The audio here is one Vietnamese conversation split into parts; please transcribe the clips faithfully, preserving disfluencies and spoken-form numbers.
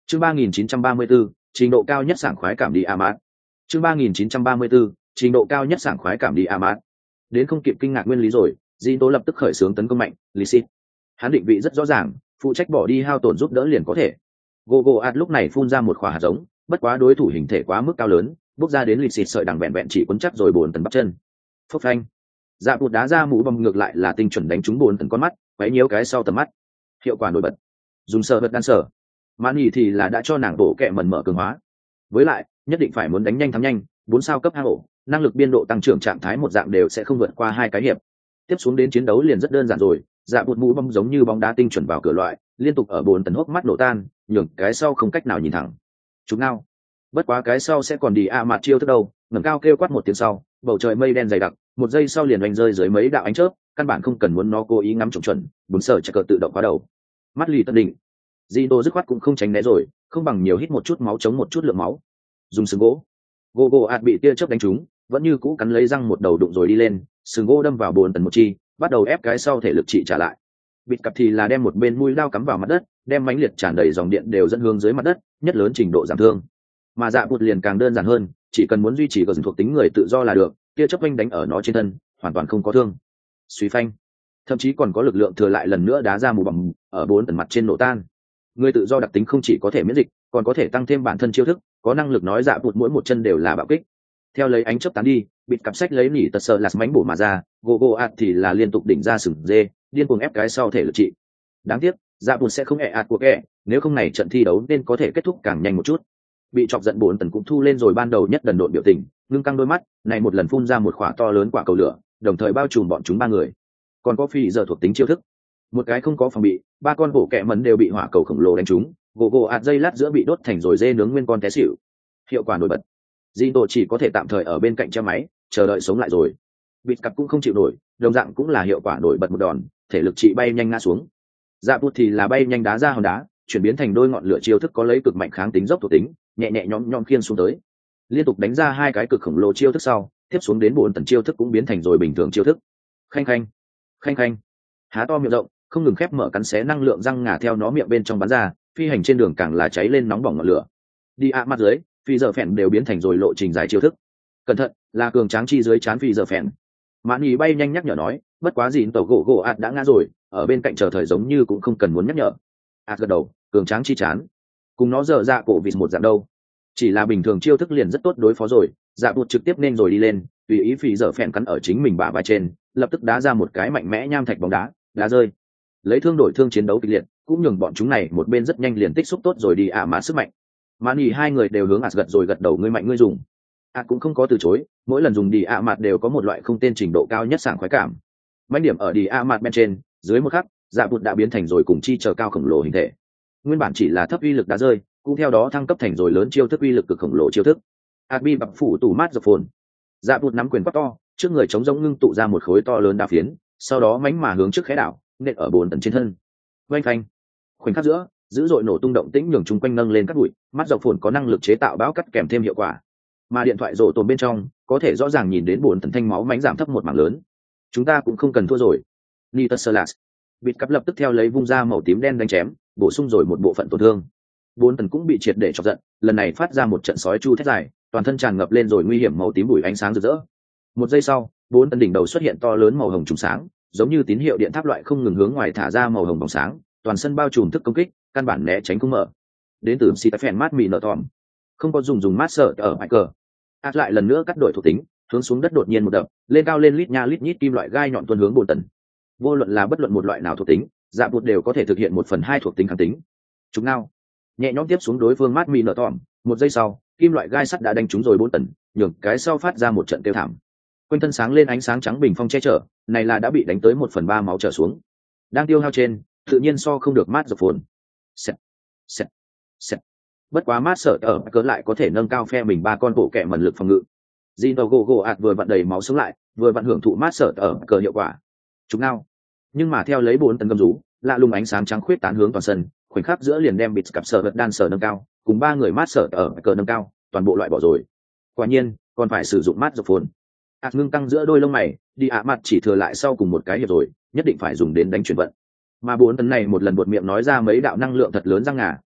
chương ba nghìn chín trăm ba mươi 3934, trình độ cao nhất sảng khoái cảm đi Amat. chương ba nghìn chín trăm ba mươi 3934, trình độ cao nhất sảng khoái cảm đi Amat. Đến không kịp kinh ngạc nguyên lý rồi, Di Tố lập tức khởi xướng tấn công mạnh, Lysit. Hắn định vị rất rõ ràng, phụ trách bỏ đi hao tổn giúp đỡ liền có thể. Gogoat lúc này phun ra một quả hạt giống, bất quá đối thủ hình thể quá mức cao lớn, bước ra đến Lysit sợi đằng vẹn vẹn chỉ cuốn chắc rồi bồn tần bắp chân. Phốc phanh. Dạ bụt đá ra mũ bom ngược lại là tinh chuẩn đánh trúng bồn tần con mắt, quấy nhiễu cái sau tầm mắt. Hiệu quả nổi bật. Dùng sờ vật đan sở. Mani thì là đã cho nàng bộ kệ mẩn mở cường hóa. Với lại, nhất định phải muốn đánh nhanh thắng nhanh, bốn sao cấp hang ổ, năng lực biên độ tăng trưởng trạng thái một dạng đều sẽ không vượt qua hai cái hiệp. Tiếp xuống đến chiến đấu liền rất đơn giản rồi, dạ bụt mũ bom giống như bóng đá tinh chuẩn vào cửa loại, liên tục ở bốn tần hốc mắt nổ tan, nhường cái sau không cách nào nhìn thẳng. Chúng nào. Bất quá cái sau sẽ còn đi a mặt chiêu thức đâu, ngẩng cao kêu quát một tiếng sau, bầu trời mây đen dày đặc, một giây sau liền oanh rơi dưới mấy đạo ánh chớp, căn bản không cần muốn nó cố ý ngắm chuẩn chuẩn, bốn sở chạy cờ tự động khóa đầu. Mắt lì tân định. Di Tô dứt khoát cũng không tránh né rồi, không bằng nhiều hít một chút máu chống một chút lượng máu. Dùng sừng gỗ. Gỗ gỗ ạt bị tia chớp đánh trúng, vẫn như cũ cắn lấy răng một đầu đụng rồi đi lên, sừng gỗ đâm vào bồn tần một chi, bắt đầu ép cái sau thể lực trị trả lại. Bịt cặp thì là đem một bên mũi dao cắm vào mặt đất, đem mãnh liệt tràn đầy dòng điện đều dẫn hướng dưới mặt đất, nhất lớn trình độ giảm thương. Mà dạ bụt liền càng đơn giản hơn, chỉ cần muốn duy trì cơ thuộc tính người tự do là được, tia chớp anh đánh ở nó trên thân, hoàn toàn không có thương. Suy phanh. Thậm chí còn có lực lượng thừa lại lần nữa đá ra mù bằng ở bốn tần mặt trên nổ tan. Người tự do đặc tính không chỉ có thể miễn dịch, còn có thể tăng thêm bản thân chiêu thức, có năng lực nói dạ bụt mỗi một chân đều là bạo kích. Theo lấy ánh chớp tán đi, bịt cặp sách lấy nỉ tật sợ là mánh bổ mà ra, gỗ gỗ ạt thì là liên tục đỉnh ra sừng dê, điên cuồng ép cái sau thể lực trị. Đáng tiếc, dạ bụt sẽ không ẹ ạt cuộc ẹ, nếu không này trận thi đấu nên có thể kết thúc càng nhanh một chút. Bị chọc giận bốn tần cũng thu lên rồi ban đầu nhất đần độn biểu tình, ngưng căng đôi mắt, này một lần phun ra một quả to lớn quả cầu lửa, đồng thời bao trùm bọn chúng ba người. Còn có phi giờ thuộc tính chiêu thức, một cái không có phòng bị, ba con hổ kẹ mẩn đều bị hỏa cầu khổng lồ đánh trúng, gỗ gỗ ạt dây lát giữa bị đốt thành rồi dê nướng nguyên con té xỉu. Hiệu quả nổi bật. Di Tô chỉ có thể tạm thời ở bên cạnh che máy, chờ đợi sống lại rồi. Bịt cặp cũng không chịu nổi, đồng dạng cũng là hiệu quả nổi bật một đòn, thể lực trị bay nhanh ngã xuống. Dạ bụt thì là bay nhanh đá ra hòn đá, chuyển biến thành đôi ngọn lửa chiêu thức có lấy cực mạnh kháng tính dốc thuộc tính, nhẹ nhẹ nhõm nhõm khiên xuống tới. Liên tục đánh ra hai cái cực khổng lồ chiêu thức sau, tiếp xuống đến bốn tần chiêu thức cũng biến thành rồi bình thường chiêu thức. Khanh khanh, khanh khanh. Há to miệng rộng, không ngừng khép mở cắn xé năng lượng răng ngà theo nó miệng bên trong bắn ra, phi hành trên đường càng là cháy lên nóng bỏng ngọn lửa. Đi ạ mặt dưới, phi giờ phèn đều biến thành rồi lộ trình dài chiêu thức. Cẩn thận, là cường tráng chi dưới chán phi giờ phèn. Mãn ý bay nhanh nhắc nhở nói, bất quá gì tàu gỗ gỗ ạt đã ngã rồi, ở bên cạnh chờ thời giống như cũng không cần muốn nhắc nhở. ạt gật đầu, cường tráng chi chán, cùng nó dở dạ cổ vịt một dạng đâu, chỉ là bình thường chiêu thức liền rất tốt đối phó rồi. Dạ bụt trực tiếp nên rồi đi lên, tùy ý phi giờ phèn cắn ở chính mình bả vai trên, lập tức đá ra một cái mạnh mẽ nham thạch bóng đá, đá rơi. Lấy thương đổi thương chiến đấu kịch liệt, cũng nhường bọn chúng này một bên rất nhanh liền tích xúc tốt rồi đi ạ mà sức mạnh. Mãn ý hai người đều hướng ạt gật rồi gật đầu, ngươi mạnh ngươi dùng. ạt cũng không có từ chối, mỗi lần dùng đi ạ mặt đều có một loại không tên trình độ cao nhất sảng khoái cảm. Mạnh điểm ở đi ạ mặt bên trên, dưới một khắc, dạ bụt đã biến thành rồi cùng chi chờ cao khổng lồ hình thể. Nguyên bản chỉ là thấp uy lực đá rơi, cũng theo đó thăng cấp thành rồi lớn chiêu thức uy lực cực khổng lồ chiêu thức. ạt bi bập phủ tủ mát dập phồn. Dạ bụt nắm quyền quát to, trước người chống rỗng ngưng tụ ra một khối to lớn đá phiến, sau đó mánh mà hướng trước khẽ đảo, nện ở bốn tần trên thân. Oanh phanh. Khoảnh khắc giữa, dữ dội nổ tung động tĩnh nhường chung quanh nâng lên các bụi, mắt dọc phồn có năng lực chế tạo bão cắt kèm thêm hiệu quả. Mà điện thoại rổ tồn bên trong có thể rõ ràng nhìn đến bốn tần thanh máu mánh giảm thấp một mảng lớn. Chúng ta cũng không cần thua rồi. Nitus Salas. Bịt cắp lập tức theo lấy vung ra màu tím đen đánh chém, bổ sung rồi một bộ phận tổn thương. Bốn tần cũng bị triệt để chọc giận, lần này phát ra một trận sói chu thét dài, toàn thân tràn ngập lên rồi nguy hiểm màu tím bụi ánh sáng rực rỡ. Một giây sau, bốn tần đỉnh đầu xuất hiện to lớn màu hồng trùng sáng, giống như tín hiệu điện tháp loại không ngừng hướng ngoài thả ra màu hồng bóng sáng, toàn sân bao trùm thức công kích, căn bản né tránh không mở. Đến từ Stephen mát mì nợ thòm, không có dùng dùng mát sợ ở bãi cờ. ạt lại lần nữa cắt đổi thuộc tính, hướng xuống đất đột nhiên một đập, lên cao lên lít nha lít nhít kim loại gai nhọn tuôn hướng bốn tần. Vô luận là bất luận một loại nào thuộc tính, dạ bụt đều có thể thực hiện một phần hai thuộc tính kháng tính. Chúng nào nhẹ nhõm tiếp xuống đối phương mát mì nợ thòm, một giây sau, kim loại gai sắt đã đánh trúng rồi bốn tần, nhường cái sau phát ra một trận tiêu thảm. Quanh thân sáng lên ánh sáng trắng bình phong che chở, này là đã bị đánh tới một phần ba máu trở xuống, đang tiêu hao trên, tự nhiên so không được mát dập phồn. Xẹt, xẹt, xẹt. Bất quá mát sợ ở cớ lại có thể nâng cao phe mình ba con bộ kẹ mẩn lực phòng ngự. Zino gỗ gỗ ạt vừa vặn đầy máu sống lại, vừa vặn hưởng thụ mát sợ ở cờ hiệu quả. Chúng nào, nhưng mà theo lấy bốn tấn gầm rú, lạ lùng ánh sáng trắng khuyết tán hướng toàn sân, khoảnh khắc giữa liền đem bịt cặp sợ vật đan sở nâng cao, cùng ba người mát sợ ở cờ nâng cao, toàn bộ loại bỏ rồi. Quả nhiên, còn phải sử dụng mát dập phồn. ạt ngưng tăng giữa đôi lông mày, đi ạ mặt chỉ thừa lại sau cùng một cái hiệp rồi, nhất định phải dùng đến đánh chuyển vận. Mà bốn tấn này một lần buột miệng nói ra mấy đạo năng lượng thật lớn răng ngà,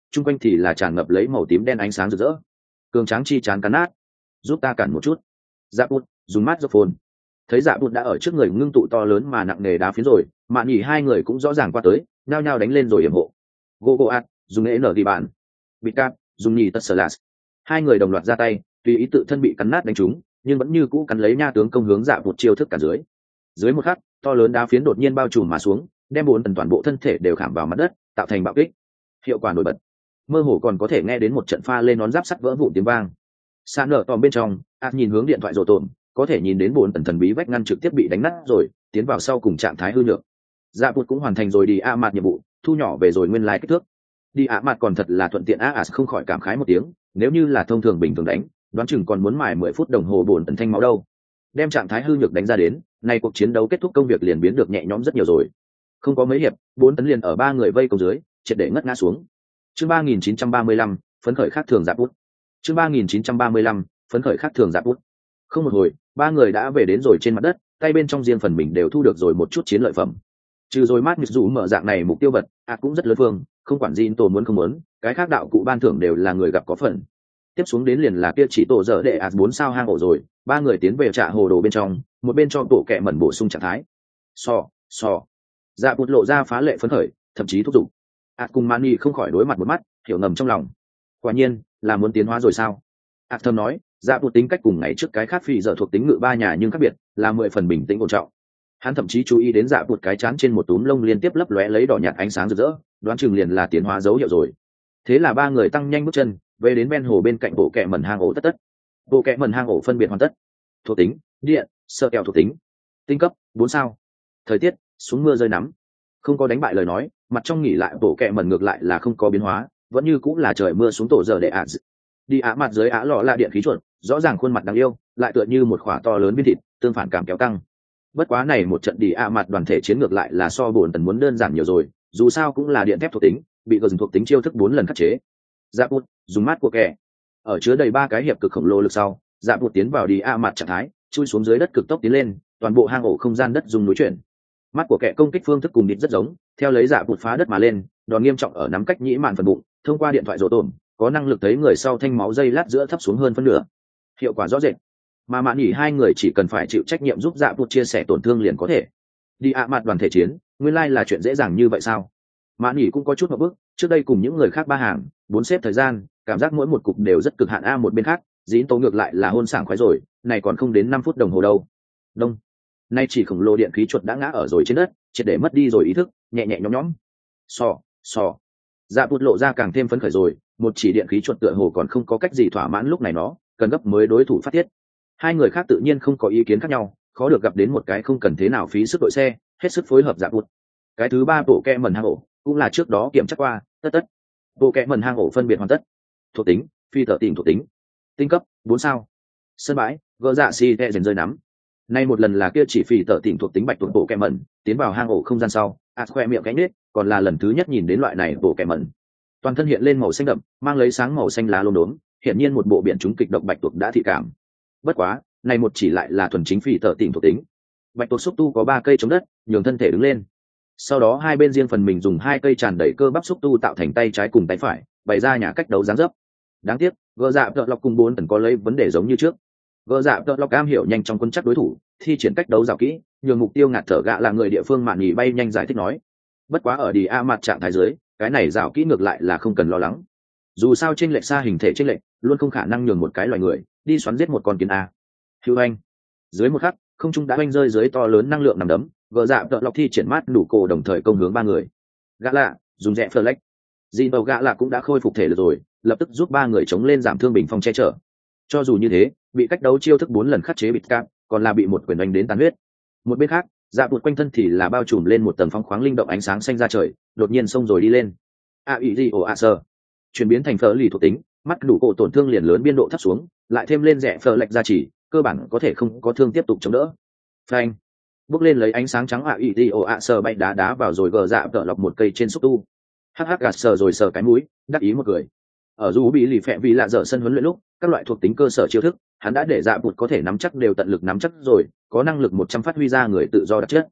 chung quanh thì là tràn ngập lấy màu tím đen ánh sáng rực rỡ. Cường tráng chi chán cắn nát, giúp ta cản một chút. Dạ bút dùng mát dốc phồn, thấy dạ bút đã ở trước người ngưng tụ to lớn mà nặng nề đá phiến rồi, mạn nhỉ hai người cũng rõ ràng qua tới, nhao nhao đánh lên rồi yểm hộ. Gogoat dùng nghệ nở đi bạn, bịt cát dùng nhì tất sở lạt, hai người đồng loạt ra tay, tùy ý tự thân bị cắn nát đánh trúng, nhưng vẫn như cũ cắn lấy nha tướng công hướng dạ bút chiêu thức cả dưới. Dưới một khắc, to lớn đá phiến đột nhiên bao trùm mà xuống, đem bốn tần toàn bộ thân thể đều khảm vào mặt đất, tạo thành bạo kích. Hiệu quả nổi bật, mơ hồ còn có thể nghe đến một trận pha lên nón giáp sắt vỡ vụn tiếng vang. Xa nở tòm bên trong, ạt nhìn hướng điện thoại rồ tổm, có thể nhìn đến bốn tần thần bí vách ngăn trực tiếp bị đánh nát rồi, tiến vào sau cùng trạng thái hư nhược. Dạ bụt cũng hoàn thành rồi đi a mạt nhiệm vụ, thu nhỏ về rồi nguyên lai kích thước. Đi a mạt còn thật là thuận tiện a as không khỏi cảm khái một tiếng, nếu như là thông thường bình thường đánh, đoán chừng còn muốn mài mười phút đồng hồ bốn tần thanh máu đâu. Đem trạng thái hư nhược đánh ra đến, nay cuộc chiến đấu kết thúc công việc liền biến được nhẹ nhõm rất nhiều rồi. Không có mấy hiệp, bốn tấn liền ở ba người vây công dưới, triệt để ngất ngã xuống. Chương ba nghìn chín trăm ba mươi lăm, phấn khởi khác thường Dạ bút. Chương ba nghìn chín trăm ba mươi lăm, phấn khởi khác thường Dạ bút. Không một hồi, ba người đã về đến rồi trên mặt đất, tay bên trong riêng phần mình đều thu được rồi một chút chiến lợi phẩm. Trừ rồi mát mịt dù mở dạng này mục tiêu vật, à cũng rất lớn phương, không quản gì tổ muốn không muốn, cái khác đạo cụ ban thưởng đều là người gặp có phần. Tiếp xuống đến liền là kia chỉ tổ dở để ạt bốn sao hang ổ rồi, ba người tiến về trạ hồ đồ bên trong, một bên cho tổ kẹ mẩn bổ sung trạng thái. So, so. Dạ bút lộ ra phá lệ phấn khởi, thậm chí thúc giục. ạt cùng Mani không khỏi đối mặt một mắt, hiểu ngầm trong lòng. Quả nhiên, là muốn tiến hóa rồi sao? ạt thầm nói, dạ bút tính cách cùng ngày trước cái khác phi dở thuộc tính ngự ba nhà nhưng khác biệt, là mười phần bình tĩnh ổn trọng. Hắn thậm chí chú ý đến dạ bút cái chán trên một túm lông liên tiếp lấp lóe lấy đỏ nhạt ánh sáng rực rỡ, đoán chừng liền là tiến hóa dấu hiệu rồi. Thế là ba người tăng nhanh bước chân, về đến ven hồ bên cạnh bộ kẹ mẩn hang ổ tất tất. Bộ kẹ mẩn hang ổ phân biệt hoàn tất. Thuộc tính, điện, sơ kẹo thuộc tính, tinh cấp, bốn sao. Thời tiết, xuống mưa rơi nắm. Không có đánh bại lời nói, mặt trong nghỉ lại bộ kẹ mẩn ngược lại là không có biến hóa, vẫn như cũng là trời mưa xuống tổ giờ để ạ. Đi ạ mặt dưới á lọ là điện khí chuột, rõ ràng khuôn mặt đáng yêu, lại tựa như một khỏa to lớn viên thịt, tương phản cảm kéo căng. Bất quá này một trận đi ạ mặt đoàn thể chiến ngược lại là so bổn tần muốn đơn giản nhiều rồi, dù sao cũng là điện thép thuộc tính, bị gần thuộc tính chiêu thức bốn lần khắc chế. Dạ bút dùng mát của kẻ, ở chứa đầy ba cái hiệp cực khổng lồ lực sau, dạ bút tiến vào đi a mặt trạng thái, chui xuống dưới đất cực tốc tiến lên, toàn bộ hang ổ không gian đất dùng núi chuyển. Mắt của kẻ công kích phương thức cùng địch rất giống, theo lấy dạ bút phá đất mà lên, đòn nghiêm trọng ở nắm cách nhĩ mạn phần bụng, thông qua điện thoại rồ tổn, có năng lực thấy người sau thanh máu dây lát giữa thấp xuống hơn phân nửa, hiệu quả rõ rệt. Mà mạn nhỉ hai người chỉ cần phải chịu trách nhiệm giúp dạ bút chia sẻ tổn thương liền có thể. Đi a mặt đoàn thể chiến, nguyên lai là chuyện dễ dàng như vậy sao? Mạn nhỉ cũng có chút một bước, trước đây cùng những người khác ba hàng bốn xếp thời gian, cảm giác mỗi một cục đều rất cực hạn a một bên khác dĩ tố ngược lại là hôn sảng khoái rồi, này còn không đến năm phút đồng hồ đâu. Đông, nay chỉ khổng lồ điện khí chuột đã ngã ở rồi trên đất, triệt để mất đi rồi ý thức, nhẹ nhẹ nhõm nhõm. Sò, sò. Dạ bút lộ ra càng thêm phấn khởi rồi, một chỉ điện khí chuột tựa hồ còn không có cách gì thỏa mãn lúc này nó cần gấp mới đối thủ phát thiết. Hai người khác tự nhiên không có ý kiến khác nhau, khó được gặp đến một cái không cần thế nào phí sức đội xe, hết sức phối hợp dạ bút. Cái thứ ba bộ kẹ mẩn hang ổ cũng là trước đó kiểm tra qua, tất tất. Bộ kẹ mẩn hang ổ phân biệt hoàn tất. Thuộc tính, phi tở tìm thuộc tính, tinh cấp bốn sao. Sân bãi, gỡ dạ si te dần rơi nắm. Nay một lần là kia chỉ phi tở tìm thuộc tính bạch tuộc bộ kẹ mẩn tiến vào hang ổ không gian sau, ạt khoe miệng cánh nết, còn là lần thứ nhất nhìn đến loại này bộ kẹ mẩn. Toàn thân hiện lên màu xanh đậm, mang lấy sáng màu xanh lá lốm đốm, hiện nhiên một bộ biển chúng kịch độc bạch tuộc đã thị cảm. Bất quá, này một chỉ lại là thuần chính phi tở tìm thuộc tính. Bạch tuộc xúc tu có ba cây chống đất, nhường thân thể đứng lên. Sau đó hai bên riêng phần mình dùng hai cây tràn đầy cơ bắp xúc tu tạo thành tay trái cùng tay phải, bày ra nhà cách đấu dáng dấp. Đáng tiếc, gỡ dạ tợ lọc cùng bốn tần có lấy vấn đề giống như trước. Gỡ dạ tợ lọc cam hiểu nhanh trong quân chắc đối thủ, thi triển cách đấu rào kỹ, nhường mục tiêu ngạt thở gạ là người địa phương mạn nhì bay nhanh giải thích nói. Bất quá ở đi a mặt trạng thái dưới, cái này rào kỹ ngược lại là không cần lo lắng. Dù sao trên lệch xa hình thể trên lệch, luôn không khả năng nhường một cái loài người đi xoắn giết một con kiến a. Hưu anh, dưới một khắc, không trung đã oanh rơi dưới to lớn năng lượng nằm đấm, gỡ dạ tợ lọc thi triển mát đủ cổ đồng thời công hướng ba người. Gã lạ dùng rẽ phơ lách, dì tàu gã lạ cũng đã khôi phục thể lực rồi, lập tức giúp ba người chống lên giảm thương bình phong che chở. Cho dù như thế, bị cách đấu chiêu thức bốn lần khắc chế bịt cạp, còn là bị một quyền đánh đến tàn huyết. Một bên khác, dạ vụt quanh thân thì là bao trùm lên một tầng phong khoáng linh động ánh sáng xanh ra trời, đột nhiên xông rồi đi lên. A ý gì ồ a sơ, chuyển biến thành phở lì thuộc tính, mắt đủ cổ tổn thương liền lớn biên độ thấp xuống, lại thêm lên rẽ phở lệch gia trì, cơ bản có thể không có thương tiếp tục chống đỡ. Phanh, bước lên lấy ánh sáng trắng ạ ý đi ồ ạ sờ bay đá đá vào rồi gờ dạ tợ lọc một cây trên xúc tu. Hắc hắc gạt sờ rồi sờ cái mũi, đắc ý một cười. Ở dù bị lì phẹ vì lạ dở sân huấn luyện lúc, các loại thuộc tính cơ sở chiêu thức, hắn đã để dạ bụt có thể nắm chắc đều tận lực nắm chắc rồi, có năng lực một trăm phát huy ra người tự do đặc chất.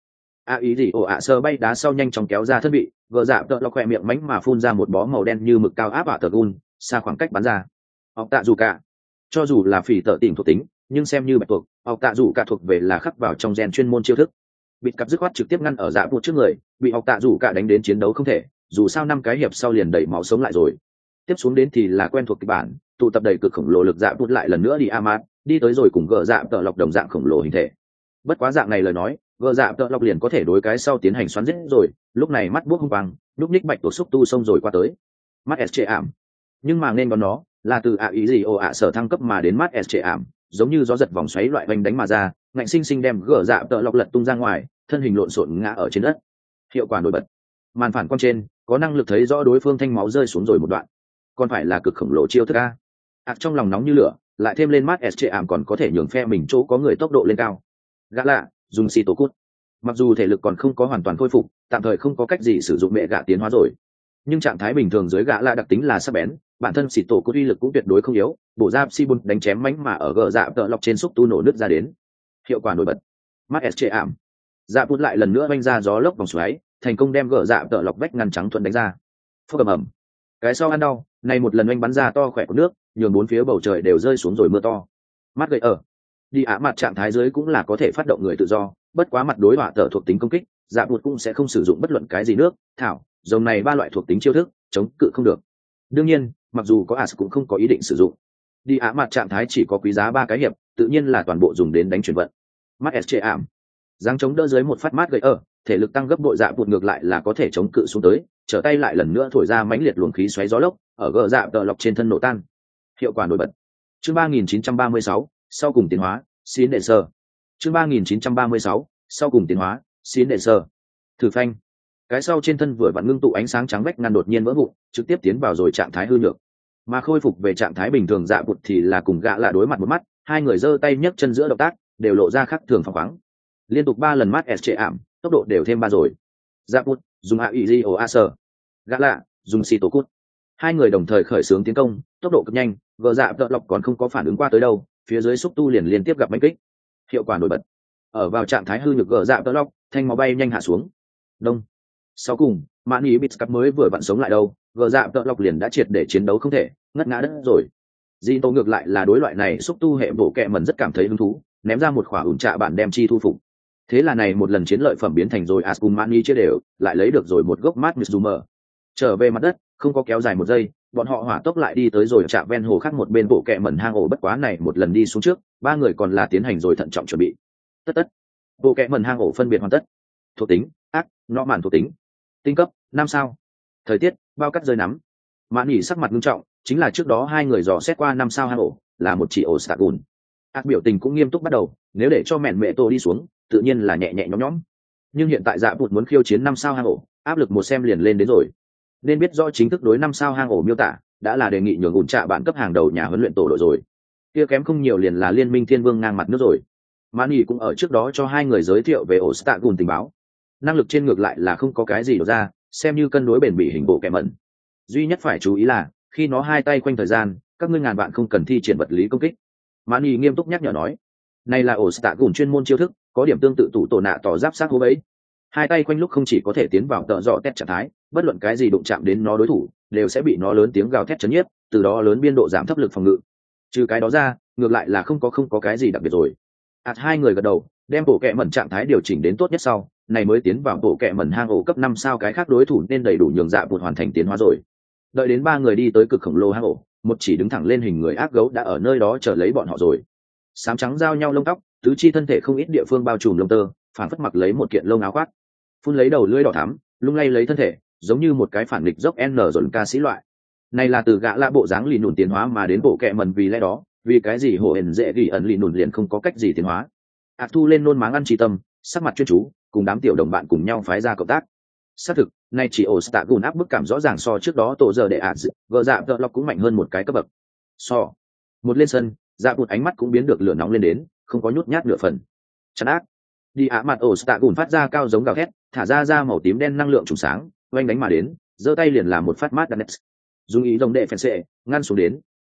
a ý gì ồ ạ sơ bay đá sau nhanh chóng kéo ra thân vị, gờ dạ tợ lọc khỏe miệng mánh mà phun ra một bó màu đen như mực cao áp ạ tờ gun xa khoảng cách bắn ra. Học tạ dù cả, cho dù là phỉ tợ tỉnh thuộc tính nhưng xem như bạch thuộc, học tạ dù cả thuộc về là khắc vào trong gen chuyên môn chiêu thức. Bịt cặp dứt khoát trực tiếp ngăn ở dạ vụt trước người, bị học tạ dù cả đánh đến chiến đấu không thể, dù sao năm cái hiệp sau liền đẩy máu sống lại rồi. Tiếp xuống đến thì là quen thuộc kịch bản, tụ tập đầy cực khổng lồ lực dạ vụt lại lần nữa đi Amat, đi tới rồi cùng gờ dạ tợ lọc đồng dạng khổng lồ hình thể. Bất quá dạng này lời nói, gờ dạ tợ lọc liền có thể đối cái sau tiến hành xoắn giết rồi, lúc này mắt buốc hung quang, lúc ních bạch tổ xúc tu xông rồi qua tới. Mắt s ảm, nhưng mà nên còn nó là từ ạ ý gì ồ ạ sở thăng cấp mà đến mắt s ảm, giống như gió giật vòng xoáy loại vành đánh mà ra, ngạnh sinh sinh đem gờ dạ tợ lọc lật tung ra ngoài, thân hình lộn xộn ngã ở trên đất. Hiệu quả nổi bật, màn phản quang trên có năng lực thấy rõ đối phương thanh máu rơi xuống rồi một đoạn, còn phải là cực khổng lồ chiêu thức a. ạc trong lòng nóng như lửa, lại thêm lên mắt s ảm còn có thể nhường phe mình chỗ có người tốc độ lên cao. Gã lạ dùng xì tổ cút, mặc dù thể lực còn không có hoàn toàn khôi phục, tạm thời không có cách gì sử dụng mẹ gạ tiến hóa rồi, nhưng trạng thái bình thường dưới gã lạ đặc tính là sắc bén, bản thân xì tổ cút uy lực cũng tuyệt đối không yếu, bổ ra si bun đánh chém mánh mà ở gờ dạ tợ lọc trên xúc tu nổ nứt ra đến. Hiệu quả nổi bật, mắt s ảm dạ bút lại lần nữa vanh ra gió lốc vòng xoáy, thành công đem gờ dạ tợ lọc vách ngăn trắng thuận đánh ra. Phốc ầm ầm, cái sau ăn đau, này một lần oanh bắn ra to khỏe của nước, nhường bốn phía bầu trời đều rơi xuống rồi mưa to. Mắt gậy ở đi ạ mặt trạng thái dưới cũng là có thể phát động người tự do, bất quá mặt đối hỏa tợ thuộc tính công kích, dạ bút cũng sẽ không sử dụng bất luận cái gì nước thảo dòng này ba loại thuộc tính chiêu thức chống cự không được. Đương nhiên mặc dù có as cũng không có ý định sử dụng. Đi ạ mặt trạng thái chỉ có quý giá ba cái hiệp, tự nhiên là toàn bộ dùng đến đánh chuyển vận. Mắt s ảm giáng chống đỡ dưới một phát mát gậy ở, thể lực tăng gấp bội dạ bụt ngược lại là có thể chống cự xuống tới, trở tay lại lần nữa thổi ra mãnh liệt luồng khí xoáy gió lốc, ở gờ dạ tợ lọc trên thân nổ tan. Hiệu quả nổi bật. Chương ba nghìn chín trăm ba mươi sáu, sau cùng tiến hóa, xin đệ sơ. Chương ba nghìn chín trăm ba mươi sáu, sau cùng tiến hóa, xin đệ sơ. Thử phanh. Cái sau trên thân vừa vặn ngưng tụ ánh sáng trắng vách ngăn đột nhiên vỡ vụn, trực tiếp tiến vào rồi trạng thái hư nhược. Mà khôi phục về trạng thái bình thường dạ bụt thì là cùng gã lạ đối mặt một mắt, hai người giơ tay nhấc chân giữa động tác đều lộ ra khác thường phóng khoáng. Liên tục ba lần mắt s ảm, tốc độ đều thêm ba rồi. Dạ bụt dùng a ý o a sơ, gã lạ dùng xì tổ cút, hai người đồng thời khởi xướng tiến công, tốc độ cực nhanh, gờ dạ tợ lọc còn không có phản ứng qua tới đâu, phía dưới xúc tu liền liên tiếp gặp đánh kích. Hiệu quả nổi bật, ở vào trạng thái hư nhược gờ dạ tợ lọc, thanh máu bay nhanh hạ xuống. Đông. Sau cùng mãn ý bịt cắt mới vừa vặn sống lại đâu, gờ dạ tợ lọc liền đã triệt để chiến đấu không thể, ngất ngã đất rồi. Di tô ngược lại là đối loại này xúc tu hệ bộ kẹ mẩn rất cảm thấy hứng thú, ném ra một khỏa ủn trạ bản đem chi thu phục. Thế là này một lần chiến lợi phẩm biến thành rồi Ascum Mani chia đều, lại lấy được rồi một gốc mát Mitsumer. Trở về mặt đất, không có kéo dài một giây, bọn họ hỏa tốc lại đi tới rồi chạm ven hồ khác một bên bộ kẹ mẩn hang ổ, bất quá này một lần đi xuống trước, ba người còn là tiến hành rồi thận trọng chuẩn bị. Tất tất. Bộ kẹ mẩn hang ổ phân biệt hoàn tất. Thuộc tính, ác, nọ mạn thuộc tính. Tinh cấp, năm sao. Thời tiết, bao cắt rơi nắm. Mạn nhỉ sắc mặt nghiêm trọng, chính là trước đó hai người dò xét qua năm sao hang ổ, là một chỉ ổ Stagun. Ác biểu tình cũng nghiêm túc bắt đầu, nếu để cho mẹn mẹ tô đi xuống, tự nhiên là nhẹ nhẹ nhõm nhõm, nhưng hiện tại dạ bụt muốn khiêu chiến năm sao hang ổ, áp lực một xem liền lên đến rồi. Nên biết rõ chính thức đối năm sao hang ổ miêu tả đã là đề nghị nhường ủn trạ bạn cấp hàng đầu nhà huấn luyện tổ đội rồi, kia kém không nhiều liền là liên minh thiên vương ngang mặt nước rồi. Mani cũng ở trước đó cho hai người giới thiệu về ổ Stagun tình báo, năng lực trên ngược lại là không có cái gì đổ ra, xem như cân đối bền bỉ hình bộ kẻ mẩn. Duy nhất phải chú ý là khi nó hai tay quanh thời gian, các ngươi ngàn bạn không cần thi triển vật lý công kích. Mani nghiêm túc nhắc nhở nói, này là ổ Stagun chuyên môn chiêu thức, có điểm tương tự tủ tổ nạ tỏ giáp sát hố bẫy. Hai tay quanh lúc không chỉ có thể tiến vào tợ dọ tét trạng thái, bất luận cái gì đụng chạm đến nó đối thủ đều sẽ bị nó lớn tiếng gào thét chấn nhiếp, từ đó lớn biên độ giảm thấp lực phòng ngự. Trừ cái đó ra, ngược lại là không có không có cái gì đặc biệt rồi. Ảt hai người gật đầu, đem bộ kẹ mẩn trạng thái điều chỉnh đến tốt nhất sau, này mới tiến vào bộ kẹ mẩn hang ổ cấp năm sao, cái khác đối thủ nên đầy đủ nhường dạ vụt hoàn thành tiến hóa rồi. Đợi đến ba người đi tới cực khổng lồ hang ổ, một chỉ đứng thẳng lên hình người ác gấu đã ở nơi đó chờ lấy bọn họ rồi. Sám trắng giao nhau lông tóc, tứ chi thân thể không ít địa phương bao trùm lông tơ, phản phất mặc lấy một kiện lông áo khoác, phun lấy đầu lưỡi đỏ thắm, lung lay lấy thân thể, giống như một cái phản nghịch dốc n dồn ca sĩ loại. Này là từ gã lạ bộ dáng lì nùn tiến hóa mà đến bộ kẹ mần, vì lẽ đó vì cái gì hồ ẩn dễ ghi ẩn lì nùn liền không có cách gì tiến hóa. Ác thu lên nôn máng ăn trí tâm, sắc mặt chuyên chú, cùng đám tiểu đồng bạn cùng nhau phái ra cộng tác. Xác thực, nay chỉ ổ Stagun áp bức cảm rõ ràng so trước đó tổ giờ để ạt gờ dạ tợ lọc cũng mạnh hơn một cái cấp bậc. So một lên sân, dạ bụt ánh mắt cũng biến được lửa nóng lên đến, không có nhút nhát nửa phần. Chán ác đi ạ mặt ổ Stagun phát ra cao giống gào thét, thả ra ra màu tím đen năng lượng trùng sáng, oanh đánh mà đến, giơ tay liền làm một phát mát đan dùng ý đồng đệ phèn xệ ngăn xuống đến.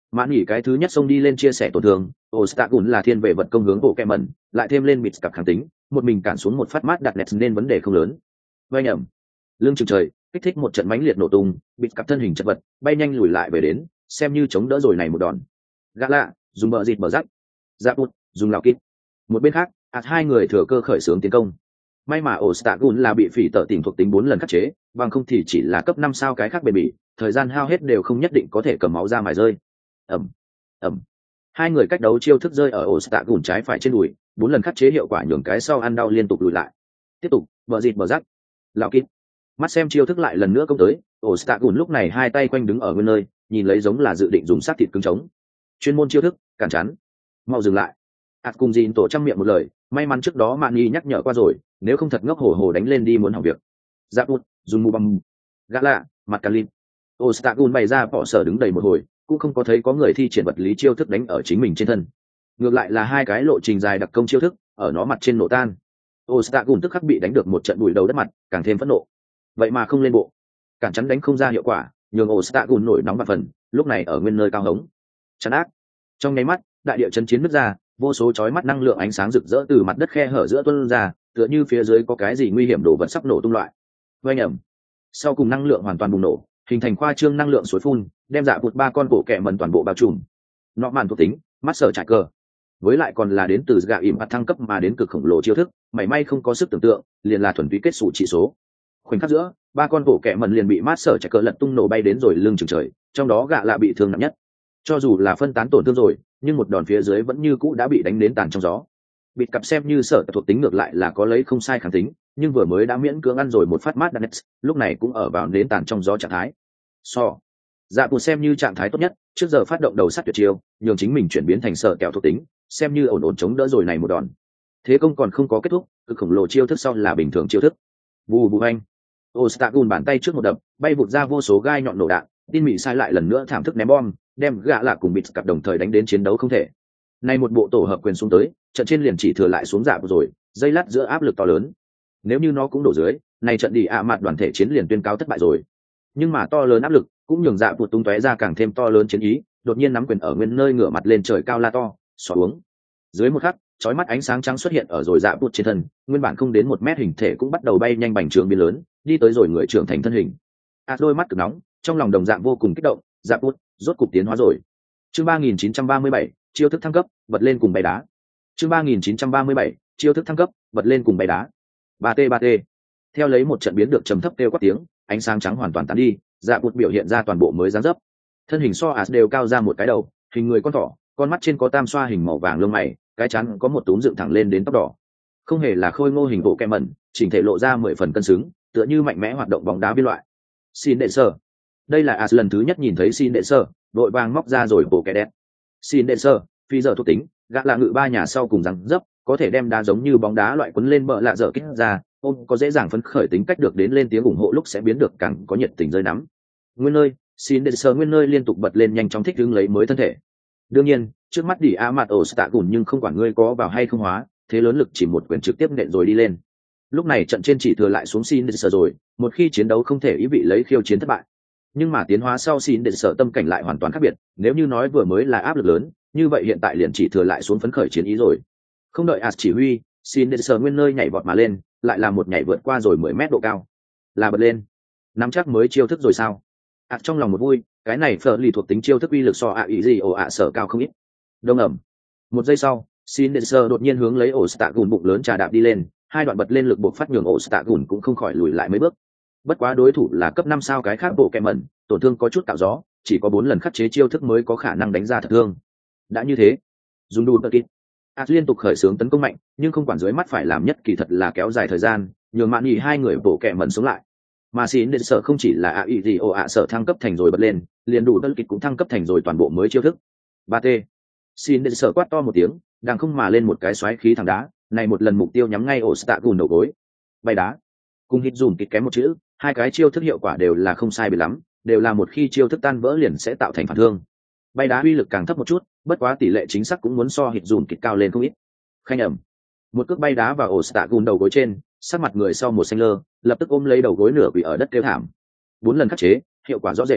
Mạn nghỉ cái thứ nhất xông đi lên chia sẻ tổn thương, Ostagun là thiên về vật công hướng bộ kẹm mẩn, lại thêm lên bịt cặp kháng tính, một mình cản xuống một phát mát đặt nẹt nên vấn đề không lớn. Vai nhầm, lưng chừng trời, kích thích một trận mãnh liệt nổ tung, bịt cặp thân hình chật vật, bay nhanh lùi lại về đến, xem như chống đỡ rồi này một đòn. Gã lạ, dùng bờ dịt bờ rắc, giáp bút, dùng lào kít. Một bên khác, ạt hai người thừa cơ khởi xướng tiến công. May mà Ostagun là bị phỉ tở tỉnh thuộc tính bốn lần khắc chế, bằng không thì chỉ là cấp năm sao cái khác bền bỉ, thời gian hao hết đều không nhất định có thể cầm máu ra mài rơi. Ẩm, ẩm. Hai người cách đấu chiêu thức rơi ở Ostagun trái phải trên đùi, bốn lần khắc chế hiệu quả nhường cái sau ăn đau liên tục lùi lại. Tiếp tục, bờ dịt bờ rắc, lão kít. Mắt xem chiêu thức lại lần nữa công tới, Ostagun lúc này hai tay quanh đứng ở nguyên nơi, nhìn lấy giống là dự định dùng sát thịt cứng chống. Chuyên môn chiêu thức, cản chắn. Mau dừng lại. ạt cùng dìn tổ trăm miệng một lời, may mắn trước đó Mạn Nhi nhắc nhở qua rồi, nếu không thật ngốc hổ hổ đánh lên đi muốn hỏng việc. Giáp bút, dùng mù băng. Gã lạ, mặt cà lin. Ostagun bày ra bỏ sở đứng đầy một hồi, cũng không có thấy có người thi triển vật lý chiêu thức đánh ở chính mình trên thân. Ngược lại là hai cái lộ trình dài đặc công chiêu thức, ở nó mặt trên nổ tan. Ostagun tức khắc bị đánh được một trận bụi đầu đất mặt, càng thêm phẫn nộ. Vậy mà không lên bộ, cản chắn đánh không ra hiệu quả, nhường Ostagun nổi nóng bạt phần, lúc này ở nguyên nơi cao hống. Chắn ác. Trong nháy mắt, đại địa chấn chiến nứt ra, vô số chói mắt năng lượng ánh sáng rực rỡ từ mặt đất khe hở giữa tuôn ra, tựa như phía dưới có cái gì nguy hiểm đổ vật sắp nổ tung loại. Vây nhầm. Sau cùng năng lượng hoàn toàn bùng nổ, hình thành khoa trương năng lượng suối phun, đem dạ vụt ba con bộ kẹ mần toàn bộ bao trùm. Nọ màn thuộc tính, mắt sở trải cờ. Với lại còn là đến từ gạ ỉm bắt thăng cấp mà đến cực khổng lồ chiêu thức, mảy may không có sức tưởng tượng, liền là thuần túy kết sủ chỉ số. Khoảnh khắc giữa, ba con bộ kẹ mần liền bị mát sở trải cờ lật tung nổ bay đến rồi lưng chừng trời, trong đó gạ lạ bị thương nặng nhất. Cho dù là phân tán tổn thương rồi, nhưng một đòn phía dưới vẫn như cũ đã bị đánh đến tàn trong gió. Bịt cặp xem như sở thuộc tính ngược lại là có lấy không sai kháng tính, nhưng vừa mới đã miễn cưỡng ăn rồi một phát mát đạn, lúc này cũng ở vào đến tàn trong gió trạng thái. So, dạ bù xem như trạng thái tốt nhất, trước giờ phát động đầu sắt tuyệt chiêu, nhường chính mình chuyển biến thành sở kẹo thuộc tính, xem như ổn ổn chống đỡ rồi này một đòn. Thế công còn không có kết thúc, cực khổng lồ chiêu thức sau là bình thường chiêu thức. Bù bù anh, Ostagun bàn tay trước một đập, bay vụt ra vô số gai nhọn nổ đạn, tin mị sai lại lần nữa thảm thức ném bom, đem gã lạ cùng bịt cặp đồng thời đánh đến chiến đấu không thể. Nay một bộ tổ hợp quyền xuống tới, trận trên liền chỉ thừa lại xuống dạ rồi, dây lát giữa áp lực to lớn. Nếu như nó cũng đổ dưới, này trận đi ạ mặt đoàn thể chiến liền tuyên cáo thất bại rồi. Nhưng mà to lớn áp lực cũng nhường dạ vụt tung tóe ra càng thêm to lớn chiến ý, đột nhiên nắm quyền ở nguyên nơi ngửa mặt lên trời cao la to, xỏ uống. Dưới một khắc, chói mắt ánh sáng trắng xuất hiện ở rồi dạ vụt trên thân, nguyên bản không đến một mét hình thể cũng bắt đầu bay nhanh bành trướng biến lớn, đi tới rồi người trưởng thành thân hình. À, đôi mắt cực nóng, trong lòng đồng dạng vô cùng kích động, dạ vụt rốt cục tiến hóa rồi. Chương ba nghìn chín trăm ba mươi bảy, chiêu thức thăng cấp, bật lên cùng bay đá. Chương ba nghìn chín trăm ba mươi bảy, chiêu thức thăng cấp, bật lên cùng bay đá. ba t ba t. Theo lấy một trận biến được trầm thấp kêu quát tiếng, ánh sáng trắng hoàn toàn tán đi, dạ vụt biểu hiện ra toàn bộ mới dáng dấp. Thân hình so as đều cao ra một cái đầu, hình người con thỏ, con mắt trên có tam xoa hình màu vàng lông mày, cái trán có một túm dựng thẳng lên đến tóc đỏ. Không hề là khôi ngô hình bộ kem mẩn, chỉnh thể lộ ra mười phần cân xứng, tựa như mạnh mẽ hoạt động bóng đá biên loại. Xin đệ sơ. Đây là as lần thứ nhất nhìn thấy xin đệ sơ, đội vàng móc ra rồi bộ kẻ đẹp. Xin đệ sơ, phi giờ thuộc tính, gã là ngự ba nhà sau cùng răng dấp, có thể đem đá giống như bóng đá loại quấn lên bờ lạ dở kích ra, ôm có dễ dàng phấn khởi tính cách được đến lên tiếng ủng hộ lúc sẽ biến được càng có nhiệt tình rơi nắm. Nguyên nơi, xin đệ sơ nguyên nơi liên tục bật lên nhanh chóng thích ứng lấy mới thân thể. Đương nhiên, trước mắt đi a mặt ổ tạ gùn nhưng không quản ngươi có vào hay không hóa, thế lớn lực chỉ một quyền trực tiếp nện rồi đi lên. Lúc này trận trên chỉ thừa lại xuống xin đệ sơ rồi, một khi chiến đấu không thể ý vị lấy khiêu chiến thất bại. Nhưng mà tiến hóa sau xin đệ sơ tâm cảnh lại hoàn toàn khác biệt, nếu như nói vừa mới là áp lực lớn, như vậy hiện tại liền chỉ thừa lại xuống phấn khởi chiến ý rồi. Không đợi as chỉ huy, xin đệ sơ nguyên nơi nhảy vọt mà lên, lại là một nhảy vượt qua rồi mười mét độ cao. Là bật lên. Nắm chắc mới chiêu thức rồi sao? Ạt trong lòng một vui, cái này phở lì thuộc tính chiêu thức uy lực so ạ ý gì ồ ạ sở cao không ít. Đông ẩm. Một giây sau, xin đệ sơ đột nhiên hướng lấy ổ tạ gùn bụng lớn trà đạp đi lên, hai đoạn bật lên lực buộc phát nhường ổ tạ gùn cũng không khỏi lùi lại mấy bước. Bất quá đối thủ là cấp năm sao cái khác bộ kẹm mẩn, tổn thương có chút tạo gió, chỉ có bốn lần khắc chế chiêu thức mới có khả năng đánh ra thật thương. Đã như thế, dùng đùn tơ kít. Ạt liên tục khởi xướng tấn công mạnh, nhưng không quản dưới mắt phải làm nhất kỳ thật là kéo dài thời gian, nhường mạn nhị hai người bộ kẹm mẩn sống lại. Mà xin đệ sở không chỉ là ạ ý gì ồ ạ sở thăng cấp thành rồi bật lên, liền đủ tơ kít cũng thăng cấp thành rồi toàn bộ mới chiêu thức. ba t. Xin đệ sở quát to một tiếng, đang không mà lên một cái xoáy khí thẳng đá, này một lần mục tiêu nhắm ngay ổ tạ gùn đầu gối. Bay đá. Cùng hít dùm kịch kém một chữ, hai cái chiêu thức hiệu quả đều là không sai biệt lắm, đều là một khi chiêu thức tan vỡ liền sẽ tạo thành phản thương. Bay đá uy lực càng thấp một chút, bất quá tỷ lệ chính xác cũng muốn so hít dùm kịch cao lên không ít. Khanh ẩm. Một cước bay đá vào ổ tạ gùn đầu gối trên, sát mặt người sau một xanh lơ, lập tức ôm lấy đầu gối nửa quỳ ở đất kêu thảm. Bốn lần khắc chế, hiệu quả rõ rệt.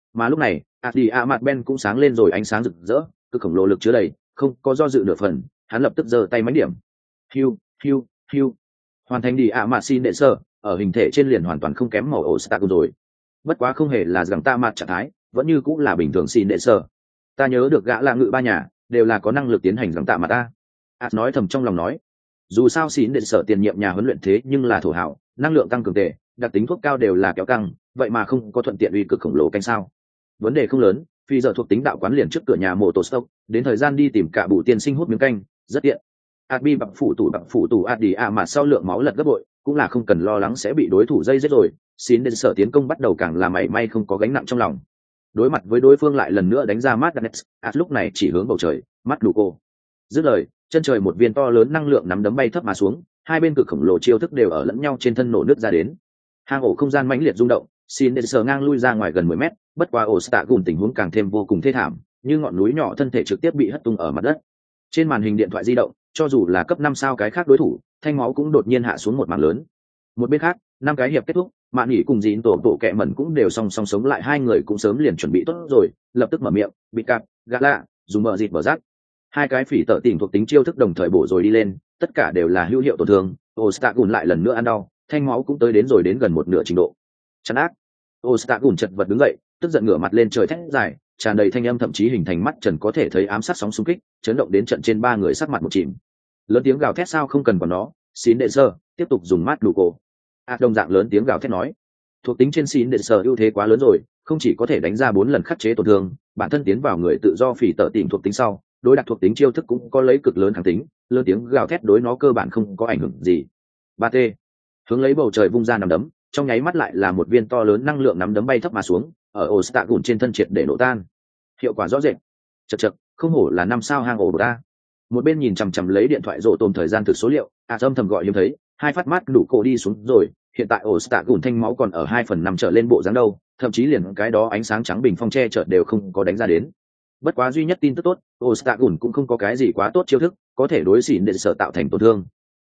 Mà lúc này Adi Amat Ben cũng sáng lên rồi, ánh sáng rực rỡ, cực khổng lồ lực chứa đầy, không có do dự nửa phần, hắn lập tức giơ tay mánh điểm. Hiu, hiu, hiu. Hoàn thành đi Amat xin đệ sơ, ở hình thể trên liền hoàn toàn không kém màu Ostagon rồi. Bất quá không hề là rằng ta mặt trạng thái, vẫn như cũng là bình thường xin đệ sơ. Ta nhớ được gã là ngự ba nhà, đều là có năng lực tiến hành rằng tạ mà ta. Át nói thầm trong lòng nói. Dù sao xin đệ sở tiền nhiệm nhà huấn luyện thế nhưng là thổ hảo, năng lượng tăng cường tệ, đặc tính thuốc cao đều là kéo căng, vậy mà không có thuận tiện uy cực khổng lồ canh sao. Vấn đề không lớn, phi giờ thuộc tính đạo quán liền trước cửa nhà mộ tổ stock, đến thời gian đi tìm cả bụ tiên sinh hút miếng canh, rất tiện. Adbi bằng phụ tủ bằng phụ tủ Adi a mà sau lượng máu lật gấp bội, cũng là không cần lo lắng sẽ bị đối thủ dây giết rồi. Xin đến sở tiến công bắt đầu càng là mảy may không có gánh nặng trong lòng. Đối mặt với đối phương lại lần nữa đánh ra mắt Danet, Ad lúc này chỉ hướng bầu trời, mắt đủ cô. Dứt lời, chân trời một viên to lớn năng lượng nắm đấm bay thấp mà xuống, hai bên cực khổng lồ chiêu thức đều ở lẫn nhau trên thân nổ nước ra đến. Hang ổ không gian mãnh liệt rung động, xin đến sở ngang lui ra ngoài gần mười mét, bất quá ổ stạ gùn tình huống càng thêm vô cùng thê thảm, như ngọn núi nhỏ thân thể trực tiếp bị hất tung ở mặt đất. Trên màn hình điện thoại di động, cho dù là cấp năm sao cái khác đối thủ, thanh máu cũng đột nhiên hạ xuống một mảng lớn. Một bên khác, năm cái hiệp kết thúc, Mạn Nghị cùng Dĩn tổ tổ kẹ mẩn cũng đều song song sống lại, hai người cũng sớm liền chuẩn bị tốt rồi, lập tức mở miệng, bị cạp, gã lạ, dùng mở dịt bờ rác. Hai cái phỉ tợ tỉnh thuộc tính chiêu thức đồng thời bổ rồi đi lên, tất cả đều là hữu hiệu tổn thương. Ostagun lại lần nữa ăn đau, thanh máu cũng tới đến rồi đến gần một nửa trình độ. Chán ác. Ostagun chật vật đứng dậy, tức giận ngửa mặt lên trời thét dài, tràn đầy thanh âm, thậm chí hình thành mắt trần có thể thấy ám sát sóng xung kích, chấn động đến trận trên ba người sắc mặt một chìm. Lớn tiếng gào thét sao không cần còn nó, xin đệ sơ, tiếp tục dùng mát đủ cổ. A đồng dạng lớn tiếng gào thét nói, thuộc tính trên xin đệ sơ ưu thế quá lớn rồi, không chỉ có thể đánh ra bốn lần khắc chế tổn thương, bản thân tiến vào người tự do phỉ tợ tỉnh thuộc tính sau, đối đặc thuộc tính chiêu thức cũng có lấy cực lớn kháng tính, lớn tiếng gào thét đối nó cơ bản không có ảnh hưởng gì. ba T hướng lấy bầu trời vung ra nắm đấm, trong nháy mắt lại là một viên to lớn năng lượng nắm đấm bay thấp mà xuống, ở Ostagun trên thân triệt để nổ tan. Hiệu quả rõ rệt. Chậc chậc, không hổ là năm sao hang ổ ta. Một bên nhìn chằm chằm lấy điện thoại rộ tôm thời gian thực số liệu, à âm thầm gọi hiếm thấy, hai phát mắt đủ cổ đi xuống rồi, hiện tại Ostagun thanh máu còn ở hai phần năm trở lên bộ dáng đâu, thậm chí liền cái đó ánh sáng trắng bình phong che chở đều không có đánh ra đến. Bất quá duy nhất tin tức tốt, Ostagun cũng không có cái gì quá tốt chiêu thức, có thể đối xỉn để sở tạo thành tổn thương.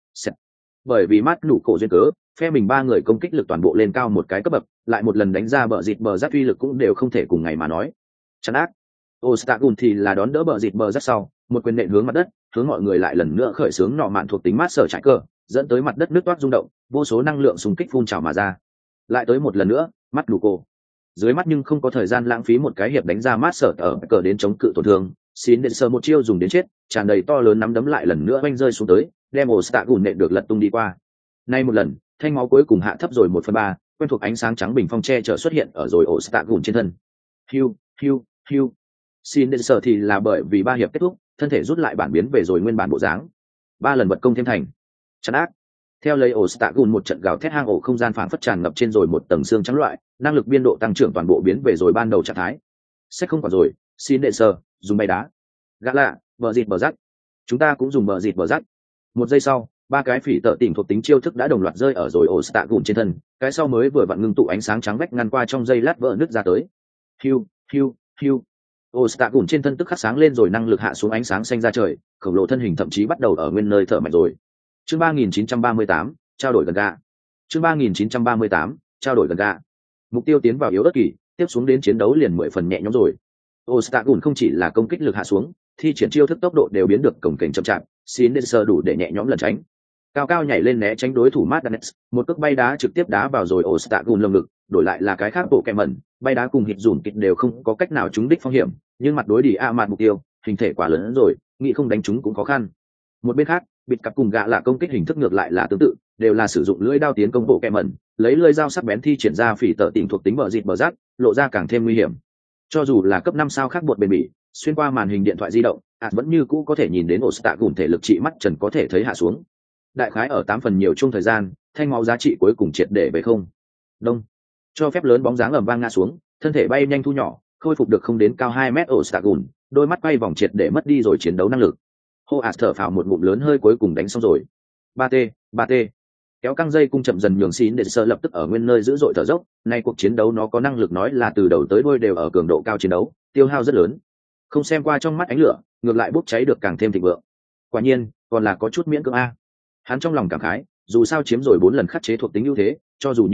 Bởi vì mắt đủ cổ duyên cớ, phe mình ba người công kích lực toàn bộ lên cao một cái cấp bậc, lại một lần đánh ra bờ dịt bờ rác uy lực cũng đều không thể cùng ngày mà nói. Chán ác. Ostagun thì là đón đỡ bờ dịt bờ rác sau, một quyền nện hướng mặt đất, hướng mọi người lại lần nữa khởi xướng nọ mạn thuộc tính mát sở trải cơ, dẫn tới mặt đất nước toát rung động, vô số năng lượng xung kích phun trào mà ra. Lại tới một lần nữa, mắt đủ cổ. Dưới mắt nhưng không có thời gian lãng phí một cái hiệp đánh ra mát sở ở cờ đến chống cự tổn thương, xin đến sờ một chiêu dùng đến chết, tràn đầy to lớn nắm đấm lại lần nữa vanh rơi xuống tới, đem Ostagun nện được lật tung đi qua. Nay một lần, thanh máu cuối cùng hạ thấp rồi một phần ba, quen thuộc ánh sáng trắng bình phong che chở xuất hiện ở rồi Ostagun trên thân. Hiu, hiu, hiu. Xin đến sờ thì là bởi vì ba hiệp kết thúc, thân thể rút lại bản biến về rồi nguyên bản bộ dáng. Ba lần vật công thêm thành. Chán ác. Theo lấy Ostagun một trận gào thét, hang ổ không gian phảng phất tràn ngập trên rồi một tầng xương trắng loại, năng lực biên độ tăng trưởng toàn bộ biến về rồi ban đầu trạng thái. Sẽ không còn rồi, xin đệ sơ, dùng bay đá. Gã lạ, bờ dịt bờ rắc. Chúng ta cũng dùng bờ dịt bờ rắc. Một giây sau, ba cái phỉ tợ tỉnh thuộc tính chiêu thức đã đồng loạt rơi ở rồi Ostagun trên thân, cái sau mới vừa vặn ngưng tụ ánh sáng trắng vách ngăn qua trong giây lát vỡ nứt ra tới. Hiu, hiu, hiu. Ostagun trên thân tức khắc sáng lên rồi, năng lực hạ xuống ánh sáng xanh ra trời, khổng lồ thân hình thậm chí bắt đầu ở nguyên nơi thở mạnh rồi. Chương ba nghìn chín trăm ba mươi tám, trao đổi gần gạ. Chương ba nghìn chín trăm ba mươi tám, trao đổi gần gạ. Mục tiêu tiến vào yếu đất kỳ, tiếp xuống đến chiến đấu liền mười phần nhẹ nhõm rồi. Ostagun không chỉ là công kích lực hạ xuống, thi triển chiêu thức tốc độ đều biến được cồng kềnh chậm chạp, xin đến sơ đủ để nhẹ nhõm lẩn tránh. Cao cao nhảy lên né tránh đối thủ Madanes, một cước bay đá trực tiếp đá vào rồi Ostagun lồng ngực, đổi lại là cái khác bộ kẹm mẩn, bay đá cùng hít dùm kịch đều không có cách nào trúng đích phong hiểm, nhưng mặt đối đi a mặt mục tiêu, hình thể quá lớn hơn rồi, nghĩ không đánh trúng cũng khó khăn. Một bên khác, bịt cặp cùng gạ là công kích hình thức ngược lại là tương tự, đều là sử dụng lưỡi đao tiến công bộ kẹm mẩn, lấy lưỡi dao sắc bén thi triển ra phỉ tợ tỉnh thuộc tính bờ dịt bờ rác, lộ ra càng thêm nguy hiểm. Cho dù là cấp năm sao khác bột bền bỉ, xuyên qua màn hình điện thoại di động, ạt vẫn như cũ có thể nhìn đến Ostagun thể lực trị mắt trần có thể thấy hạ xuống. Đại khái ở tám phần nhiều chung thời gian, thanh máu giá trị cuối cùng triệt để về không. Đông, cho phép lớn bóng dáng ầm vang ngã xuống, thân thể bay nhanh thu nhỏ, khôi phục được không đến cao hai mét Ostagun, đôi mắt quay vòng triệt để mất đi rồi chiến đấu năng lực. Hô ạt thở phào một ngụm lớn hơi, cuối cùng đánh xong rồi. ba T, ba T. Kéo căng dây cung chậm dần nhường xin để sơ lập tức ở nguyên nơi dữ dội thở dốc, nay cuộc chiến đấu nó có năng lực nói là từ đầu tới đuôi đều ở cường độ cao chiến đấu, tiêu hao rất lớn. Không xem qua trong mắt ánh lửa, ngược lại bốc cháy được càng thêm thịnh vượng. Quả nhiên, còn là có chút miễn cưỡng a. Hắn trong lòng cảm khái, dù sao chiếm rồi bốn lần khắc chế thuộc tính ưu thế, cho dù như thế,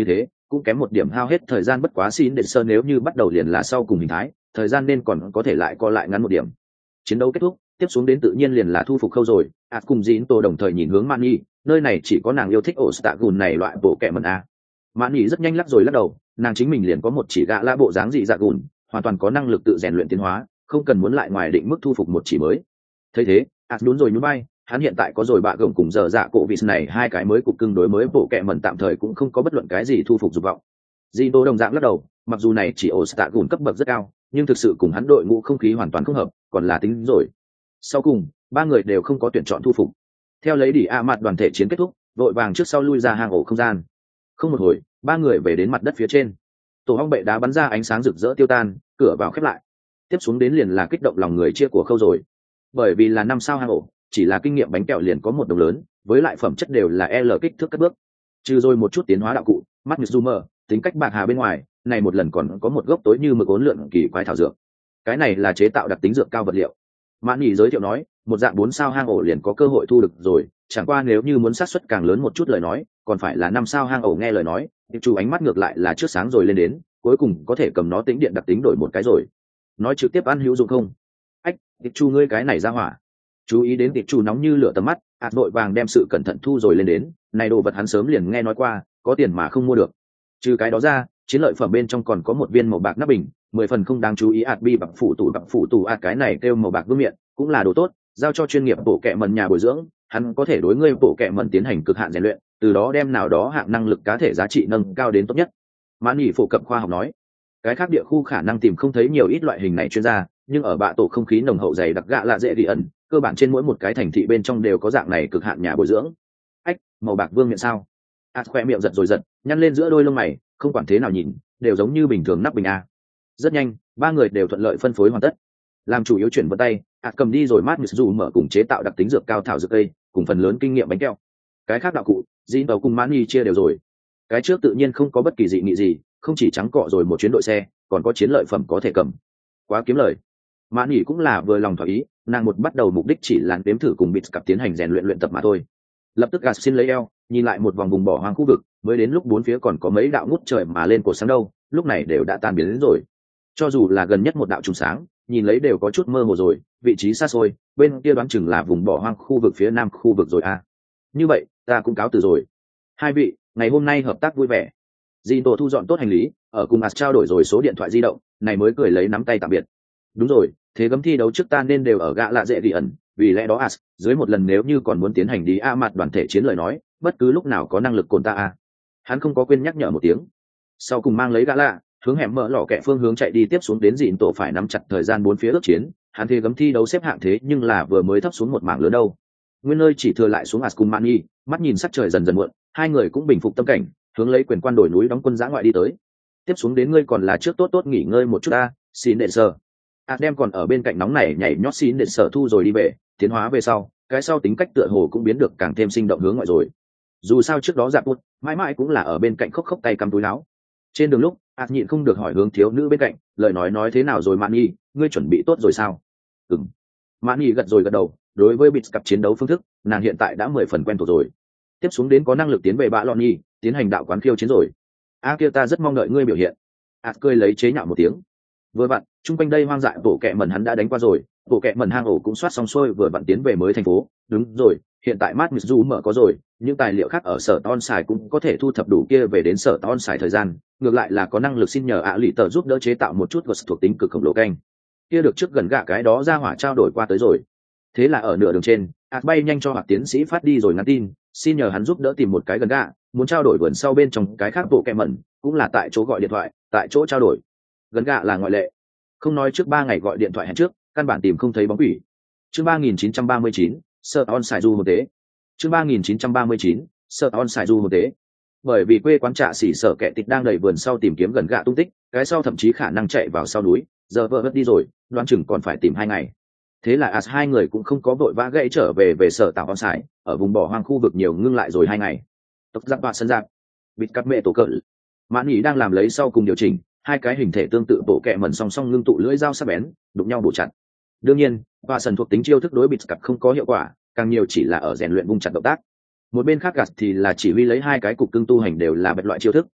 cũng kém một điểm hao hết thời gian, bất quá xin đệt sơ nếu như bắt đầu liền là sau cùng hình thái, thời gian nên còn có thể lại co lại ngắn một điểm. Chiến đấu kết thúc, tiếp xuống đến tự nhiên liền là thu phục khâu rồi. ạt cùng dín tô đồng thời nhìn hướng Mani, nơi này chỉ có nàng yêu thích ổ tạ gùn này loại bộ kẹ mần a. Mani rất nhanh lắc rồi lắc đầu, nàng chính mình liền có một chỉ gạ la bộ dáng dị dạ gùn, hoàn toàn có năng lực tự rèn luyện tiến hóa, không cần muốn lại ngoài định mức thu phục một chỉ mới. Thấy thế, ạt đúng rồi nhún vai, hắn hiện tại có rồi bạ gồng cùng giờ dạ cổ vịt này hai cái mới cục cưng đối mới bộ kẹ mần tạm thời cũng không có bất luận cái gì thu phục dục vọng. Di tô đồng dạng lắc đầu, mặc dù này chỉ ổ tạ gùn cấp bậc rất cao, nhưng thực sự cùng hắn đội ngũ không khí hoàn toàn không hợp, còn là tính rồi. Sau cùng, ba người đều không có tuyển chọn thu phục. Theo lấy đỉ a mặt đoàn thể chiến kết thúc, vội vàng trước sau lui ra hang ổ không gian. Không một hồi, ba người về đến mặt đất phía trên. Tổ hong bệ đá bắn ra ánh sáng rực rỡ tiêu tan, cửa vào khép lại. Tiếp xuống đến liền là kích động lòng người chia của khâu rồi. Bởi vì là năm sao hang ổ, chỉ là kinh nghiệm bánh kẹo liền có một đồng lớn, với lại phẩm chất đều là L kích thước cất bước. Trừ rồi một chút tiến hóa đạo cụ, mắt Zoomer, tính cách bạc hà bên ngoài, này một lần còn có một gốc tối như mực ốn lượn kỳ quái thảo dược. Cái này là chế tạo đặc tính dược cao vật liệu. Mãn Nhĩ giới thiệu nói, một dạng bốn sao hang ổ liền có cơ hội thu được rồi, chẳng qua nếu như muốn xác suất càng lớn một chút lời nói, còn phải là năm sao hang ổ nghe lời nói. Tiệp Chu ánh mắt ngược lại là trước sáng rồi lên đến, cuối cùng có thể cầm nó tính điện đặc tính đổi một cái rồi. Nói trực tiếp ăn hữu dụng không? Ách, Tiệp Chu ngươi cái này ra hỏa. Chú ý đến Tiệp Chu nóng như lửa tầm mắt, ạt vội vàng đem sự cẩn thận thu rồi lên đến, này đồ vật hắn sớm liền nghe nói qua, có tiền mà không mua được. Trừ cái đó ra, chiến lợi phẩm bên trong còn có một viên màu bạc nắp bình, mười phần không đáng chú ý. ạt bi bằng phụ tủ bằng phụ tủ ạt cái này kêu màu bạc vương miệng, cũng là đồ tốt, giao cho chuyên nghiệp bổ kẹ mần nhà bồi dưỡng, hắn có thể đối ngươi bổ kẹ mần tiến hành cực hạn rèn luyện, từ đó đem nào đó hạng năng lực cá thể giá trị nâng cao đến tốt nhất. Mãn Nhĩ phổ cập khoa học nói, cái khác địa khu khả năng tìm không thấy nhiều ít loại hình này chuyên gia, nhưng ở bạ tổ không khí nồng hậu dày đặc gạ lạ dễ đi ẩn, cơ bản trên mỗi một cái thành thị bên trong đều có dạng này cực hạn nhà bồi dưỡng. Ách, màu bạc vương miệng sao? ạt khoe miệng giật rồi giật, nhăn lên giữa đôi lông mày, không quản thế nào nhìn đều giống như bình thường nắp bình a. Rất nhanh, ba người đều thuận lợi phân phối hoàn tất. Làm chủ yếu chuyển vận tay, ạt cầm đi rồi mát dù mở cùng chế tạo đặc tính dược cao thảo dược cây, cùng phần lớn kinh nghiệm bánh kẹo. Cái khác đạo cụ, Dĩ tàu cùng Mãn Nhĩ chia đều rồi. Cái trước tự nhiên không có bất kỳ dị nghị gì, không chỉ trắng cọ rồi một chuyến đội xe, còn có chiến lợi phẩm có thể cầm. Quá kiếm lời. Mãn Nhĩ cũng là vừa lòng thỏa ý, nàng một bắt đầu mục đích chỉ là đếm thử cùng Bịt cặp tiến hành rèn luyện luyện tập mà thôi. Lập tức gạt xin lấy eo, nhìn lại một vòng vùng bỏ hoang khu vực, mới đến lúc bốn phía còn có mấy đạo ngút trời mà lên cổ sáng đâu, lúc này đều đã tan biến đến rồi. Cho dù là gần nhất một đạo trùng sáng, nhìn lấy đều có chút mơ hồ rồi, vị trí xa xôi, bên kia đoán chừng là vùng bỏ hoang khu vực phía nam khu vực rồi à. Như vậy, ta cũng cáo từ rồi. Hai vị, ngày hôm nay hợp tác vui vẻ. Dì tổ thu dọn tốt hành lý, ở cùng As trao đổi rồi số điện thoại di động, này mới cười lấy nắm tay tạm biệt. Đúng rồi, thế gấm thi đấu trước ta nên đều ở gạ lạ dễ đi ẩn, vì lẽ đó As, dưới một lần nếu như còn muốn tiến hành đi a mặt đoàn thể chiến lời nói, bất cứ lúc nào có năng lực cồn ta a. Hắn không có quên nhắc nhở một tiếng. Sau cùng mang lấy gạ lạ, hướng hẻm mở lò kẹ phương hướng chạy đi, tiếp xuống đến dịn tổ phải nắm chặt thời gian bốn phía ước chiến. Hắn thế gấm thi đấu xếp hạng thế nhưng là vừa mới thấp xuống một mảng lớn đâu. Nguyên nơi chỉ thừa lại xuống As cùng Mani, mắt nhìn sắc trời dần dần muộn, hai người cũng bình phục tâm cảnh, hướng lấy quyền quan đổi núi đóng quân giã ngoại đi tới. Tiếp xuống đến ngươi còn là trước tốt tốt nghỉ ngơi một chút ta, xin đệ sở. As đem còn ở bên cạnh nóng này nhảy nhót xin đệ sở thu rồi đi về, tiến hóa về sau, cái sau tính cách tựa hồ cũng biến được càng thêm sinh động hướng ngoại rồi. Dù sao trước đó Giáp Bút mãi mãi cũng là ở bên cạnh khóc khóc tay cắm túi áo. Trên đường lúc, As nhịn không được hỏi hướng thiếu nữ bên cạnh, lời nói nói thế nào rồi Mani, ngươi chuẩn bị tốt rồi sao? Ừm. Mani gật rồi gật đầu, đối với bịt cặp chiến đấu phương thức, nàng hiện tại đã mười phần quen thuộc rồi. Tiếp xuống đến có năng lực tiến về bạ lọn nhi, tiến hành đạo quán khiêu chiến rồi. A kia ta rất mong đợi ngươi biểu hiện. As cười lấy chế nhạo một tiếng. Vừa vặn, chung quanh đây hoang dại bộ kẹ mẩn hắn đã đánh qua rồi, bộ kẹ mẩn hang ổ cũng soát xong xuôi, vừa vặn tiến về mới thành phố. Đúng rồi, hiện tại mát Mizu mở có rồi, những tài liệu khác ở sở ton xài cũng có thể thu thập đủ kia về đến sở ton xài thời gian. Ngược lại là có năng lực xin nhờ ạ lì tờ giúp đỡ chế tạo một chút vật thuộc tính cực khổng lồ canh. Kia được trước gần gạ cái đó ra hỏa trao đổi qua tới rồi. Thế là ở nửa đường trên, As bay nhanh cho Hoạt tiến sĩ phát đi rồi ngắn tin, xin nhờ hắn giúp đỡ tìm một cái gần gạ, muốn trao đổi vườn sau bên trong cái khác bộ kẹ mẩn, cũng là tại chỗ gọi điện thoại, tại chỗ trao đổi. Gần gạ là ngoại lệ. Không nói trước ba ngày gọi điện thoại hẹn trước, căn bản tìm không thấy bóng quỷ. Chương ba nghìn chín trăm ba mươi chín, Sở On xài du một tế. Chương ba nghìn chín trăm ba mươi chín, Sở On xài du một tế. Bởi vì quê quán trạ xỉ sở kẻ tịch đang đẩy vườn sau tìm kiếm gần gạ tung tích, cái sau thậm chí khả năng chạy vào sau núi, giờ vợ vất đi rồi, đoán chừng còn phải tìm hai ngày. Thế là As hai người cũng không có vội vã gãy trở về về sở tạo on xài, ở vùng bỏ hoang khu vực nhiều ngưng lại rồi hai ngày. Tộc giáp và sân giáp, bịt cắt mẹ tổ cỡ. Mãn Nhĩ đang làm lấy sau cùng điều chỉnh, hai cái hình thể tương tự bộ kẹ mẩn song song ngưng tụ lưỡi dao sắc bén, đụng nhau bổ chặt. Đương nhiên, và sần thuộc tính chiêu thức đối bịt cắt không có hiệu quả, càng nhiều chỉ là ở rèn luyện vung chặt động tác. Một bên khác gạt thì là chỉ huy lấy hai cái cục cưng tu hành đều là bật loại chiêu thức.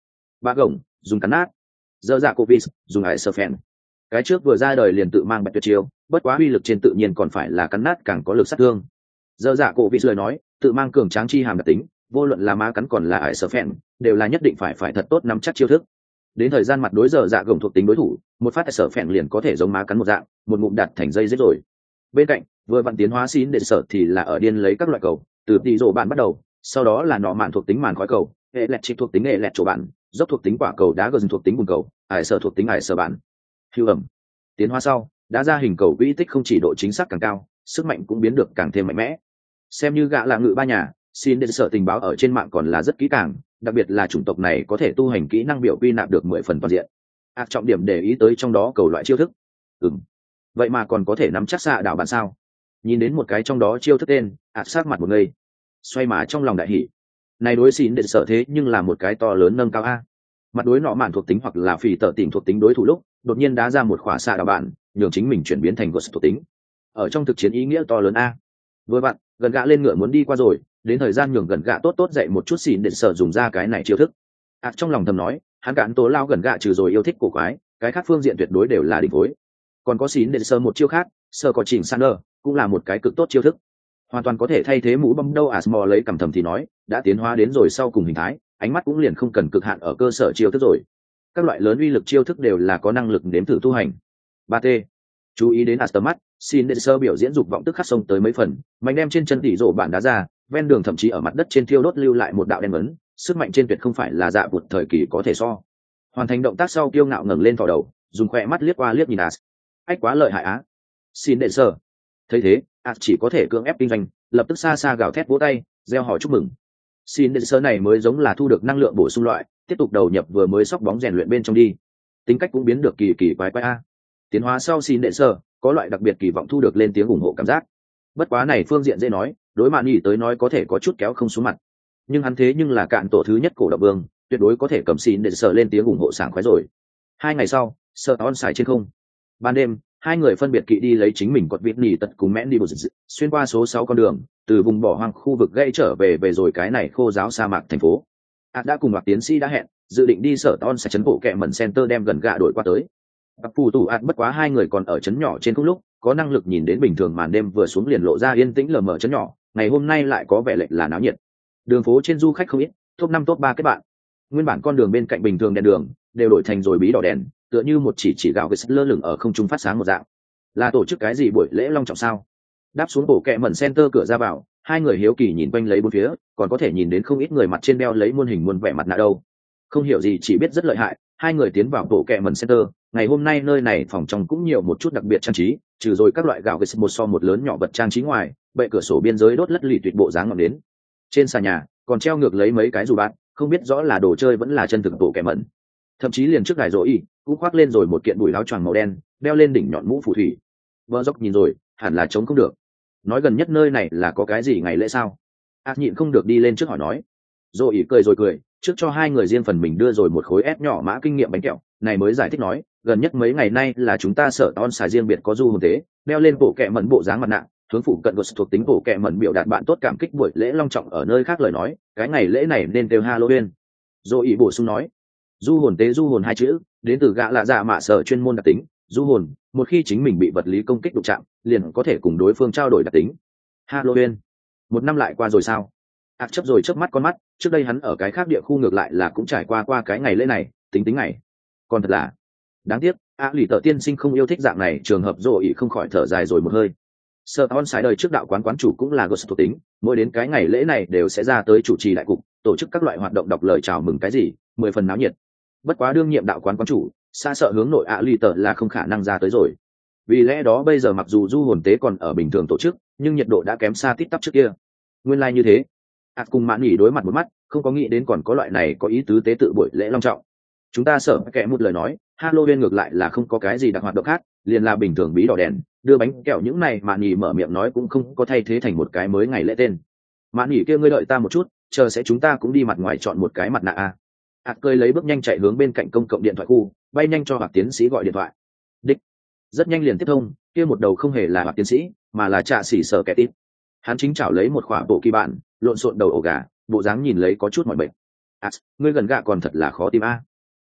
Ba gồng dùng cắn nát. Dơ dạ cô vis dùng hải sơ phèn. Cái trước vừa ra đời liền tự mang bạch tuyệt chiêu, bất quá uy lực trên tự nhiên còn phải là cắn nát càng có lực sát thương. Dơ dạ cổ vis lời nói, tự mang cường tráng chi hàm đặc tính, vô luận là má cắn còn là hải sơ phèn, đều là nhất định phải phải thật tốt nắm chắc chiêu thức. Đến thời gian mặt đối giờ dạ gồng thuộc tính đối thủ, một phát hải sơ phèn liền có thể giống má cắn một dạng, một ngụm đặt thành dây giết rồi. Bên cạnh, vừa vặn tiến hóa xin để sở thì là ở điên lấy các loại cầu, từ tỷ rổ bạn bắt đầu, sau đó là nọ mạn thuộc tính màn khói cầu, hệ lẹt chỉ thuộc tính hệ lẹt chỗ bạn, dốc thuộc tính quả cầu đá gần thuộc tính bùn cầu, hải sở thuộc tính hải sở bạn. Hưu ẩm. Tiến hóa sau, đã ra hình cầu quỹ tích không chỉ độ chính xác càng cao, sức mạnh cũng biến được càng thêm mạnh mẽ. Xem như gạ là ngự ba nhà, xin để sở tình báo ở trên mạng còn là rất kỹ càng, đặc biệt là chủng tộc này có thể tu hành kỹ năng biểu quy nạp được mười phần toàn diện. Ác trọng điểm để ý tới trong đó cầu loại chiêu thức. Ừm. Vậy mà còn có thể nắm chắc xạ đảo bạn sao? Nhìn đến một cái trong đó chiêu thức tên, ạt sát mặt một ngây, xoay mà trong lòng đại hỉ. Này đối xin để sở thế nhưng là một cái to lớn nâng cao a. Mặt đối nọ mạn thuộc tính hoặc là phỉ tở tỉnh thuộc tính đối thủ lúc, đột nhiên đá ra một khỏa xạ đảo bạn, nhường chính mình chuyển biến thành ghost thuộc tính. Ở trong thực chiến ý nghĩa to lớn a. Vừa bạn, gần gạ lên ngựa muốn đi qua rồi, đến thời gian nhường gần gạ tốt tốt dạy một chút xin để sở dùng ra cái này chiêu thức. Ạt trong lòng thầm nói, hắn cản tố lao gần gạ trừ rồi yêu thích cổ quái, cái khác phương diện tuyệt đối đều là đỉnh phối. Còn có xin để sơ một chiêu khác, sơ có chỉnh Sander, cũng là một cái cực tốt chiêu thức, hoàn toàn có thể thay thế mũ băm đâu. Asmore lấy cầm thầm thì nói, đã tiến hóa đến rồi sau cùng hình thái, ánh mắt cũng liền không cần cực hạn ở cơ sở chiêu thức rồi. Các loại lớn uy lực chiêu thức đều là có năng lực nếm thử tu hành. ba T. Chú ý đến Astermat, xin để sơ biểu diễn dục vọng tức khắc sông tới mấy phần, mạnh đem trên chân tỉ rổ bạn đá ra, ven đường thậm chí ở mặt đất trên thiêu đốt lưu lại một đạo đen vấn, sức mạnh trên tuyệt không phải là dạ vụt thời kỳ có thể so. Hoàn thành động tác sau kiêu ngạo ngẩng lên vào đầu, dùng khỏe mắt liếc qua liếc nhìn As. Ách quá lợi hại á. Xin đệ sơ. Thấy thế, As chỉ có thể cưỡng ép kinh doanh, lập tức xa xa gào thét vỗ tay, reo hò chúc mừng. Xin đệ sơ này mới giống là thu được năng lượng bổ sung loại, tiếp tục đầu nhập vừa mới sóc bóng rèn luyện bên trong đi. Tính cách cũng biến được kỳ kỳ quái quái a. Tiến hóa sau xin đệ sơ, có loại đặc biệt kỳ vọng thu được lên tiếng ủng hộ cảm giác. Bất quá này phương diện dễ nói, đối mạn nhỉ tới nói có thể có chút kéo không xuống mặt. Nhưng hắn thế nhưng là cạn tổ thứ nhất cổ độc vương, tuyệt đối có thể cầm xin đệ sơ lên tiếng ủng hộ sảng khoái rồi. Hai ngày sau, sợ on xài trên không. Ban đêm, hai người phân biệt kỵ đi lấy chính mình cột vịt nỉ tật cùng mẽn đi bột dị, xuyên qua số sáu con đường, từ vùng bỏ hoang khu vực gây trở về về rồi cái này khô giáo sa mạc thành phố. Át đã cùng hoặc tiến sĩ đã hẹn, dự định đi sở on sẽ chấn bộ kẹ mẩn center đem gần gạ đội qua tới. Bạc phù tủ ạt bất quá hai người còn ở chấn nhỏ trên khúc lúc, có năng lực nhìn đến bình thường màn đêm vừa xuống liền lộ ra yên tĩnh lờ mờ chấn nhỏ, ngày hôm nay lại có vẻ lệch là náo nhiệt. Đường phố trên du khách không ít, top năm top ba kết bạn. Nguyên bản con đường bên cạnh bình thường đèn đường đều đổi thành rồi bí đỏ đèn, tựa như một chỉ chỉ gạo cái sắt lơ lửng ở không trung phát sáng một dạng. Là tổ chức cái gì buổi lễ long trọng sao? Đáp xuống bộ kẹ mẩn center cửa ra vào, hai người hiếu kỳ nhìn quanh lấy bốn phía, còn có thể nhìn đến không ít người mặt trên đeo lấy muôn hình muôn vẻ mặt nạ đâu. Không hiểu gì chỉ biết rất lợi hại, hai người tiến vào bộ kẹ mẩn center, ngày hôm nay nơi này phòng trong cũng nhiều một chút đặc biệt trang trí, trừ rồi các loại gạo cái một so một lớn nhỏ vật trang trí ngoài, bệ cửa sổ biên giới đốt lất lì tuyệt bộ dáng ngọn đến. Trên xà nhà còn treo ngược lấy mấy cái dù bát, không biết rõ là đồ chơi vẫn là chân thực bộ kẹ mẩn. Thậm chí liền trước đài rỗ y cũng khoác lên rồi một kiện bùi áo choàng màu đen, đeo lên đỉnh nhọn mũ phù thủy. Vợ dốc nhìn rồi, hẳn là chống không được. Nói gần nhất nơi này là có cái gì ngày lễ sao? Ác nhịn không được đi lên trước hỏi nói. Rỗ y cười rồi cười, trước cho hai người riêng phần mình đưa rồi một khối ép nhỏ mã kinh nghiệm bánh kẹo, này mới giải thích nói, gần nhất mấy ngày nay là chúng ta sở on xài riêng biệt có du hồn tế, đeo lên bộ kẹ mẩn bộ dáng mặt nạ, hướng phụ cận gột thuộc tính bộ kẹ mẩn biểu đạt bạn tốt cảm kích buổi lễ long trọng ở nơi khác lời nói, cái ngày lễ này nên kêu Halloween. Rỗ y bổ sung nói. Du hồn tế du hồn hai chữ đến từ gã lạ dạ mạ sở chuyên môn đặc tính du hồn, một khi chính mình bị vật lý công kích đụng chạm liền có thể cùng đối phương trao đổi đặc tính. Halloween, một năm lại qua rồi sao? Ác chấp rồi chớp mắt con mắt, trước đây hắn ở cái khác địa khu ngược lại là cũng trải qua qua cái ngày lễ này, tính tính ngày còn thật là đáng tiếc. A lì tợ tiên sinh không yêu thích dạng này trường hợp, rồi không khỏi thở dài rồi một hơi. Sợ on sái đời trước đạo quán quán chủ cũng là ghost thuộc tính, mỗi đến cái ngày lễ này đều sẽ ra tới chủ trì đại cục, tổ chức các loại hoạt động đọc lời chào mừng cái gì, mười phần náo nhiệt. Bất quá đương nhiệm đạo quán quán chủ xa sợ hướng nội ạ lì tờ là không khả năng ra tới rồi, vì lẽ đó bây giờ mặc dù du hồn tế còn ở bình thường tổ chức nhưng nhiệt độ đã kém xa tít tắp trước kia. Nguyên lai like như thế. ạt cùng mãn nghỉ đối mặt một mắt, không có nghĩ đến còn có loại này có ý tứ tế tự buổi lễ long trọng. Chúng ta sợ kẻ một lời nói, Halloween ngược lại là không có cái gì đặc hoạt động khác, liền là bình thường bí đỏ đèn đưa bánh kẹo những này. Mãn nghỉ mở miệng nói cũng không có thay thế thành một cái mới ngày lễ tên. Mãn nghỉ kia ngươi đợi ta một chút, chờ sẽ chúng ta cũng đi mặt ngoài chọn một cái mặt nạ a. ạt cười lấy bước nhanh chạy hướng bên cạnh công cộng điện thoại khu, bay nhanh cho hoặc tiến sĩ gọi điện thoại. Đích rất nhanh liền tiếp thông, kia một đầu không hề là hoặc tiến sĩ mà là trạ sĩ sở kẻ tít. Hắn chính chảo lấy một khỏa bộ kỳ bạn, lộn xộn đầu ổ gà, bộ dáng nhìn lấy có chút mỏi mệt. À, ngươi gần gạ còn thật là khó tìm a.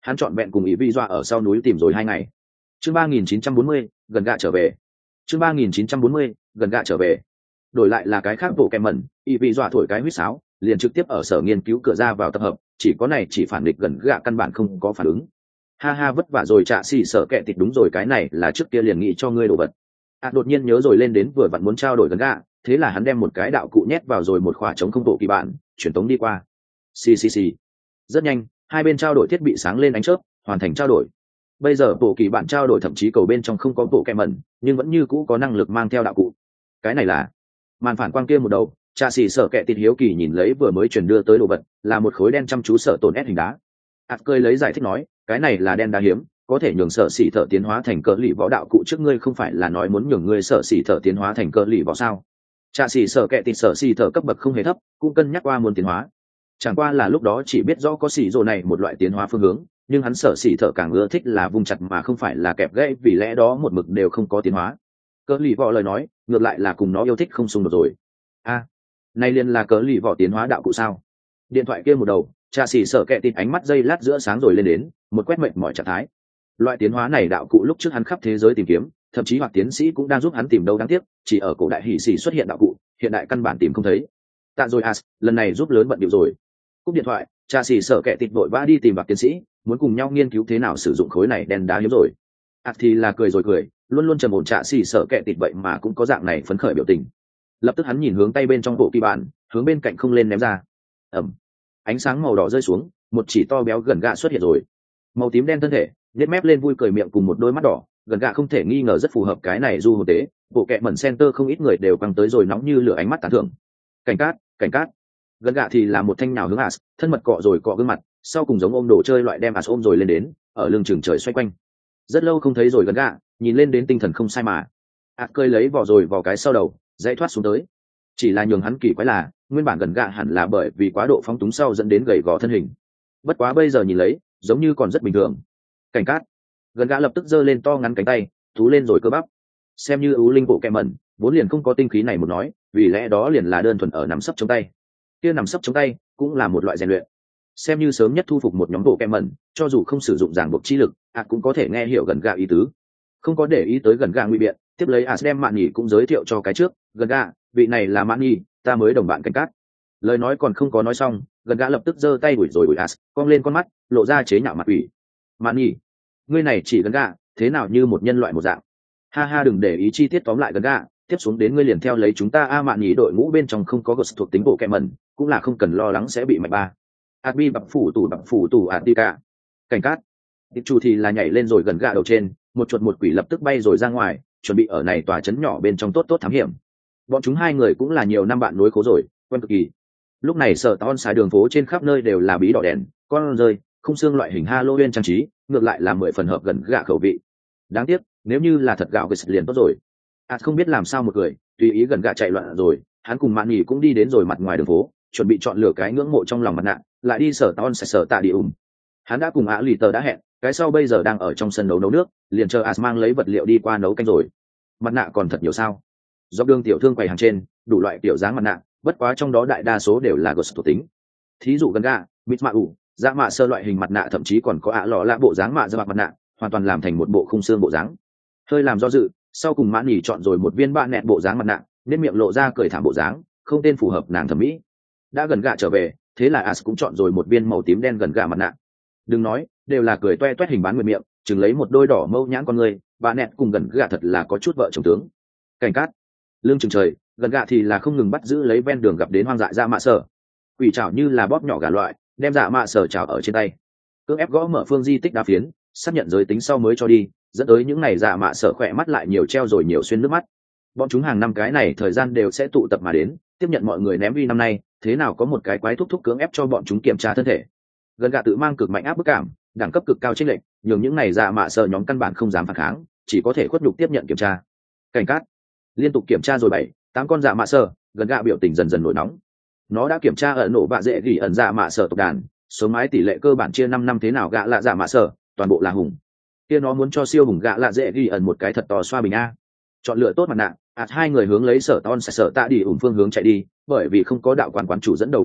Hắn chọn vẹn cùng ý vi dọa ở sau núi tìm rồi hai ngày. Chương ba nghìn chín trăm bốn mươi, gần gạ trở về. Chương ba nghìn chín trăm bốn mươi, gần gạ trở về. Đổi lại là cái khác bộ kèm mẩn, ý vi dọa thổi cái huýt sáo, liền trực tiếp ở sở nghiên cứu cửa ra vào tập hợp, chỉ có này chỉ phản địch gần gạ căn bản không có phản ứng. Ha ha, vất vả rồi Trạ Sĩ Sở Kệ Tịt, đúng rồi, cái này là trước kia liền nghĩ cho ngươi đồ vật. À, đột nhiên nhớ rồi lên đến vừa vặn muốn trao đổi gần gạ, thế là hắn đem một cái đạo cụ nhét vào rồi một khóa chống không bộ kỳ bản, truyền tống đi qua. Xì xì xì. Rất nhanh, hai bên trao đổi thiết bị sáng lên ánh chớp, hoàn thành trao đổi. Bây giờ bộ kỳ bản trao đổi thậm chí cầu bên trong không có bộ kèm mẩn, nhưng vẫn như cũ có năng lực mang theo đạo cụ. Cái này là màn phản quang kia một đầu. Trạ Sĩ Sở Kệ Tịt hiếu kỳ nhìn lấy vừa mới truyền đưa tới đồ vật, là một khối đen chăm chú sở tổn ép hình đá. Ảt cười lấy giải thích nói, cái này là đen đá hiếm, có thể nhường sở xỉ thợ tiến hóa thành cờ lì võ đạo cụ, trước ngươi không phải là nói muốn nhường ngươi sở xỉ thợ tiến hóa thành cờ lì võ sao? Trạ Sĩ Sở Kệ Tịt sở xỉ thợ cấp bậc không hề thấp, cũng cân nhắc qua muốn tiến hóa. Chẳng qua là lúc đó chỉ biết rõ có xỉ rồ này một loại tiến hóa phương hướng, nhưng hắn sở xỉ thợ càng ưa thích là vùng chặt mà không phải là kẹp gãy, vì lẽ đó một mực đều không có tiến hóa. Cờ lì võ lời nói, ngược lại là cùng nó yêu thích không xung đột rồi. A, à, này liền là cờ lì võ tiến hóa đạo cụ sao? Điện thoại kia một đầu, Trạ Sĩ Sở Kệ Tịt ánh mắt dây lát giữa sáng rồi lên đến, một quét mệt mỏi trạng thái. Loại tiến hóa này đạo cụ lúc trước hắn khắp thế giới tìm kiếm, thậm chí hoặc tiến sĩ cũng đang giúp hắn tìm đâu, đáng tiếc chỉ ở cổ đại hỉ xỉ xuất hiện đạo cụ, hiện đại căn bản tìm không thấy. Tạ rồi As, lần này giúp lớn bận điệu rồi. Cúp điện thoại, Trạ Sĩ Sở Kệ Tịt vội vã đi tìm bạc tiến sĩ, muốn cùng nhau nghiên cứu thế nào sử dụng khối này đen đá hiếm rồi. As thì là cười rồi cười, luôn luôn trầm ổn Trạ Sĩ Sở Kệ Tịt vậy mà cũng có dạng này phấn khởi biểu tình. Lập tức hắn nhìn hướng tay bên trong bộ kỳ bản, hướng bên cạnh không lên ném ra. Ầm. Ánh sáng màu đỏ rơi xuống, một chỉ to béo gần gạ xuất hiện rồi. Màu tím đen thân thể, nhếch mép lên vui cười miệng cùng một đôi mắt đỏ, gần gạ không thể nghi ngờ rất phù hợp cái này du hồn tế. Bộ kệ mẩn center không ít người đều căng tới rồi nóng như lửa ánh mắt tán thưởng. Cảnh cát, cảnh cát. Gần gạ thì là một thanh nhào hướng As, thân mật cọ rồi cọ gương mặt, sau cùng giống ôm đồ chơi loại đem As ôm rồi lên đến, ở lưng chừng trời xoay quanh. Rất lâu không thấy rồi gần gạ, nhìn lên đến tinh thần không sai mà. As cười lấy vỏ rồi vỏ cái sau đầu, dãy thoát xuống tới. Chỉ là nhường hắn kỳ quái là, nguyên bản gần gạ hẳn là bởi vì quá độ phóng túng sau dẫn đến gầy gò thân hình. Bất quá bây giờ nhìn lấy, giống như còn rất bình thường. Cảnh cát. Gần gã lập tức giơ lên to ngắn cánh tay, thú lên rồi cơ bắp. Xem như ưu linh bộ kẹ mẩn, vốn liền không có tinh khí này một nói, vì lẽ đó liền là đơn thuần ở nằm sấp trong tay. Kia nằm sấp trong tay cũng là một loại rèn luyện. Xem như sớm nhất thu phục một nhóm bộ kẹ mẩn, cho dù không sử dụng ràng buộc chi lực, ạ cũng có thể nghe hiểu gần gã ý tứ. Không có để ý tới gần gã ngụy biện, tiếp lấy ạ đem Mạn Nhĩ cũng giới thiệu cho cái trước, gần gã, vị này là Mạn Nhĩ, ta mới đồng bạn cảnh cát. Lời nói còn không có nói xong, gần gã lập tức giơ tay đuổi rồi đuổi As, cong lên con mắt, lộ ra chế nhạo mặt ủy. Mạn Nhĩ, ngươi này chỉ gần gã, thế nào như một nhân loại một dạng. Ha ha, đừng để ý chi tiết, tóm lại gần gã, tiếp xuống đến ngươi liền theo lấy chúng ta. A Mạn Nhĩ đội ngũ bên trong không có ghost thuộc tính bộ kẹ mẩn, cũng là không cần lo lắng sẽ bị mạnh ba. Adbi bập phủ tủ bập phủ tủ Atika. Cảnh cát. Tiếp chủ thì là nhảy lên rồi gần gã đầu trên, một chuột một quỷ lập tức bay rồi ra ngoài, chuẩn bị ở này tòa trấn nhỏ bên trong tốt tốt thám hiểm. Bọn chúng hai người cũng là nhiều năm bạn nối khố rồi, quen cực kỳ. Lúc này sở ton xài đường phố trên khắp nơi đều là bí đỏ đèn, con rơi, không xương loại hình Halloween trang trí, ngược lại là mười phần hợp gần gạ khẩu vị. Đáng tiếc, nếu như là thật gạo cái liền tốt rồi. À không biết làm sao một người, tùy ý gần gạ chạy loạn rồi, hắn cùng Mạn Nhĩ cũng đi đến rồi mặt ngoài đường phố, chuẩn bị chọn lựa cái ngưỡng mộ trong lòng mặt nạ, lại đi sở ton xài sở tạ đi ủng. Hắn đã cùng Á Lì Tờ đã hẹn, cái sau bây giờ đang ở trong sân nấu nấu nước, liền chờ As mang lấy vật liệu đi qua nấu canh rồi. Mặt nạ còn thật nhiều sao? Dọc đường tiểu thương quầy hàng trên, đủ loại tiểu dáng mặt nạ, bất quá trong đó đại đa số đều là ghost thuộc tính. Thí dụ gần gạ, mít mạ ủ, dạ mạ sơ loại hình mặt nạ, thậm chí còn có ạ lọ lạ bộ dáng mạ ra mặt nạ, hoàn toàn làm thành một bộ khung xương bộ dáng. Hơi làm do dự, sau cùng Mạn Nhĩ chọn rồi một viên bạ nẹt bộ dáng mặt nạ, nên miệng lộ ra cười thảm bộ dáng, không tên phù hợp nàng thẩm mỹ. Đã gần gạ trở về, thế là As cũng chọn rồi một viên màu tím đen gần gạ mặt nạ. Đừng nói, đều là cười toe toét hình bán nguyệt miệng, chừng lấy một đôi đỏ mâu nhãn con người, bạ nẹt cùng gần gạ thật là có chút vợ chồng tướng. Cảnh cát. Lương chừng trời, gần gạ thì là không ngừng bắt giữ lấy ven đường gặp đến hoang dại dạ mạ sở. Quỷ chảo như là bóp nhỏ gà loại, đem dạ mạ sở chảo ở trên tay, cưỡng ép gõ mở phương di tích đá phiến, xác nhận giới tính sau mới cho đi, dẫn tới những ngày dạ mạ sở khỏe mắt lại nhiều treo rồi nhiều xuyên nước mắt. Bọn chúng hàng năm cái này thời gian đều sẽ tụ tập mà đến, tiếp nhận mọi người ném vi năm nay, thế nào có một cái quái thúc thúc cưỡng ép cho bọn chúng kiểm tra thân thể. Gần gạ tự mang cực mạnh áp bức cảm, đẳng cấp cực cao chênh lệch, nhường những ngày dạ mạ sở nhóm căn bản không dám phản kháng, chỉ có thể khuất nhục tiếp nhận kiểm tra. Cảnh cát. Liên tục kiểm tra rồi bảy tám con dạ mạ sở, gần gạ biểu tình dần dần nổi nóng. Nó đã kiểm tra ở nổ bạ dễ gỉ ẩn dạ mạ sở tộc đàn, số mái tỷ lệ cơ bản chia năm năm thế nào gạ lạ dạ mạ sở, toàn bộ là hùng. Kia nó muốn cho siêu hùng gạ lạ dễ gỉ ẩn một cái thật to xoa bình a. Chọn lựa tốt mặt nạ, ạt hai người hướng lấy sở ton sẽ sở tạ đi ủng phương hướng chạy đi, bởi vì không có đạo quán quán chủ dẫn đầu kiếp nổ,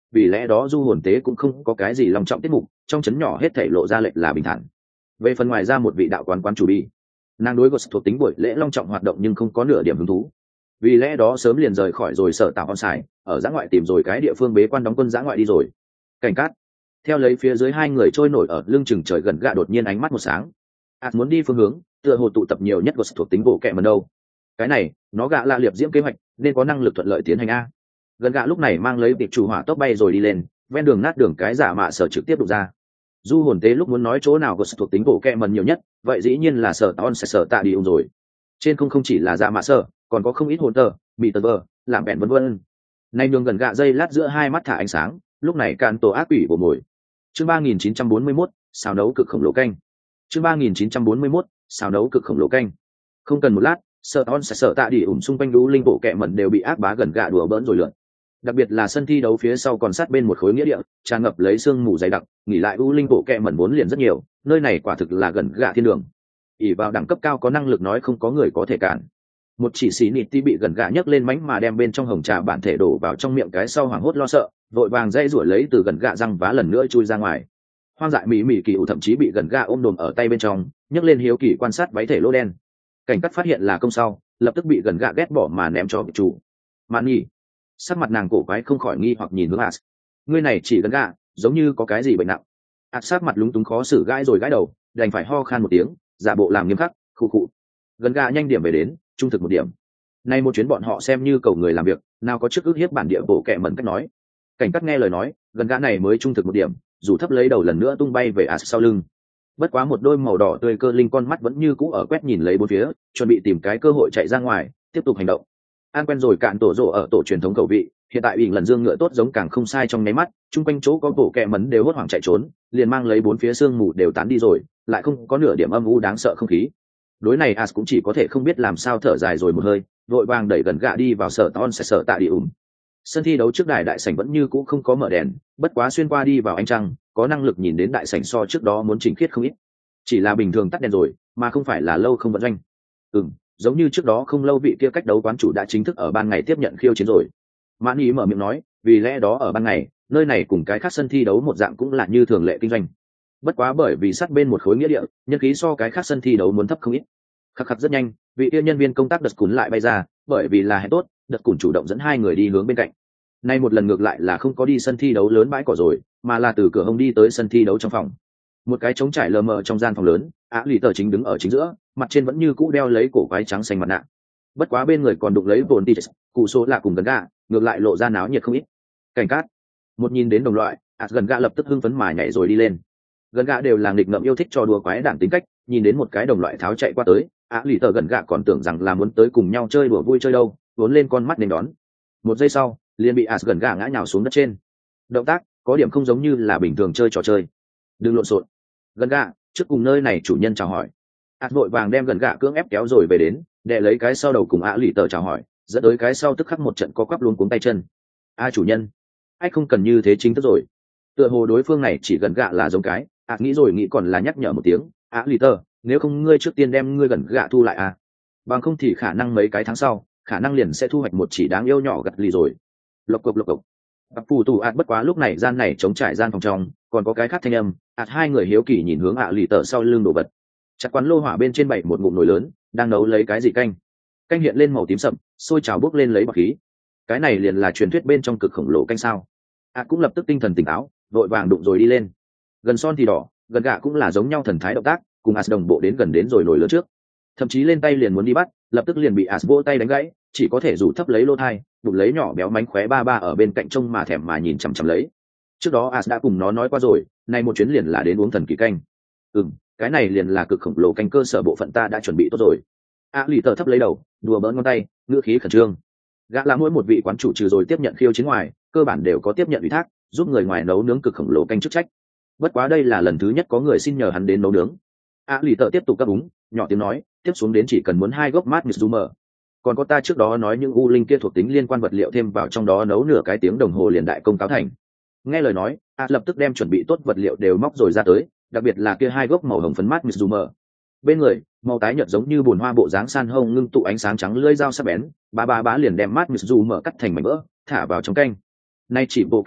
vì lẽ đó du hồn tế cũng không có cái gì long trọng tiết mục, trong chấn nhỏ hết thảy lộ ra lệch là bình thản. Về phần ngoài ra một vị đạo quán quán chủ bị, nàng đối ghost thuộc tính buổi lễ long trọng hoạt động nhưng không có nửa điểm hứng thú, vì lẽ đó sớm liền rời khỏi rồi sở tạo on xài ở giã ngoại tìm rồi cái địa phương bế quan đóng quân giã ngoại đi rồi. Cảnh cát theo lấy phía dưới hai người trôi nổi ở lưng chừng trời gần gạ đột nhiên ánh mắt một sáng. ạt muốn đi phương hướng tựa hồ tụ tập nhiều nhất ghost thuộc tính bộ kẹ mần đâu. Cái này nó gạ là liệp diễm kế hoạch nên có năng lực thuận lợi tiến hành a. Gần gạ lúc này mang lấy tiệp chủ hỏa tốc bay rồi đi lên, ven đường nát đường cái giả mạ sở trực tiếp đụng ra. Du hồn tế lúc muốn nói chỗ nào ghost thuộc tính bộ kẹ mần nhiều nhất, vậy dĩ nhiên là sở on sẽ sở tạ đi ung rồi. Trên không không chỉ là giả mạ sở, còn có không ít hồn tờ bị tờ vờ làm bẹn vân vân. Nay đường gần gạ dây lát giữa hai mắt thả ánh sáng, lúc này cạn tổ ác quỷ bổ mồi. Chương ba nghìn chín trăm bốn mươi mốt, xào nấu cực khổng lồ canh. Chương ba nghìn chín trăm bốn mươi mốt, xào nấu cực khổng lồ canh. Không cần một lát, sợ on sẽ sợ tạ đi ủng xung quanh lũ linh bộ kẹ mẩn đều bị ác bá gần gạ đùa bỡn rồi lượn. Đặc biệt là sân thi đấu phía sau còn sát bên một khối nghĩa địa, tràn ngập lấy sương mù dày đặc, nghỉ lại lũ linh bộ kẹ mẩn vốn liền rất nhiều, nơi này quả thực là gần gạ thiên đường. ỉ vào đẳng cấp cao có năng lực nói không có người có thể cản. Một chỉ xí nịt ti bị gần gạ nhấc lên mánh mà đem bên trong hồng trà bản thể đổ vào trong miệng cái sau hoảng hốt lo sợ, vội vàng dây rủi lấy từ gần gạ răng vá lần nữa chui ra ngoài. Hoang dại mỹ mỹ kỳ ủ thậm chí bị gần gạ ôm đồm ở tay bên trong, nhấc lên hiếu kỳ quan sát váy thể lỗ đen. Cảnh cắt phát hiện là công sau, lập tức bị gần gạ ghét bỏ mà ném cho chủ. Mạn nhi, sắc mặt nàng cổ quái không khỏi nghi hoặc nhìn hướng As. Ngươi này chỉ gần gạ, giống như có cái gì bệnh nặng. As sắc mặt lúng túng khó xử gãi rồi gãi đầu, đành phải ho khan một tiếng, giả bộ làm nghiêm khắc, khụ khụ. Gần gạ nhanh điểm về đến, trung thực một điểm. Nay một chuyến bọn họ xem như cầu người làm việc, nào có trước ước hiếp bản địa bộ kệ mẩn cách nói. Cảnh cắt nghe lời nói, gần gã này mới trung thực một điểm, dù thấp lấy đầu lần nữa tung bay về As sau lưng. Bất quá một đôi màu đỏ tươi cơ linh con mắt vẫn như cũ ở quét nhìn lấy bốn phía, chuẩn bị tìm cái cơ hội chạy ra ngoài, tiếp tục hành động. An quen rồi cạn tổ rổ ở tổ truyền thống cầu vị, hiện tại ỉn lần dương ngựa tốt giống càng không sai trong nháy mắt, chung quanh chỗ có bộ kệ mẩn đều hốt hoảng chạy trốn, liền mang lấy bốn phía xương mù đều tán đi rồi, lại không có nửa điểm âm u đáng sợ không khí. Đối này As cũng chỉ có thể không biết làm sao thở dài rồi một hơi, vội vàng đẩy gần gạ đi vào sở ton sẽ sở tạ đi ủng. Sân thi đấu trước đài đại sảnh vẫn như cũ không có mở đèn, bất quá xuyên qua đi vào ánh trăng, có năng lực nhìn đến đại sảnh so trước đó muốn chỉnh khiết không ít. Chỉ là bình thường tắt đèn rồi, mà không phải là lâu không vận doanh. Ừm, giống như trước đó không lâu vị kia cách đấu quán chủ đã chính thức ở ban ngày tiếp nhận khiêu chiến rồi. Mãn Ý mở miệng nói, vì lẽ đó ở ban ngày, nơi này cùng cái khác sân thi đấu một dạng cũng là như thường lệ kinh doanh. Bất quá bởi vì sát bên một khối nghĩa địa, nhân khí so cái khác sân thi đấu muốn thấp không ít. Khắc khắc rất nhanh, vị yêu nhân viên công tác đợt cùn lại bay ra, bởi vì là hẹn tốt, đợt cùn chủ động dẫn hai người đi hướng bên cạnh. Nay một lần ngược lại là không có đi sân thi đấu lớn bãi cỏ rồi, mà là từ cửa hông đi tới sân thi đấu trong phòng. Một cái trống trải lờ mờ trong gian phòng lớn, Á lì tờ chính đứng ở chính giữa, mặt trên vẫn như cũ đeo lấy cổ quái trắng xanh mặt nạ. Bất quá bên người còn đụng lấy vồn tis, cụ số lạ cùng gần gạ, ngược lại lộ ra náo nhiệt không ít. Cảnh cát, một nhìn đến đồng loại, Á gần gạ lập tức hưng phấn mà nhảy rồi đi lên. Gần gạ đều là nghịch ngợm yêu thích cho đùa quái đản tính cách, nhìn đến một cái đồng loại tháo chạy qua tới, Á lì tờ gần gạ còn tưởng rằng là muốn tới cùng nhau chơi đùa vui chơi đâu, vốn lên con mắt nên đón. Một giây sau, liền bị Á gần gạ ngã nhào xuống đất trên. Động tác có điểm không giống như là bình thường chơi trò chơi. Đừng lộn xộn. Gần gạ, trước cùng nơi này chủ nhân chào hỏi. Á vội vàng đem gần gạ cưỡng ép kéo rồi về đến, đè lấy cái sau đầu cùng Á lì tờ chào hỏi, dẫn tới cái sau tức khắc một trận co quắp luống cuống tay chân. A chủ nhân, anh không cần như thế chính thức rồi. Tựa hồ đối phương này chỉ gần gạ là giống cái, Á nghĩ rồi nghĩ còn là nhắc nhở một tiếng, Á lì tờ, nếu không ngươi trước tiên đem ngươi gần gạ thu lại à, bằng không thì khả năng mấy cái tháng sau khả năng liền sẽ thu hoạch một chỉ đáng yêu nhỏ gặt lì rồi. Lộc cộc lộc cộc. Bạc phù tù ạt bất quá lúc này gian này chống trải gian phòng trong còn có cái khác thanh âm, ạt hai người hiếu kỳ nhìn hướng ạ lì tờ sau lưng đồ vật. Chặt quán lô hỏa bên trên bảy một ngụm nồi lớn đang nấu lấy cái gì canh, canh hiện lên màu tím sậm, sôi trào bốc lên lấy bọc khí. Cái này liền là truyền thuyết bên trong cực khổng lồ canh sao. ạt cũng lập tức tinh thần tỉnh táo, vội vàng đụng rồi đi lên. Gần son thì đỏ, gần gạ cũng là giống nhau thần thái động tác, cùng As đồng bộ đến gần đến rồi nổi lớn trước, thậm chí lên tay liền muốn đi bắt, lập tức liền bị As vỗ tay đánh gãy, chỉ có thể rủ thấp lấy lô thai, đụng lấy nhỏ béo mánh khóe ba ba ở bên cạnh trông mà thèm mà nhìn chằm chằm lấy. Trước đó As đã cùng nó nói qua rồi, nay một chuyến liền là đến uống thần kỳ canh. Ừm, cái này liền là cực khổng lồ canh cơ sở bộ phận ta đã chuẩn bị tốt rồi. A lì tờ thấp lấy đầu, đùa bỡn ngón tay, ngữ khí khẩn trương. Gã là mỗi một vị quán chủ trừ rồi tiếp nhận khiêu chiến ngoài, cơ bản đều có tiếp nhận ủy thác, giúp người ngoài nấu nướng cực khổng lồ canh chức trách. Bất quá đây là lần thứ nhất có người xin nhờ hắn đến nấu nướng. A lì tờ tiếp tục cấp úng, nhỏ tiếng nói, tiếp xuống đến chỉ cần muốn hai gốc mát mizuma. Còn có ta trước đó nói những u linh kia thuộc tính liên quan vật liệu thêm vào trong đó nấu nửa cái tiếng đồng hồ liền đại công cáo thành. Nghe lời nói, A lập tức đem chuẩn bị tốt vật liệu đều móc rồi ra tới, đặc biệt là kia hai gốc màu hồng phấn mát mizuma. Bên người, màu tái nhợt giống như bùn hoa bộ dáng san hông ngưng tụ ánh sáng trắng lưỡi dao sắc bén, ba ba bá liền đem mát mizuma cắt thành mảnh vỡ, thả vào trong canh. Nay chỉ bộ kem mẩn,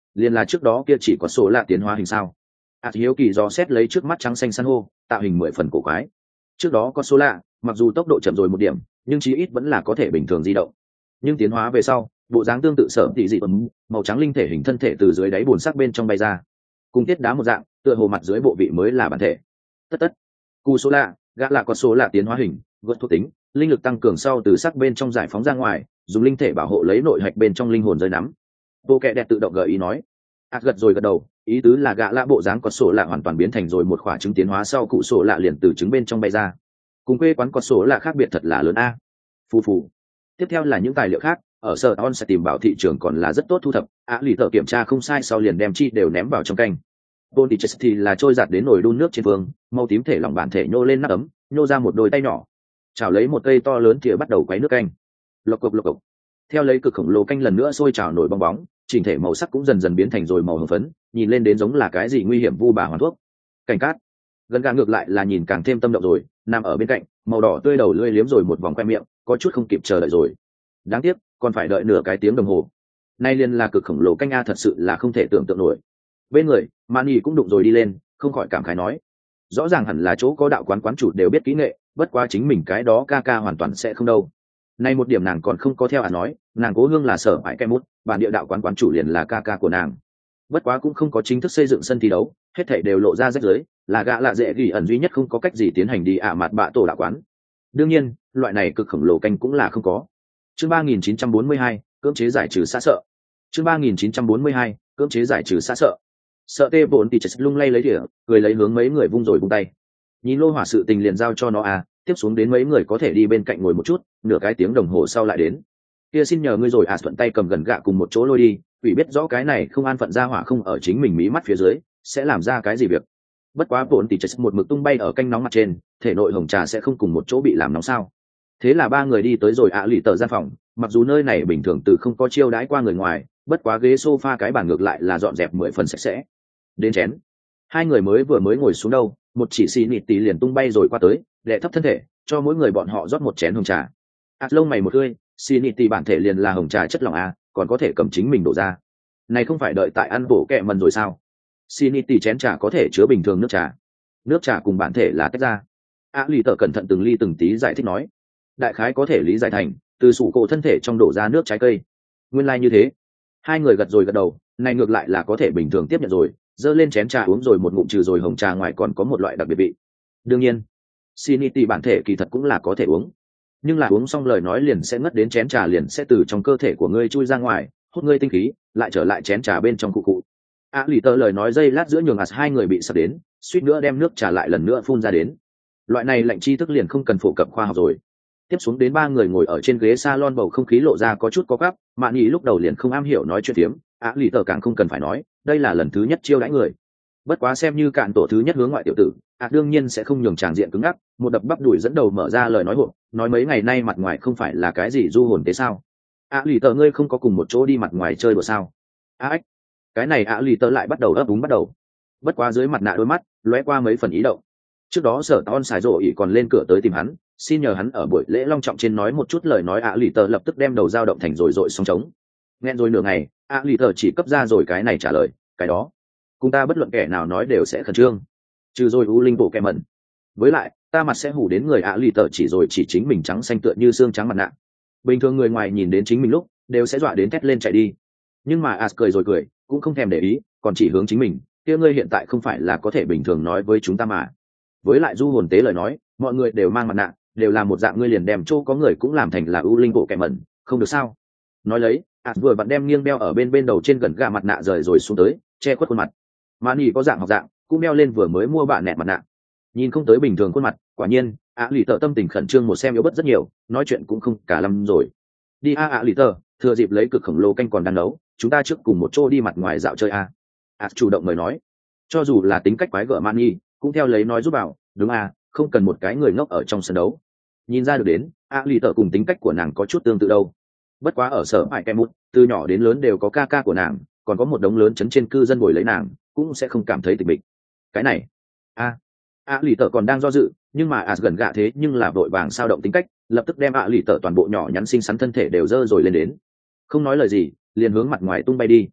liền là trước đó kia chỉ có số lạ tiến hóa hình sao? ạt hiếu kỳ do xét lấy trước mắt trắng xanh san hô, tạo hình mười phần cổ quái. Trước đó có số lạ, mặc dù tốc độ chậm rồi một điểm, nhưng chí ít vẫn là có thể bình thường di động. Nhưng tiến hóa về sau, bộ dáng tương tự sở tỷ dị ấm, màu trắng linh thể hình thân thể từ dưới đáy bùn sắc bên trong bay ra, cùng tiết đá một dạng, tựa hồ mặt dưới bộ vị mới là bản thể. Tất tất, cu số lạ, gã là có số lạ tiến hóa hình, vượt thuộc tính, linh lực tăng cường sau từ sắc bên trong giải phóng ra ngoài, dùng linh thể bảo hộ lấy nội hạch bên trong linh hồn rơi nắm. Bộ kệ đẹp tự động gợi ý nói, ạt gật rồi gật đầu, ý tứ là gã lạ bộ dáng có số lạ hoàn toàn biến thành rồi một quả trứng tiến hóa sau cụ số lạ liền từ trứng bên trong bay ra. Cùng quê quán có số lạ khác biệt thật là lớn a. Phù phù. Tiếp theo là những tài liệu khác, ở sở on sẽ tìm bảo thị trường còn là rất tốt thu thập, á lì tờ kiểm tra không sai sau liền đem chi đều ném vào trong canh. Bondiches thì là trôi giặt đến nồi đun nước trên phương, màu tím thể lỏng bản thể nhô lên nắp ấm, nhô ra một đôi tay nhỏ, chảo lấy một cây to lớn kia bắt đầu quấy nước canh. Lộc cộc lộc cộc. Theo lấy cực khổng lồ canh lần nữa sôi trào nổi bong bóng, chỉnh thể màu sắc cũng dần dần biến thành rồi màu hồng phấn, nhìn lên đến giống là cái gì nguy hiểm vu bà hoàn thuốc. Cảnh cát. Gần gà ngược lại là nhìn càng thêm tâm động rồi, nằm ở bên cạnh, màu đỏ tươi đầu lưỡi liếm rồi một vòng khoe miệng, có chút không kịp chờ đợi rồi. Đáng tiếc, còn phải đợi nửa cái tiếng đồng hồ. Nay liền là cực khổng lồ canh a thật sự là không thể tưởng tượng nổi. Bên người, Mani cũng đụng rồi đi lên, không khỏi cảm khái nói: rõ ràng hẳn là chỗ có đạo quán quán chủ đều biết kỹ nghệ, bất quá chính mình cái đó ca ca hoàn toàn sẽ không đâu. Nay một điểm nàng còn không có theo à nói, nàng cố hương là sở bãi cái mút, bản địa đạo quán quán chủ liền là ca ca của nàng. Bất quá cũng không có chính thức xây dựng sân thi đấu, hết thảy đều lộ ra rách rưới, là gã lạ dễ ghi ẩn duy nhất không có cách gì tiến hành đi ả mặt bạ tổ đạo quán. Đương nhiên, loại này cực khổng lồ canh cũng là không có. Chương ba nghìn chín trăm bốn mươi hai, cưỡng chế giải trừ xã sợ. Chương ba nghìn chín trăm bốn mươi hai, cưỡng chế giải trừ xã sợ. Sợ tê bổn thì chật lung lay lấy đĩa, cười lấy hướng mấy người vung rồi vung tay. Nhìn lô hỏa sự tình liền giao cho nó à, tiếp xuống đến mấy người có thể đi bên cạnh ngồi một chút, nửa cái tiếng đồng hồ sau lại đến. Kia xin nhờ ngươi rồi à, thuận tay cầm gần gạ cùng một chỗ lôi đi, vì biết rõ cái này không an phận ra hỏa không ở chính mình mí mắt phía dưới, sẽ làm ra cái gì việc. Bất quá bổn thì chật một mực tung bay ở canh nóng mặt trên, thể nội hồng trà sẽ không cùng một chỗ bị làm nóng sao? Thế là ba người đi tới rồi ạ lì tờ gian phòng, mặc dù nơi này bình thường từ không có chiêu đãi qua người ngoài, bất quá ghế sofa cái bàn ngược lại là dọn dẹp mười phần sạch sẽ. Đến chén, hai người mới vừa mới ngồi xuống đâu, một chỉ xì nịt tí liền tung bay rồi qua tới, đệ thấp thân thể, cho mỗi người bọn họ rót một chén hồng trà. ạt lông mày một tươi, xì nịt tí bản thể liền là hồng trà chất lỏng à, còn có thể cầm chính mình đổ ra. Này không phải đợi tại ăn bổ kẹ mần rồi sao? Xì nịt tí chén trà có thể chứa bình thường nước trà, nước trà cùng bản thể là tách ra. ạ lì tờ cẩn thận từng ly từng tí giải thích nói, đại khái có thể lý giải thành từ sủ cổ thân thể trong đổ ra nước trái cây. Nguyên lai như thế. Hai người gật rồi gật đầu, này ngược lại là có thể bình thường tiếp nhận rồi, dơ lên chén trà uống rồi một ngụm, trừ rồi hồng trà ngoài còn có một loại đặc biệt vị. Đương nhiên, Siniti bản thể kỳ thật cũng là có thể uống, nhưng là uống xong lời nói liền sẽ ngất đến chén trà liền sẽ từ trong cơ thể của ngươi chui ra ngoài, hút ngươi tinh khí, lại trở lại chén trà bên trong cụ cụ. À, lì tờ lời nói dây lát giữa nhường ạt hai người bị sập đến, suýt nữa đem nước trà lại lần nữa phun ra đến. Loại này lạnh tri thức liền không cần phổ cập khoa học rồi. Tiếp xuống đến ba người ngồi ở trên ghế salon, bầu không khí lộ ra có chút có gắp, mạn nghĩ lúc đầu liền không am hiểu nói chuyện tiếm, á lì tờ càng không cần phải nói, đây là lần thứ nhất chiêu đãi người. Bất quá xem như cạn tổ thứ nhất hướng ngoại tiểu tử, ạ đương nhiên sẽ không nhường tràng diện cứng ngắc, một đập bắp đùi dẫn đầu mở ra lời nói hộp, nói mấy ngày nay mặt ngoài không phải là cái gì du hồn tế sao? Á lì tờ ngươi không có cùng một chỗ đi mặt ngoài chơi đùa sao? Á ếch, cái này á lì tờ lại bắt đầu ấp úng bắt đầu. Bất quá dưới mặt nạ đôi mắt lóe qua mấy phần ý động. Trước đó sở ton xài rộ ỉ còn lên cửa tới tìm hắn, xin nhờ hắn ở buổi lễ long trọng trên nói một chút lời nói, ạ lì tờ lập tức đem đầu dao động thành rồi dội song trống. Nghe rồi nửa ngày, ạ lì tờ chỉ cấp ra rồi cái này trả lời, cái đó cùng ta bất luận kẻ nào nói đều sẽ khẩn trương, trừ rồi u linh bộ kẹ mẩn, với lại ta mặt sẽ hủ đến người. ạ lì tờ chỉ rồi chỉ chính mình trắng xanh tựa như xương trắng mặt nạ, bình thường người ngoài nhìn đến chính mình lúc đều sẽ dọa đến thét lên chạy đi, nhưng mà as cười rồi cười, cũng không thèm để ý, còn chỉ hướng chính mình, kia ngươi hiện tại không phải là có thể bình thường nói với chúng ta mà. Với lại du hồn tế lời nói, mọi người đều mang mặt nạ, đều là một dạng, ngươi liền đem chỗ có người cũng làm thành là ưu linh bộ kẻ mẩn, không được sao? Nói lấy, ạt vừa vặn đem nghiêng đeo ở bên bên đầu trên gần gà mặt nạ rời rồi xuống tới, che khuất khuôn mặt. Mani có dạng học dạng, cũng đeo lên vừa mới mua bạn nẹt mặt nạ, nhìn không tới bình thường khuôn mặt. Quả nhiên, ạ lì tờ tâm tình khẩn trương một xem yếu bớt rất nhiều, nói chuyện cũng không cả lâm rồi. Đi a ạ lì tờ, thừa dịp lấy cực khổng lồ canh còn đang nấu, chúng ta trước cùng một chỗ đi mặt ngoài dạo chơi a. ạt chủ động mời nói, cho dù là tính cách quái gở Mani cũng theo lấy nói giúp bảo, đúng à, không cần một cái người ngốc ở trong sân đấu. Nhìn ra được đến, a lì tờ cùng tính cách của nàng có chút tương tự đâu. Bất quá ở sở hại kem mút, từ nhỏ đến lớn đều có ca ca của nàng, còn có một đống lớn chấn trên cư dân bồi lấy nàng, cũng sẽ không cảm thấy tịch mịch. Cái này, a a lì tờ còn đang do dự, nhưng mà as gần gạ thế nhưng là vội vàng sao động tính cách, lập tức đem a lì tờ toàn bộ nhỏ nhắn xinh xắn thân thể đều dơ rồi lên đến, không nói lời gì, liền hướng mặt ngoài tung bay đi.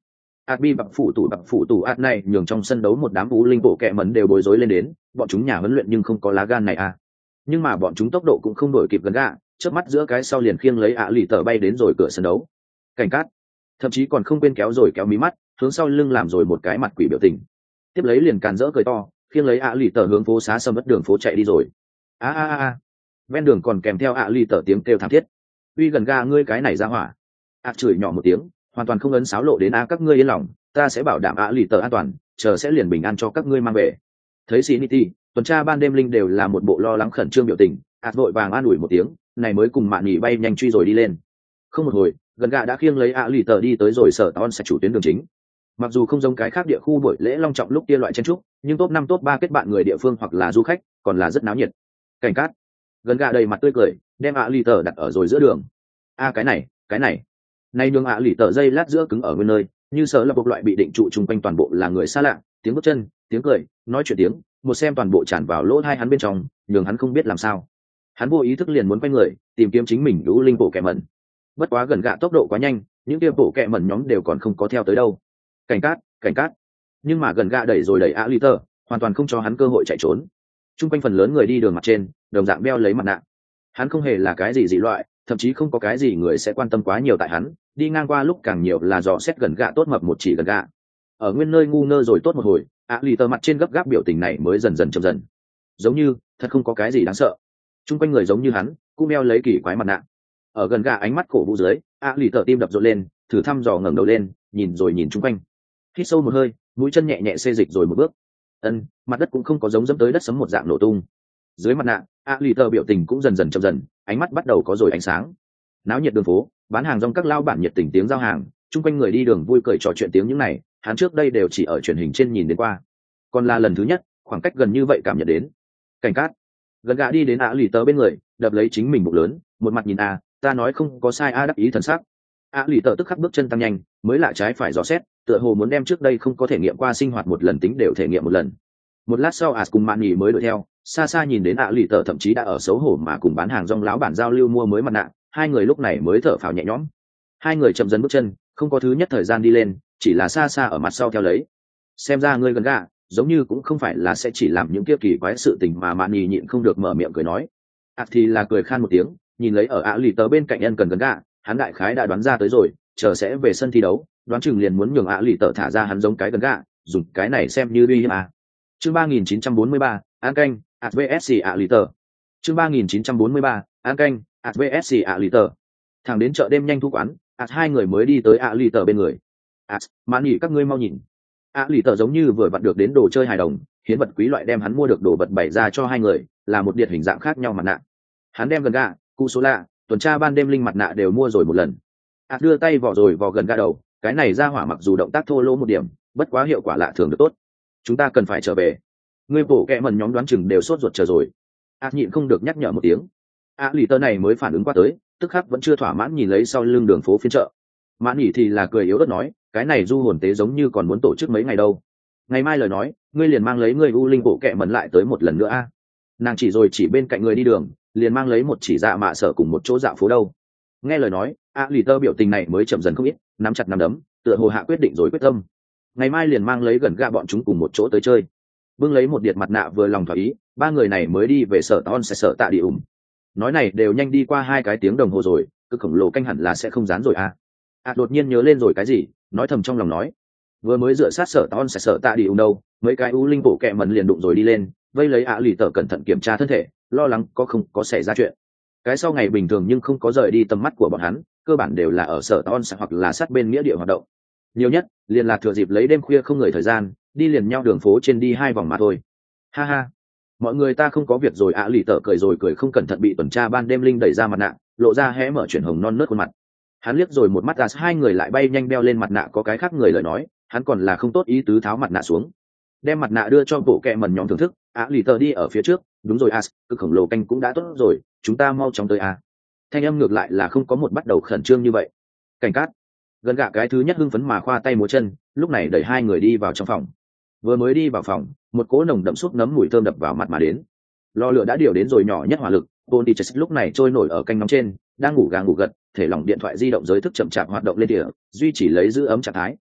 ạt bi bập phủ tủ bập phủ tủ ạt này nhường trong sân đấu một đám vũ linh bộ kẹ mẩn đều bối rối lên đến, bọn chúng nhà huấn luyện nhưng không có lá gan này à. Nhưng mà bọn chúng tốc độ cũng không đổi kịp gần gạ, chớp mắt giữa cái sau liền khiêng lấy ạ lì tờ bay đến rồi cửa sân đấu. Cảnh cát, thậm chí còn không quên kéo rồi kéo mí mắt, hướng sau lưng làm rồi một cái mặt quỷ biểu tình. Tiếp lấy liền càn rỡ cười to, khiêng lấy ạ lì tờ hướng phố xá sầm mất đường phố chạy đi rồi. A a a, ven đường còn kèm theo ạ lì tờ tiếng kêu thảm thiết. Uy gần gạ ngươi cái này ra hỏa. ạ chửi nhỏ một tiếng, hoàn toàn không ấn sáo lộ đến a các ngươi yên lòng, ta sẽ bảo đảm ạ lì tờ an toàn, chờ sẽ liền bình an cho các ngươi mang về. Thấy Sinity, tuần tra ban đêm linh đều là một bộ lo lắng khẩn trương biểu tình, ạt vội vàng an ủi một tiếng, này mới cùng mạn nghỉ bay nhanh truy rồi đi lên. Không một hồi, gần gạ đã khiêng lấy ạ lì tờ đi tới rồi sở ton sẽ chủ tuyến đường chính. Mặc dù không giống cái khác địa khu buổi lễ long trọng lúc kia loại chen trúc, nhưng top năm top ba kết bạn người địa phương hoặc là du khách, còn là rất náo nhiệt. Cảnh cát, gần gạ đầy mặt tươi cười, đem ạ lì tờ đặt ở rồi giữa đường. A cái này, cái này, này nhường ạ lì tờ dây lát giữa cứng ở nguyên nơi, như sở là một loại bị định trụ chung quanh toàn bộ là người xa lạ, tiếng bước chân, tiếng cười, nói chuyện tiếng, một xem toàn bộ tràn vào lỗ tai hắn bên trong, nhường hắn không biết làm sao. Hắn vô ý thức liền muốn quay người, tìm kiếm chính mình lũ linh bộ kẹ mẩn. Bất quá gần gạ tốc độ quá nhanh, những kia bộ kẹ mẩn nhóm đều còn không có theo tới đâu. Cảnh cát, cảnh cát. Nhưng mà gần gạ đẩy rồi đẩy ạ lì tờ, hoàn toàn không cho hắn cơ hội chạy trốn. Trung quanh phần lớn người đi đường mặt trên, đồng dạng đeo lấy mặt nạ. Hắn không hề là cái gì dị loại, thậm chí không có cái gì người sẽ quan tâm quá nhiều tại hắn, đi ngang qua lúc càng nhiều là dò xét gần gạ tốt mập một chỉ gần gạ. Ở nguyên nơi ngu ngơ rồi tốt một hồi, ạ lì tờ mặt trên gấp gáp biểu tình này mới dần dần chậm dần. Giống như thật không có cái gì đáng sợ. Trung quanh người giống như hắn, cũng đeo lấy kỳ quái mặt nạ. Ở gần gạ ánh mắt cổ vũ dưới, ạ lì tờ tim đập rộn lên, thử thăm dò ngẩng đầu lên, nhìn rồi nhìn trung quanh. Hít sâu một hơi, mũi chân nhẹ nhẹ xê dịch rồi một bước. Ân, mặt đất cũng không có giống dẫm tới đất sấm một dạng nổ tung. Dưới mặt nạ, ạ lì tờ biểu tình cũng dần dần chậm dần, ánh mắt bắt đầu có rồi ánh sáng. Náo nhiệt đường phố, bán hàng rong các lao bản nhiệt tình tiếng giao hàng, trung quanh người đi đường vui cười trò chuyện tiếng những này, hắn trước đây đều chỉ ở truyền hình trên nhìn đến qua. Còn là lần thứ nhất, khoảng cách gần như vậy cảm nhận đến. Cảnh cát, gần gạ đi đến ạ lì tờ bên người, đập lấy chính mình bụng lớn, một mặt nhìn a, ta nói không có sai a đắc ý thần sắc. ạ lì tờ tức khắc bước chân tăng nhanh, mới lạ trái phải dò xét, tựa hồ muốn đem trước đây không có thể nghiệm qua sinh hoạt một lần tính đều thể nghiệm một lần. Một lát sau as cùng mạn nghỉ mới đuổi theo, xa xa nhìn đến ạ lì tờ thậm chí đã ở xấu hổ mà cùng bán hàng rong láo bản giao lưu mua mới mặt nạ, hai người lúc này mới thở phào nhẹ nhõm. Hai người chậm dần bước chân, không có thứ nhất thời gian đi lên, chỉ là xa xa ở mặt sau theo lấy. Xem ra ngươi gần gạ, giống như cũng không phải là sẽ chỉ làm những kia kỳ quái sự tình mà mạn nghỉ nhịn không được mở miệng cười nói. ạt thì là cười khan một tiếng, nhìn lấy ở ạ lì tờ bên cạnh ân cần gần gạ, hắn đại khái đã đoán ra tới rồi, chờ sẽ về sân thi đấu, đoán chừng liền muốn nhường ạ lì tờ thả ra hắn giống cái gần gạ, dùng cái này xem như uy hiếp à. Chương ba nghìn chín trăm bốn mươi ba, An canh, ạt vs ạ lì tờ. Chương ba nghìn chín trăm bốn mươi ba, An canh, ạt vs ạ lì tờ. Thẳng đến chợ đêm nhanh thu quán, ạt hai người mới đi tới ạ lì tờ bên người. ạt, mạn nghỉ các ngươi mau nhìn. ạ lì tờ giống như vừa vặn được đến đồ chơi hài đồng, hiến vật quý loại đem hắn mua được đồ vật bày ra cho hai người, là một điện hình dạng khác nhau mặt nạ. Hắn đem gần gạ, cụ số lạ, tuần tra ban đêm linh mặt nạ đều mua rồi một lần. ạt đưa tay vỏ rồi vò gần gạ đầu, cái này ra hỏa mặc dù động tác thô lỗ một điểm, bất quá hiệu quả lạ thường được tốt. Chúng ta cần phải trở về. Ngươi bổ kẹ mần nhóm đoán chừng đều sốt ruột chờ rồi. ạt nhịn không được nhắc nhở một tiếng. ạ lì tờ này mới phản ứng qua tới, tức khắc vẫn chưa thỏa mãn nhìn lấy sau lưng đường phố phiên chợ. Mãn nhỉ thì là cười yếu ớt nói, cái này du hồn tế giống như còn muốn tổ chức mấy ngày đâu. Ngày mai lời nói, ngươi liền mang lấy ngươi u linh bộ kẹ mần lại tới một lần nữa a. Nàng chỉ rồi chỉ bên cạnh người đi đường, liền mang lấy một chỉ dạ mạ sở cùng một chỗ dạo phố đâu. Nghe lời nói, ạ lì tờ biểu tình này mới chậm dần không ít, nắm chặt nắm đấm, tựa hồ hạ quyết định rồi quyết tâm. Ngày mai liền mang lấy gần gạ bọn chúng cùng một chỗ tới chơi. Bưng lấy một điệt mặt nạ vừa lòng thỏa ý, ba người này mới đi về sở ton sẽ sở tạ đi ủng. Nói này đều nhanh đi qua hai cái tiếng đồng hồ rồi, cứ khổng lồ canh hẳn là sẽ không dán rồi à. À đột nhiên nhớ lên rồi cái gì, nói thầm trong lòng nói. Vừa mới dựa sát sở ton sẽ sở tạ đi ủng đâu, mấy cái u linh bộ kẹ mần liền đụng rồi đi lên, vây lấy ạ lì tờ cẩn thận kiểm tra thân thể, lo lắng có không có xảy ra chuyện. Cái sau ngày bình thường nhưng không có rời đi tầm mắt của bọn hắn, cơ bản đều là ở sở ton sẽ hoặc là sát bên nghĩa địa hoạt động. Nhiều nhất liền là thừa dịp lấy đêm khuya không người thời gian, đi liền nhau đường phố trên đi hai vòng mà thôi. Ha ha, mọi người ta không có việc rồi. ạ lì tờ cười rồi cười không cẩn thận bị tuần tra ban đêm linh đẩy ra mặt nạ, lộ ra hé mở chuyển hồng non nớt khuôn mặt. Hắn liếc rồi một mắt ra hai người lại bay nhanh đeo lên mặt nạ có cái khác người lời nói, hắn còn là không tốt ý tứ tháo mặt nạ xuống, đem mặt nạ đưa cho bộ kẹ mần nhóm thưởng thức. ạ lì tờ đi ở phía trước, đúng rồi as, cực khổng lồ canh cũng đã tốt rồi, chúng ta mau chóng tới a. Thanh âm ngược lại là không có một bắt đầu khẩn trương như vậy. Cảnh cát, gần gạ cái thứ nhất hưng phấn mà khoa tay múa chân, lúc này đẩy hai người đi vào trong phòng. Vừa mới đi vào phòng, một cỗ nồng đậm súp nấm mùi thơm đập vào mặt mà đến. Lò lửa đã điều đến rồi nhỏ nhất hỏa lực, Pontius lúc này trôi nổi ở canh nóng trên, đang ngủ gà ngủ gật, thể lỏng điện thoại di động giới thức chậm chạp hoạt động lên địa, duy trì lấy giữ ấm trạng thái.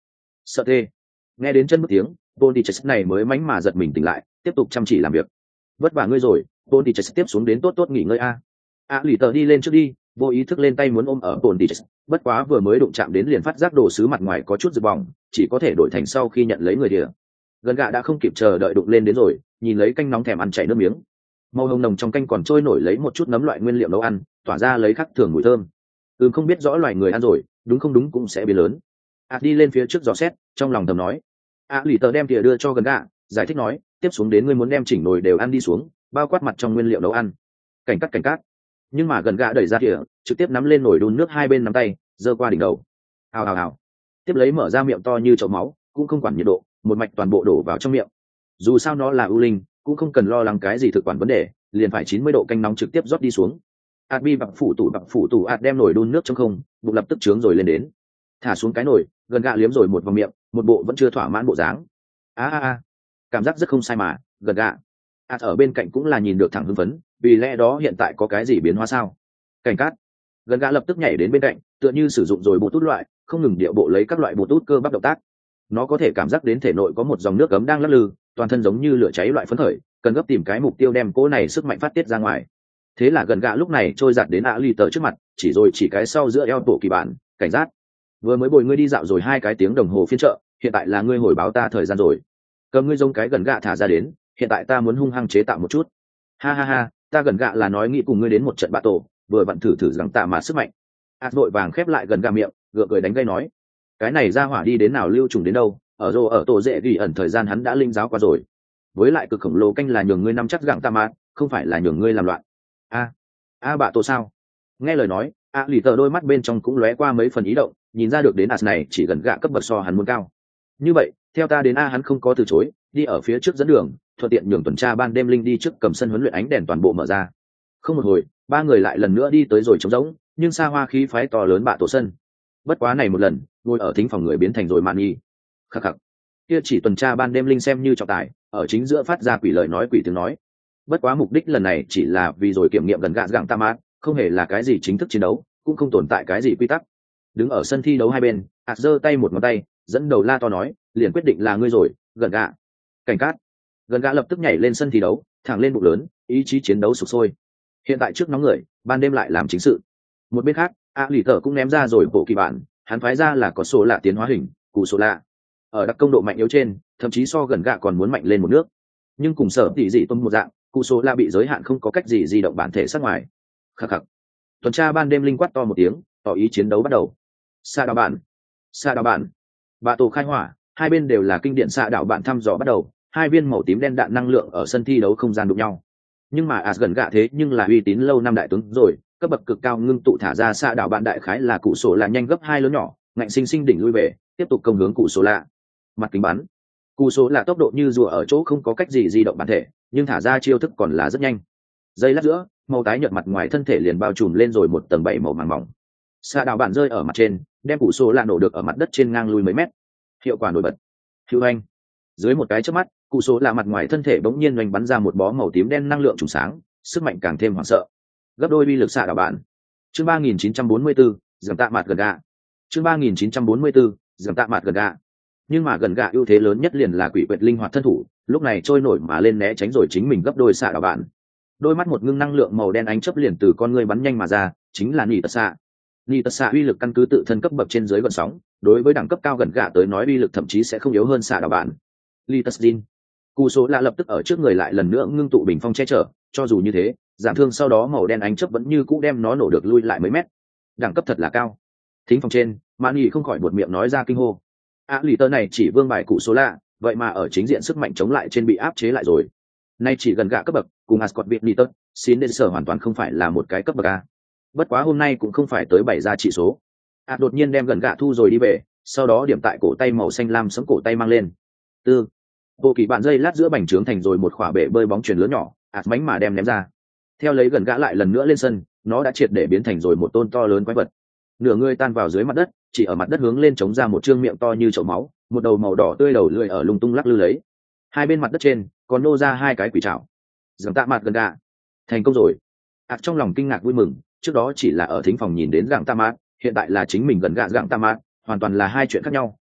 Sợ tê. Nghe đến chân bước tiếng, Pontiches này mới mánh mà giật mình tỉnh lại, tiếp tục chăm chỉ làm việc. Vất vả ngươi rồi, Pontiches tiếp xuống đến tốt tốt nghỉ ngơi a. A lì tờ đi lên trước đi, vô ý thức lên tay muốn ôm ở Pontiches, bất quá vừa mới đụng chạm đến liền phát giác đồ sứ mặt ngoài có chút giật bỏng, chỉ có thể đổi thành sau khi nhận lấy người địa. Gần gạ đã không kịp chờ đợi đụng lên đến rồi, nhìn lấy canh nóng thèm ăn chảy nước miếng. Màu hồng nồng trong canh còn trôi nổi lấy một chút nấm loại nguyên liệu nấu ăn, tỏa ra lấy khắc thường mùi thơm. Ừm không biết rõ loài người ăn rồi, đúng không đúng cũng sẽ biến lớn. A đi lên phía trước gió xét, trong lòng thầm nói. A lì tờ đem thìa đưa cho gần gạ, giải thích nói, tiếp xuống đến ngươi muốn đem chỉnh nồi đều ăn đi xuống, bao quát mặt trong nguyên liệu nấu ăn. Cảnh cắt cảnh cắt. Nhưng mà gần gạ đẩy ra thìa, trực tiếp nắm lên nồi đun nước hai bên nắm tay, giơ qua đỉnh đầu. Hào hào hào. Tiếp lấy mở ra miệng to như chậu máu, cũng không quản nhiệt độ, một mạch toàn bộ đổ vào trong miệng. Dù sao nó là ưu linh, cũng không cần lo lắng cái gì thực quản vấn đề, liền phải chín mươi độ canh nóng trực tiếp rót đi xuống. Át bi bạc phủ tủ bạc phủ tủ ạt đem nồi đun nước trong không, bụng lập tức trướng rồi lên đến. Thả xuống cái nồi, gần gạ liếm rồi một vòng miệng, một bộ vẫn chưa thỏa mãn bộ dáng. A a a, cảm giác rất không sai mà, gần gạ. Ạt ở bên cạnh cũng là nhìn được thẳng hưng phấn, vì lẽ đó hiện tại có cái gì biến hóa sao? Cảnh cát. Gần gạ lập tức nhảy đến bên cạnh, tựa như sử dụng rồi bộ tút loại, không ngừng điệu bộ lấy các loại bộ tút cơ bắp động tác. Nó có thể cảm giác đến thể nội có một dòng nước ấm đang lắc lư, toàn thân giống như lửa cháy loại phấn khởi, cần gấp tìm cái mục tiêu đem cỗ này sức mạnh phát tiết ra ngoài. Thế là gần gạ lúc này trôi giạt đến ạ lì tờ trước mặt, chỉ rồi chỉ cái sau giữa eo bộ kỳ bản, cảnh giác. Vừa mới bồi ngươi đi dạo rồi hai cái tiếng đồng hồ phiên chợ, hiện tại là ngươi hồi báo ta thời gian rồi. Cầm ngươi giống cái gần gạ thả ra đến, hiện tại ta muốn hung hăng chế tạo một chút. Ha ha ha, ta gần gạ là nói nghĩ cùng ngươi đến một trận bạ tổ, vừa vặn thử thử rằng tạ mà sức mạnh. Át vội vàng khép lại gần gạ miệng, gượng cười đánh gây nói, cái này ra hỏa đi đến nào lưu trùng đến đâu, ở rô ở tổ dễ ghi ẩn thời gian hắn đã linh giáo qua rồi. Với lại cực khổng lồ canh là nhường ngươi nắm chắc gặng tạ mà, không phải là nhường ngươi làm loạn. A, a bạ tổ sao? Nghe lời nói, a lì tờ đôi mắt bên trong cũng lóe qua mấy phần ý động, nhìn ra được đến as này chỉ gần gạ cấp bậc so hắn muốn cao. Như vậy, theo ta đến a hắn không có từ chối, đi ở phía trước dẫn đường, thuận tiện nhường tuần tra ban đêm linh đi trước cầm sân huấn luyện ánh đèn toàn bộ mở ra. Không một hồi, ba người lại lần nữa đi tới rồi trống rỗng, nhưng xa hoa khí phái to lớn bạ tổ sân. Bất quá này một lần, ngồi ở thính phòng người biến thành rồi mạn nghi. Khắc khắc. Kia chỉ tuần tra ban đêm linh xem như trọng tài, ở chính giữa phát ra quỷ lời nói quỷ tiếng nói. Bất quá mục đích lần này chỉ là vì rồi kiểm nghiệm gần gạ gặng tam át, không hề là cái gì chính thức chiến đấu, cũng không tồn tại cái gì quy tắc. Đứng ở sân thi đấu hai bên, ạt giơ tay một ngón tay, dẫn đầu la to nói, liền quyết định là ngươi rồi, gần gạ. Cảnh cát. Gần gạ lập tức nhảy lên sân thi đấu, thẳng lên bụng lớn, ý chí chiến đấu sục sôi. Hiện tại trước nóng người, ban đêm lại làm chính sự. Một bên khác, a lì tờ cũng ném ra rồi bộ kỳ bản, hắn phái ra là có số lạ tiến hóa hình, cụ số lạ. Ở đặc công độ mạnh yếu trên, thậm chí so gần gạ còn muốn mạnh lên một nước. Nhưng cùng sở tỷ dị tôn một dạng, cụ số lạ bị giới hạn không có cách gì di động bản thể sát ngoài. Khắc khắc. Tuần tra ban đêm linh quát to một tiếng, tỏ ý chiến đấu bắt đầu. Xạ đạo bản, xạ đạo bản, bạ tổ khai hỏa, hai bên đều là kinh điển xạ đạo bản thăm dò bắt đầu. Hai viên màu tím đen đạn năng lượng ở sân thi đấu không gian đụng nhau. Nhưng mà as gần gạ thế nhưng là uy tín lâu năm đại tướng rồi, cấp bậc cực cao ngưng tụ thả ra xạ đạo bạn đại khái là cụ sổ là nhanh gấp hai lớn nhỏ, ngạnh sinh sinh đỉnh lui về, tiếp tục công hướng cụ sổ lạ. Mặt kính bắn, cụ sổ là tốc độ như rùa ở chỗ không có cách gì di động bản thể, nhưng thả ra chiêu thức còn là rất nhanh. Giây lát giữa, màu tái nhợt mặt ngoài thân thể liền bao trùm lên rồi một tầng bảy màu màng mỏng. Xạ đạo bạn rơi ở mặt trên, đem cụ sổ là nổ được ở mặt đất trên ngang lui mấy mét. Hiệu quả nổi bật. Hữu anh. Dưới một cái chớp mắt, cụ số là mặt ngoài thân thể bỗng nhiên oanh bắn ra một bó màu tím đen năng lượng trùng sáng, sức mạnh càng thêm hoảng sợ. Gấp đôi uy lực xạ đạo bạn. Chương ba nghìn chín trăm bốn mươi bốn, giảm tạ mặt gần gạ. Chương ba nghìn chín trăm bốn mươi bốn, giảm tạ mặt gần gạ. Nhưng mà gần gạ ưu thế lớn nhất liền là quỷ quyệt linh hoạt thân thủ, lúc này trôi nổi mà lên né tránh rồi chính mình gấp đôi xạ đạo bạn. Đôi mắt một ngưng năng lượng màu đen ánh chớp liền từ con người bắn nhanh mà ra, chính là nỉ tật xạ. Nỉ tật xạ uy lực căn cứ tự thân cấp bậc trên dưới gợn sóng, đối với đẳng cấp cao gần gạ tới nói uy lực thậm chí sẽ không yếu hơn xạ đạo bạn. Litasdin. Cú số lạ lập tức ở trước người lại lần nữa ngưng tụ bình phong che chở, cho dù như thế, giảm thương sau đó màu đen ánh chớp vẫn như cũ đem nó nổ được lui lại mấy mét. Đẳng cấp thật là cao. Thính phòng trên, Mani không khỏi buột miệng nói ra kinh hô. A lì tơ này chỉ vương bài cụ số lạ, vậy mà ở chính diện sức mạnh chống lại trên bị áp chế lại rồi. Nay chỉ gần gạ cấp bậc, cùng Ascot Beat Litus, xin đến sở hoàn toàn không phải là một cái cấp bậc a. Bất quá hôm nay cũng không phải tới bảy ra chỉ số. A đột nhiên đem gần gạ thu rồi đi về, sau đó điểm tại cổ tay màu xanh lam sẫm cổ tay mang lên. Tư. Bộ kỳ bạn dây lát giữa bành trướng thành rồi một khỏa bể bơi bóng chuyền lớn nhỏ, ạt bánh mà đem ném ra. Theo lấy gần gã lại lần nữa lên sân, nó đã triệt để biến thành rồi một tôn to lớn quái vật. Nửa người tan vào dưới mặt đất, chỉ ở mặt đất hướng lên chống ra một trương miệng to như chậu máu, một đầu màu đỏ tươi đầu lưỡi ở lung tung lắc lư lấy. Hai bên mặt đất trên còn nô ra hai cái quỷ trảo. Dầm tạ mặt gần gã. Thành công rồi. Ạt trong lòng kinh ngạc vui mừng, trước đó chỉ là ở thính phòng nhìn đến gặng tạ mát, hiện tại là chính mình gần gã gặng tạ mát, hoàn toàn là hai chuyện khác nhau,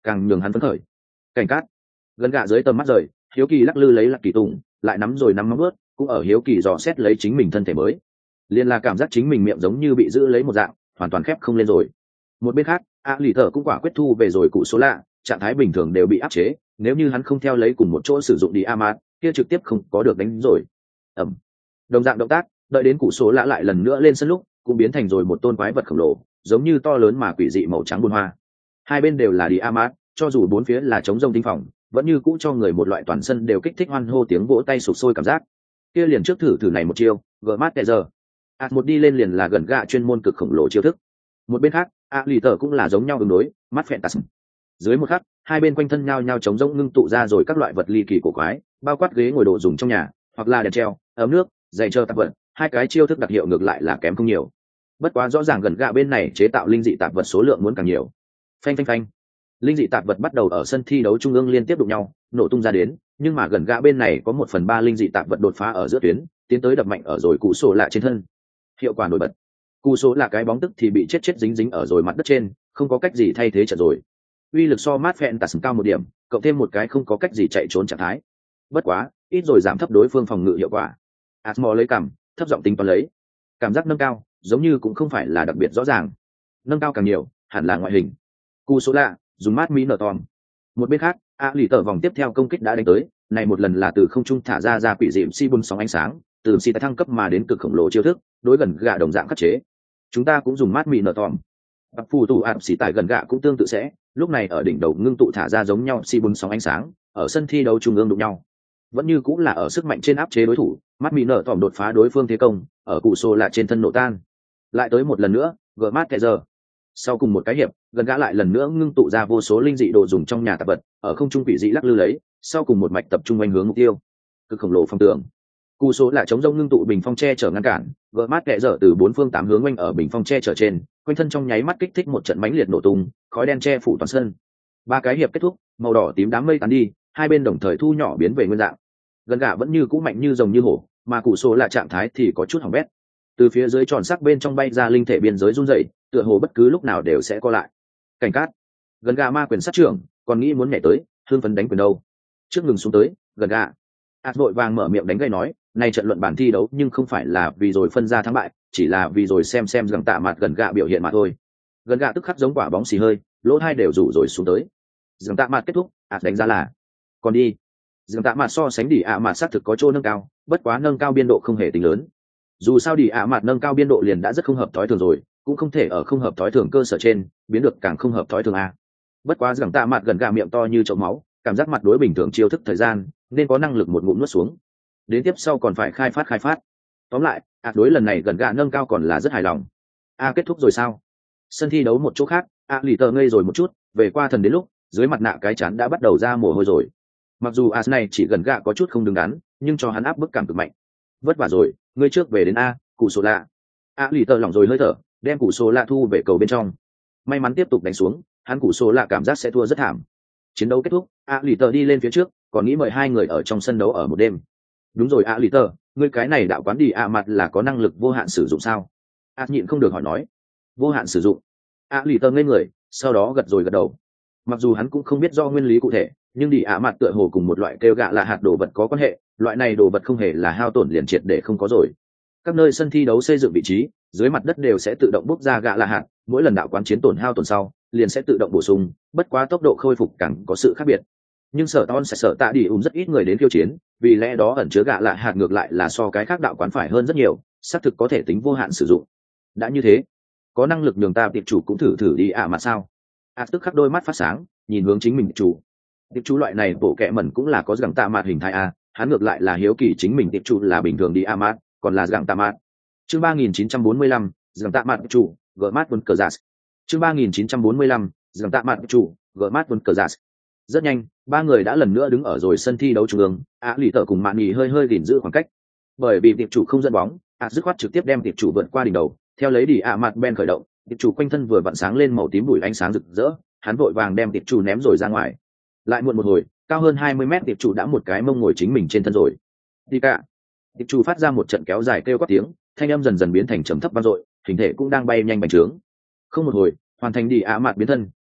càng nhường hắn phấn khởi. Cảnh cát gần gạ dưới tầm mắt rời, hiếu kỳ lắc lư lấy lạc kỳ tùng, lại nắm rồi nắm móng ướt, cũng ở hiếu kỳ dò xét lấy chính mình thân thể mới. Liên là cảm giác chính mình miệng giống như bị giữ lấy một dạng, hoàn toàn khép không lên rồi. Một bên khác, a lì thở cũng quả quyết thu về rồi cụ số lạ, trạng thái bình thường đều bị áp chế, nếu như hắn không theo lấy cùng một chỗ sử dụng đi amat kia trực tiếp không có được đánh rồi. Ẩm, đồng dạng động tác, đợi đến cụ số lạ lại lần nữa lên sân lúc cũng biến thành rồi một tôn quái vật khổng lồ, giống như to lớn mà quỷ dị màu trắng buồn hoa. Hai bên đều là đi amat, cho dù bốn phía là trống rông tinh phòng, vẫn như cũ cho người một loại toàn sân đều kích thích hoan hô tiếng vỗ tay sục sôi cảm giác. Kia liền trước thử thử này một chiêu, gờ mát tè giờ. ạt một đi lên liền là gần gạ chuyên môn cực khổng lồ chiêu thức. Một bên khác, a lì tờ cũng là giống nhau ứng đối, mắt phẹn tạt. Dưới một khắc, hai bên quanh thân nhau nhau chống rỗng ngưng tụ ra rồi các loại vật ly kỳ cổ quái, bao quát ghế ngồi đồ dùng trong nhà, hoặc là đèn treo, ấm nước, giày treo tạp vật, hai cái chiêu thức đặc hiệu ngược lại là kém không nhiều. Bất quá rõ ràng gần gạ bên này chế tạo linh dị tạp vật số lượng muốn càng nhiều. Phanh phanh phanh. Linh dị tạp vật bắt đầu ở sân thi đấu trung ương liên tiếp đụng nhau, nổ tung ra đến, nhưng mà gần gạ bên này có một phần ba linh dị tạp vật đột phá ở giữa tuyến, tiến tới đập mạnh ở rồi cụ sổ lạ trên thân. Hiệu quả nổi bật. Cụ số là cái bóng tức thì bị chết chết dính dính ở rồi mặt đất trên, không có cách gì thay thế trận rồi. Uy lực so mát phẹn tạt cao một điểm, cộng thêm một cái không có cách gì chạy trốn trạng thái. Bất quá, ít rồi giảm thấp đối phương phòng ngự hiệu quả. Asmo lấy cằm, thấp giọng tính toán lấy. Cảm giác nâng cao, giống như cũng không phải là đặc biệt rõ ràng. Nâng cao càng nhiều, hẳn là ngoại hình. Cụ số lạ, dùng mát mỹ nở tòm. Một bên khác, a lì tờ vòng tiếp theo công kích đã đánh tới, này một lần là từ không trung thả ra ra quỷ diệm si bun sóng ánh sáng, từ si thăng cấp mà đến cực khổng lồ chiêu thức, đối gần gạ đồng dạng khắc chế. Chúng ta cũng dùng mát mì nở tòm. Bạc phù tù ạp xỉ tại gần gạ cũng tương tự sẽ, lúc này ở đỉnh đầu ngưng tụ thả ra giống nhau si bun sóng ánh sáng, ở sân thi đấu trung ương đụng nhau. Vẫn như cũng là ở sức mạnh trên áp chế đối thủ, mát mì nở tòm đột phá đối phương thế công, ở cụ sô là trên thân nổ tan. Lại tới một lần nữa, gỡ mát kẻ giờ. Sau cùng một cái hiệp, gần gã lại lần nữa ngưng tụ ra vô số linh dị đồ dùng trong nhà tạp vật, ở không trung quỷ dị lắc lư lấy, sau cùng một mạch tập trung quanh hướng mục tiêu. Cực khổng lồ phong tường. Cụ số là chống rông ngưng tụ bình phong che chở ngăn cản, gỡ mát kẻ dở từ bốn phương tám hướng quanh ở bình phong che chở trên, quanh thân trong nháy mắt kích thích một trận mãnh liệt nổ tung, khói đen che phủ toàn sân. Ba cái hiệp kết thúc, màu đỏ tím đám mây tán đi, hai bên đồng thời thu nhỏ biến về nguyên dạng. Gần gã vẫn như cũ mạnh như rồng như hổ, mà cụ số là trạng thái thì có chút hỏng bét. Từ phía dưới tròn sắc bên trong bay ra linh thể biên giới run rẩy, tựa hồ bất cứ lúc nào đều sẽ co lại. Cảnh cát, gần gã ma quyền sát trưởng, còn nghĩ muốn nhảy tới, hương phấn đánh quyền đâu. Trước ngừng xuống tới, gần gã ạt vội vàng mở miệng đánh gây nói, này trận luận bản thi đấu nhưng không phải là vì rồi phân ra thắng bại, chỉ là vì rồi xem xem rằng tạ mặt gần gạ biểu hiện mà thôi. Gần gạ tức khắc giống quả bóng xì hơi, lỗ hai đều rủ rồi xuống tới. Rằng tạ mặt kết thúc, ạt đánh ra là còn đi. Rằng tạ mặt so sánh đi ạ mặt xác thực có chỗ nâng cao, bất quá nâng cao biên độ không hề tính lớn. Dù sao đi ạ mặt nâng cao biên độ liền đã rất không hợp thói thường rồi, cũng không thể ở không hợp thói thường cơ sở trên biến được càng không hợp thói thường a. Bất quá rằng tạ mặt gần gạ miệng to như chậu máu, cảm giác mặt đối bình thường chiêu thức thời gian nên có năng lực một ngụm nuốt xuống, đến tiếp sau còn phải khai phát khai phát. Tóm lại, ạt đối lần này gần gạ nâng cao còn là rất hài lòng. A kết thúc rồi sao? Sân thi đấu một chỗ khác, a lì tờ ngây rồi một chút, về qua thần đến lúc dưới mặt nạ cái chán đã bắt đầu ra mồ hôi rồi. Mặc dù as này chỉ gần gạ có chút không đứng đắn, nhưng cho hắn áp bức cảm cực mạnh. Vất vả rồi, ngươi trước về đến a, cụ số lạ. A lì tờ lỏng rồi hơi thở, đem cụ số lạ thu về cầu bên trong. May mắn tiếp tục đánh xuống, hắn cụ số lạ cảm giác sẽ thua rất thảm. Chiến đấu kết thúc, a lì tờ đi lên phía trước, còn nghĩ mời hai người ở trong sân đấu ở một đêm. Đúng rồi a lì tờ, ngươi cái này đạo quán đi ạ mặt là có năng lực vô hạn sử dụng sao? A nhịn không được hỏi nói. Vô hạn sử dụng? A lì tờ ngây người, sau đó gật rồi gật đầu. Mặc dù hắn cũng không biết do nguyên lý cụ thể, nhưng đi ạ mặt tựa hồ cùng một loại kêu gạ là hạt đồ vật có quan hệ, loại này đồ vật không hề là hao tổn liền triệt để không có rồi. Các nơi sân thi đấu xây dựng vị trí, dưới mặt đất đều sẽ tự động bốc ra gạ là hạt, mỗi lần đạo quán chiến tổn hao tổn sau, liền sẽ tự động bổ sung, bất quá tốc độ khôi phục càng có sự khác biệt. Nhưng sở ton sẽ sợ tạ đi ùm rất ít người đến khiêu chiến, vì lẽ đó ẩn chứa gạ lạ hạt ngược lại là so cái khác đạo quán phải hơn rất nhiều, xác thực có thể tính vô hạn sử dụng. Đã như thế, có năng lực nhường ta tiệp chủ cũng thử thử đi ạ à mà sao? A tức khắc đôi mắt phát sáng, nhìn hướng chính mình tiệp chủ. Tiệp chủ loại này bộ kệ mẩn cũng là có gẳng tạ mạt hình thái a, hắn ngược lại là hiếu kỳ chính mình tiệp chủ là bình thường đi a mạt, còn là gẳng tạ mạt. Chương ba nghìn chín trăm bốn mươi lăm, gẳng tạ mạt chủ, gỡ mát vun cờ giả. Chương ba nghìn chín trăm bốn mươi lăm, gẳng tạ mạt chủ, gỡ mát vun cờ giả. Rất nhanh, ba người đã lần nữa đứng ở rồi sân thi đấu trung ương, a lì tở cùng mạn nhì hơi hơi gìn giữ khoảng cách. Bởi vì tiệp chủ không dẫn bóng, a dứt khoát trực tiếp đem tiệp chủ vượt qua đỉnh đầu, theo lấy đi a mặt ben khởi động, tiệp chủ quanh thân vừa vặn sáng lên màu tím bụi ánh sáng rực rỡ, hắn vội vàng đem tiệp chủ ném rồi ra ngoài. Lại muộn một hồi, cao hơn hai mươi mét tiệp chủ đã một cái mông ngồi chính mình trên thân rồi. Đi cả. Tiệp chủ phát ra một trận kéo dài kêu quát tiếng, thanh âm dần dần biến thành trầm thấp vang dội, hình thể cũng đang bay nhanh bành trướng. Không một hồi, hoàn thành đi a mặt biến thân,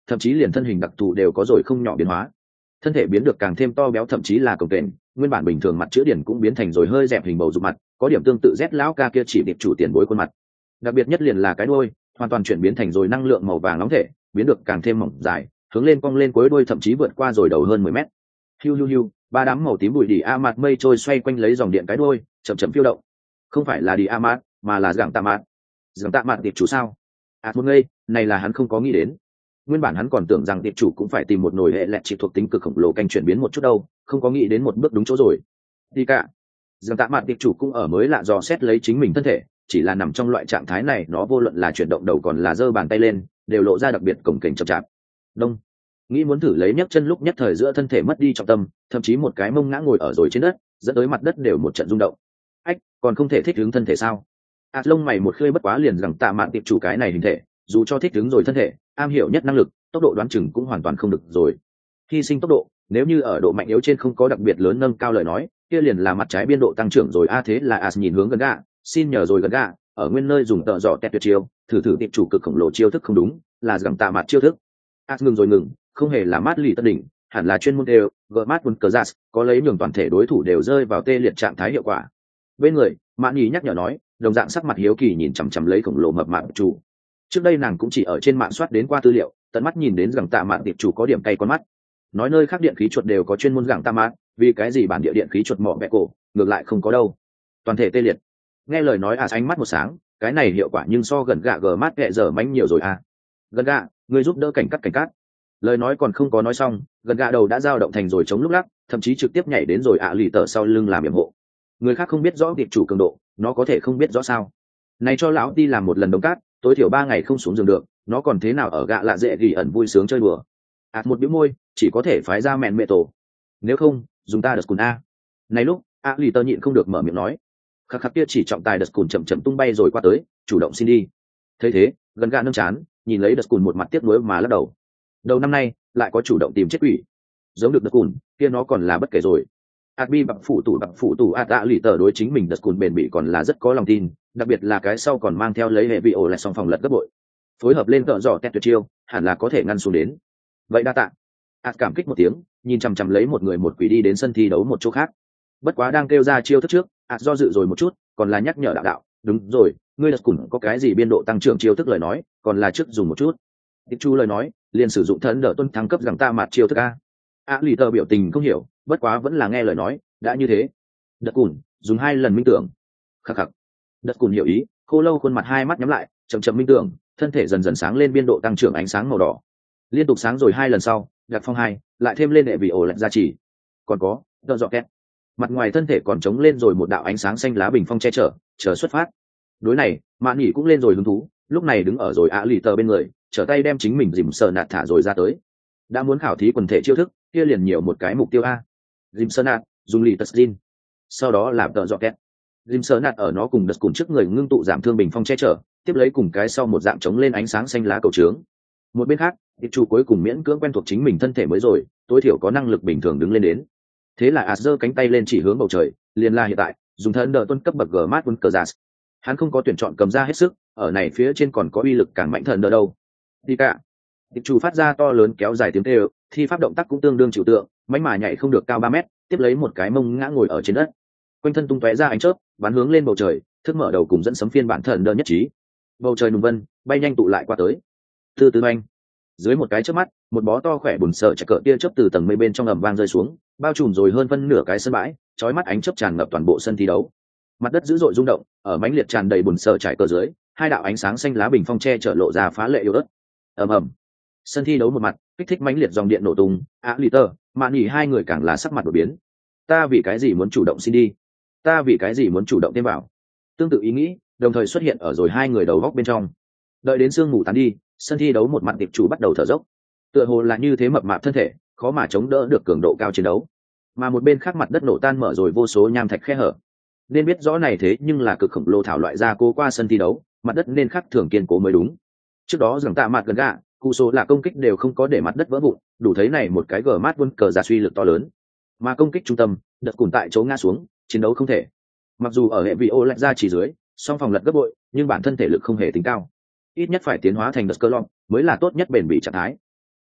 thậm chí liền thân hình đặc thù đều có rồi không nhỏ biến hóa. Thân thể biến được càng thêm to béo, thậm chí là cồng kềnh, nguyên bản bình thường mặt chữ điển cũng biến thành rồi hơi dẹp hình bầu dục mặt, có điểm tương tự Z lão ca kia chỉ điệp chủ tiền bối khuôn mặt. Đặc biệt nhất liền là cái đuôi, hoàn toàn chuyển biến thành rồi năng lượng màu vàng nóng thể, biến được càng thêm mỏng dài, hướng lên cong lên cuối đuôi thậm chí vượt qua rồi đầu hơn mười mét. Hiu hiu hiu, ba đám màu tím bụi đi a mạt mây trôi xoay quanh lấy dòng điện cái đuôi, chậm chậm phiêu động. Không phải là đi a mạt, mà là Giảng Tạ Mạt. Giảng Tạ Mạt điệp chủ sao? À một ngây, này là hắn không có nghĩ đến. Nguyên bản hắn còn tưởng rằng điệp chủ cũng phải tìm một nồi hệ lẹt chỉ thuộc tính cực khổng lồ canh chuyển biến một chút đâu, không có nghĩ đến một bước đúng chỗ rồi. Đi cả. Giảng Tạ Mạt điệp chủ cũng ở mới lạ dò xét lấy chính mình thân thể, chỉ là nằm trong loại trạng thái này, nó vô luận là chuyển động đầu còn là giơ bàn tay lên, đều lộ ra đặc biệt cồng kềnh chậm chạp. Đông. Nghĩ muốn thử lấy nhấc chân lúc nhất thời giữa thân thể mất đi trọng tâm, thậm chí một cái mông ngã ngồi ở rồi trên đất, dẫn tới mặt đất đều một trận rung động. Ách, còn không thể thích ứng thân thể sao? ạt lông mày một khơi bất quá liền rằng Tạ Mạn tiệp chủ cái này hình thể, dù cho thích ứng rồi thân thể, am hiểu nhất năng lực, tốc độ đoán chừng cũng hoàn toàn không được rồi. Hy sinh tốc độ, nếu như ở độ mạnh yếu trên không có đặc biệt lớn nâng cao lời nói, kia liền là mặt trái biên độ tăng trưởng rồi. A thế là as nhìn hướng gần gạ, xin nhờ rồi gần gạ, ở nguyên nơi dùng tợ dọ tẹt tuyệt chiêu, thử thử tiệp chủ cực khổng lồ chiêu thức không đúng, là rằng Tạ Mạn chiêu thức. As ngừng rồi ngừng, không hề là mát lì tất đỉnh, hẳn là chuyên môn đều, gỡ mát quân cờ jas, có lấy nhường toàn thể đối thủ đều rơi vào tê liệt trạng thái hiệu quả. Bên người, Mạn Nhĩ nhắc nhở nói, đồng dạng sắc mặt hiếu kỳ nhìn chằm chằm lấy khổng lồ mập mạp chủ. Trước đây nàng cũng chỉ ở trên mạng soát đến qua tư liệu, tận mắt nhìn đến rằng Tạ Mạn tiệp chủ có điểm cay con mắt. Nói nơi khác điện khí chuột đều có chuyên môn rằng Tạ Mạn, vì cái gì bản địa điện khí chuột mỏ bẹ cổ, ngược lại không có đâu. Toàn thể tê liệt. Nghe lời nói à, ánh mắt một sáng, cái này hiệu quả nhưng so gần gạ gờ mát kệ giờ mánh nhiều rồi à. Gần gạ, ngươi giúp đỡ cảnh cắt cảnh cắt. Lời nói còn không có nói xong, gần gạ đầu đã dao động thành rồi chống lúc lắc, thậm chí trực tiếp nhảy đến rồi ạ à lì tờ sau lưng làm yểm hộ. Người khác không biết rõ tiệp chủ cường độ, nó có thể không biết rõ sao? Này cho lão đi làm một lần đống cát, tối thiểu ba ngày không xuống giường được, nó còn thế nào ở gạ lạ dễ gỉ ẩn vui sướng chơi đùa. ạt một bĩu môi, chỉ có thể phái ra mẹn mẹ tổ. Nếu không, dùng ta đợt cùn a. Này lúc, ạ lì tờ nhịn không được mở miệng nói. Khắc khắc kia chỉ trọng tài đợt cùn chậm chậm tung bay rồi qua tới, chủ động xin đi. Thấy thế, gần gạ nâng chán, nhìn lấy đợt cùn một mặt tiếc nuối mà lắc đầu. Đầu năm nay lại có chủ động tìm chết quỷ, giống được đợt cùn kia nó còn là bất kể rồi. Adbi bạc phụ tủ bạc phụ tủ ạt ạ lì tờ đối chính mình đợt cùn bền bỉ còn là rất có lòng tin, đặc biệt là cái sau còn mang theo lấy hệ vị ổ lại song phòng lật gấp bội, phối hợp lên cỡ dò tét tuyệt chiêu, hẳn là có thể ngăn xuống đến. Vậy đa tạ. ạt cảm kích một tiếng, nhìn chằm chằm lấy một người một quỷ đi đến sân thi đấu một chỗ khác. Bất quá đang kêu ra chiêu thức trước, ạt do dự rồi một chút, còn là nhắc nhở đạo đạo, đúng rồi, ngươi đợt cùn có cái gì biên độ tăng trưởng chiêu thức lời nói, còn là trước dùng một chút. Tiếp chu lời nói, liền sử dụng thần đỡ tuân thăng cấp rằng ta mặt chiêu thức a. A lì tờ biểu tình không hiểu, bất quá vẫn là nghe lời nói, đã như thế. Đợt cùn dùng hai lần minh tưởng. Khắc khắc. Đợt cùn hiểu ý, khô lâu khuôn mặt hai mắt nhắm lại, chậm chậm minh tưởng, thân thể dần dần sáng lên biên độ tăng trưởng ánh sáng màu đỏ. Liên tục sáng rồi hai lần sau, đặc phong hai, lại thêm lên đệ vị ổ lạnh gia trì. Còn có, đợt dọ két. Mặt ngoài thân thể còn trống lên rồi một đạo ánh sáng xanh lá bình phong che chở, chờ xuất phát. Đối này, Mạn Nhĩ cũng lên rồi hứng thú, lúc này đứng ở rồi A lì tờ bên người, trở tay đem chính mình dìm sờ nạt thả rồi ra tới. Đã muốn khảo thí quần thể chiêu thức, kia liền nhiều một cái mục tiêu a. Dìm sờ nạt, dùng lì tật xin, sau đó làm tợ dọ két. Dìm sờ nạt ở nó cùng đợt cùng trước người ngưng tụ giảm thương bình phong che chở, tiếp lấy cùng cái sau một dạng chống lên ánh sáng xanh lá cầu trướng. Một bên khác, tiệp chủ cuối cùng miễn cưỡng quen thuộc chính mình thân thể mới rồi, tối thiểu có năng lực bình thường đứng lên đến. Thế là as giơ cánh tay lên chỉ hướng bầu trời, liền là hiện tại, dùng thân đỡ tuân cấp bậc g mát quân cờ giả. Hắn không có tuyển chọn cầm ra hết sức, ở này phía trên còn có uy lực càng mạnh thần đỡ đâu. Đi cả. Tiệp chủ phát ra to lớn kéo dài tiếng kêu, thi pháp động tác cũng tương đương chịu tượng, mánh mà nhảy không được cao ba mét, tiếp lấy một cái mông ngã ngồi ở trên đất. Quanh thân tung tóe ra ánh chớp, bắn hướng lên bầu trời, thức mở đầu cùng dẫn sấm phiên bản thần đỡ nhất trí. Bầu trời nùng vân, bay nhanh tụ lại qua tới. Từ từ anh, dưới một cái chớp mắt, một bó to khỏe bùn sợ chạy cỡ tia chớp từ tầng mây bên trong ầm vang rơi xuống, bao trùm rồi hơn phân nửa cái sân bãi, chói mắt ánh chớp tràn ngập toàn bộ sân thi đấu. Mặt đất dữ dội rung động, ở mãnh liệt tràn đầy bùn sợ trải cờ dưới, hai đạo ánh sáng xanh lá bình phong che chở lộ ra phá lệ yếu ớt. Ầm ầm. Sân thi đấu một mặt, kích thích mãnh liệt dòng điện nổ tung, Á Lì Tơ, Mạn Nhĩ hai người càng là sắc mặt đổi biến. Ta vì cái gì muốn chủ động xin đi? Ta vì cái gì muốn chủ động thêm vào? Tương tự ý nghĩ, đồng thời xuất hiện ở rồi hai người đầu góc bên trong. Đợi đến sương mù tán đi, sân thi đấu một mặt tiệp chủ bắt đầu thở dốc. Tựa hồ là như thế mập mạp thân thể, khó mà chống đỡ được cường độ cao chiến đấu. Mà một bên khác mặt đất nổ tan mở rồi vô số nham thạch khe hở. Nên biết rõ này thế nhưng là cực khổng lồ thảo loại ra cố qua sân thi đấu, mặt đất nên khắc thường kiên cố mới đúng. Trước đó rằng Tạ Mạt gần gạ, cụ số là công kích đều không có để mặt đất vỡ vụn, đủ thấy này một cái gờ mát quân cờ giả suy lực to lớn. Mà công kích trung tâm, đợt cùn tại chỗ ngã xuống, chiến đấu không thể. Mặc dù ở hệ vị ô lạnh ra chỉ dưới, song phòng lật gấp bội, nhưng bản thân thể lực không hề tính cao. Ít nhất phải tiến hóa thành đợt cơ lọng, mới là tốt nhất bền bỉ trạng thái.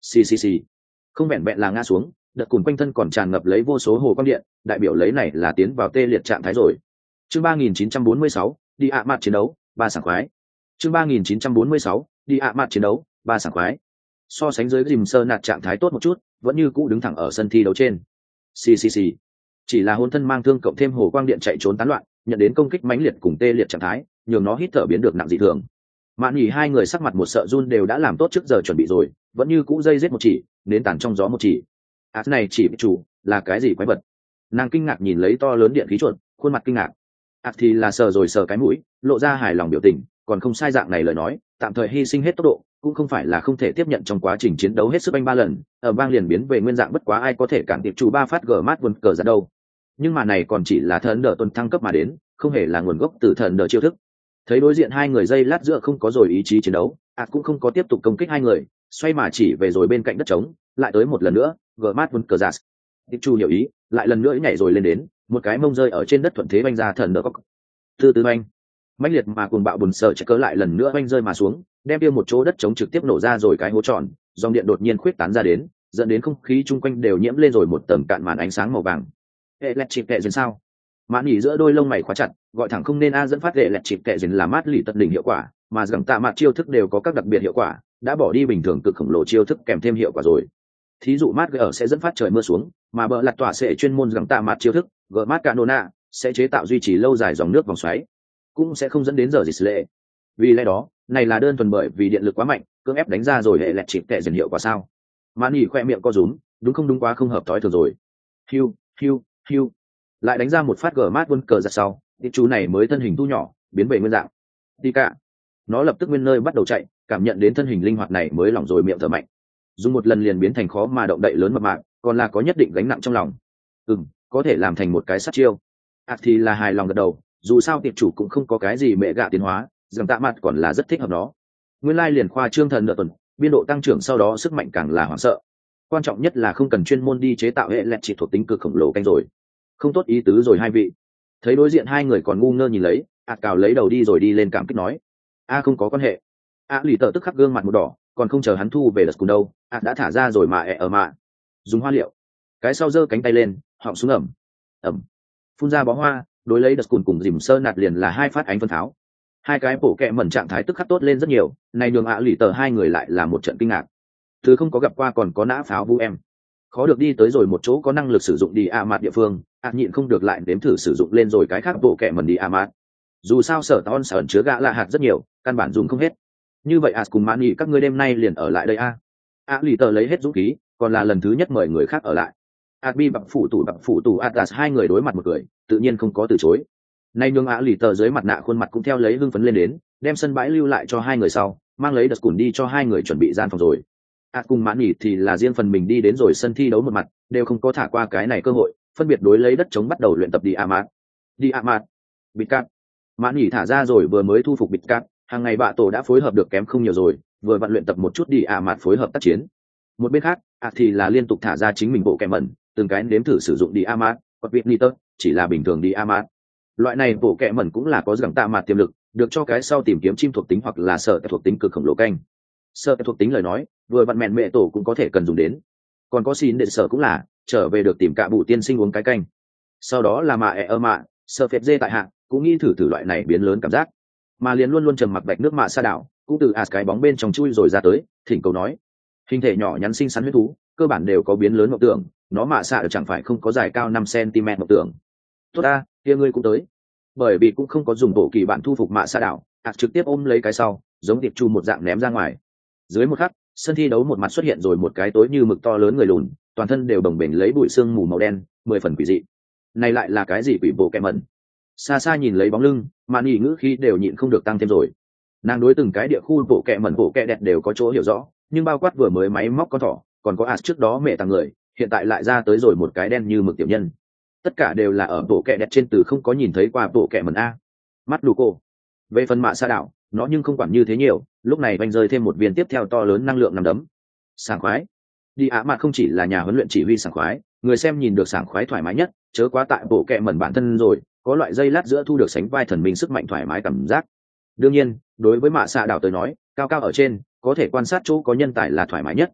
xì xì xì. Không vẹn vẹn là ngã xuống, đợt cùn quanh thân còn tràn ngập lấy vô số hồ quang điện, đại biểu lấy này là tiến vào tê liệt trạng thái rồi. Chương ba nghìn chín trăm bốn mươi sáu, đi ạ mặt chiến đấu, ba sảng khoái. Chương ba nghìn chín trăm bốn mươi sáu, đi ạ mặt chiến đấu, ba sảng khoái. So sánh dưới dìm sơ nạt trạng thái tốt một chút, vẫn như cũ đứng thẳng ở sân thi đấu trên. Xì xì xì. Chỉ là hôn thân mang thương cộng thêm hồ quang điện chạy trốn tán loạn, nhận đến công kích mãnh liệt cùng tê liệt trạng thái, nhường nó hít thở biến được nặng dị thường. Mạn Nhĩ hai người sắc mặt một sợ run đều đã làm tốt trước giờ chuẩn bị rồi, vẫn như cũ dây giết một chỉ, nến tàn trong gió một chỉ. À này chỉ chủ, là cái gì quái vật? Nàng kinh ngạc nhìn lấy to lớn điện khí chuột, khuôn mặt kinh ngạc. À thì là sờ rồi sờ cái mũi, lộ ra hài lòng biểu tình, còn không sai dạng này lời nói, tạm thời hy sinh hết tốc độ, cũng không phải là không thể tiếp nhận trong quá trình chiến đấu hết sức anh ba lần, ở bang liền biến về nguyên dạng bất quá ai có thể cản tiệp chủ ba phát gờ mát vươn cờ ra đâu. Nhưng mà này còn chỉ là thần đỡ tuần thăng cấp mà đến, không hề là nguồn gốc từ thần đỡ chiêu thức. Thấy đối diện hai người dây lát giữa không có rồi ý chí chiến đấu, ạt cũng không có tiếp tục công kích hai người, xoay mà chỉ về rồi bên cạnh đất trống, lại tới một lần nữa, gờ mát vun cờ giả. Tiệp chu hiểu ý, lại lần nữa nhảy rồi lên đến, một cái mông rơi ở trên đất thuận thế banh ra thần đỡ cóc. Từ từ banh, mãnh liệt mà cuồng bạo bùn sợ chạy cớ lại lần nữa banh rơi mà xuống, đem tiêu một chỗ đất trống trực tiếp nổ ra rồi cái hố tròn, dòng điện đột nhiên khuyết tán ra đến, dẫn đến không khí chung quanh đều nhiễm lên rồi một tầng cạn màn ánh sáng màu vàng. Hệ lẹt chịp kệ dần sao? Mạn Nhĩ giữa đôi lông mày khóa chặt, gọi thẳng không nên a dẫn phát hệ lẹt chịp kệ dần là mát lì tận đỉnh hiệu quả, mà rằng tạ mạt chiêu thức đều có các đặc biệt hiệu quả, đã bỏ đi bình thường cực khổng lồ chiêu thức kèm thêm hiệu quả rồi. Thí dụ mát ở sẽ dẫn phát trời mưa xuống, mà bờ lạt tỏa sẽ chuyên môn rằng tạ mạt chiêu thức, gỡ mát canona sẽ chế tạo duy trì lâu dài dòng nước vòng xoáy, cũng sẽ không dẫn đến giờ dịch lệ. Vì lẽ đó, này là đơn thuần bởi vì điện lực quá mạnh, cưỡng ép đánh ra rồi hệ lẹt chịp kệ dần hiệu quả sao? Mạn Nhĩ khoe miệng co rúm, đúng không đúng quá không hợp tối thường rồi. Hiu, hiu, hiu. Lại đánh ra một phát gờ mát vươn cờ giật sau, tiệp chú này mới thân hình thu nhỏ, biến về nguyên dạng. Đi cả. Nó lập tức nguyên nơi bắt đầu chạy, cảm nhận đến thân hình linh hoạt này mới lỏng rồi miệng thở mạnh. Dùng một lần liền biến thành khó mà động đậy lớn mập mạp, còn là có nhất định gánh nặng trong lòng. Ừm, có thể làm thành một cái sát chiêu. À thì là hài lòng gật đầu, dù sao tiệp chủ cũng không có cái gì mẹ gạ tiến hóa, rằng tạ mặt còn là rất thích hợp nó. Nguyên lai liền khoa trương thần nợ tuần, biên độ tăng trưởng sau đó sức mạnh càng là hoảng sợ. Quan trọng nhất là không cần chuyên môn đi chế tạo hệ lẹt chỉ thuộc tính cực khổng lồ canh rồi. Không tốt ý tứ rồi hai vị. Thấy đối diện hai người còn ngu ngơ nhìn lấy, ạt cào lấy đầu đi rồi đi lên cảm kích nói, a không có quan hệ. A lì tờ tức khắc gương mặt một đỏ, còn không chờ hắn thu về đợt cùng đâu, ạt đã thả ra rồi mà ẹ ở mạ, dùng hoa liệu, cái sau giơ cánh tay lên, họng xuống ẩm ẩm, phun ra bó hoa, đối lấy đợt cùng cùng dìm sơ nạt liền là hai phát ánh phân tháo. Hai cái bổ kẹ mẩn trạng thái tức khắc tốt lên rất nhiều, này nhường ạ lì tờ hai người lại là một trận kinh ngạc. Thứ không có gặp qua còn có nã pháo vu em, khó được đi tới rồi một chỗ có năng lực sử dụng đi a mạt địa phương, ạ nhịn không được lại nếm thử sử dụng lên rồi cái khác bộ kẹ mẩn đi a mạt. Dù sao sở ton sở chứa gã lạ hạt rất nhiều, căn bản dùng không hết. Như vậy ạ cùng mãn nghị các ngươi đêm nay liền ở lại đây a. ạ lì tờ lấy hết dũng khí, còn là lần thứ nhất mời người khác ở lại. ạ bi bạc phụ tủ bạc phụ tủ atlas hai người đối mặt một người, tự nhiên không có từ chối. Nay nhường ạ lì tờ dưới mặt nạ khuôn mặt cũng theo lấy hưng phấn lên đến, đem sân bãi lưu lại cho hai người sau, mang lấy đợt cùn đi cho hai người chuẩn bị gian phòng rồi. ạ cùng mãn nhỉ thì là riêng phần mình đi đến rồi sân thi đấu một mặt, đều không có thả qua cái này cơ hội, phân biệt đối lấy đất chống bắt đầu luyện tập đi amat. Đi amat, bịt cát. Mãn nhỉ thả ra rồi vừa mới thu phục bịt cát, hàng ngày bạ tổ đã phối hợp được kém không nhiều rồi, vừa vặn luyện tập một chút đi amat phối hợp tác chiến. Một bên khác, ạ thì là liên tục thả ra chính mình bộ kèm mẩn, từng cái nếm thử sử dụng đi amat, hoặc việc niter, chỉ là bình thường đi amat. Loại này bộ kẹ mẩn cũng là có rằng tạ mạt tiềm lực, được cho cái sau tìm kiếm chim thuộc tính hoặc là sợ thuộc tính cực khổng lồ canh. Sợ thuộc tính lời nói, vừa vặn mẹn mẹ tổ cũng có thể cần dùng đến. Còn có xin để sợ cũng là trở về được tìm cạ bụ tiên sinh uống cái canh. Sau đó là mạ ẹ ơ mạ, sợ phép dê tại hạ, cũng nghĩ thử thử loại này biến lớn cảm giác. Mà liền luôn luôn trầm mặc bạch nước mạ sa đảo, cũng từ ạt cái bóng bên trong chui rồi ra tới, thỉnh cầu nói, hình thể nhỏ nhắn xinh xắn huyết thú, cơ bản đều có biến lớn mộng tưởng, nó mạ xạ chẳng phải không có dài cao năm xăng-ti-mét mộng tưởng. Tốt ta, kia ngươi cũng tới. Bởi vì cũng không có dùng bộ kỳ bạn thu phục mạ sa đảo, ạt trực tiếp ôm lấy cái sau, giống tiệp chu một dạng ném ra ngoài. Dưới một khắc, sân thi đấu một mặt xuất hiện rồi một cái tối như mực to lớn người lùn, toàn thân đều đồng bềnh lấy bụi sương mù màu đen, mười phần quỷ dị. Này lại là cái gì quỷ bộ kẹ mẩn? Xa xa nhìn lấy bóng lưng, mà nhỉ ngữ khí đều nhịn không được tăng thêm rồi. Nàng đối từng cái địa khu bộ kẹ mẩn bộ kẹ đẹp đều có chỗ hiểu rõ, nhưng bao quát vừa mới máy móc con thỏ, còn có ạt trước đó mẹ tàng người, hiện tại lại ra tới rồi một cái đen như mực tiểu nhân. Tất cả đều là ở bộ kẹ đẹp trên từ không có nhìn thấy qua bộ kẹ mẩn a. Mắt đủ cô. Về phần mạ sa đảo, nó nhưng không quản như thế nhiều, lúc này vanh rơi thêm một viên tiếp theo to lớn năng lượng nằm đấm. Sảng khoái. Đi á mà không chỉ là nhà huấn luyện chỉ huy sảng khoái, người xem nhìn được sảng khoái thoải mái nhất, chớ quá tại bộ kẹ mẩn bản thân rồi, có loại dây lát giữa thu được sánh vai thần minh sức mạnh thoải mái cảm giác. Đương nhiên, đối với mạ sa đảo tới nói, cao cao ở trên, có thể quan sát chỗ có nhân tài là thoải mái nhất.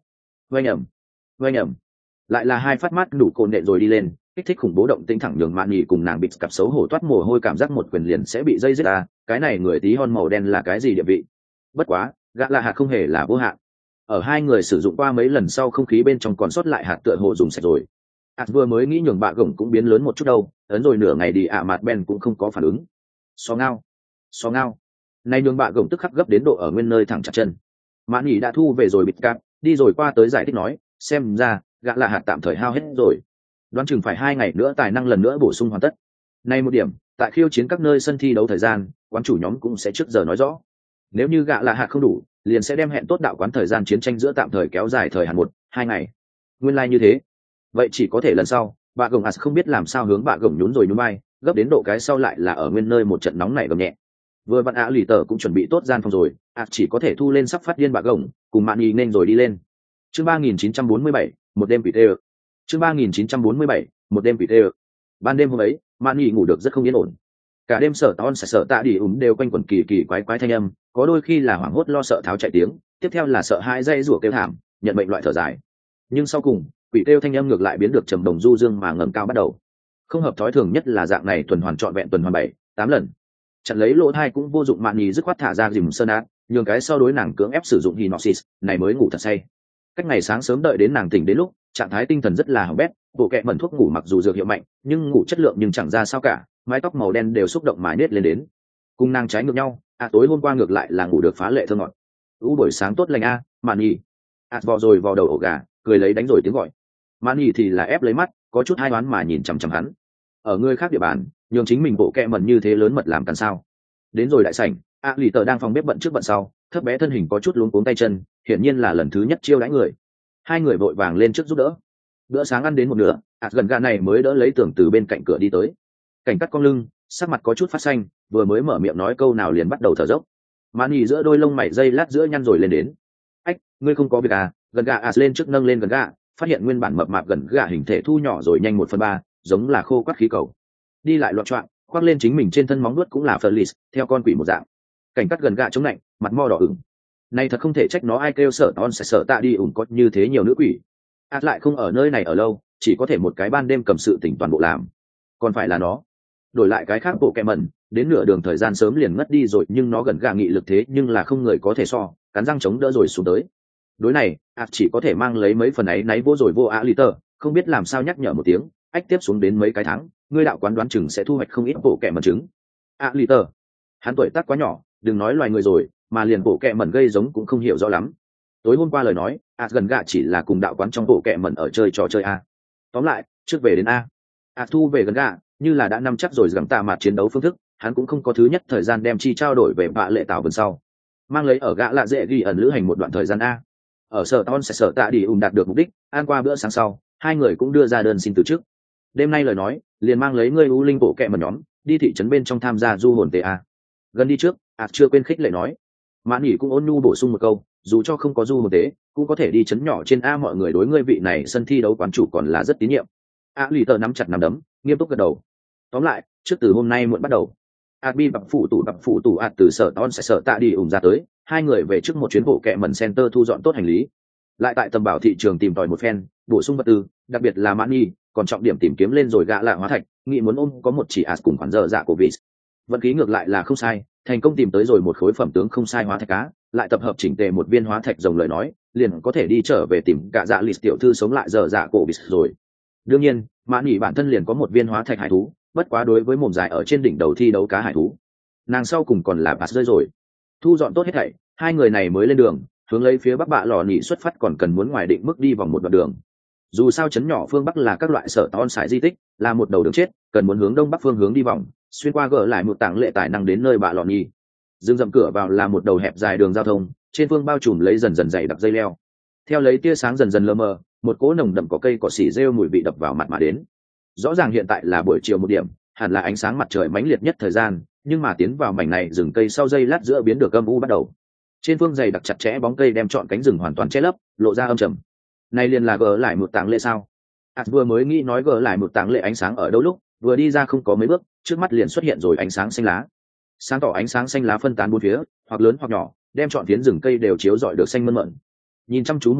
Vây nhầm, vây nhầm, lại là hai phát mắt đủ cồn nện rồi đi lên, kích thích khủng bố động tĩnh thẳng nhường mạn nhì cùng nàng bịt cặp xấu hổ toát mồ hôi, cảm giác một quyền liền sẽ bị dây giết à, cái này người tí hon màu đen là cái gì địa vị. Bất quá gã là hạt không hề là vô hạn, ở hai người sử dụng qua mấy lần sau không khí bên trong còn sót lại hạt tựa hồ dùng sạch rồi. hạt vừa mới nghĩ nhường bạ gồng cũng biến lớn một chút đâu, ấn rồi nửa ngày đi ạ mặt ben cũng không có phản ứng. Xó ngao, xó ngao, nay nhường bạ gồng tức khắc gấp đến độ ở nguyên nơi thẳng chặt chân. Mạn nhì đã thu về rồi bịt cặp, đi rồi qua tới giải thích nói, xem ra gã là hạt tạm thời hao hết rồi, đoán chừng phải hai ngày nữa tài năng lần nữa bổ sung hoàn tất. Nay một điểm tại khiêu chiến các nơi sân thi đấu thời gian quán chủ nhóm cũng sẽ trước giờ nói rõ, nếu như gã là hạt không đủ liền sẽ đem hẹn tốt đạo quán thời gian chiến tranh giữa tạm thời kéo dài thời hạn một hai ngày. Nguyên lai like như thế, vậy chỉ có thể lần sau. Bà gồng as không biết làm sao hướng bà gồng nhún rồi nhún bay, gấp đến độ cái sau lại là ở nguyên nơi một trận nóng này gầm nhẹ. Vừa vặn ạ lì tờ cũng chuẩn bị tốt gian phòng rồi, ạt chỉ có thể thu lên sắp phát điên bà gồng cùng mạn nhì nên rồi đi lên. Chương ba nghìn chín trăm bốn mươi bảy, một đêm quỷ tê. Chương ba nghìn chín trăm bốn mươi bảy, một đêm quỷ tê. Ban đêm hôm ấy mạn nhì ngủ được rất không yên ổn, cả đêm sợ ton sợ sợ tạ đi úng đều quanh quẩn kỳ kỳ quái quái thanh âm, có đôi khi là hoảng hốt lo sợ tháo chạy tiếng, tiếp theo là sợ hãi dây rủa kêu thảm nhận bệnh loại thở dài, nhưng sau cùng quỷ kêu thanh âm ngược lại biến được trầm đồng du dương mà ngẩng cao bắt đầu. Không hợp thói thường nhất là dạng này tuần hoàn trọn vẹn tuần hoàn bảy tám lần, chặn lấy lỗ thai cũng vô dụng, mạn nhì dứt khoát thả ra dìm sơn át, nhường cái sau đối nàng cưỡng ép sử dụng hinoxis này mới ngủ thật say. Cách ngày sáng sớm đợi đến nàng tỉnh đến lúc trạng thái tinh thần rất là hỏng bét, bộ kẹ mẩn thuốc ngủ mặc dù dược hiệu mạnh nhưng ngủ chất lượng nhưng chẳng ra sao cả, mái tóc màu đen đều xúc động mà nết lên đến. Cùng nàng trái ngược nhau, à tối hôm qua ngược lại là ngủ được phá lệ thơ ngọt. U buổi sáng tốt lành a, mạn nhì. À vò rồi vào đầu ổ gà, cười lấy đánh rồi tiếng gọi. Mạn nhì thì là ép lấy mắt, có chút hai đoán mà nhìn chằm chằm hắn. Ở người khác địa bàn, nhường chính mình bộ kẹ mẩn như thế lớn mật làm cần sao? Đến rồi đại sảnh, a lì tờ đang phòng bếp bận trước bận sau, thấp bé thân hình có chút luống cuống tay chân, hiển nhiên là lần thứ nhất chiêu đãi người. Hai người vội vàng lên trước giúp đỡ. Bữa sáng ăn đến một nửa, ạt gần gà này mới đỡ lấy tưởng từ bên cạnh cửa đi tới. Cảnh cắt cong lưng, sắc mặt có chút phát xanh, vừa mới mở miệng nói câu nào liền bắt đầu thở dốc. Mạn nhì giữa đôi lông mày dây lát giữa nhăn rồi lên đến. Ách, ngươi không có việc à? Gần gà ạt lên trước nâng lên gần gà, phát hiện nguyên bản mập mạp gần gà hình thể thu nhỏ rồi nhanh một phần ba, giống là khô quắt khí cầu. Đi lại loạn choạng, khoác lên chính mình trên thân móng vuốt cũng là Felice, theo con quỷ một dạng. Cảnh cắt gần gà chống lạnh, mặt mo đỏ ửng. Này thật không thể trách nó, ai kêu sợ on sẽ sợ tạ đi ủn có như thế nhiều nữ quỷ. Át lại không ở nơi này ở lâu, chỉ có thể một cái ban đêm cầm sự tỉnh toàn bộ làm. Còn phải là nó. Đổi lại cái khác bộ kẹ mẩn, đến nửa đường thời gian sớm liền ngất đi rồi, nhưng nó gần gà nghị lực thế nhưng là không người có thể so, cắn răng chống đỡ rồi xuống tới. Đối này, Át chỉ có thể mang lấy mấy phần ấy náy vô rồi vô ạ lì tờ, không biết làm sao nhắc nhở một tiếng, ách tiếp xuống đến mấy cái tháng, ngươi đạo quán đoán chừng sẽ thu hoạch không ít bộ kẹ mẩn trứng. ạ lì tờ, hắn tuổi tác quá nhỏ, đừng nói loài người rồi, mà liền bộ kẹ mẩn gây giống cũng không hiểu rõ lắm. Tối hôm qua lời nói, ạt gần gạ chỉ là cùng đạo quán trong bộ kẹ mẩn ở chơi trò chơi a. Tóm lại, trước về đến a. ạt thu về gần gạ, như là đã nắm chắc rồi rằng tạ mặt chiến đấu phương thức, hắn cũng không có thứ nhất thời gian đem chi trao đổi về bạ lệ tảo vần sau. Mang lấy ở gạ lạ dễ ghi ẩn lữ hành một đoạn thời gian a. Ở sở ton sẽ sở tạ đi ùn đạt được mục đích, ăn qua bữa sáng sau, hai người cũng đưa ra đơn xin từ chức. Đêm nay lời nói, liền mang lấy ngươi u linh bộ kẹ mẩn nhóm, đi thị trấn bên trong tham gia du hồn tê a. Gần đi trước, ạt chưa quên khích lệ nói. Mạn nhỉ cũng ôn nhu bổ sung một câu, dù cho không có du hồn tế cũng có thể đi chấn nhỏ trên a, mọi người đối ngươi vị này sân thi đấu quán chủ còn là rất tín nhiệm. A lì tờ nắm chặt nắm đấm, nghiêm túc gật đầu. Tóm lại, trước từ hôm nay muộn bắt đầu, a bi bập phụ tủ bập phụ tủ ạt từ sở ton sẽ sở tạ đi ủng ra tới, hai người về trước một chuyến bộ kẹ mẩn center thu dọn tốt hành lý, lại tại tầm bảo thị trường tìm tòi một phen, bổ sung vật tư, đặc biệt là Mạn nhỉ còn trọng điểm tìm kiếm lên rồi gạ lạ hóa thạch, nghĩ muốn ôm có một chỉ ạt cùng khoản dở dạ của vis. Vận khí ngược lại là không sai, thành công tìm tới rồi một khối phẩm tướng không sai hóa thạch cá, lại tập hợp chỉnh tề một viên hóa thạch rồng lời nói, liền có thể đi trở về tìm cả dạ lịch tiểu thư sống lại giờ dạ cổ bịt rồi. Đương nhiên, Mạn nhỉ bản thân liền có một viên hóa thạch hải thú, bất quá đối với mồm dài ở trên đỉnh đầu thi đấu cá hải thú, nàng sau cùng còn là pass rơi rồi. Thu dọn tốt hết thảy, hai người này mới lên đường, hướng lấy phía bắc bạ lò nhị xuất phát, còn cần muốn ngoài định mức đi vòng một đoạn đường. Dù sao chấn nhỏ phương bắc là các loại sở on sải di tích, là một đầu đường chết, cần muốn hướng đông bắc phương hướng đi vòng, xuyên qua gỡ lại một tảng lệ tài năng đến nơi bạ lò nhị. Dương dậm cửa vào là một đầu hẹp dài đường giao thông, trên phương bao trùm lấy dần dần dày đặc dây leo. Theo lấy tia sáng dần dần lờ mờ, một cỗ nồng đậm có cây cỏ xỉ rêu mùi vị đập vào mặt mà đến. Rõ ràng hiện tại là buổi chiều một điểm, hẳn là ánh sáng mặt trời mãnh liệt nhất thời gian, nhưng mà tiến vào mảnh này rừng cây sau giây lát giữa biến được âm u bắt đầu. Trên phương dày đặc chặt chẽ bóng cây đem trọn cánh rừng hoàn toàn che lấp, lộ ra âm trầm. Này liền là gỡ lại một tảng lệ sao? Ảt vừa mới nghĩ nói gỡ lại một tảng lệ ánh sáng ở đâu lúc, vừa đi ra không có mấy bước, trước mắt liền xuất hiện rồi ánh sáng xanh lá. Sáng tỏ ánh sáng xanh lá phân tán bốn phía, hoặc lớn hoặc nhỏ, đem trọn phiến rừng cây đều chiếu rọi được xanh mơn mởn. Nhìn chăm chú một nhìn,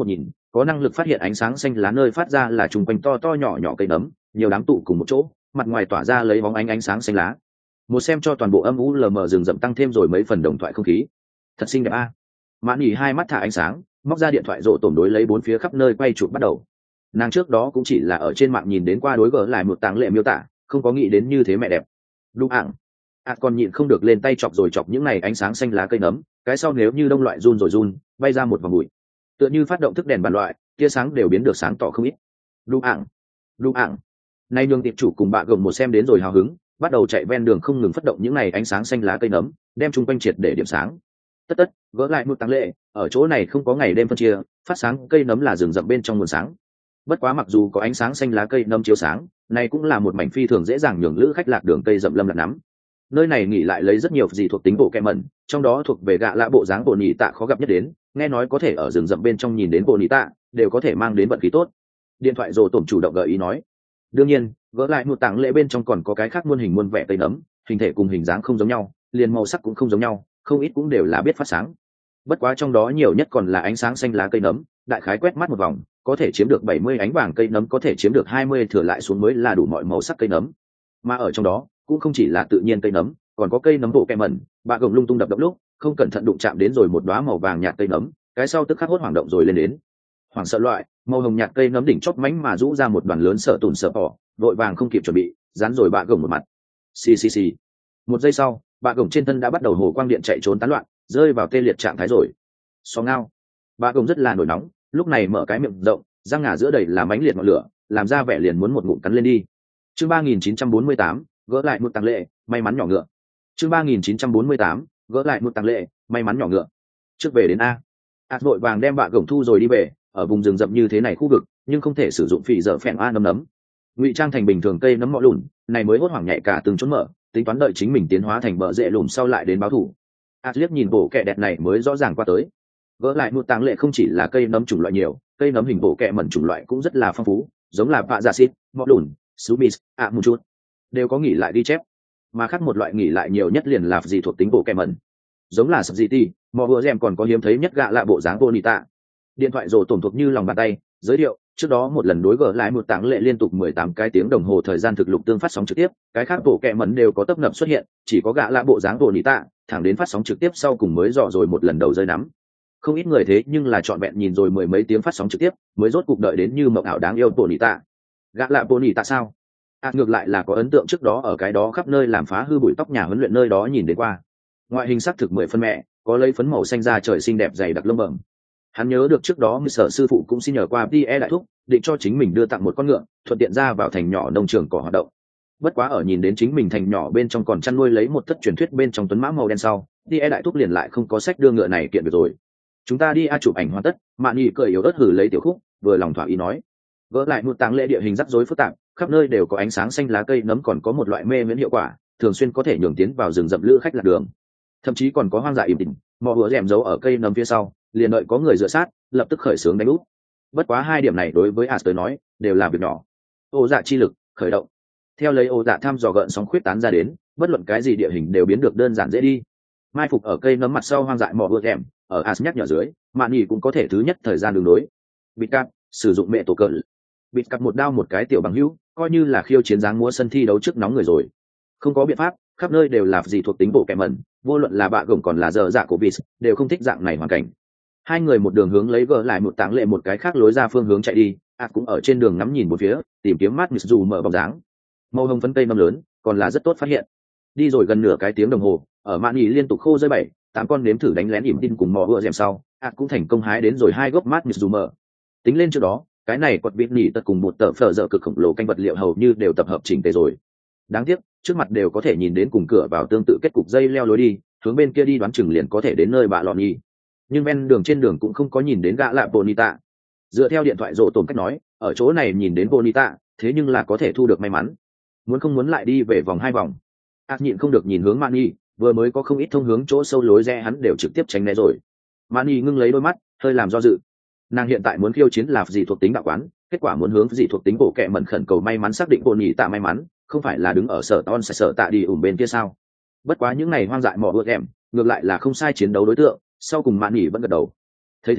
có năng lực phát hiện ánh sáng xanh lá nơi phát ra là chung quanh to to nhỏ nhỏ cây nấm, nhiều đám tụ cùng một chỗ, mặt ngoài tỏa ra lấy bóng ánh ánh sáng xanh lá. Một xem cho toàn bộ âm u lờ mờ rừng rậm tăng thêm rồi mấy phần đồng thoại không khí. Thật xinh đẹp a. Mạn Nhĩ hai mắt thả ánh sáng, móc ra điện thoại rộ tổm đối lấy bốn phía khắp nơi quay chụp bắt đầu. Nàng trước đó cũng chỉ là ở trên mạng nhìn đến qua đối gỡ lại một tàng lệ miêu tả, không có nghĩ đến như thế mẹ đẹp. Đúng ảng. À còn nhịn không được lên tay chọc rồi chọc những này ánh sáng xanh lá cây nấm, cái sau nếu như đông loại run rồi run, bay ra một vòng bụi. Tựa như phát động thức đèn bàn loại, tia sáng đều biến được sáng tỏ không ít. Đúng ảng. Đúng ảng. Nay nhường tiệp chủ cùng bạ gồng một xem đến rồi hào hứng, bắt đầu chạy ven đường không ngừng phát động những này ánh sáng xanh lá cây nấm, đem chung quanh triệt để điểm sáng. Tất tất, gỡ lại một tàng lệ, ở chỗ này không có ngày đêm phân chia, phát sáng cây nấm là rừng rậm bên trong nguồn sáng. Bất quá mặc dù có ánh sáng xanh lá cây nấm chiếu sáng, này cũng là một mảnh phi thường dễ dàng nhường lữ khách lạc đường cây rậm lâm lạc nắm. Nơi này nghỉ lại lấy rất nhiều gì thuộc tính bộ kẹ mẩn, trong đó thuộc về gạ lạ bộ dáng bộ nhị tạ khó gặp nhất đến, nghe nói có thể ở rừng rậm bên trong nhìn đến bộ nhị tạ, đều có thể mang đến vận khí tốt. Điện thoại rồ tổm chủ động gợi ý nói. Đương nhiên, gỡ lại một tảng lệ bên trong còn có cái khác muôn hình muôn vẻ cây nấm, hình thể cùng hình dáng không giống nhau, liền màu sắc cũng không giống nhau, không ít cũng đều là biết phát sáng. Bất quá trong đó nhiều nhất còn là ánh sáng xanh lá cây nấm, đại khái quét mắt một vòng, có thể chiếm được bảy mươi ánh vàng cây nấm, có thể chiếm được hai mươi thừa lại xuống mới là đủ mọi màu sắc cây nấm. Mà ở trong đó, cũng không chỉ là tự nhiên cây nấm, còn có cây nấm bộ kẹ mẩn, bạ gồng lung tung đập đập lúc, không cẩn thận đụng chạm đến rồi một đóa màu vàng nhạt cây nấm, cái sau tức khắc hốt hoảng động rồi lên đến. Hoảng sợ loại, màu hồng nhạt cây nấm đỉnh chóp mánh mà rũ ra một đoàn lớn sợ tủn sợ bỏ, vội vàng không kịp chuẩn bị, dán rồi bạ gồng một mặt. Xì xì xì. Một giây sau, bạ gồng trên thân đã bắt đầu hồ quang điện chạy trốn tán loạn, rơi vào tê liệt trạng thái rồi. Xó ngao. Bạ gồng rất là nổi nóng, lúc này mở cái miệng rộng, răng ngà giữa đầy là mánh liệt ngọn lửa, làm ra vẻ liền muốn một ngụm cắn lên đi. Chương ba nghìn chín trăm bốn mươi tám, gỡ lại một tàng lệ, may mắn nhỏ ngựa. Chương ba nghìn chín trăm bốn mươi tám, gỡ lại một tàng lệ, may mắn nhỏ ngựa. Trước về đến a. A vội vàng đem bạ gồng thu rồi đi về, ở vùng rừng rậm như thế này khu vực, nhưng không thể sử dụng phỉ dở phèn a nấm nấm. Ngụy trang thành bình thường cây nấm mọ lùn, này mới hốt hoảng nhạy cả từng chốn mở, tính toán đợi chính mình tiến hóa thành bờ rễ lùm sau lại đến báo thủ. A liếc nhìn bộ kẹ đẹp này mới rõ ràng qua tới. Gỡ lại một tàng lệ không chỉ là cây nấm chủng loại nhiều, cây nấm hình bộ kẹ mẩn chủng loại cũng rất là phong phú, giống là vạ dạ xít, mọ lùn, subis, ạ một chút, đều có nghỉ lại ghi chép. Mà khác một loại nghỉ lại nhiều nhất liền là gì thuộc tính bộ kẹ mẩn, giống là sập gì ti, mọ vừa rèm còn có hiếm thấy nhất gạ lạ bộ dáng bonita. Điện thoại rồ tổn thuộc như lòng bàn tay, giới thiệu trước đó một lần đối gỡ lại một tảng lệ liên tục mười tám cái tiếng đồng hồ thời gian thực lục tương phát sóng trực tiếp, cái khác bộ kẹ mẩn đều có tấp nập xuất hiện, chỉ có gạ lạ bộ dáng bonita thẳng đến phát sóng trực tiếp sau cùng mới dò rồi một lần đầu rơi nắm. Không ít người thế nhưng là trọn vẹn nhìn rồi mười mấy tiếng phát sóng trực tiếp mới rốt cuộc đợi đến như mộng ảo đáng yêu bonita. Gạ lạ bonita sao? À, ngược lại là có ấn tượng trước đó ở cái đó khắp nơi làm phá hư bụi tóc nhà huấn luyện nơi đó nhìn đến qua. Ngoại hình sắc thực mười phân mẹ, có lấy phấn màu xanh da trời xinh đẹp dày đặc lông bẩm. Hắn nhớ được trước đó sở sư phụ cũng xin nhờ qua Pierre đại thúc, định cho chính mình đưa tặng một con ngựa, thuận tiện ra vào thành nhỏ nông trường cỏ hoạt động. Bất quá ở nhìn đến chính mình thành nhỏ bên trong còn chăn nuôi lấy một thất truyền thuyết bên trong tuấn mã màu đen sau, Pierre đại thúc liền lại không có sách đưa ngựa này kiện được rồi. Chúng ta đi a chụp ảnh hoàn tất, Mạn Nghị cười yếu ớt hừ lấy tiểu khúc, vừa lòng thỏa ý nói. Gỡ lại một táng lễ địa hình rắc rối phức tạp, khắp nơi đều có ánh sáng xanh lá cây nấm còn có một loại mê miễn hiệu quả, thường xuyên có thể nhường tiến vào rừng rậm lữ khách lạc đường. Thậm chí còn có hoang dại im tĩnh, mò hứa rèm giấu ở cây nấm phía sau, liền đợi có người dựa sát, lập tức khởi xướng đánh úp. Bất quá hai điểm này đối với As tới nói, đều là việc nhỏ. Ô dạ chi lực khởi động. Theo lấy ô dạ thăm dò gợn sóng khuyết tán ra đến, bất luận cái gì địa hình đều biến được đơn giản dễ đi. Mai phục ở cây nấm mặt sau hoang dại mò hứa rèm, ở As nhắc nhở dưới, Mạn Nghị cũng có thể thứ nhất thời gian đường đối. Bịt cạp, sử dụng mẹ tổ cờ. Bịt cạp một đao một cái tiểu bằng hữu, coi như là khiêu chiến dáng múa sân thi đấu trước nóng người rồi. Không có biện pháp, khắp nơi đều là gì thuộc tính bộ kẹm mẩn, vô luận là bạ gồng còn là giờ dạ của Vis, đều không thích dạng này hoàn cảnh. Hai người một đường hướng lấy gỡ lại một táng lệ một cái khác lối ra phương hướng chạy đi, à cũng ở trên đường ngắm nhìn một phía, tìm kiếm mát dù mở bóng dáng. Màu hồng phấn cây nấm lớn, còn là rất tốt phát hiện. Đi rồi gần nửa cái tiếng đồng hồ, ở Mạn Nghị liên tục khô rơi bảy, tám con nếm thử đánh lén ỉm tin cùng mò vừa dèm sau, à cũng thành công hái đến rồi hai gốc mát dù mở. Tính lên trước đó, cái này quật vịt nỉ tật cùng một tờ phở dở cực khổng lồ canh vật liệu hầu như đều tập hợp chỉnh tề rồi. Đáng tiếc, trước mặt đều có thể nhìn đến cùng cửa vào tương tự kết cục dây leo lối đi, hướng bên kia đi đoán chừng liền có thể đến nơi bạ lọn nhi. Nhưng ven đường trên đường cũng không có nhìn đến gã lạ bonita. Dựa theo điện thoại rộ tổn cách nói, ở chỗ này nhìn đến bonita, thế nhưng là có thể thu được may mắn. Muốn không muốn lại đi về vòng hai vòng. Ác nhịn không được nhìn hướng Mani, vừa mới có không ít thông hướng chỗ sâu lối rẽ hắn đều trực tiếp tránh né rồi. Mani ngưng lấy đôi mắt, hơi làm do dự. Nàng hiện tại muốn khiêu chiến là gì thuộc tính đạo quán, kết quả muốn hướng gì thuộc tính bộ kệ mẩn khẩn cầu may mắn xác định bộ nhị tạ may mắn, không phải là đứng ở sở ton sẽ sở tạ đi ủm bên kia sao? Bất quá những này hoang dại mỏ vượt em, ngược lại là không sai chiến đấu đối tượng, sau cùng Mạn Nghị vẫn gật đầu. Thấy thế,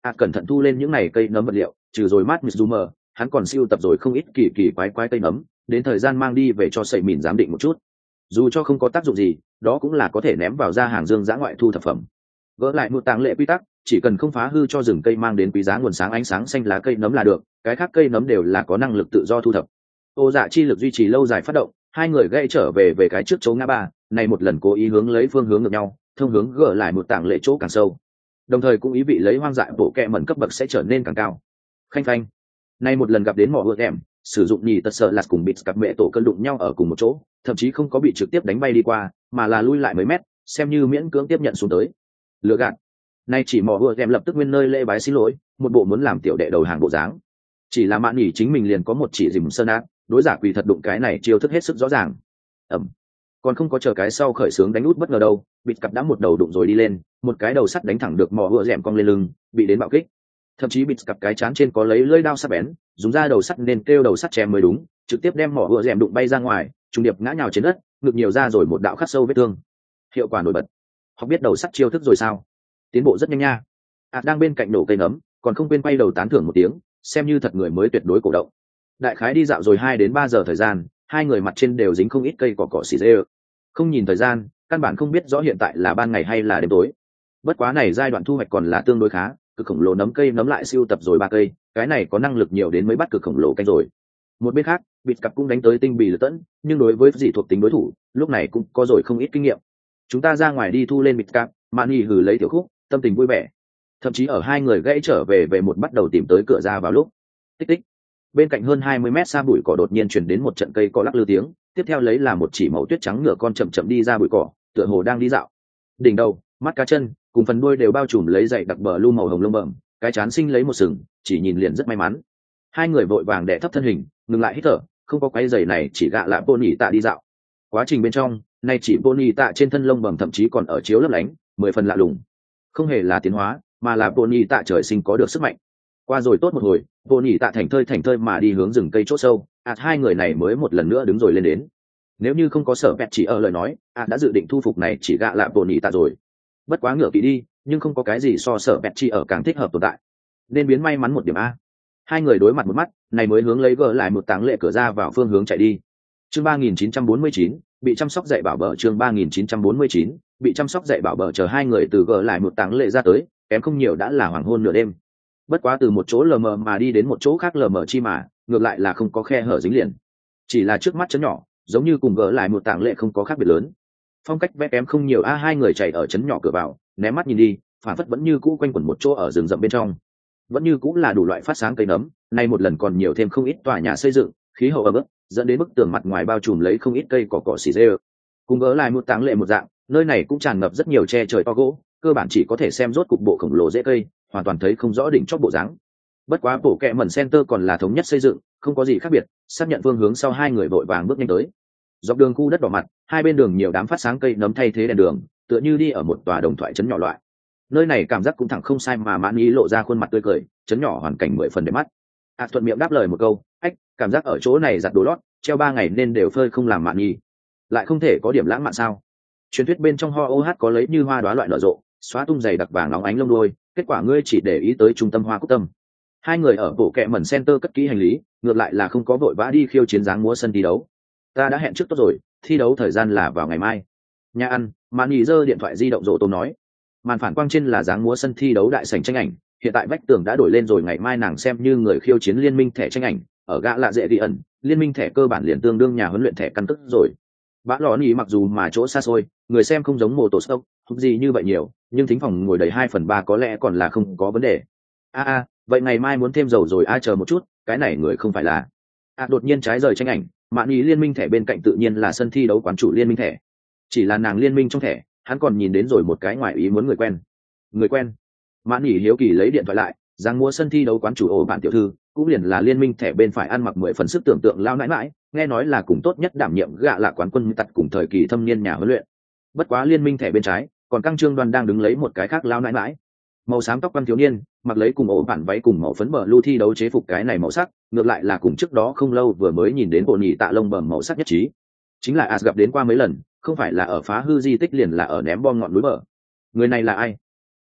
à, cẩn thận thu lên những này cây nấm vật liệu, trừ rồi mát Mitsumer, hắn còn siêu tập rồi không ít kỳ kỳ quái quái cây nấm, đến thời gian mang đi về cho sẩy mìn giám định một chút. Dù cho không có tác dụng gì, đó cũng là có thể ném vào ra hàng dương giã ngoại thu thập phẩm. Gỡ lại một tàng lệ quy tắc, chỉ cần không phá hư cho rừng cây mang đến quý giá nguồn sáng ánh sáng xanh lá cây nấm là được, cái khác cây nấm đều là có năng lực tự do thu thập. Ô dạ chi lực duy trì lâu dài phát động, hai người gây trở về về cái trước chỗ ngã ba, này một lần cố ý hướng lấy phương hướng ngược nhau, thông hướng gỡ lại một tảng lệ chỗ càng sâu, đồng thời cũng ý vị lấy hoang dại bộ kẹ mẩn cấp bậc sẽ trở nên càng cao. Khanh phanh, nay một lần gặp đến mỏ ưa em, sử dụng nhì tật sợ là cùng bịt cặp mẹ tổ cân đụng nhau ở cùng một chỗ, thậm chí không có bị trực tiếp đánh bay đi qua, mà là lui lại mấy mét, xem như miễn cưỡng tiếp nhận xuống tới. Lừa gạt, nay chỉ mỏ ưa em lập tức nguyên nơi lễ bái xin lỗi, một bộ muốn làm tiểu đệ đầu hàng bộ dáng. Chỉ là mạn nhỉ chính mình liền có một chỉ dìm sơn ác, đối giả quỳ thật đụng cái này chiêu thức hết sức rõ ràng. Ẩm, còn không có chờ cái sau khởi sướng đánh út bất ngờ đâu, bịt cặp đã một đầu đụng rồi đi lên, một cái đầu sắt đánh thẳng được mỏ ưa dẻm cong lên lưng, bị đến bạo kích. Thậm chí bịt cặp cái chán trên có lấy lưỡi dao sắc bén, dùng ra đầu sắt nên kêu đầu sắt chém mới đúng, trực tiếp đem mỏ ưa dẻm đụng bay ra ngoài, trùng điệp ngã nhào trên đất, ngực nhiều ra rồi một đạo khắc sâu vết thương. Hiệu quả nổi bật. Học biết đầu sắt chiêu thức rồi sao? Tiến bộ rất nhanh nha. À, đang bên cạnh nổ cây nấm, còn không quên quay đầu tán thưởng một tiếng, xem như thật người mới tuyệt đối cổ động. Đại khái đi dạo rồi hai đến ba giờ thời gian, hai người mặt trên đều dính không ít cây cỏ cỏ xì dê. Không nhìn thời gian, căn bản không biết rõ hiện tại là ban ngày hay là đêm tối. Bất quá này giai đoạn thu hoạch còn là tương đối khá, cực khổng lồ nấm cây nấm lại siêu tập rồi ba cây, cái này có năng lực nhiều đến mới bắt cực khổng lồ canh rồi. Một bên khác, bịt cặp cũng đánh tới tinh bì lật tẫn, nhưng đối với dị thuộc tính đối thủ, lúc này cũng có rồi không ít kinh nghiệm. Chúng ta ra ngoài đi thu lên bịt cặp, Mani hừ lấy tiểu khúc, tâm tình vui vẻ. Thậm chí ở hai người gãy trở về về một bắt đầu tìm tới cửa ra vào lúc. Tích tích. Bên cạnh hơn hai mươi mét xa bụi cỏ đột nhiên truyền đến một trận cây cỏ lắc lư tiếng, tiếp theo lấy là một chỉ màu tuyết trắng ngựa con chậm chậm đi ra bụi cỏ, tựa hồ đang đi dạo. Đỉnh đầu, mắt cá chân, cùng phần đuôi đều bao trùm lấy dày đặc bờ lu màu hồng lông bẩm, cái chán sinh lấy một sừng, chỉ nhìn liền rất may mắn. Hai người vội vàng đè thấp thân hình, ngừng lại hít thở, không có quái giày này chỉ gạ lạ pony tạ đi dạo. Quá trình bên trong, nay chỉ pony tạ trên thân lông bẩm thậm chí còn ở chiếu lấp lánh, mười phần lạ lùng. Không hề là tiến hóa, mà là pony tạ trời sinh có được sức mạnh. Qua rồi tốt một hồi, pony tạ thành thơi thành thơi mà đi hướng rừng cây chỗ sâu, ạt hai người này mới một lần nữa đứng rồi lên đến. Nếu như không có sở pet chỉ ở lời nói, ạt đã dự định thu phục này chỉ gạ lạ pony tạ rồi. Bất quá ngựa kỵ đi, nhưng không có cái gì so sở pet chỉ ở càng thích hợp tồn tại, nên biến may mắn một điểm a. Hai người đối mặt một mắt, này mới hướng lấy gỡ lại một táng lệ cửa ra vào phương hướng chạy đi. Chương ba nghìn chín trăm bốn mươi chín, bị chăm sóc dạy bảo bờ. Chương ba nghìn chín trăm bốn mươi chín, bị chăm sóc dạy bảo bờ. Chờ hai người từ gỡ lại một táng lệ ra tới, kém không nhiều đã là hoàng hôn nửa đêm. Bất quá từ một chỗ lờ mờ mà đi đến một chỗ khác lờ mờ chi mà, ngược lại là không có khe hở dính liền. Chỉ là trước mắt chấn nhỏ, giống như cùng gỡ lại một táng lệ không có khác biệt lớn. Phong cách vẽ kém không nhiều a. Hai người chạy ở chấn nhỏ cửa vào, ném mắt nhìn đi, phản phất vẫn như cũ quanh quẩn một chỗ ở rừng rậm bên trong, vẫn như cũng là đủ loại phát sáng cây nấm, nay một lần còn nhiều thêm không ít tòa nhà xây dựng, khí hậu ấm ức, dẫn đến bức tường mặt ngoài bao trùm lấy không ít cây cỏ cỏ xì dê. Cùng gỡ lại một táng lệ một dạng, nơi này cũng tràn ngập rất nhiều che trời to gỗ, cơ bản chỉ có thể xem rốt cục bộ khổng lồ dễ cây, hoàn toàn thấy không rõ đỉnh chóp bộ dáng. Bất quá bộ kẹ mẩn center còn là thống nhất xây dựng, không có gì khác biệt, xác nhận phương hướng sau hai người vội vàng bước nhanh tới. Dọc đường khu đất đỏ mặt, hai bên đường nhiều đám phát sáng cây nấm thay thế đèn đường, tựa như đi ở một tòa đồng thoại trấn nhỏ loại. Nơi này cảm giác cũng thẳng không sai mà mãn ý lộ ra khuôn mặt tươi cười, trấn nhỏ hoàn cảnh mười phần đẹp mắt. À, thuận miệng đáp lời một câu, ách, cảm giác ở chỗ này giặt đồ lót, treo ba ngày nên đều phơi không làm mạn nhi, lại không thể có điểm lãng mạn sao? Truyền thuyết bên trong ho ô hát có lấy như hoa đóa loại nở rộ, xóa tung dày đặc vàng óng ánh lông đuôi, kết quả ngươi chỉ để ý tới trung tâm hoa cúc tâm. Hai người ở bộ kẹ mẩn center cất kỹ hành lý, ngược lại là không có vội vã đi khiêu chiến dáng múa sân thi đấu. Ta đã hẹn trước tốt rồi, thi đấu thời gian là vào ngày mai. Nhà ăn, mạn nhi giơ điện thoại di động rộ tôm nói. Màn phản quang trên là dáng múa sân thi đấu đại sảnh tranh ảnh, hiện tại vách tường đã đổi lên rồi, ngày mai nàng xem như người khiêu chiến liên minh thẻ tranh ảnh, ở gã lạ dễ ghi ẩn, liên minh thẻ cơ bản liền tương đương nhà huấn luyện thẻ căn cước rồi. Bã lò nhì mặc dù mà chỗ xa xôi, người xem không giống mô tổ stock, không gì như vậy nhiều, nhưng thính phòng ngồi đầy hai phần ba có lẽ còn là không có vấn đề. A a, à, vậy ngày mai muốn thêm dầu rồi, ai chờ một chút, cái này người không phải là. À đột nhiên trái rời tranh ảnh, mạn ý liên minh thẻ bên cạnh tự nhiên là sân thi đấu quán chủ liên minh thẻ. Chỉ là nàng liên minh trong thẻ, hắn còn nhìn đến rồi một cái ngoài ý muốn người quen. Người quen. Mạn ý hiếu kỳ lấy điện thoại lại, giang mua sân thi đấu quán chủ ổ bạn tiểu thư, cũng liền là liên minh thẻ bên phải ăn mặc mười phần sức tưởng tượng lao nãi mãi, nghe nói là cùng tốt nhất đảm nhiệm gạ là quán quân tật cùng thời kỳ thâm niên nhà huấn luyện. Bất quá liên minh thẻ bên trái, còn căng trương đoàn đang đứng lấy một cái khác lao nãi mãi. Màu xám tóc văn thiếu niên, mặc lấy cùng ổ bản váy cùng màu phấn bờ lưu thi đấu chế phục cái này màu sắc, ngược lại là cùng trước đó không lâu vừa mới nhìn đến bộ nhị tạ lông bầm màu sắc nhất trí. Chính là As gặp đến qua mấy lần, không phải là ở phá hư di tích liền là ở ném bom ngọn núi bờ. Người này là ai?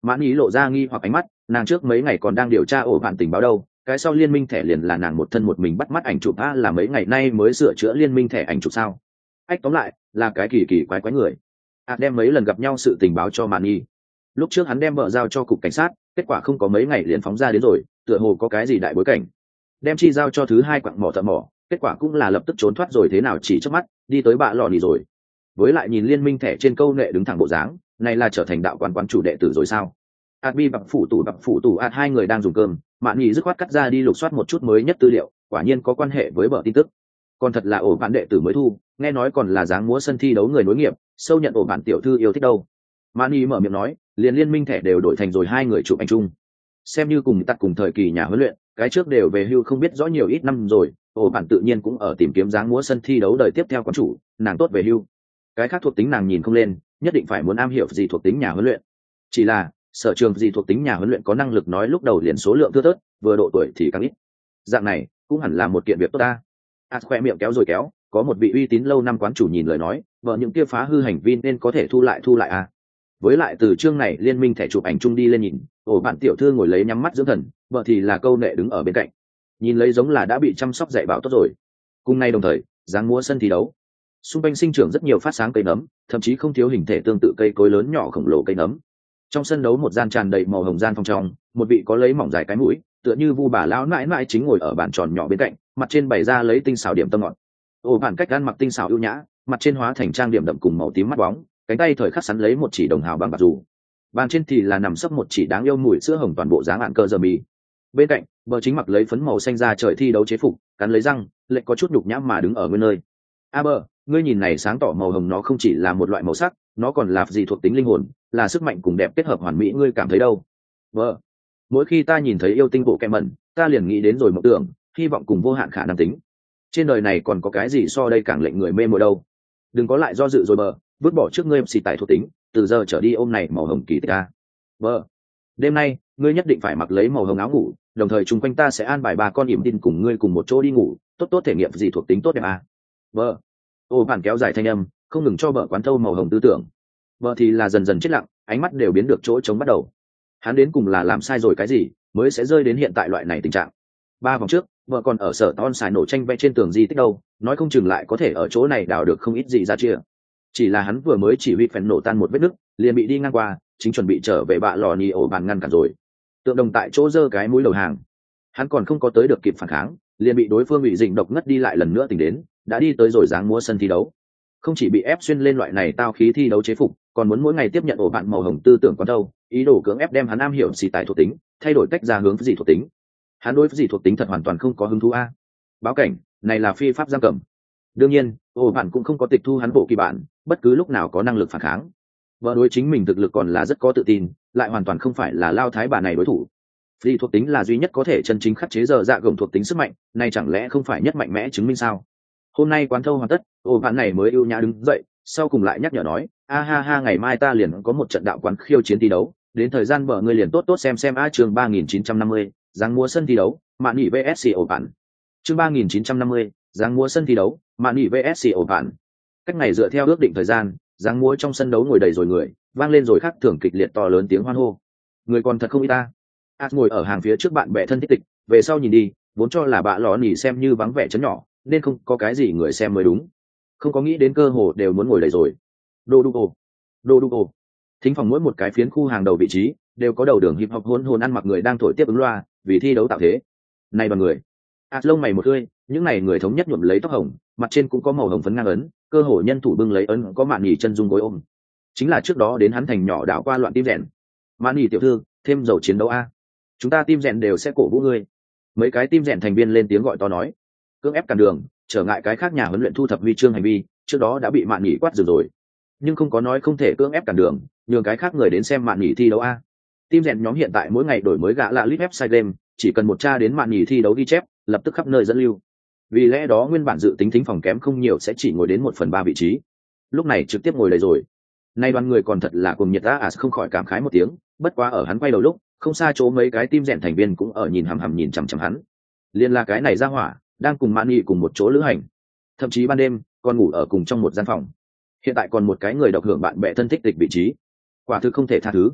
Mạn Nghị lộ ra nghi hoặc ánh mắt, nàng trước mấy ngày còn đang điều tra ổ bạn tình báo đâu, cái sau liên minh thẻ liền là nàng một thân một mình bắt mắt ảnh chụp a, là mấy ngày nay mới sửa chữa liên minh thẻ ảnh chụp sao? Ách, tóm lại là cái kỳ kỳ quái quái người. À, đem mấy lần gặp nhau sự tình báo cho Mạn Nghị. Lúc trước hắn đem vợ giao cho cục cảnh sát, kết quả không có mấy ngày liền phóng ra đến rồi, tựa hồ có cái gì đại bối cảnh. Đem chi giao cho thứ hai quặng mỏ thợ mỏ, kết quả cũng là lập tức trốn thoát rồi, thế nào chỉ chớp mắt đi tới bạ lò nỉ rồi. Với lại nhìn liên minh thẻ trên câu nệ đứng thẳng bộ dáng, này là trở thành đạo quán quán chủ đệ tử rồi sao? Adbi bập phủ tủ bập phủ tủ ad hai người đang dùng cơm, Mạn Nghị dứt khoát cắt ra đi lục soát một chút mới nhất tư liệu, quả nhiên có quan hệ với bờ tin tức. Còn thật là ổ bạn đệ tử mới thu, nghe nói còn là dáng múa sân thi đấu người nối nghiệp, sâu nhận ổ bạn tiểu thư yêu thích đâu. Mạn Nghị mở miệng nói, liền liên minh thẻ đều đổi thành rồi hai người chụp ảnh chung. Xem như cùng tắt cùng thời kỳ nhà huấn luyện, cái trước đều về hưu không biết rõ nhiều ít năm rồi, ổ bạn tự nhiên cũng ở tìm kiếm dáng múa sân thi đấu đời tiếp theo quán chủ, nàng tốt về hưu. Cái khác thuộc tính nàng nhìn không lên, nhất định phải muốn am hiểu gì thuộc tính nhà huấn luyện. Chỉ là sở trường gì thuộc tính nhà huấn luyện có năng lực nói lúc đầu liền số lượng thưa thớt, vừa độ tuổi thì càng ít. Dạng này cũng hẳn là một kiện việc tốt ta. À, khoe miệng kéo rồi kéo, có một vị uy tín lâu năm quán chủ nhìn lời nói, vợ những kia phá hư hành vi nên có thể thu lại thu lại à. Với lại từ chương này liên minh thẻ chụp ảnh chung đi lên nhìn, ổ bạn tiểu thư ngồi lấy nhắm mắt dưỡng thần, vợ thì là câu nệ đứng ở bên cạnh, nhìn lấy giống là đã bị chăm sóc dạy bảo tốt rồi. Cùng nay đồng thời, dáng múa sân thi đấu, xung quanh sinh trưởng rất nhiều phát sáng cây nấm, thậm chí không thiếu hình thể tương tự cây cối lớn nhỏ khổng lồ cây nấm. Trong sân đấu một gian tràn đầy màu hồng gian phòng trong, một vị có lấy mỏng dài cái mũi, tựa như vu bà lão mãi mãi chính ngồi ở bàn tròn nhỏ bên cạnh, mặt trên bày ra lấy tinh xảo điểm tâm ngọt. Ổ bản cách ăn mặc tinh xảo ưu nhã, mặt trên hóa thành trang điểm đậm cùng màu tím mắt bóng, cánh tay thời khắc sắn lấy một chỉ đồng hào bằng bạc dù. Bàn trên thì là nằm sấp một chỉ đáng yêu mùi sữa hồng toàn bộ dáng ạn cơ giờ mì. Bên cạnh, bờ chính mặc lấy phấn màu xanh ra trời thi đấu chế phục, cắn lấy răng, lệch có chút nhục nhã mà đứng ở nguyên nơi. A bờ, ngươi nhìn này sáng tỏ màu hồng nó không chỉ là một loại màu sắc, nó còn là gì thuộc tính linh hồn, là sức mạnh cùng đẹp kết hợp hoàn mỹ, ngươi cảm thấy đâu? Vợ, mỗi khi ta nhìn thấy yêu tinh bộ kẹm mẩn, ta liền nghĩ đến rồi mộng tưởng, hy vọng cùng vô hạn khả năng tính. Trên đời này còn có cái gì so đây càng lệnh người mê mội đâu? Đừng có lại do dự rồi bờ, vứt bỏ trước ngươi xì tài thuộc tính, từ giờ trở đi ôm này màu hồng kỳ tích a. Vợ, đêm nay ngươi nhất định phải mặc lấy màu hồng áo ngủ, đồng thời chung quanh ta sẽ an bài ba con ỉm tin cùng ngươi cùng một chỗ đi ngủ, tốt tốt thể nghiệm gì thuộc tính tốt đẹp a. Vợ, ô bản kéo dài thanh âm, không ngừng cho vợ quán thâu màu hồng tư tưởng. Vợ thì là dần dần chết lặng, ánh mắt đều biến được chỗ trống bắt đầu. Hắn đến cùng là làm sai rồi cái gì mới sẽ rơi đến hiện tại loại này tình trạng. Ba vòng trước vợ còn ở sở ton xài nổ tranh vẽ trên tường di tích đâu, nói không chừng lại có thể ở chỗ này đào được không ít gì ra chia. Chỉ là hắn vừa mới chỉ huy phèn nổ tan một vết nứt, liền bị đi ngang qua, chính chuẩn bị trở về bạ lò ni ổ bàn ngăn cản rồi. Tượng đồng tại chỗ giơ cái mũi đầu hàng, hắn còn không có tới được kịp phản kháng, liền bị đối phương bị dịnh độc ngất đi lại lần nữa tỉnh đến, đã đi tới rồi dáng múa sân thi đấu. Không chỉ bị ép xuyên lên loại này tao khí thi đấu chế phục, còn muốn mỗi ngày tiếp nhận ổ bạn màu hồng tư tưởng quán đâu, ý đồ cưỡng ép đem hắn am hiểu xì tài thuộc tính, thay đổi cách ra hướng gì thuộc tính. Hắn đối với gì thuộc tính thật hoàn toàn không có hứng thú a. Báo cảnh, này là phi pháp giam cầm. Đương nhiên, ổ bạn cũng không có tịch thu hắn bộ kỳ bản, bất cứ lúc nào có năng lực phản kháng. Vợ đối chính mình thực lực còn là rất có tự tin, lại hoàn toàn không phải là lao thái bà này đối thủ. Phi thuộc tính là duy nhất có thể chân chính khắc chế giờ dạ gồng thuộc tính sức mạnh, này chẳng lẽ không phải nhất mạnh mẽ chứng minh sao? Hôm nay quán thâu hoàn tất, ổ bạn này mới ưu nhã đứng dậy, sau cùng lại nhắc nhở nói, a ha ha, ngày mai ta liền có một trận đạo quán khiêu chiến thi đấu, đến thời gian bờ ngươi liền tốt tốt xem xem a. Chương ba nghìn chín trăm năm mươi, giáng múa sân thi đấu, Mạn Nghị vs ổ bạn. Chương ba nghìn chín trăm năm mươi, giáng múa sân thi đấu, Mạn Nghị vs ổ bạn. Cách ngày dựa theo ước định thời gian, giáng múa trong sân đấu ngồi đầy rồi người, vang lên rồi khác thường kịch liệt to lớn tiếng hoan hô. Người còn thật không ít ta. Át ngồi ở hàng phía trước bạn bè thân thích tịch, về sau nhìn đi, vốn cho là bạ lò nỉ xem như vắng vẻ chấn nhỏ, nên không có cái gì người xem mới đúng, không có nghĩ đến cơ hồ đều muốn ngồi đầy rồi. Đô đu ồ, đô đu ồ. Thính phòng mỗi một cái phiến khu hàng đầu vị trí đều có đầu đường hip hop hôn hồn ăn mặc người đang thổi tiếp ứng loa, vì thi đấu tạo thế. Này đoàn người, ạt lông mày một tươi, những này người thống nhất nhuộm lấy tóc hồng, mặt trên cũng có màu hồng phấn ngang ấn, cơ hồ nhân thủ bưng lấy ấn có Mạn Nghị chân dung gối ôm, chính là trước đó đến hắn thành nhỏ đảo qua loạn tim rèn. Mạn Nghị tiểu thư, thêm dầu chiến đấu a, chúng ta tim rèn đều sẽ cổ vũ ngươi. Mấy cái tim rèn thành viên lên tiếng gọi to nói, cưỡng ép cản đường, trở ngại cái khác nhà huấn luyện thu thập huy chương hành vi, trước đó đã bị Mạn Nghị quát dừng rồi, nhưng không có nói không thể cưỡng ép cản đường, nhường cái khác người đến xem Mạn Nghị thi đấu a. Tim rèn nhóm hiện tại mỗi ngày đổi mới gã lạ lít website game, chỉ cần một tra đến Mạn Nghị thi đấu ghi chép, lập tức khắp nơi dẫn lưu. Vì lẽ đó nguyên bản dự tính thính phòng kém không nhiều sẽ chỉ ngồi đến một phần ba vị trí, lúc này trực tiếp ngồi đầy rồi. Nay đoàn người còn thật là cùng nhiệt, ta không khỏi cảm khái một tiếng, bất quá ở hắn quay đầu lúc, không xa chỗ mấy cái tim rèn thành viên cũng ở nhìn hằm hằm nhìn chằm chằm hắn. Liên là cái này ra hỏa, đang cùng Mạn Nghị cùng một chỗ lữ hành, thậm chí ban đêm còn ngủ ở cùng trong một gian phòng. Hiện tại còn một cái người độc hưởng bạn bè thân thích tịch vị trí, quả thực không thể tha thứ.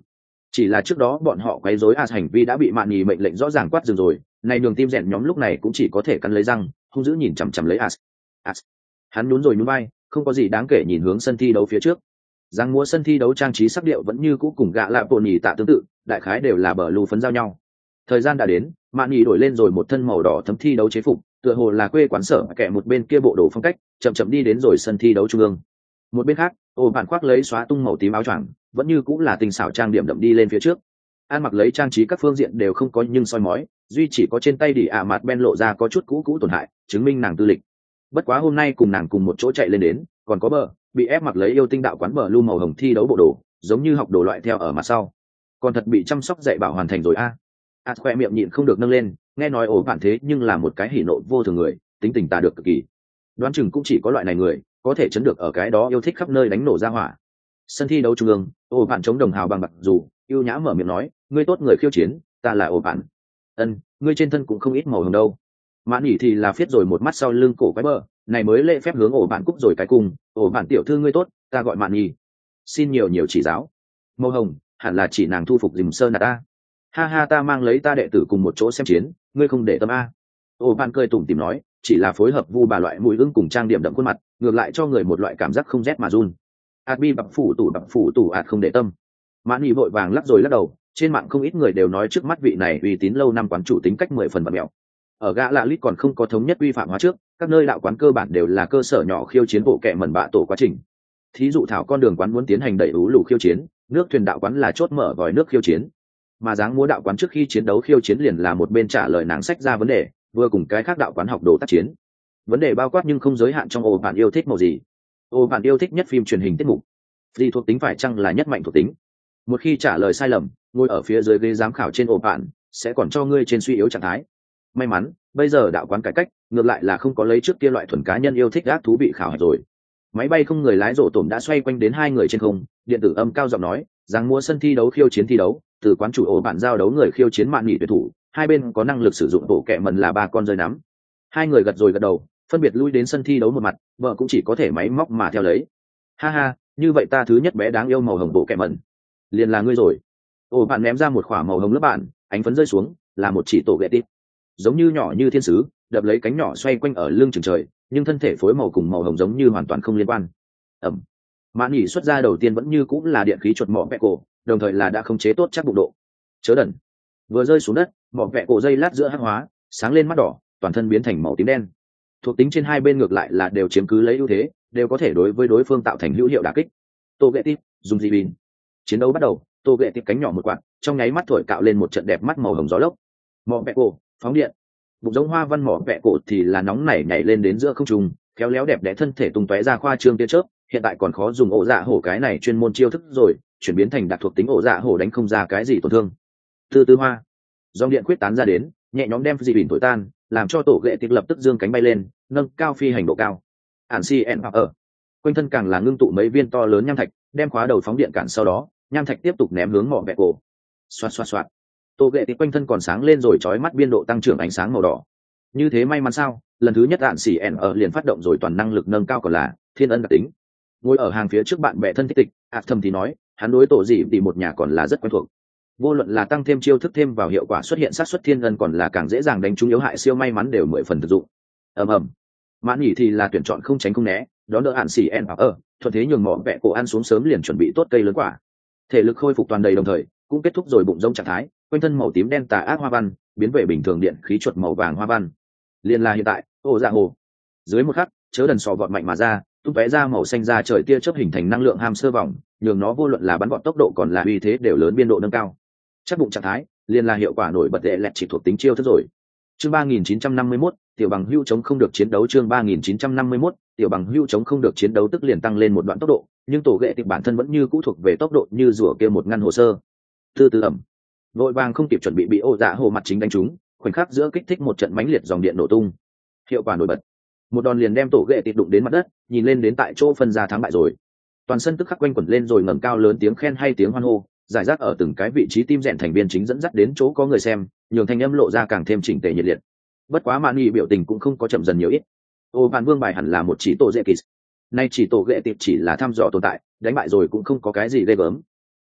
Chỉ là trước đó bọn họ quấy rối as hành vi đã bị mạn nhì mệnh lệnh rõ ràng quát dừng rồi, này đường tim rèn nhóm lúc này cũng chỉ có thể cắn lấy răng hung dữ nhìn chằm chằm lấy as. as hắn nhún rồi nhún vai, không có gì đáng kể nhìn hướng sân thi đấu phía trước. Giang múa sân thi đấu trang trí sắc điệu vẫn như cũ cùng gạ lạ bộ nhì tạ tương tự, đại khái đều là bờ lù phấn giao nhau. Thời gian đã đến, mạn nhì đổi lên rồi một thân màu đỏ thấm thi đấu chế phục, tựa hồ là quê quán sở kẻ một bên kia bộ đồ phong cách, chậm chậm đi đến rồi sân thi đấu trung ương. Một bên khác, ổ bạn khoác lấy xóa tung màu tím áo choàng, vẫn như cũng là tình xảo trang điểm đậm đi lên phía trước. An mặc lấy trang trí các phương diện đều không có nhưng soi mói, duy chỉ có trên tay đỉ ạ mặt ben lộ ra có chút cũ cũ tổn hại, chứng minh nàng tư lịch. Bất quá hôm nay cùng nàng cùng một chỗ chạy lên đến, còn có bờ bị ép mặc lấy yêu tinh đạo quán bờ lu màu hồng thi đấu bộ đồ, giống như học đồ loại theo ở mặt sau. Còn thật bị chăm sóc dạy bảo hoàn thành rồi a. À. Khoe miệng nhịn không được nâng lên, nghe nói ổ bạn thế nhưng là một cái hỉ nộ vô thường người, tính tình tà được cực kỳ. Đoán chừng cũng chỉ có loại này người có thể chấn được ở cái đó yêu thích khắp nơi đánh nổ ra hỏa. Sân thi đấu trung ương, ổ bạn chống đồng hào bằng bạc dù yêu nhã mở miệng nói, ngươi tốt người khiêu chiến, ta là ổ bạn. Ân, ngươi trên thân cũng không ít màu hồng đâu. Mãn nhỉ thì là phiết rồi một mắt sau lưng cổ quái bờ, này mới lễ phép hướng ổ bạn cúc rồi cái cùng, ổ bạn tiểu thư ngươi tốt, ta gọi Mạn nhỉ. Xin nhiều nhiều chỉ giáo. Màu hồng, hẳn là chỉ nàng thu phục dìm sơn là ta. Ha ha, ta mang lấy ta đệ tử cùng một chỗ xem chiến, ngươi không để tâm a. Ổ bạn cười tủm tỉm nói, chỉ là phối hợp vu bà loại mùi ưng cùng trang điểm đậm khuôn mặt, ngược lại cho người một loại cảm giác không rét mà run. Át bi bập phủ tủ bập phủ tủ ạt không để tâm. Mãn nhỉ vội vàng lắc rồi lắc đầu, trên mạng không ít người đều nói trước mắt vị này uy tín lâu năm quán chủ tính cách mười phần bẩn mèo. Ở gã lạ lít còn không có thống nhất quy phạm hóa trước, các nơi đạo quán cơ bản đều là cơ sở nhỏ khiêu chiến bộ kệ mẩn bạ tổ quá trình. Thí dụ thảo con đường quán muốn tiến hành đẩy ú lù khiêu chiến, nước thuyền đạo quán là chốt mở vòi nước khiêu chiến, mà dáng múa đạo quán trước khi chiến đấu khiêu chiến liền là một bên trả lời nàng sách ra vấn đề, vừa cùng cái khác đạo quán học đồ tác chiến. Vấn đề bao quát nhưng không giới hạn trong ổ bạn yêu thích màu gì. Ổ bạn yêu thích nhất phim truyền hình tiết mục gì thuộc tính phải chăng là nhất mạnh thuộc tính. Một khi trả lời sai lầm, ngồi ở phía dưới ghế giám khảo trên ổ bạn sẽ còn cho ngươi trên suy yếu trạng thái. May mắn bây giờ đạo quán cải cách, ngược lại là không có lấy trước kia loại thuần cá nhân yêu thích ác thú bị khảo hạch rồi. Máy bay không người lái rổ tổm đã xoay quanh đến hai người trên không, điện tử âm cao giọng nói, rằng mua sân thi đấu khiêu chiến thi đấu, từ quán chủ ổ bạn giao đấu người khiêu chiến mạn nghỉ tuyển thủ, hai bên có năng lực sử dụng bộ kệ mần là ba con rơi nắm. Hai người gật rồi gật đầu, phân biệt lui đến sân thi đấu một mặt, vợ cũng chỉ có thể máy móc mà theo lấy. Ha ha, như vậy ta thứ nhất bé đáng yêu màu hồng bộ kệ mần, liền là ngươi rồi. Ổ bạn ném ra một khỏa màu hồng lớp bạn, ánh phấn rơi xuống, là một chỉ tổ ghệ tít, giống như nhỏ như thiên sứ, đập lấy cánh nhỏ xoay quanh ở lưng chừng trời, nhưng thân thể phối màu cùng màu hồng giống như hoàn toàn không liên quan. Ẩm. Mãn nhỉ xuất ra đầu tiên vẫn như cũng là điện khí chuột mỏ vẹ cổ, đồng thời là đã khống chế tốt chắc bụng độ. Chớ đần. Vừa rơi xuống đất, mỏ vẹ cổ dây lát giữa hắc hóa, sáng lên mắt đỏ, toàn thân biến thành màu tím đen. Thuộc tính trên hai bên ngược lại là đều chiếm cứ lấy ưu thế, đều có thể đối với đối phương tạo thành hữu hiệu đả kích. Tô Gệ Tip, dùng gì bình. Chiến đấu bắt đầu, Tô Gệ Tip cánh nhỏ một quạt, trong nháy mắt thổi cạo lên một trận đẹp mắt màu hồng gió lốc. Mỏ vẹ cổ, phóng điện. Bụng giống hoa văn mỏ vẹ cổ thì là nóng nảy nhảy lên đến giữa không trung, khéo léo đẹp đẽ thân thể tung tóe ra khoa trương tia chớp, hiện tại còn khó dùng ổ dạ hổ cái này chuyên môn chiêu thức rồi, chuyển biến thành đặc thuộc tính ổ dạ hổ đánh không ra cái gì tổn thương. Từ từ hoa, dòng điện quyết tán ra đến, nhẹ nhõm đem dị bỉn thổi tan, làm cho tổ ghệ tiệp lập tức dương cánh bay lên, nâng cao phi hành độ cao. Ản si en ở quanh thân càng là ngưng tụ mấy viên to lớn nham thạch, đem khóa đầu phóng điện cản sau đó, nham thạch tiếp tục ném hướng mỏ vẹ cổ. Xoạt xoạt xoạt. Tổ ghệ tiệp quanh thân còn sáng lên rồi chói mắt biên độ tăng trưởng ánh sáng màu đỏ. Như thế may mắn sao, lần thứ nhất Ản si en ở liền phát động rồi toàn năng lực nâng cao còn là thiên ân đặc tính. Ngồi ở hàng phía trước bạn bè thân thích tịch, ạt thầm thì nói, hắn đối tổ dị thì một nhà còn là rất quen thuộc. Vô luận là tăng thêm chiêu thức thêm vào hiệu quả xuất hiện sát xuất thiên ân còn là càng dễ dàng đánh trúng yếu hại siêu may mắn đều mười phần thực dụng. Ầm ầm. Mãn nhỉ thì là tuyển chọn không tránh không né, đón đỡ Ản xì en ở, thuận thế nhường mỏ vẹ cổ ăn xuống sớm liền chuẩn bị tốt cây lớn quả. Thể lực khôi phục toàn đầy đồng thời, cũng kết thúc rồi bụng rông trạng thái, quanh thân màu tím đen tà ác hoa văn, biến về bình thường điện khí chuột màu vàng hoa văn. Liên là hiện tại, ô dạ hồ. Dưới một khắc, chớ đần sò vọt mạnh mà ra, tung tóe ra màu xanh ra trời tia chớp hình thành năng lượng ham sơ vòng, nhường nó vô luận là bắn vọt tốc độ còn là uy thế đều lớn biên độ nâng cao. Chắc bụng trạng thái, liền là hiệu quả nổi bật đệ lẹt chỉ thuộc tính chiêu thức rồi. Chương ba nghìn chín trăm năm mươi mốt, tiểu bằng hưu chống không được chiến đấu chương ba nghìn chín trăm năm mươi mốt, tiểu bằng hưu chống không được chiến đấu tức liền tăng lên một đoạn tốc độ, nhưng tổ ghệ tiệp bản thân vẫn như cũ thuộc về tốc độ như rùa kia một ngăn hồ sơ. Từ từ ẩm, vội vàng không kịp chuẩn bị bị ô dạ hồ mặt chính đánh trúng, khoảnh khắc giữa kích thích một trận mãnh liệt dòng điện nổ tung. Hiệu quả nổi bật. Một đòn liền đem tổ ghệ tiệp đụng đến mặt đất, nhìn lên đến tại chỗ phân ra thắng bại rồi. Toàn sân tức khắc quanh quẩn lên rồi ngẩng cao lớn tiếng khen hay tiếng hoan hô, giải rác ở từng cái vị trí tim rèn thành viên chính dẫn dắt đến chỗ có người xem, nhường thanh âm lộ ra càng thêm chỉnh tề nhiệt liệt. Bất quá mạn nghị biểu tình cũng không có chậm dần nhiều ít. Ô bản vương bài hẳn là một chỉ tổ dễ kỳ, nay chỉ tổ ghệ tiệp chỉ là thăm dò tồn tại, đánh bại rồi cũng không có cái gì ghê gớm.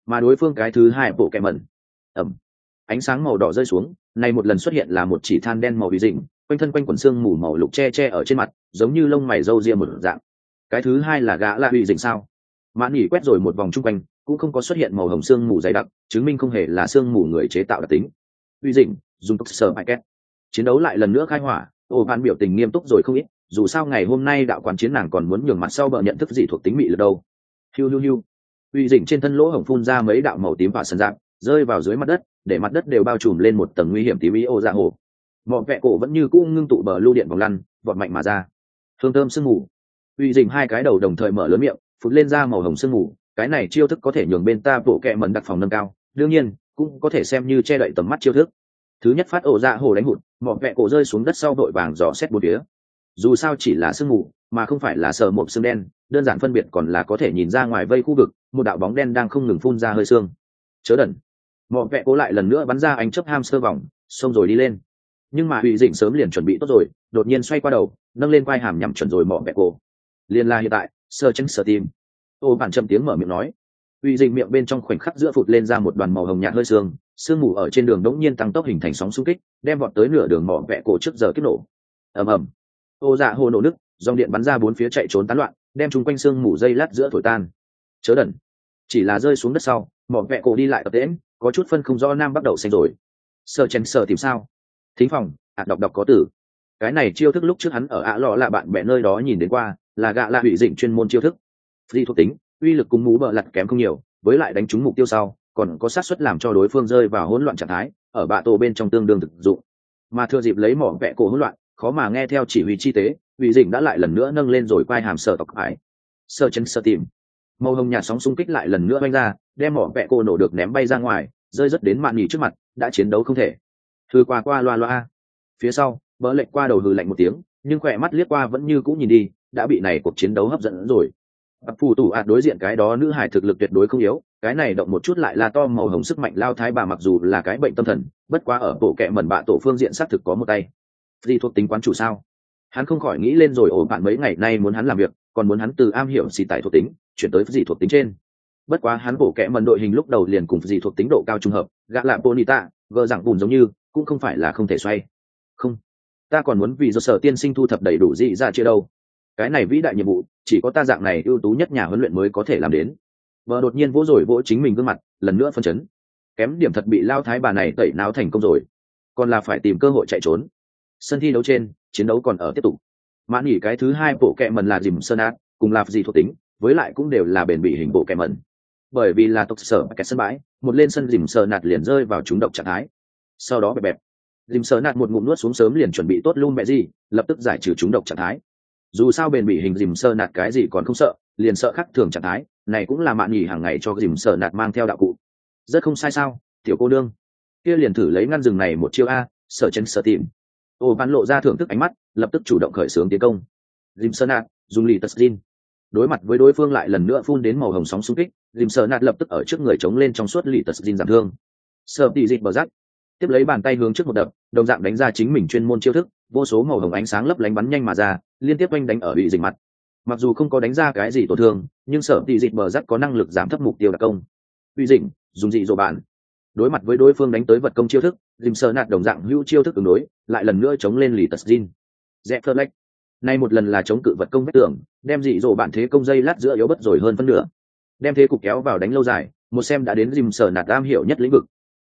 mà đối phương cái thứ hai bộ kẹ mẩn. Ẩm. Ánh sáng màu đỏ rơi xuống, này một lần xuất hiện là một chỉ than đen màu bị dịnh, quanh thân quanh quần xương mù màu lục che che ở trên mặt, giống như lông mày râu ria một dạng. Cái thứ hai là gã là bị dịnh sao? Mãn Nhĩ quét rồi một vòng chung quanh, cũng không có xuất hiện màu hồng xương mù dày đặc, chứng minh không hề là xương mù người chế tạo đặc tính. Uy dịnh, dùng tốc sở bài két. Chiến đấu lại lần nữa khai hỏa, Ô Vạn biểu tình nghiêm túc rồi không ít, dù sao ngày hôm nay đạo quán chiến nàng còn muốn nhường mặt sau bợ nhận thức gì thuộc tính mị lực đâu. Hiu hiu hiu. Uy dịnh trên thân lỗ hổng phun ra mấy đạo màu tím và sần dạng, rơi vào dưới mặt đất, để mặt đất đều bao trùm lên một tầng nguy hiểm tím ý ô dạ hồ. Mọ vẹ cổ vẫn như cũ ngưng tụ bờ lưu điện vòng lăn, vọt mạnh mà ra. Hương thơm sương mù. Uy dịnh hai cái đầu đồng thời mở lớn miệng, phụt lên ra màu hồng sương mù, cái này chiêu thức có thể nhường bên ta bộ kẹ mẩn đặc phòng nâng cao, đương nhiên cũng có thể xem như che đậy tầm mắt chiêu thức. Thứ nhất phát ổ dạ hồ đánh hụt, mọ vẹ cổ rơi xuống đất sau đội vàng dò xét bốn phía. Dù sao chỉ là sương mù mà không phải là sờ một xương đen, đơn giản phân biệt còn là có thể nhìn ra ngoài vây khu vực một đạo bóng đen đang không ngừng phun ra hơi xương. Chớ đần. Mọ vẹ cố lại lần nữa bắn ra ánh chớp hamster vòng, xông rồi đi lên. Nhưng mà Hủy Dĩnh sớm liền chuẩn bị tốt rồi, đột nhiên xoay qua đầu, nâng lên quai hàm nhắm chuẩn rồi mọ vẹ cổ. Liên la hiện tại, sơ chân sơ tim. Ô bản chậm tiếng mở miệng nói. Hủy Dĩnh miệng bên trong khoảnh khắc giữa phụt lên ra một đoàn màu hồng nhạt hơi xương, sương mù ở trên đường đống nhiên tăng tốc hình thành sóng xung kích, đem vọt tới nửa đường mọ vẹ cổ trước giờ kích nổ. Ầm ầm. Ô dạ hồ nổ nứt, dòng điện bắn ra bốn phía chạy trốn tán loạn, đem chúng quanh sương mù dây lát giữa thổi tan. Chớ đần. Chỉ là rơi xuống đất sau, mọ vẹ cổ đi lại tập tễnh, có chút phân không rõ nam bắt đầu xanh rồi. Sơ chen sơ tìm sao? Thính phòng, ạ đọc đọc có tử. Cái này chiêu thức lúc trước hắn ở ạ lọ là bạn bè nơi đó nhìn đến qua, là gạ là Hủy Dĩnh chuyên môn chiêu thức. Phi thuộc tính, uy lực cùng mũ bờ lặt kém không nhiều, với lại đánh trúng mục tiêu sau, còn có xác suất làm cho đối phương rơi vào hỗn loạn trạng thái, ở bạ tổ bên trong tương đương thực dụng. Mà thừa dịp lấy mỏ vẹ cổ hỗn loạn, khó mà nghe theo chỉ huy chi tế, Hủy Dĩnh đã lại lần nữa nâng lên rồi quay hàm sở tộc phải. Sơ chân sơ tìm. Màu hồng nhạt sóng xung kích lại lần nữa vang ra, đem mỏ vẹ cổ nổ được ném bay ra ngoài, rơi rất đến Mạn Nhĩ trước mặt, đã chiến đấu không thể. Hư qua qua loa loa. Phía sau, Bỡ lệnh qua đầu hừ lạnh một tiếng, nhưng khỏe mắt liếc qua vẫn như cũ nhìn đi, đã bị này cuộc chiến đấu hấp dẫn rồi. Ấp phù tủ ạt đối diện cái đó nữ hài thực lực tuyệt đối không yếu, cái này động một chút lại là to màu hồng sức mạnh lao thái bà mặc dù là cái bệnh tâm thần, bất quá ở bộ kệ mẩn bạ tổ phương diện xác thực có một tay. Gì thuộc tính quán chủ sao? Hắn không khỏi nghĩ lên rồi ổ bạn mấy ngày nay muốn hắn làm việc, còn muốn hắn từ am hiểu xì tải thuộc tính chuyển tới gì thuộc tính trên. Bất quá hắn bổ kệ mẩn đội hình lúc đầu liền cùng gì thuộc tính độ cao trùng hợp, gạ lạ bonita, gờ rằng bùn giống như, cũng không phải là không thể xoay. Không, ta còn muốn vì do sở tiên sinh thu thập đầy đủ gì ra chia đâu. Cái này vĩ đại nhiệm vụ, chỉ có ta dạng này ưu tú nhất nhà huấn luyện mới có thể làm đến. Vợ đột nhiên vỗ rồi vỗ chính mình gương mặt, lần nữa phân chấn. Kém điểm thật bị lao thái bà này tẩy não thành công rồi, còn là phải tìm cơ hội chạy trốn. Sân thi đấu trên, chiến đấu còn ở tiếp tục. Mãn Nhĩ cái thứ hai bộ kệ mẩn là dìm sơn át, cùng là gì thuộc tính, với lại cũng đều là bền bỉ hình bộ kệ mẩn. Bởi vì là tộc sở cái sân bãi, một lên sân dìm sơn nạt liền rơi vào trúng độc trạng thái. Sau đó bẹp bẹp, dìm sơn nạt một ngụm nuốt xuống sớm liền chuẩn bị tốt luôn mẹ gì, lập tức giải trừ trúng độc trạng thái. Dù sao bền bỉ hình dìm sơn nạt cái gì còn không sợ, liền sợ khắc thường trạng thái, này cũng là Mạn Nhĩ hàng ngày cho dìm sơn nạt mang theo đạo cụ. Rất không sai sao, tiểu cô nương. Kia liền thử lấy ngăn rừng này một chiêu a, sở chân sở tìm. Ô Văn lộ ra thưởng thức ánh mắt, lập tức chủ động khởi xướng tiến công. Dìm sơn nạt dùng lì tật zin. Đối mặt với đối phương lại lần nữa phun đến màu hồng sóng xung kích, dìm sơn nạt lập tức ở trước người chống lên trong suốt lì tật zin giảm thương. Sở tỷ dịch bờ rắc, tiếp lấy bàn tay hướng trước một đập, đồng dạng đánh ra chính mình chuyên môn chiêu thức, vô số màu hồng ánh sáng lấp lánh bắn nhanh mà ra, liên tiếp oanh đánh ở bị dình mặt. Mặc dù không có đánh ra cái gì tổn thương, nhưng sở tỷ dịch bờ rắc có năng lực giảm thấp mục tiêu đặc công. Uy dình dùng dị dỗ bản. Đối mặt với đối phương đánh tới vật công chiêu thức, dìm sơn nạt đồng dạng hữu chiêu thức ứng đối, lại lần nữa chống lên lì tật zin. Zephyr nay một lần là chống cự vật công vách tường, đem dị dỗ bản thế công dây lát giữa yếu bất rồi hơn phân nửa, đem thế cục kéo vào đánh lâu dài, một xem đã đến dìm sở nạt am hiểu nhất lĩnh vực.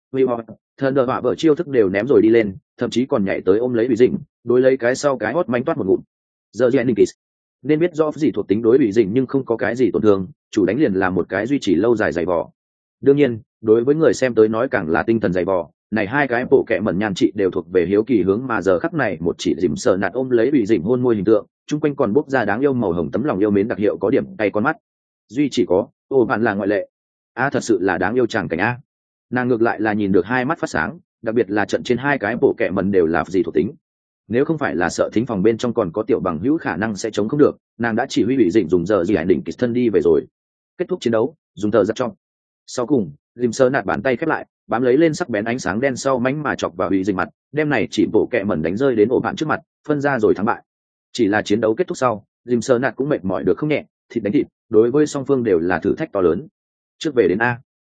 Thần đờ họa vợ chiêu thức đều ném rồi đi lên, thậm chí còn nhảy tới ôm lấy bị dình, đối lấy cái sau cái hót mánh toát một ngụm. Giờ Jennings nên biết do gì thuộc tính đối bị dình nhưng không có cái gì tổn thương, chủ đánh liền là một cái duy trì lâu dài dày vò. Đương nhiên, đối với người xem tới nói càng là tinh thần dày vò, này hai cái bộ kệ mẩn nhan trị đều thuộc về hiếu kỳ hướng mà giờ khắc này một chỉ dìm sờ nạt ôm lấy bị dìm hôn môi hình tượng, chung quanh còn bốc ra đáng yêu màu hồng tấm lòng yêu mến đặc hiệu có điểm tay con mắt. Duy chỉ có, ô bạn là ngoại lệ. A thật sự là đáng yêu chàng cảnh a. Nàng ngược lại là nhìn được hai mắt phát sáng, đặc biệt là trận trên hai cái bộ kệ mẩn đều là gì thuộc tính. Nếu không phải là sợ thính phòng bên trong còn có tiểu bằng hữu khả năng sẽ chống không được, nàng đã chỉ huy bị dìm dùng giờ gì hải đỉnh kịch thân đi về rồi. Kết thúc chiến đấu, dùng tờ giật trong. Sau cùng, dìm sờ nạt bàn tay khép lại, bám lấy lên sắc bén ánh sáng đen sau mánh mà chọc vào bị dình mặt, đem này chỉ bộ kệ mẩn đánh rơi đến ổ bạn trước mặt, phân ra rồi thắng bại. Chỉ là chiến đấu kết thúc sau, dìm sờ nạt cũng mệt mỏi được không nhẹ, thịt đánh thịt, đối với song phương đều là thử thách to lớn. Trước về đến A,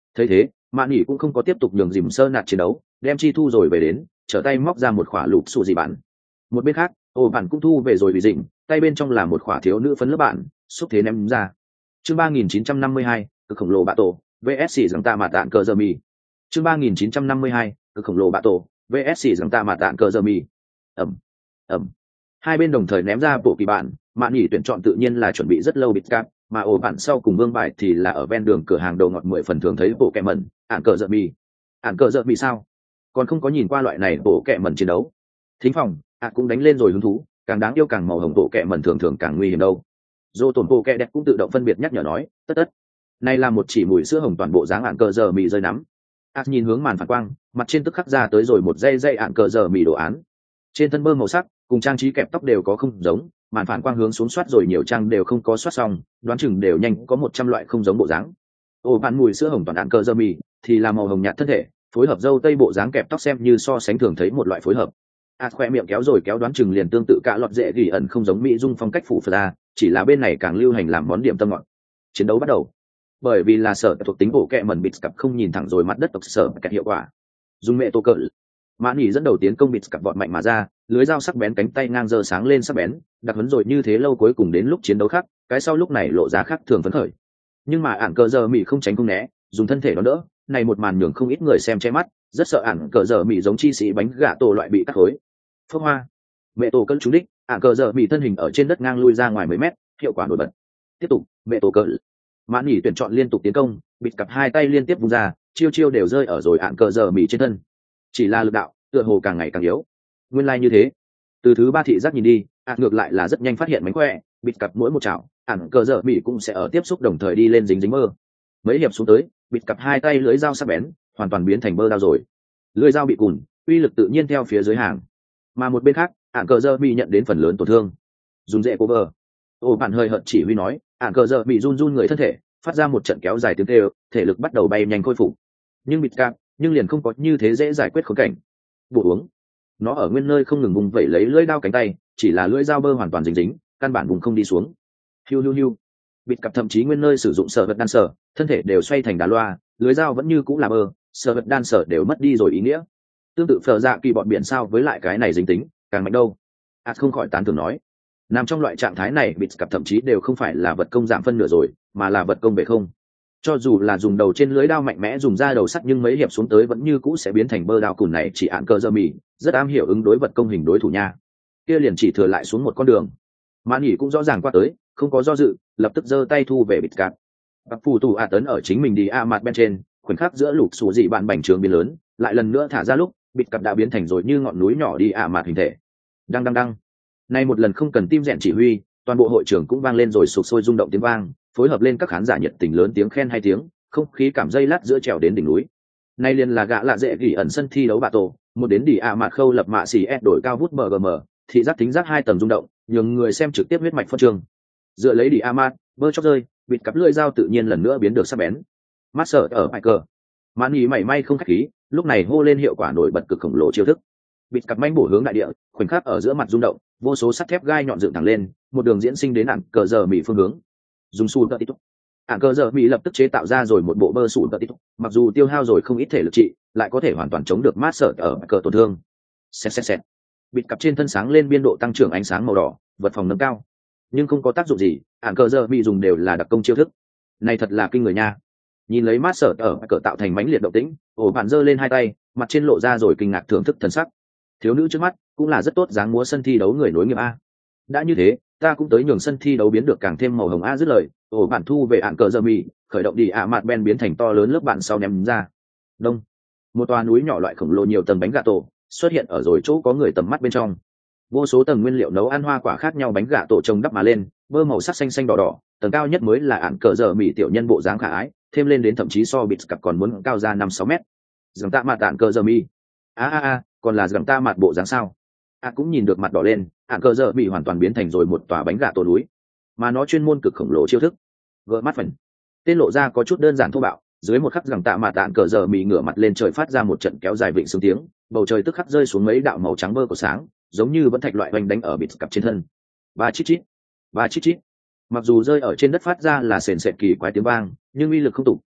Thấy thế, mạn nghỉ cũng không có tiếp tục nhường dìm sơ nạt chiến đấu, đem chi thu rồi về đến, trở tay móc ra một khỏa lục sụ dị bản. Một bên khác, ổ bản cũng thu về rồi vì dịnh, tay bên trong là một khỏa thiếu nữ phấn lớp bản, xúc thế ném ra. Chương ba nghìn chín trăm năm mươi hai, cực khổng lồ bạ tổ, vê ét xì rằng ta mà tạn cờ giờ mì. Chương ba nghìn chín trăm năm mươi hai, cực khổng lồ bạ tổ, vê ét xì rằng ta mà tạn cờ giờ mì. Ẩm, ẩm. Hai bên đồng thời ném ra bộ kỳ bản, mạn nghỉ tuyển chọn tự nhiên là chuẩn bị rất lâu bịt cáp, mà ổ bản sau cùng vương bài thì là ở ven đường cửa hàng đầu ngọt mười phần thường thấy bộ kẹ mẩn, ạn cờ giờ mì. Ạn cờ giờ mì sao? Còn không có nhìn qua loại này bộ kẹ mẩn chiến đấu. Thính phòng, ạn cũng đánh lên rồi hứng thú, càng đáng yêu càng màu hồng bộ kẹ mẩn thường thường càng nguy hiểm đâu. Dô tổn bộ kẹ đẹp cũng tự động phân biệt nhắc nhở nói, tất tất. Này là một chỉ mùi sữa hồng toàn bộ dáng ạn cờ giờ mì rơi nắm. Ạn nhìn hướng màn phản quang, mặt trên tức khắc ra tới rồi một dây dây ạn cờ giờ mì đồ án. Trên thân bơ màu sắc, cùng trang trí kẹp tóc đều có không giống, màn phản quang hướng xuống soát rồi nhiều trang đều không có soát xong, đoán chừng đều nhanh có một trăm loại không giống bộ dáng. Ồ bạn mùi sữa hồng toàn ạn cờ giờ mì thì là màu hồng nhạt thân thể, phối hợp dâu tây bộ dáng kẹp tóc xem như so sánh thường thấy một loại phối hợp. Ạt khoe miệng kéo rồi kéo đoán chừng liền tương tự cả lọt dễ gỉ ẩn không giống mỹ dung phong cách phủ phật ra, chỉ là bên này càng lưu hành làm món điểm tâm ngọt. Chiến đấu bắt đầu. Bởi vì là sở thuộc tính bộ kẹ mẩn bịt cặp không nhìn thẳng rồi mặt đất tộc sở kẹt hiệu quả. Dùng mẹ tô cỡ. Mã Nhĩ dẫn đầu tiến công bịt cặp vọt mạnh mà ra, lưới dao sắc bén cánh tay ngang giơ sáng lên sắc bén, đặc huấn rồi như thế lâu cuối cùng đến lúc chiến đấu khác, cái sau lúc này lộ ra khác thường phấn khởi. Nhưng mà ản cờ giờ mỹ không tránh không né, dùng thân thể đón đỡ, này một màn nhường không ít người xem che mắt, rất sợ ản cờ giờ mỹ giống chi sĩ bánh gà tổ loại bị cắt khối. Phốc hoa, mẹ tổ cân trúng đích, ản cờ giờ mỹ thân hình ở trên đất ngang lui ra ngoài mấy mét, hiệu quả nổi bật. Tiếp tục, mẹ tổ cờ. Mã Nhĩ tuyển chọn liên tục tiến công, bịt cặp hai tay liên tiếp vung ra, chiêu chiêu đều rơi ở rồi ản cờ giờ mỹ trên thân. Chỉ là lực đạo, tựa hồ càng ngày càng yếu. Nguyên lai like như thế. Từ thứ ba thị giác nhìn đi, ạn ngược lại là rất nhanh phát hiện mánh khỏe, bịt cặp mỗi một chảo, ạn cờ dở mỹ cũng sẽ ở tiếp xúc đồng thời đi lên dính dính mơ. Mấy hiệp xuống tới, bịt cặp hai tay lưới dao sắc bén, hoàn toàn biến thành bơ đao rồi. Lưới dao bị cùn, uy lực tự nhiên theo phía dưới hàng. Mà một bên khác, ạn cờ dở mỹ nhận đến phần lớn tổn thương. Dùng dễ cover. Ô bạn hơi hận chỉ huy nói, ạn cờ dở mỹ run run người thân thể, phát ra một trận kéo dài tiếng kêu, thể lực bắt đầu bay nhanh khôi phục. Nhưng bịt cặp, nhưng liền không có như thế dễ giải quyết khốn cảnh. Bổ uống. Nó ở nguyên nơi không ngừng vùng vẩy lấy lưỡi dao cánh tay, chỉ là lưỡi dao bơ hoàn toàn dính dính, căn bản vùng không đi xuống. Hiu hiu hiu. Bịt cặp thậm chí nguyên nơi sử dụng sở vật đan sở, thân thể đều xoay thành đá loa, lưới dao vẫn như cũ là bơ, sở vật đan sở đều mất đi rồi ý nghĩa. Tương tự phở dạ kỳ bọn biển sao với lại cái này dính tính, càng mạnh đâu. À không khỏi tán thưởng nói. Nằm trong loại trạng thái này bịt cặp thậm chí đều không phải là vật công giảm phân nửa rồi, mà là vật công về không. Cho dù là dùng đầu trên lưới đao mạnh mẽ dùng ra đầu sắt nhưng mấy hiệp xuống tới vẫn như cũ sẽ biến thành bơ đao cùn này chỉ ạn cờ dơ mì, rất am hiểu ứng đối vật công hình đối thủ nha. Kia liền chỉ thừa lại xuống một con đường. Mã Nhĩ cũng rõ ràng qua tới, không có do dự, lập tức giơ tay thu về bịt cạp. Bạc phù tù a tấn ở chính mình đi a mặt bên trên, khoảnh khắc giữa lục xù dị bạn bành trường biến lớn, lại lần nữa thả ra lúc, bịt cạp đã biến thành rồi như ngọn núi nhỏ đi a mặt hình thể. Đăng đăng đăng. Nay một lần không cần tim rèn chỉ huy, toàn bộ hội trường cũng vang lên rồi sục sôi rung động tiếng vang, phối hợp lên các khán giả nhiệt tình lớn tiếng khen hay tiếng, không khí cảm dây lát giữa trèo đến đỉnh núi. Nay liền là gã lạ dễ gỉ ẩn sân thi đấu bạ tổ, một đến đi a mạt khâu lập mạ xì ép đổi cao vút bờ gm, thị giác tính giác hai tầng rung động, nhường người xem trực tiếp huyết mạch phân trường. Dựa lấy đi a mạt, bơ chóc rơi, bịt cặp lưỡi dao tự nhiên lần nữa biến được sắc bén. Mát sợ ở bài cờ. Mãn ý mảy may không khách khí, lúc này hô lên hiệu quả nổi bật cực khổng lồ chiêu thức. Bịt cặp manh bổ hướng đại địa, khoảnh khắc ở giữa mặt rung động, vô số sắt thép gai nhọn dựng thẳng lên, một đường diễn sinh đến ạn cờ giờ mỹ phương hướng. Dùng sùn tơ tít ạn cờ giờ mỹ lập tức chế tạo ra rồi một bộ bơ sùn tơ tít, mặc dù tiêu hao rồi không ít thể lực trị, lại có thể hoàn toàn chống được mát sợ ở cờ tổn thương. Xẹt xẹt xẹt. Bịt cặp trên thân sáng lên biên độ tăng trưởng ánh sáng màu đỏ, vật phòng nâng cao, nhưng không có tác dụng gì. Ạn cờ giờ mỹ dùng đều là đặc công chiêu thức, này thật là kinh người nha. Nhìn lấy mát sợ ở cờ tạo thành mãnh liệt động tĩnh, ổ bạn giơ lên hai tay, mặt trên lộ ra rồi kinh ngạc thưởng thức thần sắc. Thiếu nữ trước mắt cũng là rất tốt dáng múa sân thi đấu người nối nghiệp a. Đã như thế, ta cũng tới nhường sân thi đấu biến được càng thêm màu hồng a dứt lời, ổ bạn thu về ạn cờ giờ mì, khởi động đi ạ mặt ben biến thành to lớn lớp bạn sau ném ra. Đông, một tòa núi nhỏ loại khổng lồ nhiều tầng bánh gà tổ xuất hiện ở rồi chỗ có người tầm mắt bên trong. Vô số tầng nguyên liệu nấu ăn hoa quả khác nhau bánh gà tổ trồng đắp mà lên, bơ màu sắc xanh xanh đỏ đỏ, tầng cao nhất mới là ạn cờ giờ mì tiểu nhân bộ dáng khả ái, thêm lên đến thậm chí so bịt cặp còn muốn cao ra năm sáu mét. Rằng tạ mặt ạn cờ giờ mì. A a a, còn là rằng ta mặt bộ dáng sao? À cũng nhìn được mặt đỏ lên, ạn cờ giờ mì hoàn toàn biến thành rồi một tòa bánh gà tổ núi, mà nó chuyên môn cực khổng lồ chiêu thức. Gỡ mắt phần. Tên lộ ra có chút đơn giản thô bạo, dưới một khắc rằng tạ mặt ạn cờ giờ mì ngửa mặt lên trời phát ra một trận kéo dài vịnh sướng tiếng, bầu trời tức khắc rơi xuống mấy đạo màu trắng bơ của sáng, giống như vẫn thạch loại oanh đánh ở bịt cặp trên thân. Ba chít chít, ba chít chít. Mặc dù rơi ở trên đất phát ra là sền sệt kỳ quái tiếng vang, nhưng uy lực không tục,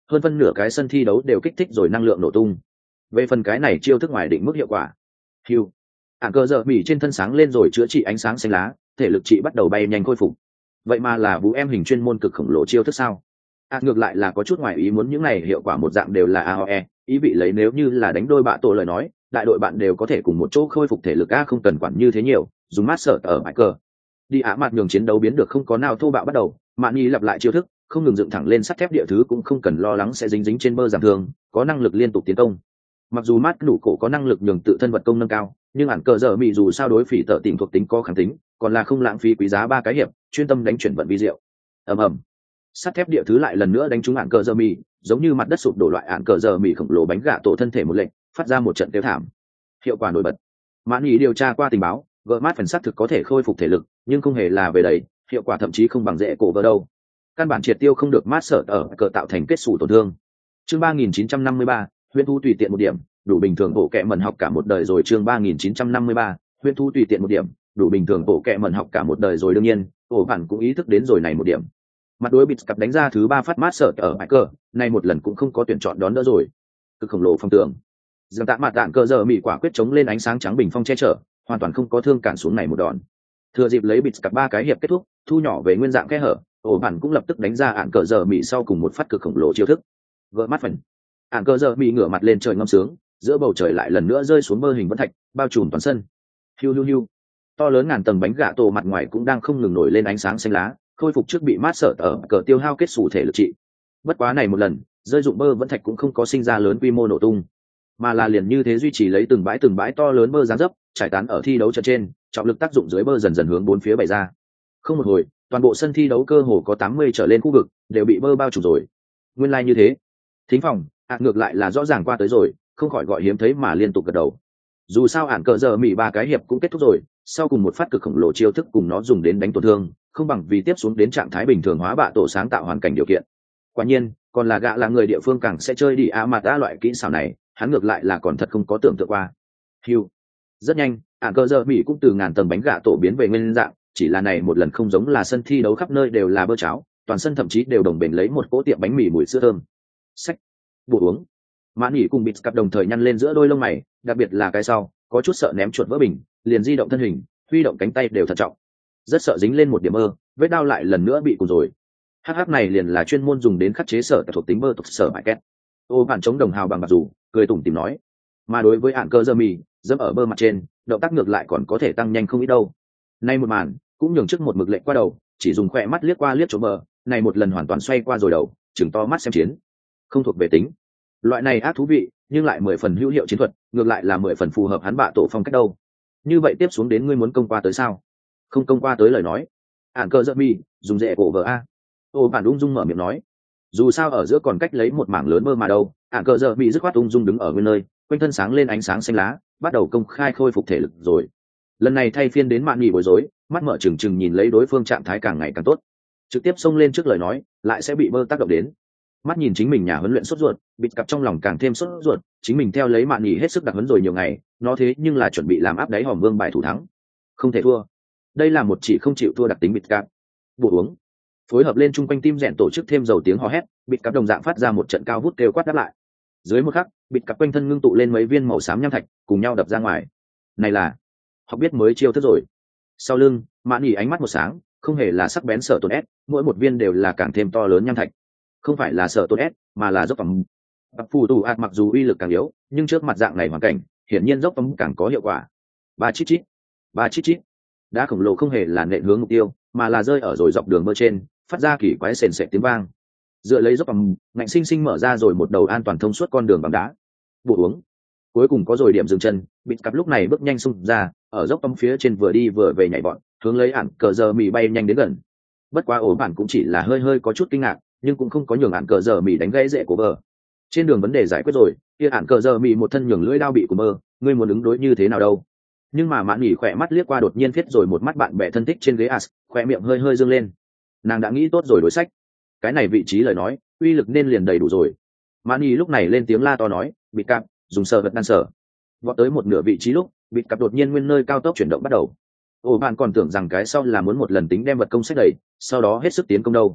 hơn phân nửa cái sân thi đấu đều kích thích rồi năng lượng nổ tung. Về phần cái này chiêu thức ngoài định mức hiệu quả, hiu ạn cờ giờ mỹ trên thân sáng lên rồi chữa trị ánh sáng xanh lá, thể lực trị bắt đầu bay nhanh khôi phục. Vậy mà là vũ em hình chuyên môn cực khổng lồ chiêu thức sao? À, ngược lại là có chút ngoài ý muốn, những này hiệu quả một dạng đều là a o e, ý vị lấy nếu như là đánh đôi bạ tổ lời nói, đại đội bạn đều có thể cùng một chỗ khôi phục thể lực, a không cần quản như thế nhiều, dùng mát sợ ở bãi cờ đi ạ mặt nhường chiến đấu biến được không có nào thô bạo bắt đầu. Mạn nhi lặp lại chiêu thức, không ngừng dựng thẳng lên sắt thép địa thứ, cũng không cần lo lắng sẽ dính dính trên bơ giảm thương, có năng lực liên tục tiến công. Mặc dù mát đủ cổ có năng lực nhường tự thân vật công nâng cao, nhưng ản cờ giờ mỹ dù sao đối phỉ tợ tìm thuộc tính có kháng tính, còn là không lãng phí quý giá ba cái hiệp, chuyên tâm đánh chuyển vận vi diệu. ầm ầm sắt thép địa thứ lại lần nữa đánh trúng ản cờ giờ mỹ, giống như mặt đất sụp đổ loại ản cờ giờ mỹ khổng lồ bánh gạ tổ thân thể một lệnh, phát ra một trận tiêu thảm. Hiệu quả nổi bật. Mạn nhi điều tra qua tình báo, gỡ mát phần xác thực có thể khôi phục thể lực, nhưng không hề là về đấy, hiệu quả thậm chí không bằng dễ cổ vỡ đâu. Căn bản triệt tiêu không được mát sợ ở cờ tạo thành kết xù tổn thương. Chương ba nghìn chín trăm năm mươi ba, huyễn thu tùy tiện một điểm, đủ bình thường bộ kệ mẩn học cả một đời rồi. Chương ba nghìn chín trăm năm mươi ba, huyễn thu tùy tiện một điểm, đủ bình thường bộ kệ mẩn học cả một đời rồi. Đương nhiên, ổ bản cũng ý thức đến rồi này một điểm. Mặt đối bịt cặp đánh ra thứ ba phát mát sợ ở bãi cờ, này một lần cũng không có tuyển chọn đón đỡ rồi. Cực khổng lồ phong tượng. Dương tạ mặt đạn cờ giờ mỹ quả quyết chống lên ánh sáng trắng bình phong che chở, hoàn toàn không có thương cản xuống này một đòn. Thừa dịp lấy bịt cặp ba cái hiệp kết thúc, thu nhỏ về nguyên dạng kẽ hở, ổ bản cũng lập tức đánh ra ạn cờ giờ mỹ sau cùng một phát cực khổng lồ chiêu thức. Vỡ mắt phần. Ạn cờ giờ mỹ ngửa mặt lên trời ngâm sướng, giữa bầu trời lại lần nữa rơi xuống mơ hình vẫn thạch, bao trùm toàn sân. Hiu hiu hiu. To lớn ngàn tầng bánh gạ tổ mặt ngoài cũng đang không ngừng nổi lên ánh sáng xanh lá, khôi phục trước bị mát sợ ở cờ tiêu hao kết sủ thể lực trị. Bất quá này một lần, rơi dụng bơ vẫn thạch cũng không có sinh ra lớn quy mô nổ tung, mà là liền như thế duy trì lấy từng bãi từng bãi to lớn bơ dáng dấp trải tán ở thi đấu trận trên, trọng lực tác dụng dưới bơ dần dần hướng bốn phía bày ra. Không một hồi, toàn bộ sân thi đấu cơ hồ có tám mươi trở lên khu vực đều bị bơ bao trùm rồi. Nguyên lai like như thế. Thính phòng ạn ngược lại là rõ ràng qua tới rồi, không khỏi gọi hiếm thấy mà liên tục gật đầu. Dù sao ạn cờ giờ mỹ ba cái hiệp cũng kết thúc rồi, sau cùng một phát cực khổng lồ chiêu thức cùng nó dùng đến đánh tổn thương, không bằng vì tiếp xuống đến trạng thái bình thường hóa bạ tổ sáng tạo hoàn cảnh điều kiện. Quả nhiên, còn là gạ là người địa phương càng sẽ chơi đi a mà ta loại kỹ xảo này, hắn ngược lại là còn thật không có tưởng tượng qua. Hiu. Rất nhanh, ạn cờ giờ mỹ cũng từ ngàn tầng bánh gạ tổ biến về nguyên dạng, chỉ là này một lần không giống là sân thi đấu khắp nơi đều là bơ cháo, toàn sân thậm chí đều đồng bền lấy một cỗ tiệm bánh mì mùi sữa thơm. Xách. Bù uống. Mãn Nghị cùng bịt cặp đồng thời nhăn lên giữa đôi lông mày, đặc biệt là cái sau, có chút sợ ném chuột vỡ bình, liền di động thân hình, huy động cánh tay đều thận trọng. Rất sợ dính lên một điểm mơ, vết đau lại lần nữa bị cùn rồi. Hắc hắc này liền là chuyên môn dùng đến khắc chế sở thuộc tính bơ thuộc sở bại két. Ô bản chống đồng hào bằng bạc dù, cười tủm tỉm nói. Mà đối với ạn cơ giờ mì, dẫm ở bơ mặt trên, động tác ngược lại còn có thể tăng nhanh không ít đâu. Nay một màn, cũng nhường trước một mực lệnh qua đầu, chỉ dùng khỏe mắt liếc qua liếc chỗ bờ, này một lần hoàn toàn xoay qua rồi đầu, chừng to mắt xem chiến. Không thuộc về tính. Loại này ác thú vị, nhưng lại mười phần hữu hiệu chiến thuật, ngược lại là mười phần phù hợp hắn bạ tổ phong cách đâu. Như vậy tiếp xuống đến ngươi muốn công qua tới sao? Không công qua tới lời nói, ạn cơ giật mi dùng dễ cổ vợ a. Ô bản ung dung mở miệng nói, dù sao ở giữa còn cách lấy một mảng lớn mơ mà đâu. Ạn cơ giật mi dứt khoát ung dung đứng ở nguyên nơi, quanh thân sáng lên ánh sáng xanh lá, bắt đầu công khai khôi phục thể lực rồi. Lần này thay phiên đến Mạn Nghị bối rối, mắt mở trừng trừng nhìn lấy đối phương trạng thái càng ngày càng tốt, trực tiếp xông lên trước lời nói, lại sẽ bị bơ tác động đến. Mắt nhìn chính mình nhà huấn luyện sốt ruột, bịt cặp trong lòng càng thêm sốt ruột, chính mình theo lấy Mạn Nghị hết sức đặc huấn rồi nhiều ngày, nó thế nhưng là chuẩn bị làm áp đáy hòm vương bài thủ thắng, không thể thua. Đây là một chỉ không chịu thua đặc tính bịt cặp. Bù uống. Phối hợp lên chung quanh tim rèn tổ chức thêm dầu tiếng hò hét, bịt cặp đồng dạng phát ra một trận cao vút kêu quát đáp lại. Dưới một khắc, bịt cặp quanh thân ngưng tụ lên mấy viên màu xám nham thạch, cùng nhau đập ra ngoài. Này là học biết mới chiêu thức rồi. Sau lưng, Mạn Nghị ánh mắt một sáng, không hề là sắc bén sở tổn ép, mỗi một viên đều là càng thêm to lớn nham thạch. Không phải là sở tổn ép, mà là dốc phẩm. Bạc phù tù ạt mặc dù uy lực càng yếu, nhưng trước mặt dạng này hoàn cảnh, hiển nhiên dốc phẩm càng có hiệu quả. Ba chít chít, ba chít chít. Đá khổng lồ không hề là nện hướng mục tiêu, mà là rơi ở rồi dọc đường mơ trên, phát ra kỳ quái sền sệt tiếng vang. Dựa lấy dốc phẩm, ngạnh sinh sinh mở ra rồi một đầu an toàn thông suốt con đường bằng đá. Bù uống. Cuối cùng có rồi điểm dừng chân, bịt cặp lúc này bước nhanh xung ra, ở dốc tấm phía trên vừa đi vừa về nhảy bọn, hướng lấy ản cờ giờ mì bay nhanh đến gần. Bất quá ổ bản cũng chỉ là hơi hơi có chút kinh ngạc, nhưng cũng không có nhường ản cờ giờ mì đánh gãy rễ của bờ. Trên đường vấn đề giải quyết rồi, kia ản cờ giờ mì một thân nhường lưỡi đao bị của mơ, ngươi muốn ứng đối như thế nào đâu? Nhưng mà Mạn Nghị khỏe mắt liếc qua đột nhiên viết rồi một mắt bạn bè thân thích trên ghế as, khỏe miệng hơi hơi dương lên. Nàng đã nghĩ tốt rồi đối sách. Cái này vị trí lời nói, uy lực nên liền đầy đủ rồi. Mạn Nghị lúc này lên tiếng la to nói, bịt cặp, dùng sờ vật đan sở. Vọt tới một nửa vị trí lúc, bịt cặp đột nhiên nguyên nơi cao tốc chuyển động bắt đầu. Ồ bạn còn tưởng rằng cái sau là muốn một lần tính đem vật công sách đẩy, sau đó hết sức tiến công đâu.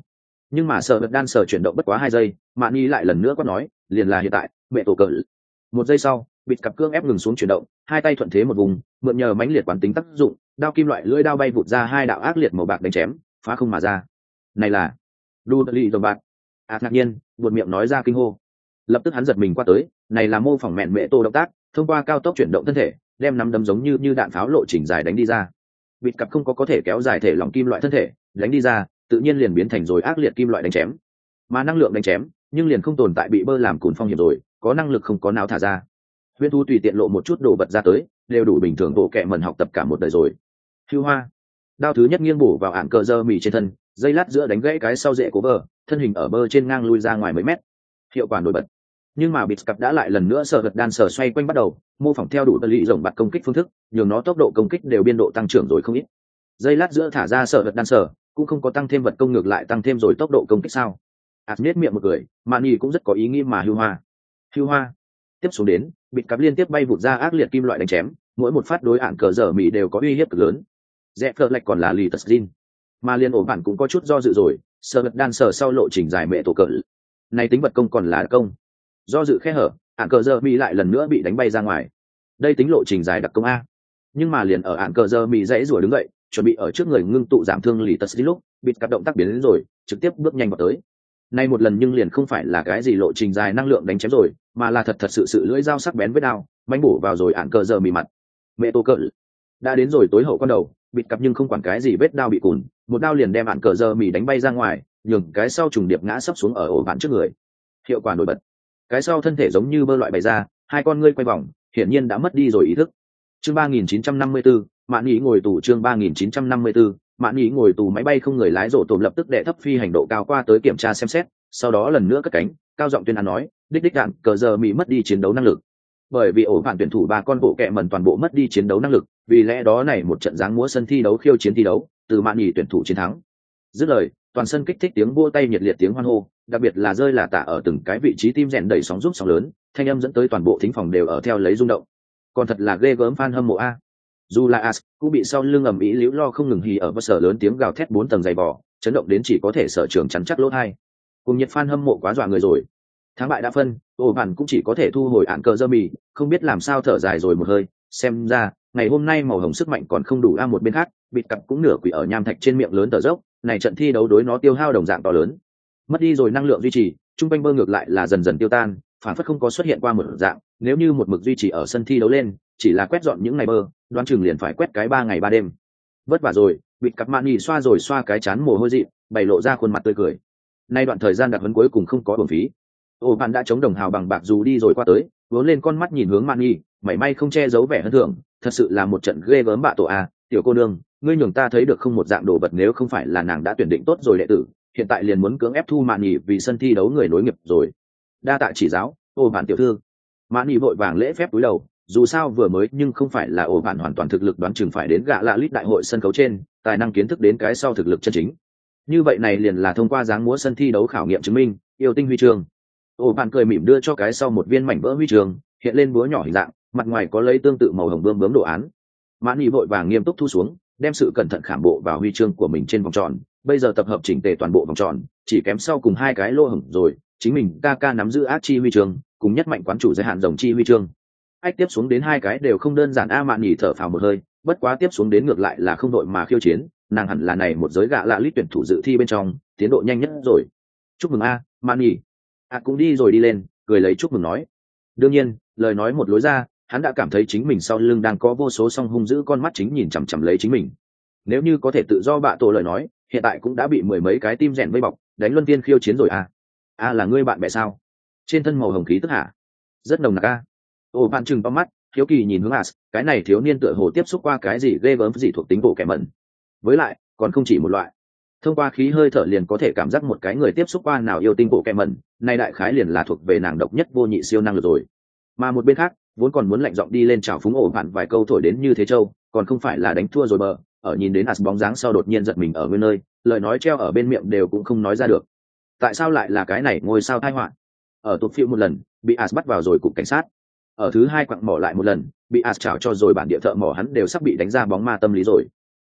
Nhưng mà sợ vật đan sở chuyển động bất quá hai giây, mạn nhi lại lần nữa có nói liền là hiện tại mẹ tổ cỡ. Một giây sau bịt cặp cương ép ngừng xuống chuyển động, hai tay thuận thế một vùng, mượn nhờ mãnh liệt quán tính tác dụng, đao kim loại lưỡi đao bay vụt ra hai đạo ác liệt màu bạc đánh chém phá không mà ra. Này là đu lì dòng bạc. À ngạc nhiên buột miệng nói ra kinh hô. Lập tức hắn giật mình qua tới, này là mô phỏng mẹn mẹ tô động tác, thông qua cao tốc chuyển động thân thể đem nắm đấm giống như như đạn pháo lộ trình dài đánh đi ra. Bịt cặp không có có thể kéo dài thể lỏng kim loại thân thể đánh đi ra, tự nhiên liền biến thành rồi ác liệt kim loại đánh chém, mà năng lượng đánh chém nhưng liền không tồn tại bị bơ làm cùn phong hiểm rồi, có năng lực không có nào thả ra. Huyễn thú tùy tiện lộ một chút đồ vật ra tới đều đủ bình thường bộ kệ mẩn học tập cả một đời rồi. Hưu hoa, đao thứ nhất nghiêng bổ vào ạn cờ dơ mì trên thân, dây lát giữa đánh gãy cái sau rễ của bơ, thân hình ở bơ trên ngang lui ra ngoài mấy mét, hiệu quả nổi bật. Nhưng mà bịt cặp đã lại lần nữa sờ vật đan sờ xoay quanh bắt đầu mô phỏng theo đủ tờ lì rồng bạt công kích phương thức, nhường nó tốc độ công kích đều biên độ tăng trưởng rồi không ít. Dây lát giữa thả ra sờ vật đan sờ cũng không có tăng thêm vật công, ngược lại tăng thêm rồi tốc độ công kích sao? Ạt nết miệng một cười, Mani cũng rất có ý nghĩ mà hưu hoa. Hưu hoa. Tiếp xuống đến, bịt cặp liên tiếp bay vụt ra ác liệt kim loại đánh chém, mỗi một phát đối ạn cờ dở mỹ đều có uy hiếp cực lớn. Rẽ phật lệch còn là lì tật zin, mà liên ổ bản cũng có chút do dự rồi, sờ vật đan sờ sau lộ trình dài mẹ tổ cỡ. Này tính vật công còn là công. Do dự khe hở, ạn cờ dơ mỹ lại lần nữa bị đánh bay ra ngoài. Đây tính lộ trình dài đặc công a. Nhưng mà liền ở ạn cờ dơ mỹ dãy rủa đứng dậy, chuẩn bị ở trước người ngưng tụ giảm thương lì tật xí lúc bịt cặp động tác biến đến rồi, trực tiếp bước nhanh vào tới. Nay một lần nhưng liền không phải là cái gì lộ trình dài năng lượng đánh chém rồi, mà là thật thật sự sự lưỡi dao sắc bén với đao mánh bổ vào rồi ạn cờ dơ mỹ mặt. Mẹ tô cỡ đã đến rồi tối hậu con đầu, bịt cặp nhưng không quản cái gì vết đao bị cùn, một đao liền đem ạn cờ dơ mỹ đánh bay ra ngoài, nhường cái sau trùng điệp ngã sấp xuống ở ổ bạn trước người. Hiệu quả nổi bật. Cái sau thân thể giống như bơ loại bày ra, hai con ngươi quay vòng, hiển nhiên đã mất đi rồi ý thức. Chương ba nghìn chín trăm năm mươi tư, Mạn Nghị ngồi tù. Chương ba nghìn chín trăm năm mươi tư, Mạn Nghị ngồi tù. Máy bay không người lái rổ tồm lập tức đệ thấp phi hành độ cao qua tới kiểm tra xem xét, sau đó lần nữa cất cánh, cao giọng tuyên án nói, đích đích đạn cờ giờ mỹ mất đi chiến đấu năng lực. Bởi vì ổ phản tuyển thủ ba con bộ kẹ mẩn toàn bộ mất đi chiến đấu năng lực, vì lẽ đó này một trận dáng múa sân thi đấu khiêu chiến thi đấu, từ Mạn Nghị tuyển thủ chiến thắng. Dứt lời, toàn sân kích thích tiếng vỗ tay nhiệt liệt tiếng hoan hô, đặc biệt là rơi là tả ở từng cái vị trí tim rèn đầy sóng giúp sóng lớn, thanh âm dẫn tới toàn bộ thính phòng đều ở theo lấy rung động. Còn thật là ghê gớm fan hâm mộ a. Dù là As cũng bị sau lưng ầm ĩ liễu lo không ngừng hì ở bất sở lớn tiếng gào thét bốn tầng dày bò, chấn động đến chỉ có thể sở trường chắn chắc lỗ hai. Cùng nhiệt fan hâm mộ quá dọa người rồi. Thắng bại đã phân, ổ bản cũng chỉ có thể thu hồi ạn cờ dơ mì, không biết làm sao thở dài rồi một hơi, xem ra ngày hôm nay màu hồng sức mạnh còn không đủ a. Một bên khác, bịt cặp cũng nửa quỷ ở nham thạch trên miệng lớn tờ dốc, này trận thi đấu đối nó tiêu hao đồng dạng to lớn. Mất đi rồi năng lượng duy trì, trung quanh bơ ngược lại là dần dần tiêu tan, phản phất không có xuất hiện qua một dạng, nếu như một mực duy trì ở sân thi đấu lên, chỉ là quét dọn những ngày bơ, đoán chừng liền phải quét cái ba ngày ba đêm. Vất vả rồi, bịt cặp Mạn Nghị xoa rồi xoa cái chán mồ hôi dị, bày lộ ra khuôn mặt tươi cười. Nay đoạn thời gian đặt huấn cuối cùng không có uổng phí. Ô bạn đã chống đồng hào bằng bạc dù đi rồi qua tới, vốn lên con mắt nhìn hướng Mạn Nghị, mảy may không che giấu vẻ hân thưởng, thật sự là một trận ghê gớm bạ tổ a, tiểu cô nương, ngươi nhường ta thấy được không một dạng đồ vật, nếu không phải là nàng đã tuyển định tốt rồi đệ tử, hiện tại liền muốn cưỡng ép thu Mạn Nghị vì sân thi đấu người nối nghiệp rồi. Đa tạ chỉ giáo, ô bạn tiểu thư. Mạn Nghị vội vàng lễ phép cúi đầu, dù sao vừa mới nhưng không phải là ổ bạn hoàn toàn thực lực đoán chừng phải đến gạ lạ lít đại hội sân khấu trên, tài năng kiến thức đến cái sau thực lực chân chính. Như vậy này liền là thông qua dáng múa sân thi đấu khảo nghiệm chứng minh, yêu tinh huy chương. Ổ bạn cười mỉm đưa cho cái sau một viên mảnh vỡ huy chương, hiện lên búa nhỏ hình dạng, mặt ngoài có lấy tương tự màu hồng bướm bướm đồ án. Mạn Nghị vội vàng nghiêm túc thu xuống, đem sự cẩn thận khảm bộ vào huy chương của mình trên vòng tròn, bây giờ tập hợp chỉnh tề toàn bộ vòng tròn, chỉ kém sau cùng hai cái lỗ hổng rồi, chính mình ca ca nắm giữ ác chi huy chương, cùng nhất mạnh quán chủ giới hạn rồng chi huy chương. Ách tiếp xuống đến hai cái đều không đơn giản a. Mạn Nghị thở phào một hơi, bất quá tiếp xuống đến ngược lại là không đội mà khiêu chiến, nàng hẳn là này một giới gạ lạ lít tuyển thủ dự thi bên trong, tiến độ nhanh nhất rồi. Chúc mừng a, Mạn Nghị. À cũng đi rồi đi lên, cười lấy chúc mừng nói. Đương nhiên, lời nói một lối ra, hắn đã cảm thấy chính mình sau lưng đang có vô số song hung dữ con mắt chính nhìn chằm chằm lấy chính mình. Nếu như có thể tự do bạ tổ lời nói, hiện tại cũng đã bị mười mấy cái tim rèn vây bọc, đánh luân phiên khiêu chiến rồi à. À là ngươi bạn bè sao? Trên thân màu hồng khí tức hả? Rất nồng nặc a. Ồ bạn chừng to mắt, hiếu kỳ nhìn hướng As, cái này thiếu niên tựa hồ tiếp xúc qua cái gì ghê gớm gì thuộc tính bộ kẻ mẩn. Với lại, còn không chỉ một loại. Thông qua khí hơi thở liền có thể cảm giác một cái người tiếp xúc qua nào yêu tinh bộ kẻ mẩn, nay đại khái liền là thuộc về nàng độc nhất vô nhị siêu năng lực rồi. Mà một bên khác, vốn còn muốn lạnh giọng đi lên chào phúng ổ bạn vài câu thổi đến như thế châu, còn không phải là đánh thua rồi bờ, ở nhìn đến As bóng dáng sau đột nhiên giật mình ở nguyên nơi, lời nói treo ở bên miệng đều cũng không nói ra được. Tại sao lại là cái này ngôi sao tai họa? Ở tụt phiêu một lần, bị As bắt vào rồi cục cảnh sát. Ở thứ hai quặng mỏ lại một lần, bị As chảo cho rồi bản địa thợ mỏ hắn đều sắp bị đánh ra bóng ma tâm lý rồi.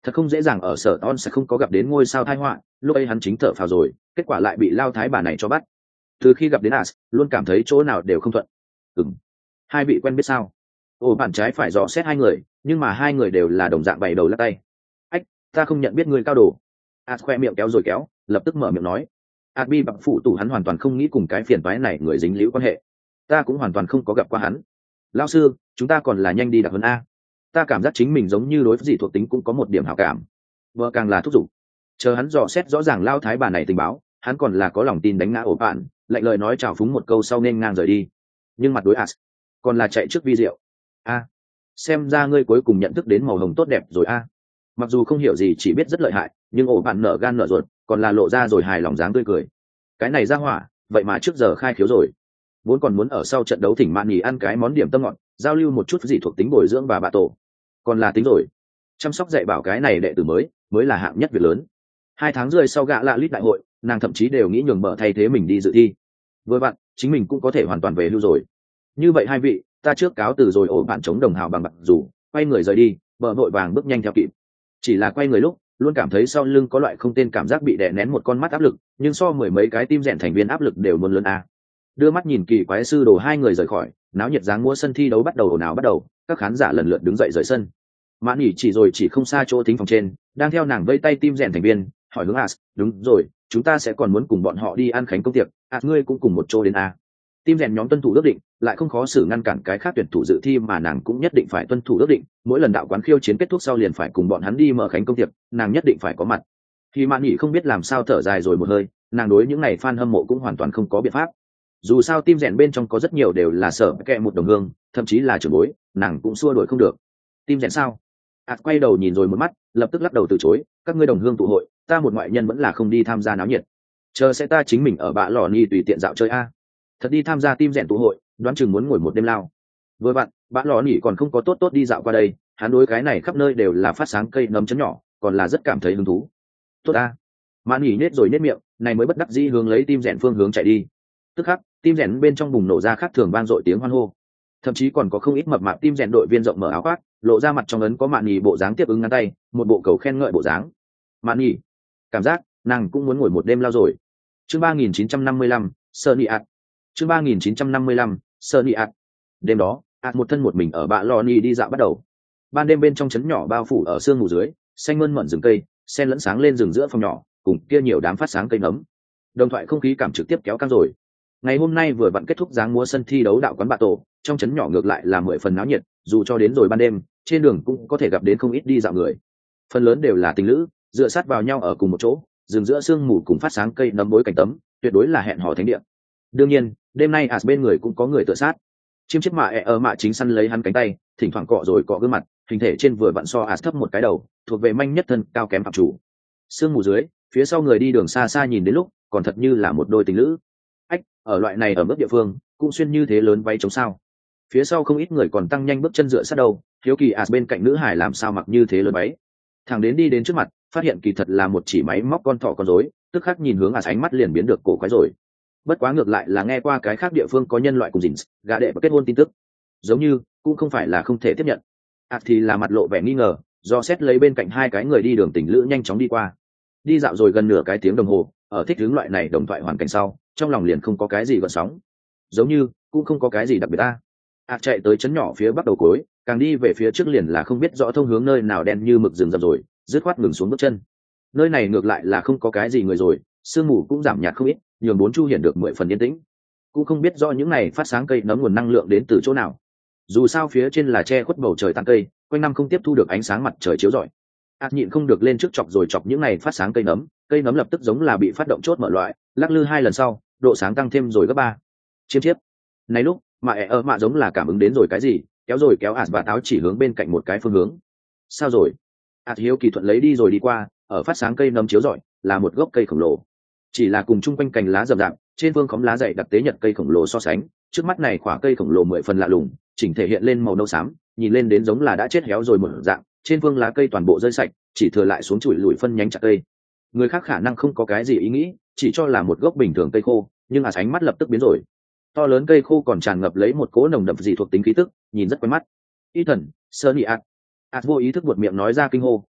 Thật không dễ dàng ở sở on sẽ không có gặp đến ngôi sao tai họa, lúc ấy hắn chính thở phào rồi, kết quả lại bị lao thái bà này cho bắt. Từ khi gặp đến As, luôn cảm thấy chỗ nào đều không thuận. Ừm, hai vị quen biết sao? Ồ, bạn trái phải dò xét hai người, nhưng mà hai người đều là đồng dạng bày đầu lắc tay. Ách, ta không nhận biết người cao đồ. As khoe miệng kéo rồi kéo, lập tức mở miệng nói. As bi bằng phụ tủ hắn hoàn toàn không nghĩ cùng cái phiền toái này người dính líu quan hệ. Ta cũng hoàn toàn không có gặp qua hắn. Lão sư, chúng ta còn là nhanh đi đặc hơn a. Ta cảm giác chính mình giống như đối với dị thuộc tính cũng có một điểm hảo cảm. Vợ càng là thúc giục. Chờ hắn dò xét rõ ràng lao thái bà này tình báo, hắn còn là có lòng tin đánh ngã ổ bạn, lạnh lời nói chào phúng một câu sau nên ngang rời đi. Nhưng mặt đối As, còn là chạy trước vi diệu. A, xem ra ngươi cuối cùng nhận thức đến màu hồng tốt đẹp rồi a. Mặc dù không hiểu gì chỉ biết rất lợi hại, nhưng ổ bạn nở gan nở ruột, còn là lộ ra rồi hài lòng dáng tươi cười. Cái này ra hỏa, vậy mà trước giờ khai khiếu rồi. Vốn còn muốn ở sau trận đấu thỉnh mạn nghỉ ăn cái món điểm tâm ngọt, giao lưu một chút gì thuộc tính bồi dưỡng và bạ tổ, còn là tính rồi. Chăm sóc dạy bảo cái này đệ tử mới mới là hạng nhất việc lớn. Hai tháng rưỡi sau gạ lạ lít đại hội, nàng thậm chí đều nghĩ nhường bờ thay thế mình đi dự thi. Với bạn, chính mình cũng có thể hoàn toàn về hưu rồi. Như vậy hai vị, ta trước cáo từ rồi. Ổ bạn chống đồng hào bằng bạc dù quay người rời đi, bờ vội vàng bước nhanh theo kịp. Chỉ là quay người lúc, luôn cảm thấy sau lưng có loại không tên cảm giác bị đè nén một con mắt áp lực, nhưng so mười mấy cái tim rèn thành viên áp lực đều muốn lớn a. Đưa mắt nhìn kỳ quái sư đồ hai người rời khỏi, náo nhiệt dáng múa sân thi đấu bắt đầu ồn ào bắt đầu, các khán giả lần lượt đứng dậy rời sân. Mãn nhỉ chỉ rồi chỉ không xa chỗ thính phòng trên, đang theo nàng vây tay tim rèn thành viên, hỏi hướng As, đúng rồi, chúng ta sẽ còn muốn cùng bọn họ đi ăn khánh công tiệc, As ngươi cũng cùng một chỗ đến a. Tim rèn nhóm tuân thủ ước định, lại không khó xử ngăn cản cái khác tuyển thủ dự thi mà nàng cũng nhất định phải tuân thủ ước định, mỗi lần đạo quán khiêu chiến kết thúc sau liền phải cùng bọn hắn đi mở khánh công tiệc, nàng nhất định phải có mặt. Khi Mạn Nhĩ không biết làm sao thở dài rồi một hơi, nàng đối những này fan hâm mộ cũng hoàn toàn không có biện pháp. Dù sao tim rèn bên trong có rất nhiều đều là sở kẹ một đồng hương, thậm chí là trưởng bối, nàng cũng xua đuổi không được. Tim rèn sao? Ảt quay đầu nhìn rồi một mắt, lập tức lắc đầu từ chối, các ngươi đồng hương tụ hội, ta một ngoại nhân vẫn là không đi tham gia náo nhiệt. Chờ sẽ ta chính mình ở bạ lò ni tùy tiện dạo chơi a. Thật đi tham gia tim rèn tụ hội, đoán chừng muốn ngồi một đêm lao. Với bạn, bạ lò nỉ còn không có tốt tốt đi dạo qua đây, hắn đối cái này khắp nơi đều là phát sáng cây nấm chấm nhỏ, còn là rất cảm thấy hứng thú. Tốt a. Mạn Nhĩ nết rồi nết miệng, này mới bất đắc dĩ hướng lấy tim rèn phương hướng chạy đi. Tức khắc, tim rèn bên trong bùng nổ ra khác thường vang dội tiếng hoan hô. Thậm chí còn có không ít mập mạp tim rèn đội viên rộng mở áo khoác, lộ ra mặt trong ấn có Mạn Nhĩ bộ dáng tiếp ứng ngắn tay, một bộ cầu khen ngợi bộ dáng. Mạn Nhĩ, cảm giác nàng cũng muốn ngồi một đêm lao rồi. Chương ba nghìn chín trăm năm mươi lăm, Sunny Art. Chương ba nghìn chín trăm năm mươi lăm, Sunny Art. Đêm đó, Art một thân một mình ở bạ lò ni đi dạo bắt đầu. Ban đêm bên trong trấn nhỏ bao phủ ở sương mù dưới, xanh mơn mởn rừng cây, xen lẫn sáng lên rừng giữa phòng nhỏ, cùng kia nhiều đám phát sáng cây nấm. Đồng thoại không khí cảm trực tiếp kéo căng rồi. Ngày hôm nay vừa vặn kết thúc dáng múa sân thi đấu đạo quán bạ tổ, trong trấn nhỏ ngược lại là mười phần náo nhiệt, dù cho đến rồi ban đêm, trên đường cũng có thể gặp đến không ít đi dạo người. Phần lớn đều là tình lữ, dựa sát vào nhau ở cùng một chỗ, rừng giữa sương mù cùng phát sáng cây nấm bối cảnh tấm, tuyệt đối là hẹn hò thánh địa. Đương nhiên, đêm nay As bên người cũng có người tựa sát. Chim chiếc mạ ẹ ở mạ chính săn lấy hắn cánh tay, thỉnh thoảng cọ rồi cọ gương mặt, hình thể trên vừa vặn so As thấp một cái đầu, thuộc về manh nhất thân cao kém phạm chủ. Sương mù dưới, phía sau người đi đường xa xa nhìn đến lúc, còn thật như là một đôi tình lữ. Ách, ở loại này ở mức địa phương, cũng xuyên như thế lớn váy chống sao. Phía sau không ít người còn tăng nhanh bước chân dựa sát đầu, hiếu kỳ As bên cạnh nữ hải làm sao mặc như thế lớn váy. Thằng đến đi đến trước mặt, phát hiện kỳ thật là một chỉ máy móc con thỏ con rối, tức khắc nhìn hướng As ánh mắt liền biến được cổ quái rồi. Bất quá ngược lại là nghe qua cái khác địa phương có nhân loại cùng dình gà đệ và kết hôn tin tức, giống như cũng không phải là không thể tiếp nhận. As thì là mặt lộ vẻ nghi ngờ, do xét lấy bên cạnh hai cái người đi đường tình lữ nhanh chóng đi qua. Đi dạo rồi gần nửa cái tiếng đồng hồ, ở thích hướng loại này đồng thoại hoàn cảnh sau, trong lòng liền không có cái gì gợn sóng, giống như cũng không có cái gì đặc biệt ta. As chạy tới trấn nhỏ phía bắc đầu cối, càng đi về phía trước liền là không biết rõ thông hướng nơi nào đen như mực rừng rậm rồi, dứt khoát ngừng xuống bước chân. Nơi này ngược lại là không có cái gì người rồi, sương mù cũng giảm nhạt không ít, nhường bốn chu hiển được mười phần yên tĩnh. Cũng không biết rõ những này phát sáng cây nấm nguồn năng lượng đến từ chỗ nào. Dù sao phía trên là che khuất bầu trời tán cây, quanh năm không tiếp thu được ánh sáng mặt trời chiếu rọi. Ác nhịn không được lên trước chọc rồi chọc những này phát sáng cây nấm, cây nấm lập tức giống là bị phát động chốt mở loại, lắc lư hai lần sau, độ sáng tăng thêm rồi gấp ba. Chiêm chiếp. Này lúc, mà ẻ ở mạ giống là cảm ứng đến rồi cái gì, kéo rồi kéo As và táo chỉ hướng bên cạnh một cái phương hướng. Sao rồi? As hiếu kỳ thuận lấy đi rồi đi qua, ở phát sáng cây nấm chiếu rọi, là một gốc cây khổng lồ. Chỉ là cùng chung quanh cành lá rậm rạp, trên vương khóm lá dày đặc tế nhật cây khổng lồ so sánh, trước mắt này khỏa cây khổng lồ mười phần lạ lùng, chỉnh thể hiện lên màu nâu xám, nhìn lên đến giống là đã chết héo rồi một dạng, trên vương lá cây toàn bộ rơi sạch, chỉ thừa lại xuống chùi lùi phân nhánh chặt cây. Người khác khả năng không có cái gì ý nghĩ, chỉ cho là một gốc bình thường cây khô, nhưng As ánh mắt lập tức biến rồi. To lớn cây khô còn tràn ngập lấy một cỗ nồng đậm dị thuộc tính khí tức, nhìn rất quen mắt. Ethan, Sunny Art. As vô ý thức buột miệng nói ra kinh hô,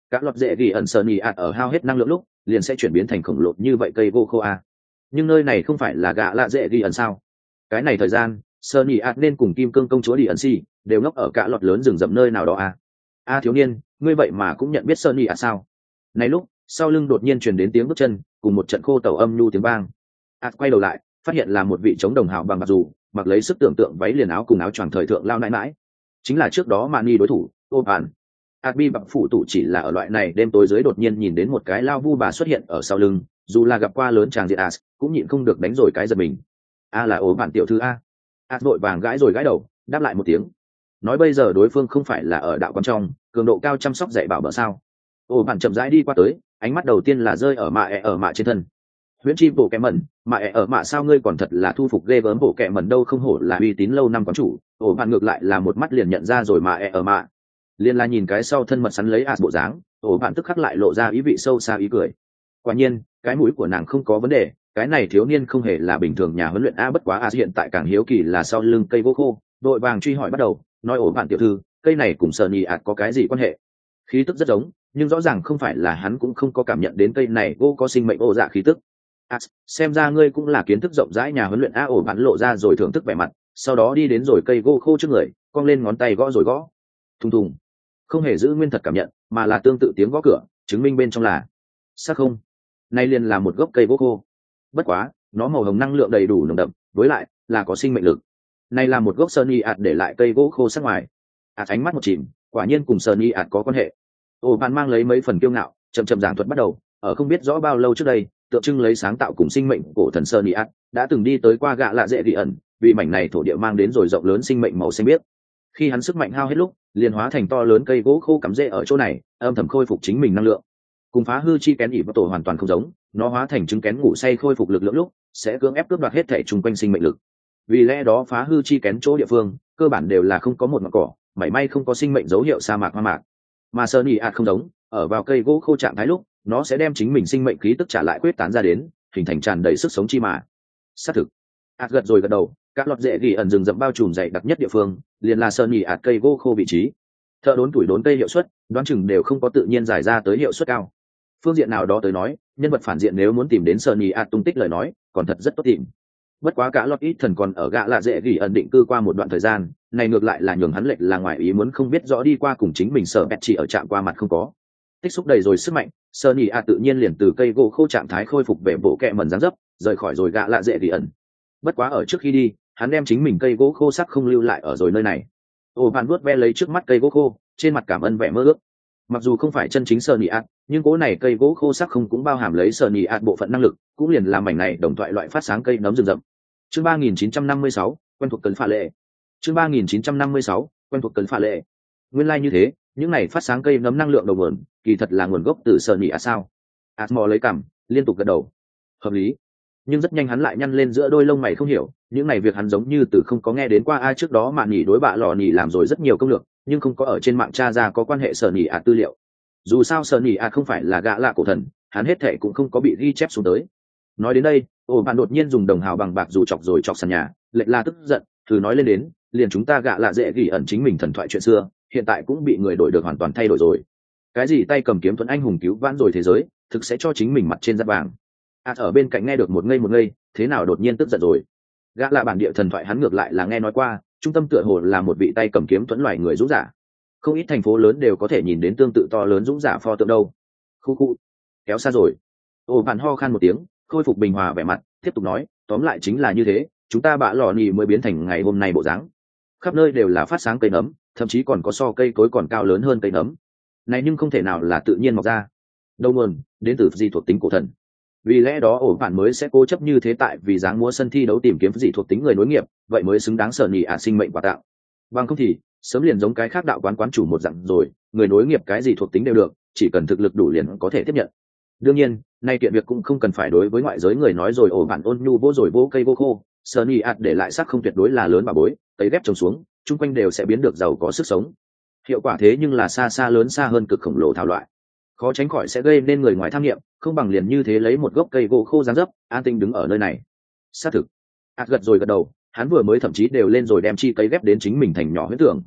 Các lọt dễ ghi ẩn sơn nhị ạt ở hao hết năng lượng lúc liền sẽ chuyển biến thành khổng lồ như vậy cây vô khô a. Nhưng nơi này không phải là gạ lạ dễ ghi ẩn sao? Cái này thời gian sơn nhị ạt nên cùng kim cương công chúa đi ẩn si đều ngốc ở cả lọt lớn rừng rậm nơi nào đó a. A thiếu niên, ngươi vậy mà cũng nhận biết sơn nhị ạt sao? Này lúc sau lưng đột nhiên truyền đến tiếng bước chân cùng một trận khô tàu âm nhu tiếng vang. ạt quay đầu lại phát hiện là một vị chống đồng hào bằng bạc dù mặc lấy sức tưởng tượng váy liền áo cùng áo choàng thời thượng lao nãi mãi, chính là trước đó mani đối thủ ô bản. ạt bi bạc phụ tụ chỉ là ở loại này đêm tối dưới đột nhiên nhìn đến một cái lao vu bà xuất hiện ở sau lưng, dù là gặp qua lớn chàng diện as cũng nhịn không được đánh rồi cái giật mình. A là ô bản tiểu thư a. ạt vội vàng gãi rồi gãi đầu đáp lại một tiếng, nói bây giờ đối phương không phải là ở đạo quan trong cường độ cao chăm sóc dạy bảo bờ sao. Ô bản chậm rãi đi qua tới, ánh mắt đầu tiên là rơi ở mạ ẹ ở mạ trên thân. Huyễn chi bộ kẹ mẩn, mạ ẹ ở mạ sao ngươi còn thật là thu phục ghê gớm bộ kẹ mẩn đâu, không hổ là uy tín lâu năm quán chủ. Ổ bạn ngược lại là một mắt liền nhận ra rồi mạ ẹ ở mạ, liền là nhìn cái sau thân mật sắn lấy ạt bộ dáng, ổ bạn tức khắc lại lộ ra ý vị sâu xa ý cười. Quả nhiên cái mũi của nàng không có vấn đề, cái này thiếu niên không hề là bình thường nhà huấn luyện a. Bất quá a hiện tại càng hiếu kỳ là sau lưng cây gỗ khô, đội vàng truy hỏi bắt đầu, nói ổ bạn tiểu thư, cây này cùng sờ nhì ạt có cái gì quan hệ? Khí tức rất giống, nhưng rõ ràng không phải là hắn cũng không có cảm nhận đến cây này gỗ có sinh mệnh ô dạ khí tức. À, xem ra ngươi cũng là kiến thức rộng rãi nhà huấn luyện a. Ổ bạn lộ ra rồi thưởng thức vẻ mặt, sau đó đi đến rồi cây gỗ khô trước người, cong lên ngón tay gõ rồi gõ. Thùng thùng, không hề giữ nguyên thật cảm nhận, mà là tương tự tiếng gõ cửa, chứng minh bên trong là sắc không. Nay liền là một gốc cây gỗ khô. Bất quá, nó màu hồng năng lượng đầy đủ nồng đậm, với lại là có sinh mệnh lực. Này là một gốc sơn y ạt để lại cây gỗ khô sắc ngoài. ạt ánh mắt một chìm, quả nhiên cùng sơn y ạt có quan hệ. Ổ bạn mang lấy mấy phần kiêu ngạo, chậm chậm giảng thuật bắt đầu. Ở không biết rõ bao lâu trước đây, tượng trưng lấy sáng tạo cùng sinh mệnh cổ thần sơn y ạt đã từng đi tới qua gạ lạ dễ dị ẩn, vì mảnh này thổ địa mang đến rồi rộng lớn sinh mệnh màu xanh biếc. Khi hắn sức mạnh hao hết lúc, liền hóa thành to lớn cây gỗ khô cắm rễ ở chỗ này, âm thầm khôi phục chính mình năng lượng. Cùng phá hư chi kén ỉ vào tổ hoàn toàn không giống, nó hóa thành trứng kén ngủ say khôi phục lực lượng lúc sẽ cưỡng ép cướp đoạt hết thể chung quanh sinh mệnh lực. Vì lẽ đó phá hư chi kén chỗ địa phương cơ bản đều là không có một ngọn cỏ, mảy may không có sinh mệnh dấu hiệu sa mạc hoa mạc. Mà sơn ỉ ạt không giống, ở vào cây gỗ khô trạng thái lúc nó sẽ đem chính mình sinh mệnh khí tức trả lại quyết tán ra đến, hình thành tràn đầy sức sống chi mà. Xác thực, ạt gật rồi gật đầu. Các lọt dễ gỉ ẩn rừng rậm bao trùm dày đặc nhất địa phương liền là sơn ỉ ạt cây gỗ khô vị trí. Thợ đốn tuổi đốn cây hiệu suất đoán chừng đều không có tự nhiên giải ra tới hiệu suất cao. Phương diện nào đó tới nói, nhân vật phản diện nếu muốn tìm đến sơn ỉ ạt tung tích lời nói còn thật rất tốt tìm. Bất quá cả lọt ít thần còn ở gạ lạ dễ gỉ ẩn định cư qua một đoạn thời gian, này ngược lại là nhường hắn lệch là ngoài ý muốn không biết rõ đi qua cùng chính mình sở bẹt chỉ ở chạm qua mặt không có. Tích xúc đầy rồi sức mạnh, sơn ỉ ạt tự nhiên liền từ cây gỗ khô trạng thái khôi phục về bộ kẹ mẩn dáng dấp, rời khỏi rồi gạ lạ dễ gỉ ẩn. Bất quá ở trước khi đi, hắn đem chính mình cây gỗ khô sắc không lưu lại ở rồi nơi này. Ô bạn vuốt ve lấy trước mắt cây gỗ khô, trên mặt cảm ơn vẻ mơ ước. Mặc dù không phải chân chính sơn ỉ ạt, nhưng cố này cây gỗ khô sắc không cũng bao hàm lấy sơn ỉ ạt bộ phận năng lực, cũng liền làm mảnh này đồng thoại loại phát sáng cây nấm rừng rậm. Chương ba nghìn chín trăm năm mươi sáu, quen thuộc cấn phạ lệ. Chương ba nghìn chín trăm năm mươi sáu, quen thuộc cấn phạ lệ. Nguyên lai like như thế, những này phát sáng cây nấm năng lượng đầu nguồn, kỳ thật là nguồn gốc từ sơn ỉ ạt sao? Atmo lấy cằm, liên tục gật đầu. Hợp lý. Nhưng rất nhanh hắn lại nhăn lên giữa đôi lông mày không hiểu, những này việc hắn giống như từ không có nghe đến qua ai. Trước đó mà nhỉ đối bạ lò nhỉ làm rồi rất nhiều công lược, nhưng không có ở trên mạng tra ra có quan hệ sơn ỉ ạt tư liệu. Dù sao sơn ỉ ạt không phải là gã lạ cổ thần, hắn hết thệ cũng không có bị ghi chép xuống tới. Nói đến đây, ồ bạn đột nhiên dùng đồng hào bằng bạc dù chọc rồi chọc sàn nhà, lệch la tức giận, thử nói lên đến, liền chúng ta gạ lạ dễ gỉ ẩn chính mình thần thoại chuyện xưa, hiện tại cũng bị người đổi được hoàn toàn thay đổi rồi. Cái gì tay cầm kiếm thuẫn anh hùng cứu vãn rồi thế giới, thực sẽ cho chính mình mặt trên giáp vàng. À, ở bên cạnh nghe được một ngây một ngây, thế nào đột nhiên tức giận rồi. Gã lạ bản địa thần thoại hắn ngược lại là nghe nói qua, trung tâm tựa hồ là một vị tay cầm kiếm thuẫn loài người dũng giả. Không ít thành phố lớn đều có thể nhìn đến tương tự to lớn dũng giả pho tượng đâu. Khu khu, kéo xa rồi. Ồ bạn ho khan một tiếng, khôi phục bình hòa vẻ mặt, tiếp tục nói, tóm lại chính là như thế, chúng ta bạ lò nì mới biến thành ngày hôm nay bộ dáng. Khắp nơi đều là phát sáng cây nấm, thậm chí còn có so cây cối còn cao lớn hơn cây nấm. Này nhưng không thể nào là tự nhiên mọc ra. Đâu nguồn, đến từ gì thuộc tính cổ thần. Vì lẽ đó ổ bạn mới sẽ cố chấp như thế, tại vì dáng múa sân thi đấu tìm kiếm gì thuộc tính người nối nghiệp, vậy mới xứng đáng sở nhị ả sinh mệnh quà tặng. Bằng không thì sớm liền giống cái khác đạo quán quán chủ một dạng rồi, người nối nghiệp cái gì thuộc tính đều được, chỉ cần thực lực đủ liền có thể tiếp nhận. Đương nhiên, nay kiện việc cũng không cần phải đối với ngoại giới người nói rồi. Ổ bạn ôn nhu vô rồi vô cây vô khô, sở nhị ả để lại sắc không tuyệt đối là lớn bà bối, tấy ghép trồng xuống, chung quanh đều sẽ biến được giàu có sức sống. Hiệu quả thế nhưng là xa xa lớn xa hơn cực khổng lồ thảo loại, khó tránh khỏi sẽ gây nên người ngoài tham nghiệm, không bằng liền như thế lấy một gốc cây gỗ khô dáng dấp an tinh đứng ở nơi này. Xác thực, ạt gật rồi gật đầu, hắn vừa mới thậm chí đều lên rồi đem chi cấy ghép đến chính mình thành nhỏ huyết tưởng.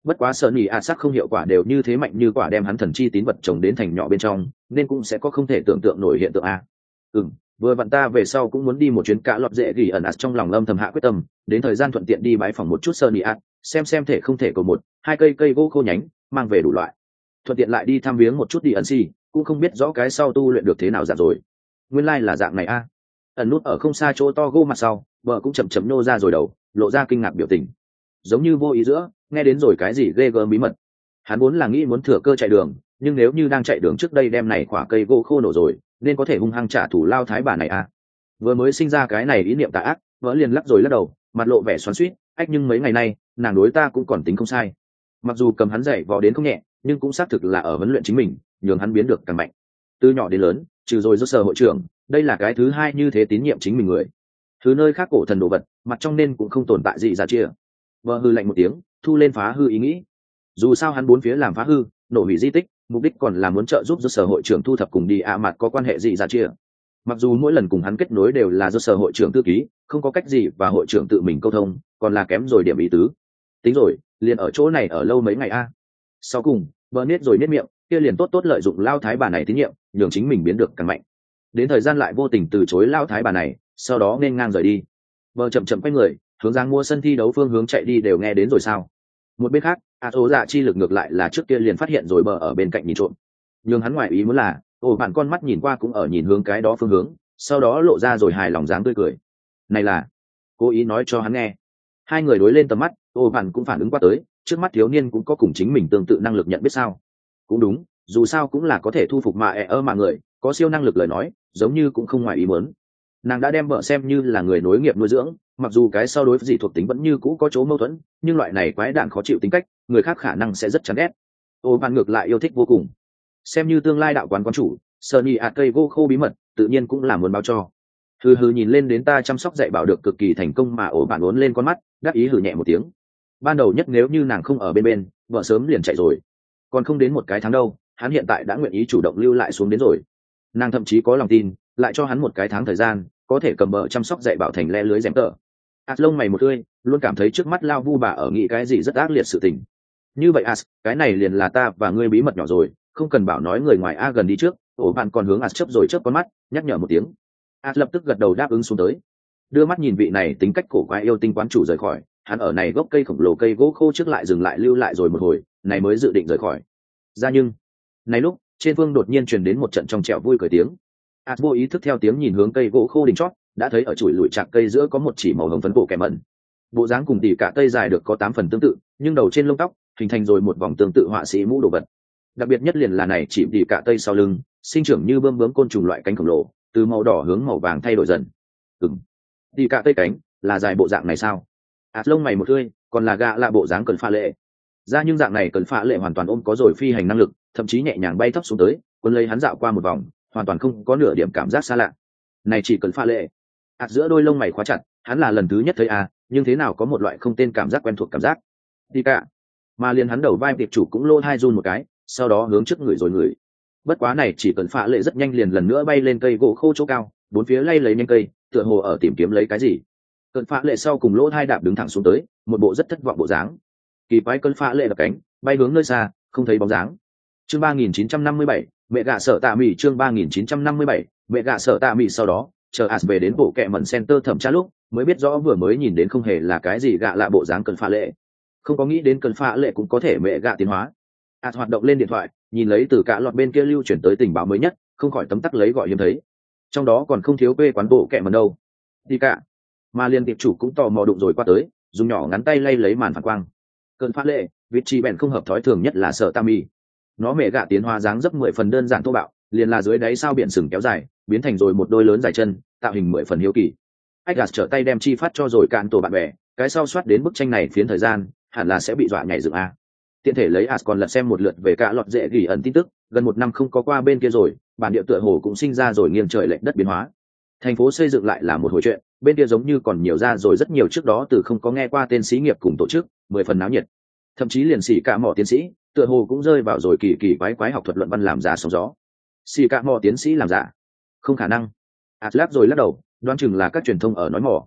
Bất quá sợ nhị ạt sắc không hiệu quả đều như thế mạnh như quả đem hắn thần chi tín vật trồng đến thành nhỏ bên trong, nên cũng sẽ có không thể tưởng tượng nổi hiện tượng a. Ừm, vừa vặn ta về sau cũng muốn đi một chuyến cả lọt dễ gỉ ẩn ạt trong lòng âm thầm hạ quyết tâm, đến thời gian thuận tiện đi bái phòng một chút sợ nhị ạt, xem xem thể không thể cầu một hai cây cây gỗ khô nhánh mang về đủ loại, thuận tiện lại đi thăm viếng một chút đi ẩn si, cũng không biết rõ cái sau tu luyện được thế nào dạng rồi. Nguyên lai like là dạng này a. Ẩn nút ở không xa chỗ to gô mặt sau, vợ cũng chậm chậm nô ra rồi đầu, lộ ra kinh ngạc biểu tình, giống như vô ý giữa nghe đến rồi cái gì ghê gớm bí mật. Hắn vốn là nghĩ muốn thừa cơ chạy đường, nhưng nếu như đang chạy đường trước đây đem này quả cây gỗ khô nổ rồi, nên có thể hung hăng trả thù lao thái bà này à. Vừa mới sinh ra cái này ý niệm tà ác, vợ liền lắc rồi lắc đầu, mặt lộ vẻ xoắn xuýt, ách nhưng mấy ngày nay nàng đối ta cũng còn tính không sai, mặc dù cầm hắn dạy vò đến không nhẹ, nhưng cũng xác thực là ở huấn luyện chính mình, nhường hắn biến được càng mạnh. Từ nhỏ đến lớn, trừ rồi do sở hội trưởng, đây là cái thứ hai như thế tín nhiệm chính mình người. Thứ nơi khác cổ thần đồ vật, mặt trong nên cũng không tồn tại gì ra chia. Vợ hư lạnh một tiếng, thu lên phá hư ý nghĩ. Dù sao hắn bốn phía làm phá hư, nổ hủy di tích, mục đích còn là muốn trợ giúp do sở hội trưởng thu thập cùng đi ạ mặt có quan hệ gì ra chia. Mặc dù mỗi lần cùng hắn kết nối đều là do sở hội trưởng thư ký, không có cách gì và hội trưởng tự mình câu thông, còn là kém rồi điểm ý tứ. Tính rồi, liền ở chỗ này ở lâu mấy ngày a. Sau cùng, bờ nết rồi nết miệng, kia liền tốt tốt lợi dụng lao thái bà này tín nhiệm, nhường chính mình biến được càng mạnh. Đến thời gian lại vô tình từ chối lao thái bà này, sau đó nên ngang rời đi. Bờ chậm chậm quay người, hướng giang mua sân thi đấu phương hướng chạy đi đều nghe đến rồi sao? Một bên khác, a ố dạ chi lực ngược lại là trước kia liền phát hiện rồi bờ ở bên cạnh nhìn trộm. Nhưng hắn ngoại ý muốn là, ồ bạn con mắt nhìn qua cũng ở nhìn hướng cái đó phương hướng, sau đó lộ ra rồi hài lòng dáng tươi cười. Này là cố ý nói cho hắn nghe. Hai người đối lên tầm mắt, ồ bạn cũng phản ứng qua tới, trước mắt thiếu niên cũng có cùng chính mình tương tự năng lực nhận biết sao? Cũng đúng, dù sao cũng là có thể thu phục mà ẹ ơ mà người, có siêu năng lực lời nói, giống như cũng không ngoài ý muốn. Nàng đã đem vợ xem như là người nối nghiệp nuôi dưỡng, mặc dù cái sau đối với dị thuộc tính vẫn như cũ có chỗ mâu thuẫn, nhưng loại này quái đản khó chịu tính cách, người khác khả năng sẽ rất chán ghét. Ô bạn ngược lại yêu thích vô cùng, xem như tương lai đạo quán quán chủ, Sunny ạt cây gỗ khô bí mật, tự nhiên cũng là muốn báo cho. Hừ hừ nhìn lên đến ta chăm sóc dạy bảo được cực kỳ thành công mà ổ bạn uốn lên con mắt, đáp ý hừ nhẹ một tiếng. Ban đầu nhất nếu như nàng không ở bên bên, vợ sớm liền chạy rồi. Còn không đến một cái tháng đâu, hắn hiện tại đã nguyện ý chủ động lưu lại xuống đến rồi. Nàng thậm chí có lòng tin, lại cho hắn một cái tháng thời gian, có thể cầm bờ chăm sóc dạy bảo thành le lưới rèm tờ. As lông mày một tươi, luôn cảm thấy trước mắt lao vu bà ở nghĩ cái gì rất ác liệt sự tình. Như vậy As, cái này liền là ta và ngươi bí mật nhỏ rồi, không cần bảo nói người ngoài a gần đi trước. Ổ bạn còn hướng As chớp rồi chớp con mắt, nhắc nhở một tiếng. As lập tức gật đầu đáp ứng xuống tới, đưa mắt nhìn vị này tính cách cổ quái yêu tinh quán chủ rời khỏi. Hắn ở này gốc cây khổng lồ cây gỗ khô trước lại dừng lại lưu lại rồi một hồi, này mới dự định rời khỏi. Ra nhưng, này lúc trên phương đột nhiên truyền đến một trận trong trẻo vui cười tiếng. As vô ý thức theo tiếng nhìn hướng cây gỗ khô đỉnh chót, đã thấy ở chuỗi lùi chạc cây giữa có một chỉ màu hồng phấn bộ kẻ mẩn. Bộ dáng cùng tỉ cả cây dài được có tám phần tương tự, nhưng đầu trên lông tóc hình thành rồi một vòng tương tự họa sĩ mũ đồ vật. Đặc biệt nhất liền là này chỉ tỉ cả cây sau lưng, sinh trưởng như bướm bướm côn trùng loại cánh khổng lồ, từ màu đỏ hướng màu vàng thay đổi dần. Ừm, tỉ cả cây cánh là dài bộ dạng này sao? As lông mày một tươi, còn là gạ lạ bộ dáng cần pha lệ. Ra nhưng dạng này cần pha lệ hoàn toàn ôm có rồi phi hành năng lực, thậm chí nhẹ nhàng bay thấp xuống tới, cuốn lấy hắn dạo qua một vòng, hoàn toàn không có nửa điểm cảm giác xa lạ. Này chỉ cần pha lệ. Ạt giữa đôi lông mày khóa chặt, hắn là lần thứ nhất thấy à, nhưng thế nào có một loại không tên cảm giác quen thuộc cảm giác. Đi cả. Mà liền hắn đầu vai tiệp chủ cũng lô hai run một cái, sau đó hướng trước người rồi người. Bất quá này chỉ cần pha lệ rất nhanh liền lần nữa bay lên cây gỗ khô chỗ cao, bốn phía lay lấy nhanh cây, tựa hồ ở tìm kiếm lấy cái gì. Cơn pha lệ sau cùng lỗ hai đạp đứng thẳng xuống tới, một bộ rất thất vọng bộ dáng. Kỳ quái cơn pha lệ đập cánh, bay hướng nơi xa, không thấy bóng dáng. Chương ba nghìn chín trăm năm mươi bảy, mẹ gạ sợ tạ mì chương ba nghìn chín trăm năm mươi bảy, mẹ gạ sợ tạ mì sau đó, chờ As về đến bộ kẹ mẩn center thẩm tra lúc, mới biết rõ vừa mới nhìn đến không hề là cái gì gạ lạ bộ dáng cần pha lệ. Không có nghĩ đến cần pha lệ cũng có thể mẹ gạ tiến hóa. As hoạt động lên điện thoại, nhìn lấy từ cả loạt bên kia lưu chuyển tới tình báo mới nhất, không khỏi tấm tắc lấy gọi hiếm thấy. Trong đó còn không thiếu quê quán bộ kẹ mẩn đâu. Đi cả. Mà liên tiệp chủ cũng tò mò đụng rồi qua tới, dùng nhỏ ngắn tay lay lấy màn phản quang. Cần pha lệ, vị trí bèn không hợp thói thường nhất là sợ tạ mì. Nó mẹ gạ tiến hóa dáng dấp mười phần đơn giản thô bạo, liền là dưới đáy sao biển sừng kéo dài, biến thành rồi một đôi lớn dài chân, tạo hình mười phần hiếu kỳ. Ách gạt trở tay đem chi phát cho rồi cạn tổ bạn bè, cái sau soát đến bức tranh này phiến thời gian, hẳn là sẽ bị dọa nhảy dựng a. Tiện thể lấy As còn lật xem một lượt về cả lọt dễ gỉ ẩn tin tức, gần một năm không có qua bên kia rồi, bản địa tựa hồ cũng sinh ra rồi nghiêng trời lệch đất biến hóa. Thành phố xây dựng lại là một hồi chuyện, bên kia giống như còn nhiều ra rồi rất nhiều trước đó từ không có nghe qua tên xí nghiệp cùng tổ chức, mười phần náo nhiệt. Thậm chí liền xỉ cả mỏ tiến sĩ, tựa hồ cũng rơi vào rồi kỳ kỳ quái quái học thuật luận văn làm giả sóng gió. Xỉ cả mỏ tiến sĩ làm giả? Không khả năng. Atlas rồi lắc đầu, đoán chừng là các truyền thông ở nói mỏ.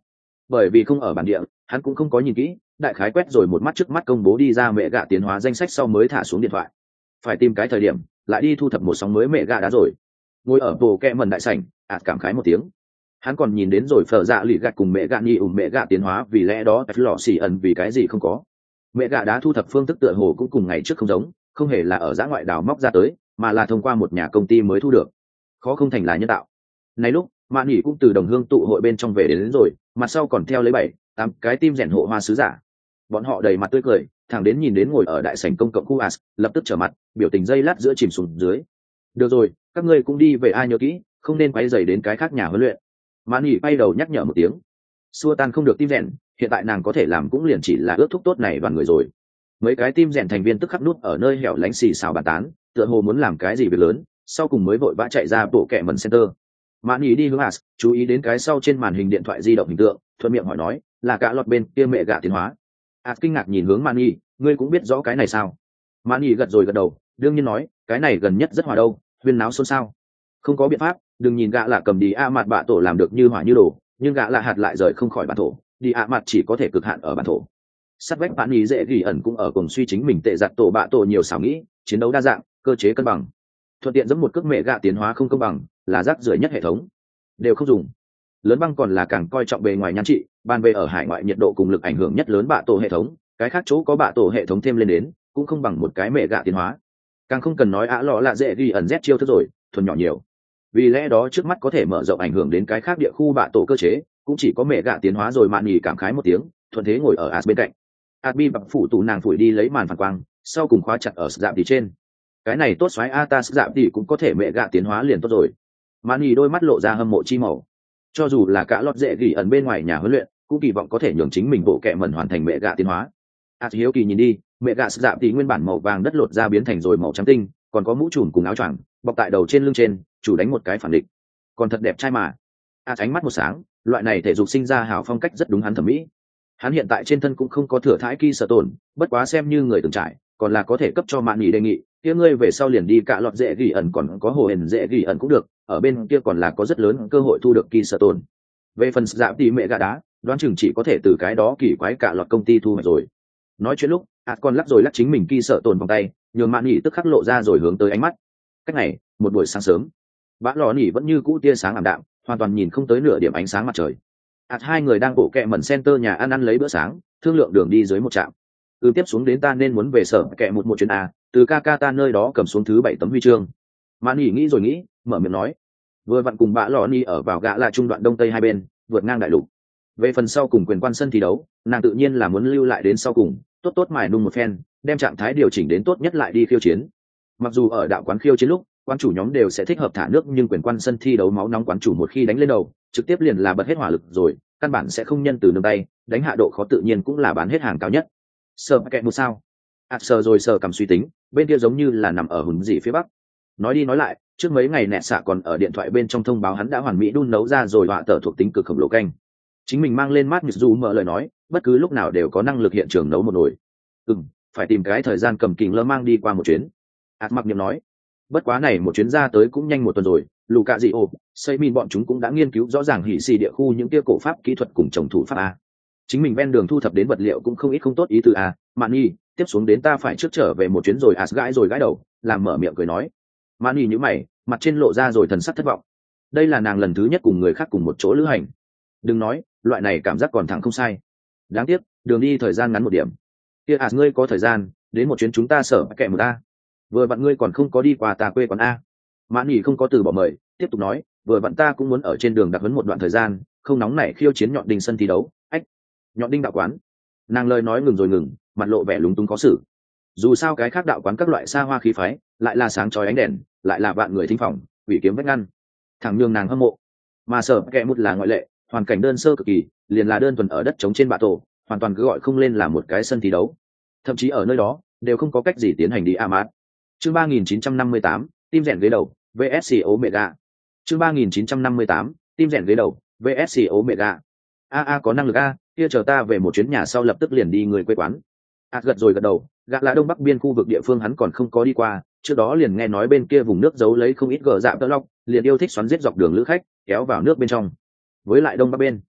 bởi vì không ở bản địa hắn cũng không có nhìn kỹ, đại khái quét rồi một mắt trước mắt công bố đi ra mẹ gạ tiến hóa danh sách sau mới thả xuống điện thoại. Phải tìm cái thời điểm lại đi thu thập một sóng mới mẹ gạ đã rồi. Ngồi ở bộ kẹ mần đại sảnh, ạt cảm khái một tiếng. Hắn còn nhìn đến rồi phở dạ lì gạt cùng mẹ gạ nhi ủng mẹ gạ tiến hóa, vì lẽ đó lọ xì ẩn vì cái gì không có. Mẹ gạ đã thu thập phương thức tựa hồ cũng cùng ngày trước không giống, không hề là ở giã ngoại đào móc ra tới, mà là thông qua một nhà công ty mới thu được. Khó không thành là nhân tạo. Này lúc mạn nghỉ cũng từ đồng hương tụ hội bên trong về đến, đến rồi, mặt sau còn theo lấy bảy tám cái tim rèn hộ hoa sứ giả. Bọn họ đầy mặt tươi cười, thẳng đến nhìn đến ngồi ở đại sảnh công cộng khu as, lập tức trở mặt, biểu tình dây lát giữa chìm xuống dưới. Được rồi, các ngươi cũng đi về, ai nhớ kỹ, không nên quay dày đến cái khác nhà huấn luyện. Mạn nghỉ bay đầu nhắc nhở một tiếng. Xua tan không được tim rèn, hiện tại nàng có thể làm cũng liền chỉ là ước thúc tốt này đoàn người rồi. Mấy cái tim rèn thành viên tức khắc nút ở nơi hẻo lánh xì xào bàn tán, tựa hồ muốn làm cái gì việc lớn, sau cùng mới vội vã chạy ra bộ kệ mần center. Mạn nghỉ đi hướng as, chú ý đến cái sau trên màn hình điện thoại di động hình tượng, thuận miệng hỏi nói, là cả lọt bên kia mẹ gạ tiến hóa. as kinh ngạc nhìn hướng Mạn nghỉ, ngươi cũng biết rõ cái này sao? Mạn nghỉ gật rồi gật đầu, đương nhiên nói, cái này gần nhất rất hòa đâu, huyên náo xôn xao. Không có biện pháp, đừng nhìn gạ là cầm đi a mặt bạ tổ làm được như hỏa như đồ, nhưng gạ là hạt lại rời không khỏi bản thổ, đi a mặt chỉ có thể cực hạn ở bản thổ. Sát vách Mạn nghỉ dễ gỉ ẩn cũng ở cùng suy chính mình tệ giặt tổ bạ tổ nhiều xảo nghĩ, chiến đấu đa dạng, cơ chế cân bằng. Thuận tiện giống một cước mẹ gạ tiến hóa không công bằng, là rác rưởi nhất hệ thống, đều không dùng. Lớn băng còn là càng coi trọng bề ngoài nhan trị, ban về ở hải ngoại nhiệt độ cùng lực ảnh hưởng nhất lớn bạ tổ hệ thống, cái khác chỗ có bạ tổ hệ thống thêm lên đến cũng không bằng một cái mẹ gạ tiến hóa. Càng không cần nói ạ lọ là dễ ghi ẩn z chiêu thức rồi, thuần nhỏ nhiều. Vì lẽ đó trước mắt có thể mở rộng ảnh hưởng đến cái khác địa khu bạ tổ cơ chế, cũng chỉ có mẹ gạ tiến hóa rồi. Mạn nghỉ cảm khái một tiếng, thuận thế ngồi ở as bên cạnh. Abi bập phủ tủ nàng phủi đi lấy màn phản quang, sau cùng khóa chặt ở dạm thì trên. Cái này tốt xoáy a, ta dạm thì cũng có thể mẹ gạ tiến hóa liền tốt rồi. Mạn nghỉ đôi mắt lộ ra hâm mộ chi màu. Cho dù là cả lọt dễ gỉ ẩn bên ngoài nhà huấn luyện, cũng kỳ vọng có thể nhường chính mình bộ kệ mẩn hoàn thành mẹ gạ tiến hóa. as hiếu kỳ nhìn đi, mẹ gạ dạm thì nguyên bản màu vàng đất lột ra biến thành rồi màu trắng tinh, còn có mũ trùm cùng áo choàng bọc tại đầu trên lưng trên, chủ đánh một cái phản địch, còn thật đẹp trai mà. as ánh mắt một sáng, loại này thể dục sinh ra hào phong cách rất đúng hắn thẩm mỹ. Hắn hiện tại trên thân cũng không có thừa thãi kỳ sở tổn, bất quá xem như người từng trải, còn là có thể cấp cho Mạn nghỉ đề nghị, kia ngươi về sau liền đi cả lọt dễ gỉ ẩn, còn có hồ hển dễ gỉ ẩn cũng được, ở bên kia còn là có rất lớn cơ hội thu được kỳ sở tổn. Về phần giảm thì mẹ gà đá, đoán chừng chỉ có thể từ cái đó kỳ quái cả lọt công ty thu hoạch rồi. Nói chuyện lúc ạt còn lắc rồi lắc chính mình kỳ sở tổn vòng tay, nhường Mạn nghỉ tức khắc lộ ra rồi hướng tới ánh mắt. Cách này một buổi sáng sớm, bã lò nỉ vẫn như cũ tia sáng ảm đạm, hoàn toàn nhìn không tới nửa điểm ánh sáng mặt trời. ạt hai người đang bộ kẹ mẩn center nhà ăn ăn lấy bữa sáng, thương lượng đường đi dưới một trạm. từ tiếp xuống đến ta nên muốn về sở kẹ một một chuyến a, từ ca ca ta nơi đó cầm xuống thứ bảy tấm huy chương. Mạn nghỉ nghĩ rồi nghĩ, mở miệng nói, vừa vặn cùng bã lò ni ở vào gã là trung đoạn đông tây hai bên, vượt ngang đại lục. Về phần sau cùng quyền quan sân thi đấu, nàng tự nhiên là muốn lưu lại đến sau cùng, tốt tốt mài nung một phen, đem trạng thái điều chỉnh đến tốt nhất lại đi khiêu chiến. Mặc dù ở đạo quán khiêu chiến lúc quan chủ nhóm đều sẽ thích hợp thả nước, nhưng quyền quan sân thi đấu máu nóng quán chủ một khi đánh lên đầu, trực tiếp liền là bật hết hỏa lực rồi, căn bản sẽ không nhân từ nương tay, đánh hạ độ khó tự nhiên cũng là bán hết hàng cao nhất. Sờ kẹt một sao? À, sờ rồi sờ cầm suy tính, bên kia giống như là nằm ở hùn dị phía bắc. Nói đi nói lại, trước mấy ngày nẹt xạ còn ở điện thoại bên trong thông báo hắn đã hoàn mỹ đun nấu ra rồi họa tờ thuộc tính cực khổng lồ canh. Chính mình mang lên mát nhật dù mở lời nói, bất cứ lúc nào đều có năng lực hiện trường nấu một nồi. Ừm, phải tìm cái thời gian cầm kình lơ mang đi qua một chuyến. Át mặc niệm nói, bất quá này một chuyến ra tới cũng nhanh một tuần rồi, lù cạ dị ồ, xây min bọn chúng cũng đã nghiên cứu rõ ràng hỉ xì địa khu những kia cổ pháp kỹ thuật cùng trồng thủ pháp a. Chính mình ven đường thu thập đến vật liệu cũng không ít không tốt ý từ a. Mạn nhi, tiếp xuống đến ta phải trước trở về một chuyến rồi. Át gãi rồi gãi đầu, làm mở miệng cười nói. Mạn nhi nhíu mày, mặt trên lộ ra rồi thần sắc thất vọng. Đây là nàng lần thứ nhất cùng người khác cùng một chỗ lữ hành. Đừng nói, loại này cảm giác còn thẳng không sai. Đáng tiếc, đường đi thời gian ngắn một điểm. Kia Át ngươi có thời gian, đến một chuyến chúng ta sở kẹ một ta. Vừa vặn ngươi còn không có đi qua ta quê quán a. Mạn nhi không có từ bỏ mời, tiếp tục nói, vừa vặn ta cũng muốn ở trên đường đặc huấn một đoạn thời gian, không nóng nảy khiêu chiến nhọn đinh sân thi đấu. Ách, nhọn đinh đạo quán. Nàng lời nói ngừng rồi ngừng, mặt lộ vẻ lúng túng khó xử. Dù sao cái khác đạo quán các loại xa hoa khí phái, lại là sáng chói ánh đèn, lại là vạn người thính phòng, ủy kiếm vách ngăn, thẳng nhường nàng hâm mộ. Mà sở kẹ một là ngoại lệ, hoàn cảnh đơn sơ cực kỳ, liền là đơn thuần ở đất trống trên bạ tổ, hoàn toàn cứ gọi không lên là một cái sân thi đấu. Thậm chí ở nơi đó đều không có cách gì tiến hành đi amat. Chương ba nghìn chín trăm năm mươi tám, tim rèn ghế đầu, vê ét xê Omega. Chương ba nghìn chín trăm năm mươi tám, tim rèn ghế đầu, vê ét xê Omega. A a có năng lực a, kia chờ ta về một chuyến nhà sau lập tức liền đi người quê quán. A gật rồi gật đầu, gã là đông bắc biên khu vực địa phương hắn còn không có đi qua, trước đó liền nghe nói bên kia vùng nước giấu lấy không ít gờ dạ tơ lóc, liền yêu thích xoắn giết dọc đường lữ khách, kéo vào nước bên trong. Với lại đông bắc bên,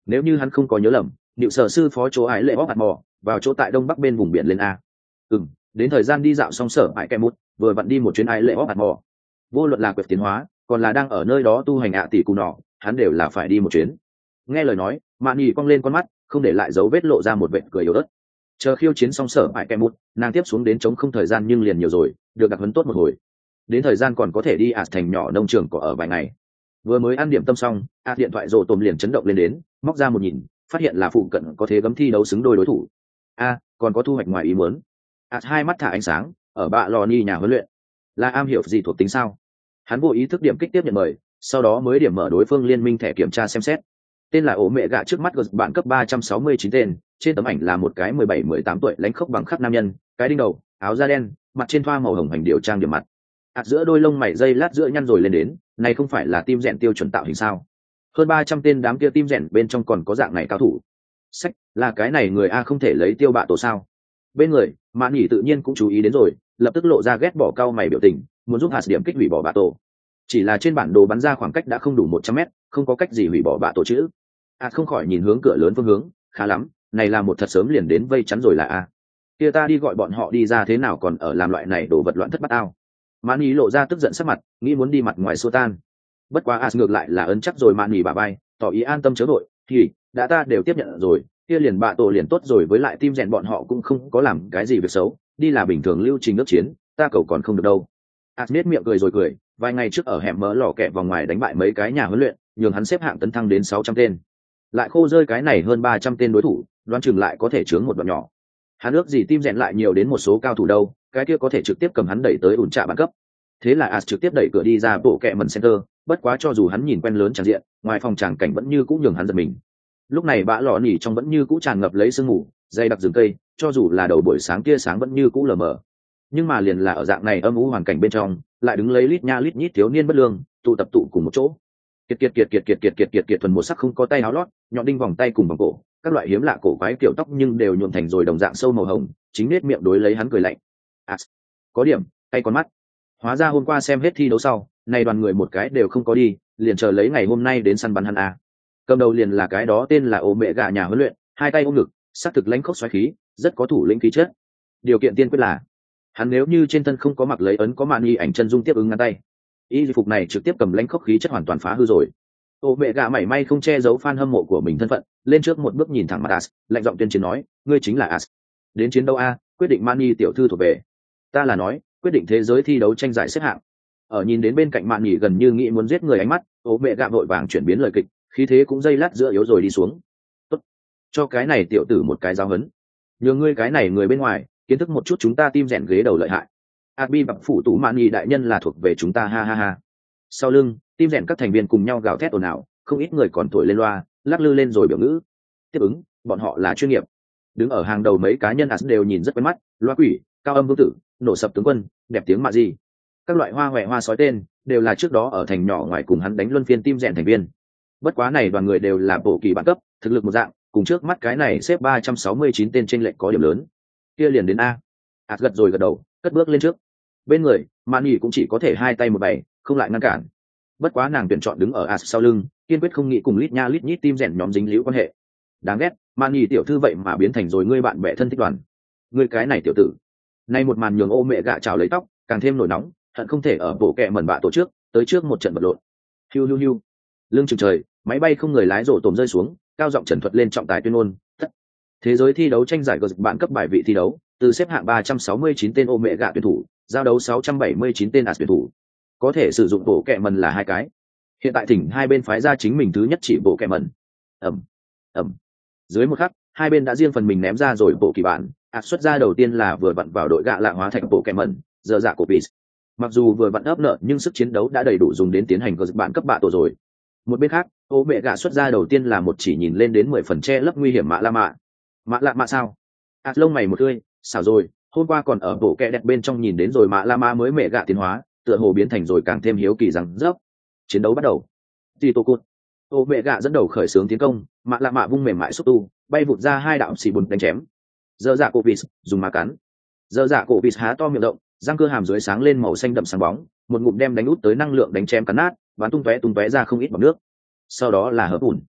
Nếu như hắn không có nhớ lầm, điệu sở sư phó chỗ ái lệ bóc hạt mò vào chỗ tại đông bắc bên vùng biển lên a. Ừm, đến thời gian đi dạo xong sở bãi kẹ mút, vừa vặn đi một chuyến ái lệ bóc hạt mò. Vô luận là quyệt tiến hóa, còn là đang ở nơi đó tu hành ạ tỷ cù nọ, hắn đều là phải đi một chuyến. Nghe lời nói, mạn nhì cong lên con mắt, không để lại dấu vết lộ ra một vệt cười yếu ớt. Chờ khiêu chiến xong sở bãi kẹ mút, nàng tiếp xuống đến chống không thời gian nhưng liền nhiều rồi, được đặc huấn tốt một hồi. Đến thời gian còn có thể đi ạt thành nhỏ nông trường có ở vài ngày. Vừa mới ăn điểm tâm xong, ạt điện thoại rồ tôm liền chấn động lên đến, móc ra một nhìn, phát hiện là phụ cận có thế gấm thi đấu xứng đôi đối thủ. A, còn có thu hoạch ngoài ý muốn. ạt hai mắt thả ánh sáng, ở bạ lò ni nhà huấn luyện. Là am hiểu gì thuộc tính sao? Hắn vô ý thức điểm kích tiếp nhận mời, sau đó mới điểm mở đối phương liên minh thẻ kiểm tra xem xét. Tên là ổ mẹ gạ trước mắt của bạn cấp ba trăm sáu mươi chín tên, trên tấm ảnh là một cái mười bảy mười tám tuổi lãnh khốc bằng khắc nam nhân, cái đinh đầu, áo da đen, mặt trên thoa màu hồng hành điều trang điểm mặt. ạt giữa đôi lông mày dây lát giữa nhăn rồi lên đến, này không phải là tim rèn tiêu chuẩn tạo hình sao? Hơn ba trăm tên đám kia tim rèn bên trong còn có dạng này cao thủ. Sách, là cái này người a không thể lấy tiêu bạ tổ sao? Bên người, Mạn Nhĩ tự nhiên cũng chú ý đến rồi, lập tức lộ ra ghét bỏ cao mày biểu tình, muốn giúp hạt điểm kích hủy bỏ bạ tổ. Chỉ là trên bản đồ bắn ra khoảng cách đã không đủ một trăm mét, không có cách gì hủy bỏ bạ tổ chữ. A không khỏi nhìn hướng cửa lớn phương hướng, khá lắm, này là một thật sớm liền đến vây chắn rồi là a. Kia ta đi gọi bọn họ đi ra thế nào còn ở làm loại này đồ vật loạn thất bát ao. Mạn Nhĩ lộ ra tức giận sắc mặt, nghĩ muốn đi mặt ngoài xua tan. Bất quá as ngược lại là ấn chắc rồi Mạn Nhĩ bà bay, tỏ ý an tâm chớ đội, thì đã ta đều tiếp nhận rồi, kia liền bạ tổ liền tốt rồi, với lại tim rèn bọn họ cũng không có làm cái gì việc xấu, đi là bình thường lưu trình nước chiến, ta cầu còn không được đâu. as biết miệng cười rồi cười, vài ngày trước ở hẻm mỡ lò kẹ vòng ngoài đánh bại mấy cái nhà huấn luyện, nhường hắn xếp hạng tấn thăng đến sáu trăm tên, lại khô rơi cái này hơn ba trăm tên đối thủ, đoán chừng lại có thể chướng một đoạn nhỏ. Hắn ước gì tim rèn lại nhiều đến một số cao thủ đâu, cái kia có thể trực tiếp cầm hắn đẩy tới ủn trạ bản cấp. Thế là as trực tiếp đẩy cửa đi ra bộ kẹ mần center, bất quá cho dù hắn nhìn quen lớn tràn diện, ngoài phòng tràng cảnh vẫn như cũ nhường hắn giật mình. Lúc này bã lò nỉ trong vẫn như cũ tràn ngập lấy sương mù dày đặc rừng cây, cho dù là đầu buổi sáng tia sáng vẫn như cũ lờ mờ, nhưng mà liền là ở dạng này âm u hoàn cảnh bên trong, lại đứng lấy lít nha lít nhít thiếu niên bất lương tụ tập tụ cùng một chỗ. Kiệt kiệt kiệt kiệt kiệt kiệt kiệt kiệt kiệt thuần một sắc không có tay áo lót, nhọn đinh vòng tay cùng vòng cổ, các loại hiếm lạ cổ quái kiểu tóc nhưng đều nhuộm thành rồi đồng dạng sâu màu hồng, chính nết miệng đối lấy hắn cười lạnh. À, có điểm tay con mắt. Hóa ra hôm qua xem hết thi đấu sau, này đoàn người một cái đều không có đi, liền chờ lấy ngày hôm nay đến săn bắn hắn a. Cầm đầu liền là cái đó tên là ổ mẹ gà nhà huấn luyện, hai tay ôm ngực, sắc thực lãnh khốc xoáy khí, rất có thủ lĩnh khí chất. Điều kiện tiên quyết là hắn nếu như trên thân không có mặc lấy ấn có mạn y ảnh chân dung tiếp ứng ngăn tay, y phục này trực tiếp cầm lãnh khốc khí chất hoàn toàn phá hư rồi. Ổ mẹ gà mảy may không che giấu fan hâm mộ của mình thân phận, lên trước một bước nhìn thẳng mặt as, lạnh giọng tuyên chiến nói, ngươi chính là as. Đến chiến đấu a, quyết định mạn y tiểu thư thuộc về. Ta là nói, quyết định thế giới thi đấu tranh giải xếp hạng. Ở nhìn đến bên cạnh mạn nhỉ gần như nghĩ muốn giết người ánh mắt, ố mẹ gạ vội vàng chuyển biến lời kịch, khí thế cũng dây lát giữa yếu rồi đi xuống. Tốt, cho cái này tiểu tử một cái giáo huấn, nhường ngươi cái này người bên ngoài kiến thức một chút chúng ta tim rèn ghế đầu lợi hại. Abi bập phủ tủ mạn nhỉ đại nhân là thuộc về chúng ta, ha ha ha. Sau lưng tim rèn các thành viên cùng nhau gào thét ồn ào, không ít người còn thổi lên loa lắc lư lên rồi biểu ngữ tiếp ứng, bọn họ là chuyên nghiệp. Đứng ở hàng đầu mấy cá nhân as đều nhìn rất quen mắt, loa quỷ, cao âm vương tử, nổ sập tướng quân, đẹp tiếng mạ gì, các loại hoa hoẹ hoa sói tên đều là trước đó ở thành nhỏ ngoài cùng hắn đánh luân phiên tim rèn thành viên. Bất quá này đoàn người đều là bộ kỳ bản cấp, thực lực một dạng, cùng trước mắt cái này xếp ba trăm sáu mươi chín tên trên lệnh có điểm lớn. Kia liền đến a. Ạt gật rồi gật đầu, cất bước lên trước. Bên người Mạn Nhĩ cũng chỉ có thể hai tay một bày, không lại ngăn cản. Bất quá nàng tuyển chọn đứng ở Ạt sau lưng, kiên quyết không nghĩ cùng lít nha lít nhít tim rèn nhóm dính líu quan hệ. Đáng ghét, Mạn Nhĩ tiểu thư vậy mà biến thành rồi ngươi bạn bè thân thích đoàn. Ngươi cái này tiểu tử. Nay một màn nhường ô mẹ gạ trào lấy tóc, càng thêm nổi nóng, hận không thể ở bộ kẹ mẩn bạ tổ trước tới trước một trận vật lộn. Hiu hiu hiu, lưng chừng trời, máy bay không người lái rổ tổm rơi xuống, cao giọng trần thuật lên trọng tài tuyên ngôn. Thế giới thi đấu tranh giải gờ bạn cấp bài vị thi đấu, từ xếp hạng ba trăm sáu mươi chín tên ô mẹ gạ tuyển thủ, giao đấu sáu trăm bảy mươi chín tên as tuyển thủ, có thể sử dụng bộ kẹ mẩn là hai cái. Hiện tại thỉnh hai bên phái ra chính mình thứ nhất chỉ bộ kẹ mẩn. Ẩm, ẩm. Dưới một khắc, hai bên đã riêng phần mình ném ra rồi bộ kỳ bản. Ạt xuất ra đầu tiên là vừa vặn vào đội gạ lạ hóa thành bộ kẹ mẩn, giờ dạ cổ pis. Mặc dù vừa vặn ấp nợ nhưng sức chiến đấu đã đầy đủ dùng đến tiến hành gờ bạn cấp bạ tổ rồi. Một bên khác, ô mẹ gạ xuất ra đầu tiên là một chỉ nhìn lên đến mười phần che lấp nguy hiểm mạ la mạ. Mạ lạ mạ sao? Ạt lông mày một tươi, xảo rồi, hôm qua còn ở bộ kẹ đẹp bên trong nhìn đến rồi mạ la mạ mới mẹ gạ tiến hóa, tựa hồ biến thành rồi càng thêm hiếu kỳ rằng dốc. Chiến đấu bắt đầu. Tito cút. Ô mẹ gạ dẫn đầu khởi xướng tiến công, mạ lạ mạ vung mềm mại xúc tu, bay vụt ra hai đạo xì bùn đánh chém. Giờ dạ cổ vis dùng má cắn. Giờ dạ cổ vis há to miệng rộng, răng cơ hàm dưới sáng lên màu xanh đậm sáng bóng, một ngụm đem đánh út tới năng lượng đánh chém cắn nát, bắn tung tóe tung tóe ra không ít bọt nước. Sau đó là hớp ủn.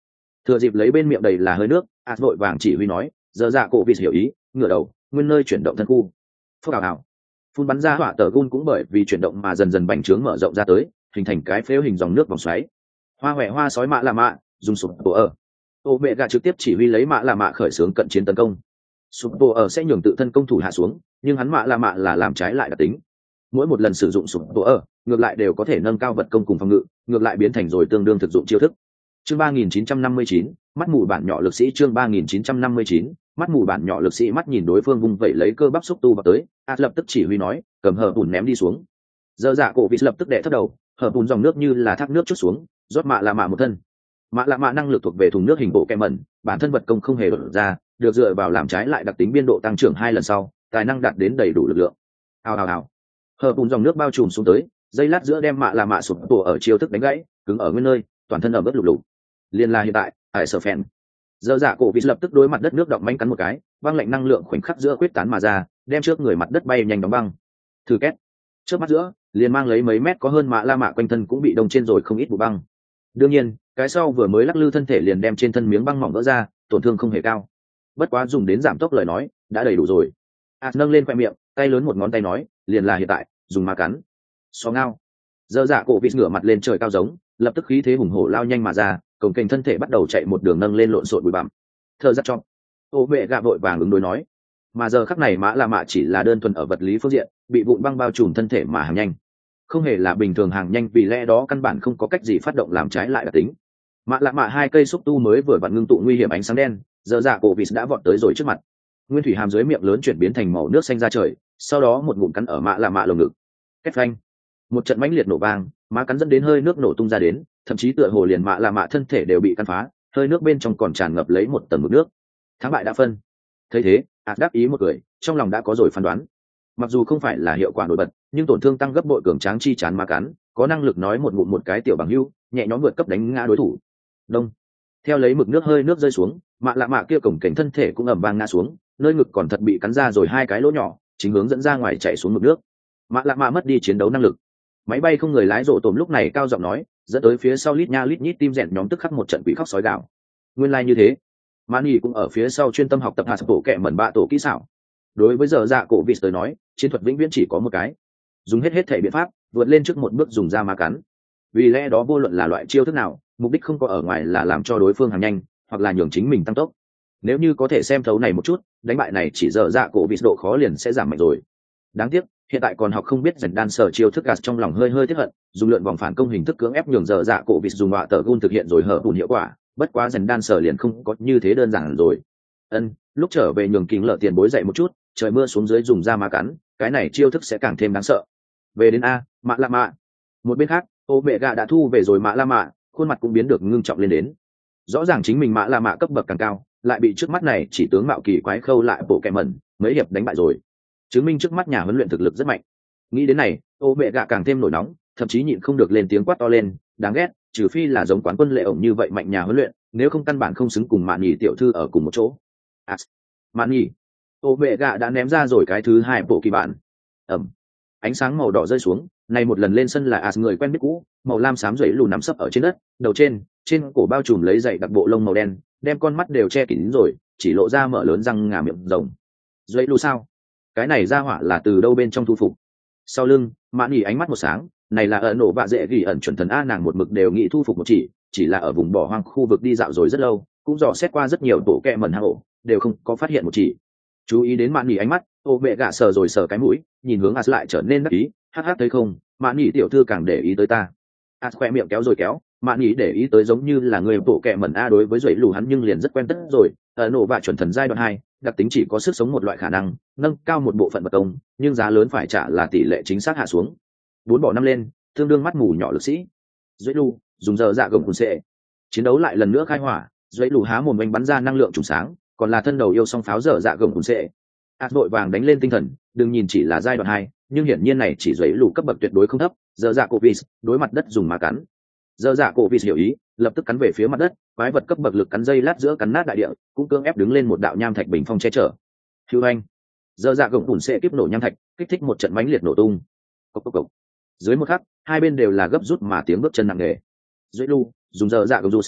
thừa dịp lấy bên miệng đầy là hơi nước, as vội vàng chỉ huy nói, giờ dạ cổ vịt hiểu ý, ngửa đầu nguyên nơi chuyển động thân khu. Phốc ảo ảo, phun bắn ra hỏa tờ gun cũng bởi vì chuyển động mà dần dần bành trướng mở rộng ra tới, hình thành cái phếu hình dòng nước vòng xoáy. Hoa huệ hoa sói mạ là mạ dùng sụp tổ ở ô mẹ gà trực tiếp chỉ huy lấy mạ là mạ khởi xướng cận chiến tấn công. Sụp tổ ở sẽ nhường tự thân công thủ hạ xuống, nhưng hắn mạ là mạ là làm trái lại đặc tính. Mỗi một lần sử dụng sụp tổ ở, ngược lại đều có thể nâng cao vật công cùng phòng ngự, ngược lại biến thành rồi tương đương thực dụng chiêu thức. Chương ba nghìn chín trăm năm mươi chín, mắt mù bản nhỏ lực sĩ. Chương ba nghìn chín trăm năm mươi chín, mắt mù bản nhỏ lực sĩ. Mắt nhìn đối phương vung vẩy lấy cơ bắp xúc tu vào tới, as lập tức chỉ huy nói, cầm hở bùn ném đi xuống. Giờ dạ cổ vịt lập tức đè thấp đầu, hở bùn dòng nước như là thác nước chút xuống, rót mạ là mạ một thân. Mạ là mạ năng lực thuộc về thùng nước hình bộ kẹm mẩn, bản thân vật công không hề đột ra, được dựa vào làm trái lại đặc tính biên độ tăng trưởng hai lần sau, tài năng đạt đến đầy đủ lực lượng. Hào hào hào, hở bùn dòng nước bao trùm xuống tới, dây lát giữa đem mạ là mạ sụp tổ ở chiêu thức đánh gãy, cứng ở nguyên nơi, toàn thân ở bước lục lục. Liên là hiện tại, tại sở phèn. Giờ dạ cổ vịt lập tức đối mặt đất nước động manh cắn một cái, băng lạnh năng lượng khoảnh khắc giữa quyết tán mà ra, đem trước người mặt đất bay nhanh đóng băng. Thử két, trước mắt giữa, liền mang lấy mấy mét có hơn mạ la mạ quanh thân cũng bị đông trên rồi không ít bụi băng. Đương nhiên, cái sau vừa mới lắc lư thân thể liền đem trên thân miếng băng mỏng vỡ ra, tổn thương không hề cao. Bất quá dùng đến giảm tốc lời nói, đã đầy đủ rồi. As nâng lên khoe miệng, tay lớn một ngón tay nói, liền là hiện tại, dùng mà cắn. Xó ngao. Giờ dạ cổ vịt ngửa mặt lên trời cao giống, lập tức khí thế hùng hổ lao nhanh mà ra, cổng kềnh thân thể bắt đầu chạy một đường nâng lên lộn xộn bụi bặm. Thở giắt cho. Ô vệ gạ vội vàng ứng đối nói. Mà giờ khắc này mã là mạ chỉ là đơn thuần ở vật lý phương diện, bị vụn băng bao trùm thân thể mà hàng nhanh. Không hề là bình thường hàng nhanh, vì lẽ đó căn bản không có cách gì phát động làm trái lại đặc tính. Mã là mạ hai cây xúc tu mới vừa vặn ngưng tụ nguy hiểm ánh sáng đen, giờ dạ cổ vịt đã vọt tới rồi trước mặt. Nguyên thủy hàm dưới miệng lớn chuyển biến thành màu nước xanh ra trời, sau đó một ngụm cắn ở mã là mạ lồng ngực. Két phanh. Một trận mãnh liệt nổ vang, má cắn dẫn đến hơi nước nổ tung ra đến, thậm chí tựa hồ liền mạ là mạ thân thể đều bị cắn phá, hơi nước bên trong còn tràn ngập lấy một tầng mực nước. Thắng bại đã phân. Thấy thế, ạt đáp ý một cười, trong lòng đã có rồi phán đoán. Mặc dù không phải là hiệu quả nổi bật, nhưng tổn thương tăng gấp bội cường tráng chi chán má cắn, có năng lực nói một ngụm một cái tiểu bằng hưu, nhẹ nhõm vượt cấp đánh ngã đối thủ. Đông. Theo lấy mực nước hơi nước rơi xuống, mạ lạ mạ kia cổng cảnh thân thể cũng ầm vang ngã xuống, nơi ngực còn thật bị cắn ra rồi hai cái lỗ nhỏ, chính hướng dẫn ra ngoài chạy xuống mực nước. Mạ lạ mạ mất đi chiến đấu năng lực. Máy bay không người lái rộ tổm lúc này cao giọng nói, dẫn tới phía sau lít nha lít nhít tim rẹn nhóm tức khắc một trận quỷ khóc sói gạo. Nguyên lai like như thế, Mani cũng ở phía sau chuyên tâm học tập hạt bộ kệ mẩn bạ tổ kỹ xảo. Đối với giờ dạ cổ vịt tới nói, chiến thuật vĩnh viễn chỉ có một cái, dùng hết hết thể biện pháp vượt lên trước một bước dùng ra má cắn. Vì lẽ đó vô luận là loại chiêu thức nào, mục đích không có ở ngoài là làm cho đối phương hàng nhanh, hoặc là nhường chính mình tăng tốc. Nếu như có thể xem thấu này một chút, đánh bại này chỉ giờ dạ cổ vịt độ khó liền sẽ giảm mạnh rồi. Đáng tiếc, hiện tại còn học không biết dần đan sở chiêu thức gạt, trong lòng hơi hơi tiếc hận, dùng lượn vòng phản công hình thức cưỡng ép nhường giờ dạ cổ vịt dùng họa tờ gun thực hiện rồi hở bùn hiệu quả, bất quá dần đan sở liền không có như thế đơn giản rồi. Ân, lúc trở về nhường kính lợ tiền bối dậy một chút, trời mưa xuống dưới dùng da má cắn, cái này chiêu thức sẽ càng thêm đáng sợ. Về đến a, mạ la mạ. Một bên khác, ô mẹ gà đã thu về rồi mạ la mạ, khuôn mặt cũng biến được ngưng trọng lên đến. Rõ ràng chính mình mạ la mạ cấp bậc càng cao, lại bị trước mắt này chỉ tướng mạo kỳ quái khâu lại bộ kẹm mẩn, mấy hiệp đánh bại rồi, chứng minh trước mắt nhà huấn luyện thực lực rất mạnh. Nghĩ đến này, ô mẹ gà càng thêm nổi nóng, thậm chí nhịn không được lên tiếng quát to lên, đáng ghét, trừ phi là giống quán quân lệ ổng như vậy mạnh nhà huấn luyện, nếu không căn bản không xứng cùng mạn nhì tiểu thư ở cùng một chỗ. À, mạn nhì, ô mẹ gà đã ném ra rồi cái thứ hai bộ kỳ bản. Ẩm, ánh sáng màu đỏ rơi xuống, này một lần lên sân là as người quen biết cũ, màu lam xám rẫy lù nằm sấp ở trên đất, đầu trên, trên cổ bao trùm lấy dày đặc bộ lông màu đen, đem con mắt đều che kín rồi, chỉ lộ ra mở lớn răng ngà miệng rồng. Rẫy lù sao? Cái này ra hỏa là từ đâu bên trong thu phục? Sau lưng, mạn nhì ánh mắt một sáng, này là ở nổ vạ dễ ghi ẩn chuẩn thần a, nàng một mực đều nghĩ thu phục một chỉ, chỉ là ở vùng bỏ hoang khu vực đi dạo rồi rất lâu, cũng dò xét qua rất nhiều tổ kẹ mẩn hang ổ, đều không có phát hiện một chỉ. Chú ý đến mạn nhì ánh mắt, ô mẹ gạ sờ rồi sờ cái mũi, nhìn hướng as lại trở nên đắc ý, hắc hắc thấy không, mạn nhì tiểu thư càng để ý tới ta. As khoe miệng kéo rồi kéo, mạn nhì để ý tới giống như là người tổ kẹ mẩn a, đối với duệ lù hắn nhưng liền rất quen tất rồi. Ở nổ vạ chuẩn thần giai đoạn hai, đặc tính chỉ có sức sống một loại khả năng, nâng cao một bộ phận vật công, nhưng giá lớn phải trả là tỷ lệ chính xác hạ xuống. Bốn bỏ năm lên, tương đương mắt mù nhỏ lực sĩ. Duệ lù dùng giờ dạ gồng cùng sệ, chiến đấu lại lần nữa khai hỏa, duệ lù há mồm oanh bắn ra năng lượng trùng sáng, còn là thân đầu yêu song pháo giờ dạ gồng cùng sệ. Át vội vàng đánh lên tinh thần, đừng nhìn chỉ là giai đoạn hai, nhưng hiển nhiên này chỉ duệ lù cấp bậc tuyệt đối không thấp. Giờ dạ cổ vịt đối mặt đất dùng má cắn, giờ dạ cổ vịt hiểu ý, lập tức cắn về phía mặt đất, quái vật cấp bậc lực cắn dây lát giữa cắn nát đại địa, cũng cưỡng ép đứng lên một đạo nham thạch bình phong che chở. Hưu anh, giờ dạ gồng cùng sệ kiếp nổ nham thạch, kích thích một trận mãnh liệt nổ tung. Cốc cốc cốc. Dưới một khắc, hai bên đều là gấp rút mà tiếng bước chân nặng nề. Duệ lù dùng giờ dạ gồng rút,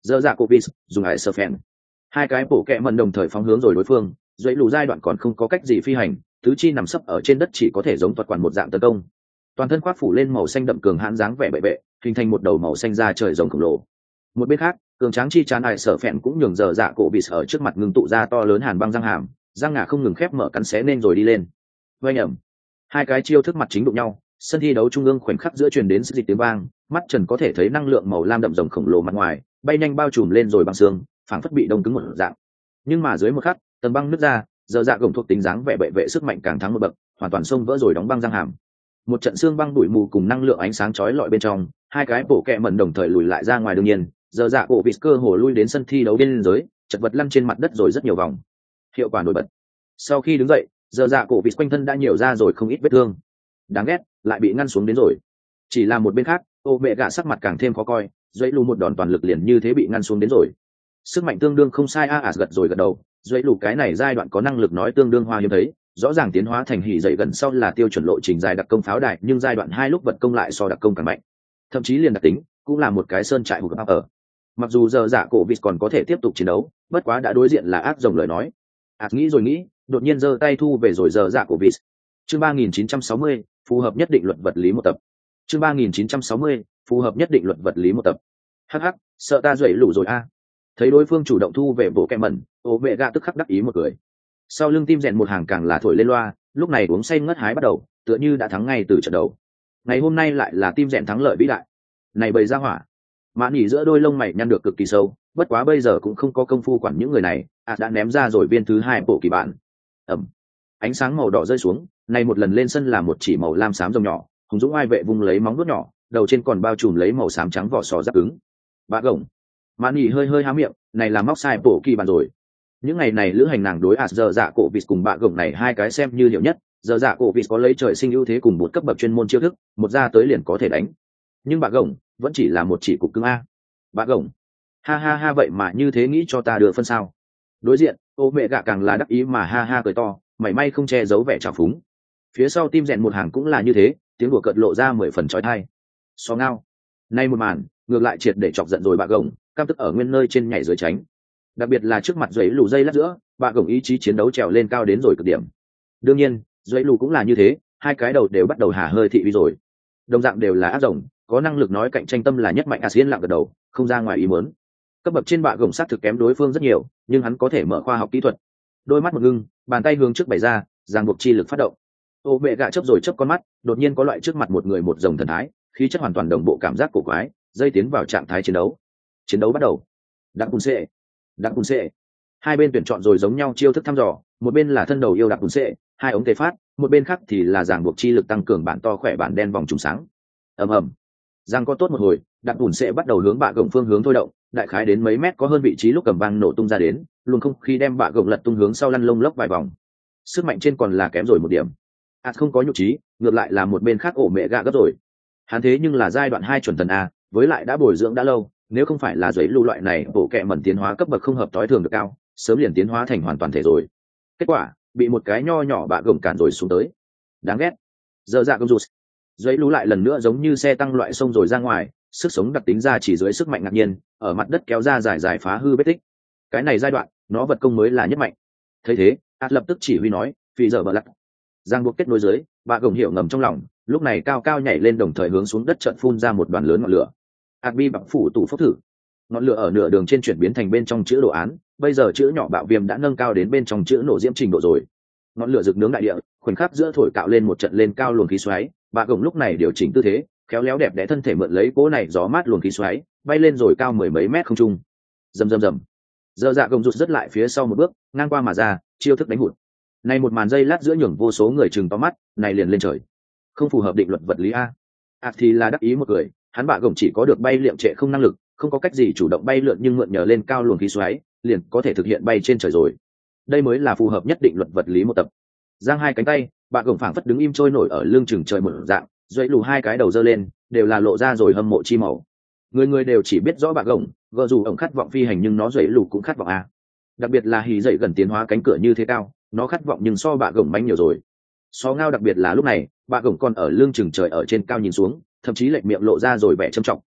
Giờ dạ cổ vis dùng hải sơ phèn, hai cái bổ kẹ mần đồng thời phóng hướng rồi đối phương. Dãy lù giai đoạn còn không có cách gì phi hành, tứ chi nằm sấp ở trên đất chỉ có thể giống toạt quản một dạng tấn công. Toàn thân khoác phủ lên màu xanh đậm cường hãn dáng vẻ bệ vệ, hình thành một đầu màu xanh da trời rồng khổng lồ. Một bên khác, cường tráng chi chán ải sở phèn cũng nhường giờ dạ cổ vis ở trước mặt ngưng tụ ra to lớn hàn băng răng hàm, răng ngà không ngừng khép mở cắn xé nên rồi đi lên. Vây ẩm, hai cái chiêu thức mặt chính đụng nhau, sân thi đấu trung ương khoảnh khắc giữa truyền đến sự dịch tiếng vang, mắt trần có thể thấy năng lượng màu lam đậm rồng khổng lồ mặt ngoài bay nhanh bao trùm lên rồi băng xương, phảng phất bị đông cứng một dạng. Nhưng mà dưới một khắc, tầng băng nứt ra, giờ dạ gồng thuộc tính dáng vẻ bệ vệ sức mạnh càng thắng một bậc, hoàn toàn xông vỡ rồi đóng băng răng hàm. Một trận xương băng bụi mù cùng năng lượng ánh sáng chói lọi bên trong, hai cái bổ kẹ mẩn đồng thời lùi lại ra ngoài. Đương nhiên, giờ dạ cổ vịt cơ hồ lui đến sân thi đấu biên giới, chật vật lăn trên mặt đất rồi rất nhiều vòng. Hiệu quả nổi bật. Sau khi đứng dậy, giờ dạ cổ vịt quanh thân đã nhiều ra rồi không ít vết thương. Đáng ghét, lại bị ngăn xuống đến rồi. Chỉ là một bên khác, ô mẹ gạ sắc mặt càng thêm khó coi, dãy lù một đòn toàn lực liền như thế bị ngăn xuống đến rồi. Sức mạnh tương đương không sai a à, gật rồi gật đầu. Dãy lù cái này giai đoạn có năng lực nói tương đương hoa hiếm thấy, rõ ràng tiến hóa thành hỉ dậy gần sau là tiêu chuẩn lộ trình dài đặc công pháo đài, nhưng giai đoạn hai lúc vật công lại so đặc công càng mạnh, thậm chí liền đặc tính cũng là một cái sơn trại hụt áp ở. Mặc dù giờ dạ cổ vịt còn có thể tiếp tục chiến đấu, bất quá đã đối diện là ác rồng lời nói. ạt nghĩ rồi nghĩ, đột nhiên giơ tay thu về rồi giờ dạ cổ vịt. Chương ba nghìn chín trăm sáu mươi, phù hợp nhất định luật vật lý một tập. Chương ba nghìn chín trăm sáu mươi, phù hợp nhất định luật vật lý một tập. Hắc hắc, sợ ta dậy lũ rồi a. Thấy đối phương chủ động thu về bộ kẹ mẩn, ô vệ gạ tức khắc đắc ý một cười. Sau lưng tim rèn một hàng càng là thổi lên loa, lúc này uống say ngất hái bắt đầu, tựa như đã thắng ngay từ trận đấu. Ngày hôm nay lại là tim rèn thắng lợi vĩ đại. Này bầy ra hỏa. Mã nhỉ giữa đôi lông mày nhăn được cực kỳ sâu, bất quá bây giờ cũng không có công phu quản những người này, ạt đã ném ra rồi viên thứ hai bộ kỳ bản. Ẩm. Ánh sáng màu đỏ rơi xuống, này một lần lên sân là một chỉ màu lam xám rồng nhỏ, hùng dũng ai vệ vung lấy móng vuốt nhỏ, đầu trên còn bao trùm lấy màu xám trắng vỏ sò giáp cứng. Bạ gồng. Mã nhỉ hơi hơi há miệng, này là móc sai bộ kỳ bản rồi. Những ngày này lữ hành nàng đối ạt giờ dạ cổ vịt cùng bạ gồng này hai cái xem như hiểu nhất. Giờ dạ cổ vịt có lấy trời sinh ưu thế cùng một cấp bậc chuyên môn chiêu thức, một ra tới liền có thể đánh. Nhưng bạ gồng vẫn chỉ là một chỉ cục cứng a. Bạ gồng. Ha ha ha, vậy mà như thế nghĩ cho ta được phân sao? Đối diện, ô mẹ gạ càng là đắc ý mà ha ha cười to, mảy may không che giấu vẻ trào phúng. Phía sau tim rèn một hàng cũng là như thế, tiếng đùa cợt lộ ra mười phần trói thai. Xó ngao. Nay một màn, ngược lại triệt để chọc giận rồi bạ gồng, cam tức ở nguyên nơi trên nhảy dưới tránh. Đặc biệt là trước mặt giấy lù dây lát giữa, bạ gồng ý chí chiến đấu trèo lên cao đến rồi cực điểm. Đương nhiên, giấy lù cũng là như thế, hai cái đầu đều bắt đầu hả hơi thị uy rồi. Đồng dạng đều là ác rồng, có năng lực nói cạnh tranh tâm là nhất mạnh. Asian lặng gật đầu, không ra ngoài ý muốn. Cấp bậc trên bạ gồng sát thực kém đối phương rất nhiều, nhưng hắn có thể mở khoa học kỹ thuật. Đôi mắt một ngưng, bàn tay hướng trước bày ra, ràng buộc chi lực phát động. Ô mẹ gạ chớp rồi chớp con mắt, đột nhiên có loại trước mặt một người một rồng thần thái, khí chất hoàn toàn đồng bộ, cảm giác cổ quái, dây tiến vào trạng thái chiến đấu. Chiến đấu bắt đầu. Đặc cùn xệ, đặc cùn xệ. Hai bên tuyển chọn rồi giống nhau chiêu thức thăm dò, một bên là thân đầu yêu đặc cùn xệ, hai ống tê phát, một bên khác thì là ràng buộc chi lực tăng cường bản to khỏe bản đen vòng trùng sáng. Ầm ầm. Giang có tốt một hồi, đặc cùn xệ bắt đầu hướng bạ gồng phương hướng thôi động, đại khái đến mấy mét có hơn vị trí lúc cầm vang nổ tung ra đến, luôn không khí đem bạ gồng lật tung hướng sau lăn lông lốc vài vòng. Sức mạnh trên còn là kém rồi một điểm. ạt không có nhục trí, ngược lại là một bên khác ổ mẹ gạ gấp rồi. Hắn thế nhưng là giai đoạn hai chuẩn thần a, với lại đã bồi dưỡng đã lâu, nếu không phải là giấy lưu loại này bộ kệ mẩn tiến hóa cấp bậc không hợp tối thường được cao, sớm liền tiến hóa thành hoàn toàn thể rồi. Kết quả bị một cái nho nhỏ bạ gồng cản rồi xuống tới. Đáng ghét. Giờ dạ công rụt. Giấy lưu lại lần nữa giống như xe tăng loại sông rồi ra ngoài, sức sống đặc tính ra chỉ dưới sức mạnh ngạc nhiên, ở mặt đất kéo ra dài dài phá hư vết tích. Cái này giai đoạn, nó vật công mới là nhất mạnh. Thấy thế, ạt lập tức chỉ huy nói, phi giờ bờ lật. Giang buộc kết nối dưới, bạ gồng hiểu ngầm trong lòng, lúc này cao cao nhảy lên đồng thời hướng xuống đất trận phun ra một đoàn lớn ngọn lửa. ạt bi bạc phủ tủ phốc thử. Ngọn lửa ở nửa đường trên chuyển biến thành bên trong chữ đồ án, bây giờ chữ nhỏ bạo viêm đã nâng cao đến bên trong chữ nổ diễm trình độ rồi. Ngọn lửa rực nướng đại địa, khoảnh khắc giữa thổi cạo lên một trận lên cao luồng khí xoáy, bạ gồng lúc này điều chỉnh tư thế, khéo léo đẹp đẽ thân thể mượn lấy cỗ này gió mát luồng khí xoáy, bay lên rồi cao mười mấy mét không trung. Rầm rầm rầm. Giờ dạ gồng rụt rất lại phía sau một bước, ngang qua mà ra, chiêu thức đánh hụt. Này một màn giây lát giữa nhường vô số người chừng to mắt, này liền lên trời. Không phù hợp định luật vật lý a. À thì là đắc ý một người, hắn bạ gồng chỉ có được bay liệm trệ không năng lực, không có cách gì chủ động bay lượn, nhưng mượn nhờ lên cao luồng khí xoáy, liền có thể thực hiện bay trên trời rồi. Đây mới là phù hợp nhất định luật vật lý một tập. Giang hai cánh tay, bạ gồng phảng phất đứng im trôi nổi ở lưng chừng trời một dạng, duỗi lù hai cái đầu giơ lên, đều là lộ ra rồi hâm mộ chi màu. Người người đều chỉ biết rõ bạ gồng, gờ dù ổng khát vọng phi hành nhưng nó duỗi lù cũng khát vọng a. Đặc biệt là hì dậy gần tiến hóa cánh cửa như thế cao, nó khát vọng nhưng so bạ gồng mánh nhiều rồi. So ngao đặc biệt là lúc này, bạ gồng còn ở lưng chừng trời ở trên cao nhìn xuống, thậm chí lệch miệng lộ ra rồi vẻ trầm trọng,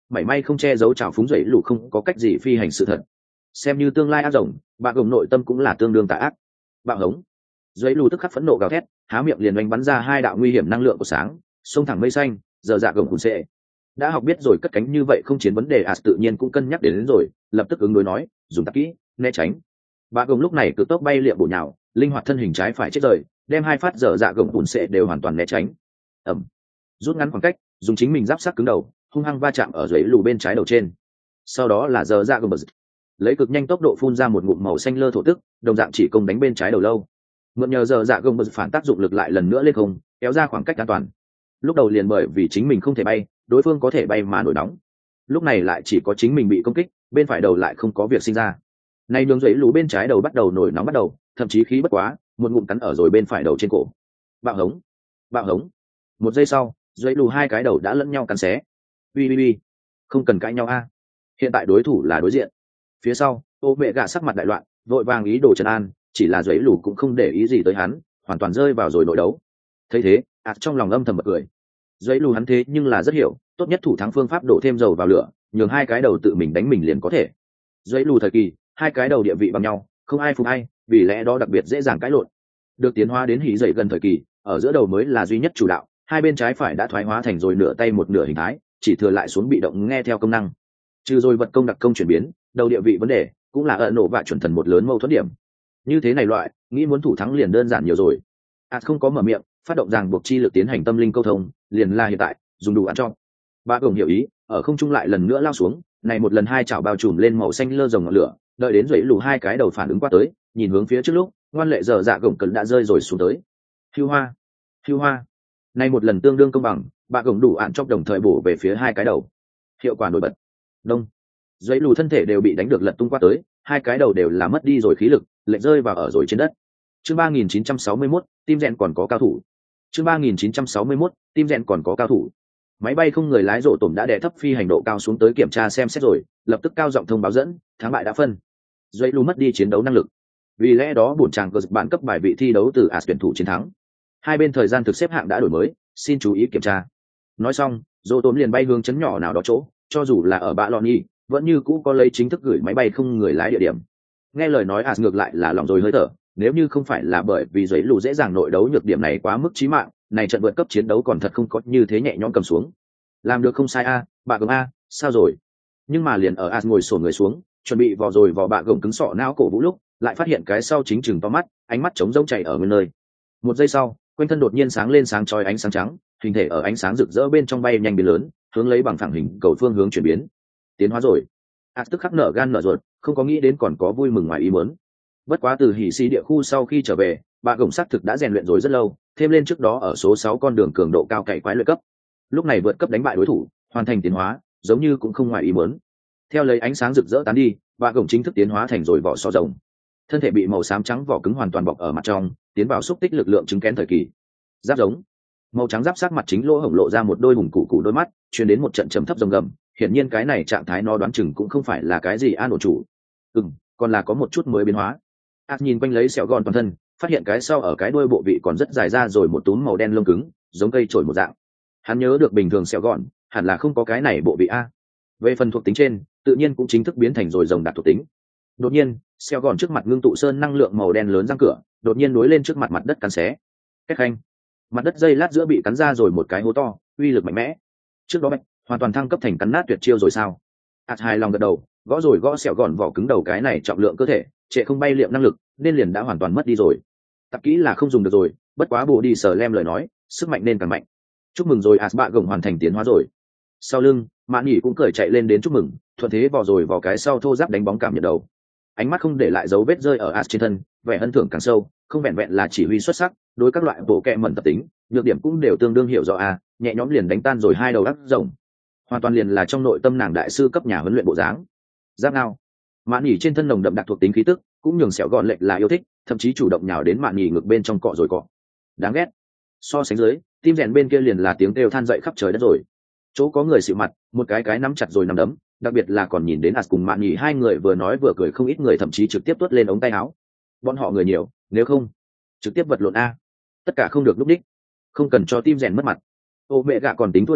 mảy may không che giấu trào phúng dậy lù không có cách gì phi hành sự thật. Xem như tương lai ác rồng, bạ gồng nội tâm cũng là tương đương tà ác. Bạo hống, dậy lù tức khắc phẫn nộ gào thét, há miệng liền oanh bắn ra hai đạo nguy hiểm năng lượng của sáng, xông thẳng mây xanh, giờ dạ gồng cùn xệ. Đã học biết rồi cất cánh như vậy không chiến vấn đề, as tự nhiên cũng cân nhắc đến, đến rồi, lập tức ứng đối nói, dùng tắc kỹ né tránh. Bạ gồng lúc này cực tốc bay liệm bổ nhào, linh hoạt thân hình trái phải chết rời, đem hai phát dở dạ gồng cùn xệ đều hoàn toàn né tránh. Ẩm, rút ngắn khoảng cách, dùng chính mình giáp sát cứng đầu, hung hăng va chạm ở dưới lù bên trái đầu trên. Sau đó là dở dạ gồng bật, lấy cực nhanh tốc độ phun ra một ngụm màu xanh lơ thổ tức, đồng dạng chỉ công đánh bên trái đầu lâu. Mượn nhờ dở dạ gồng bật phản tác dụng lực lại lần nữa lên không, kéo ra khoảng cách an toàn. Lúc đầu liền bởi vì chính mình không thể bay, đối phương có thể bay mà nổi nóng. Lúc này lại chỉ có chính mình bị công kích, bên phải đầu lại không có việc sinh ra. Này nhường dậy lù bên trái đầu bắt đầu nổi nóng bắt đầu, thậm chí khí bất quá, một ngụm cắn ở rồi bên phải đầu trên cổ. Bạo hống, bạo hống. Một giây sau, dậy lù hai cái đầu đã lẫn nhau cắn xé. Ui ui ui, không cần cãi nhau a. Hiện tại đối thủ là đối diện. Phía sau, ô mẹ gạ sắc mặt đại loạn, vội vàng ý đồ trấn an, chỉ là dậy lù cũng không để ý gì tới hắn, hoàn toàn rơi vào rồi nội đấu. Thấy thế, ạt trong lòng âm thầm bật cười. Dậy lù hắn thế nhưng là rất hiểu, tốt nhất thủ thắng phương pháp đổ thêm dầu vào lửa, nhường hai cái đầu tự mình đánh mình liền có thể. Dậy lù thời kỳ, hai cái đầu địa vị bằng nhau, không ai phục ai, vì lẽ đó đặc biệt dễ dàng cãi lộn. Được tiến hóa đến hỉ dậy gần thời kỳ, ở giữa đầu mới là duy nhất chủ đạo, hai bên trái phải đã thoái hóa thành rồi nửa tay một nửa hình thái, chỉ thừa lại xuống bị động nghe theo công năng. Trừ rồi vật công đặc công chuyển biến, đầu địa vị vấn đề cũng là ẩn nổ và chuẩn thần một lớn mâu thuẫn điểm. Như thế này loại, nghĩ muốn thủ thắng liền đơn giản nhiều rồi. À không có mở miệng, phát động ràng buộc chi lực tiến hành tâm linh câu thông, liền là hiện tại, dùng đủ ăn cho. Ba gồng hiểu ý, ở không trung lại lần nữa lao xuống, này một lần hai chảo bao trùm lên màu xanh lơ rồng ngọn lửa, đợi đến dậy lù hai cái đầu phản ứng qua tới, nhìn hướng phía trước lúc, ngoan lệ giờ dạ gồng cẩn đã rơi rồi xuống tới. Hưu hoa, hưu hoa. Này một lần tương đương công bằng, ba gồng đủ ạn chọc đồng thời bổ về phía hai cái đầu. Hiệu quả nổi bật. Đông. Dậy lù thân thể đều bị đánh được lật tung qua tới, hai cái đầu đều là mất đi rồi khí lực, lệch rơi vào ở rồi trên đất. Chương ba nghìn chín trăm sáu mươi mốt, tim rèn còn có cao thủ. Chương ba nghìn chín trăm sáu mươi mốt, tim rèn còn có cao thủ. Máy bay không người lái rổ tổm đã đè thấp phi hành độ cao xuống tới kiểm tra xem xét rồi, lập tức cao giọng thông báo dẫn, thắng bại đã phân. Dậy lù mất đi chiến đấu năng lực. Vì lẽ đó bổn chàng cờ bản cấp bài vị thi đấu từ as tuyển thủ chiến thắng. Hai bên thời gian thực xếp hạng đã đổi mới, xin chú ý kiểm tra. Nói xong, rổ tổm liền bay hướng chấn nhỏ nào đó chỗ, cho dù là ở bạ lọn y, vẫn như cũ có lấy chính thức gửi máy bay không người lái địa điểm. Nghe lời nói as ngược lại là lòng rồi hơi thở, nếu như không phải là bởi vì dậy lù dễ dàng nội đấu nhược điểm này quá mức chí mạng, này trận vượt cấp chiến đấu còn thật không có như thế nhẹ nhõm cầm xuống. Làm được không sai a, bạ gồng a, sao rồi? Nhưng mà liền ở as ngồi sổ người xuống, chuẩn bị vò rồi vò bạ gồng cứng sọ não cổ vũ lúc, lại phát hiện cái sau chính chừng to mắt, ánh mắt trống rỗng chạy ở nguyên nơi. Một giây sau, quanh thân đột nhiên sáng lên sáng chói ánh sáng trắng, hình thể ở ánh sáng rực rỡ bên trong bay nhanh biến lớn, hướng lấy bằng phẳng hình cầu phương hướng chuyển biến. Tiến hóa rồi. as tức khắc nở gan nở ruột, không có nghĩ đến còn có vui mừng ngoài ý muốn. Bất quá từ hỉ xì địa khu sau khi trở về, bạ gồng xác thực đã rèn luyện rồi rất lâu, thêm lên trước đó ở số sáu con đường cường độ cao cày quái luyện cấp. Lúc này vượt cấp đánh bại đối thủ, hoàn thành tiến hóa, giống như cũng không ngoài ý muốn. Theo lấy ánh sáng rực rỡ tán đi, bạ gồng chính thức tiến hóa thành rồi vỏ sò rồng. Thân thể bị màu xám trắng vỏ cứng hoàn toàn bọc ở mặt trong, tiến vào xúc tích lực lượng chứng kén thời kỳ. Giáp giống. Màu trắng giáp sát mặt chính lỗ hổng lộ ra một đôi hùng cụ cụ đôi mắt, truyền đến một trận trầm thấp rồng gầm, hiển nhiên cái này trạng thái nó đoán chừng cũng không phải là cái gì an ổn chủ. Ừm, còn là có một chút mới biến hóa. Ác nhìn quanh lấy sẹo gòn toàn thân, phát hiện cái sau ở cái đuôi bộ vị còn rất dài ra rồi một túm màu đen lông cứng, giống cây trổi một dạng. Hắn nhớ được bình thường sẹo gòn, hẳn là không có cái này bộ vị a. Về phần thuộc tính trên, tự nhiên cũng chính thức biến thành rồi rồng đặc thuộc tính. Đột nhiên, sẹo gòn trước mặt ngưng tụ sơn năng lượng màu đen lớn răng cửa, đột nhiên đối lên trước mặt mặt đất cắn xé. Cách khanh, mặt đất dây lát giữa bị cắn ra rồi một cái hố to, uy lực mạnh mẽ. Trước đó bạch, hoàn toàn thăng cấp thành cắn nát tuyệt chiêu rồi sao? Ạt hài lòng gật đầu, gõ rồi gõ sẹo gòn vỏ cứng đầu cái này trọng lượng cơ thể, trệ không bay liệm năng lực, nên liền đã hoàn toàn mất đi rồi. Tập kỹ là không dùng được rồi, bất quá bồ đi sở lem lời nói, sức mạnh nên càng mạnh. Chúc mừng rồi as bạ gồng hoàn thành tiến hóa rồi. Sau lưng, mạn nhỉ cũng cởi chạy lên đến chúc mừng, thuận thế vò rồi vào cái sau thô giáp đánh bóng cảm nhận đầu. Ánh mắt không để lại dấu vết rơi ở as trên thân, vẻ ân thưởng càng sâu, không vẹn vẹn là chỉ huy xuất sắc, đối các loại bộ kệ mẩn tập tính, nhược điểm cũng đều tương đương hiểu rõ a, nhẹ nhõm liền đánh tan rồi hai đầu đắc rồng. Hoàn toàn liền là trong nội tâm nàng đại sư cấp nhà huấn luyện bộ dáng. Giáp nào, mạn nhỉ trên thân nồng đậm đặc thuộc tính khí tức, cũng nhường sẹo gọn lệnh là yêu thích, thậm chí chủ động nhào đến mạn nhỉ ngực bên trong cọ rồi cọ. Đáng ghét. So sánh dưới, tim rèn bên kia liền là tiếng kêu than dậy khắp trời đất rồi. Chỗ có người xịu mặt, một cái cái nắm chặt rồi nắm đấm, đặc biệt là còn nhìn đến as cùng mạn nhỉ hai người vừa nói vừa cười, không ít người thậm chí trực tiếp tuốt lên ống tay áo. Bọn họ người nhiều, nếu không trực tiếp vật lộn a. Tất cả không được lúc đích, không cần cho tim rèn mất mặt. Ô mẹ gạ còn tính thua được,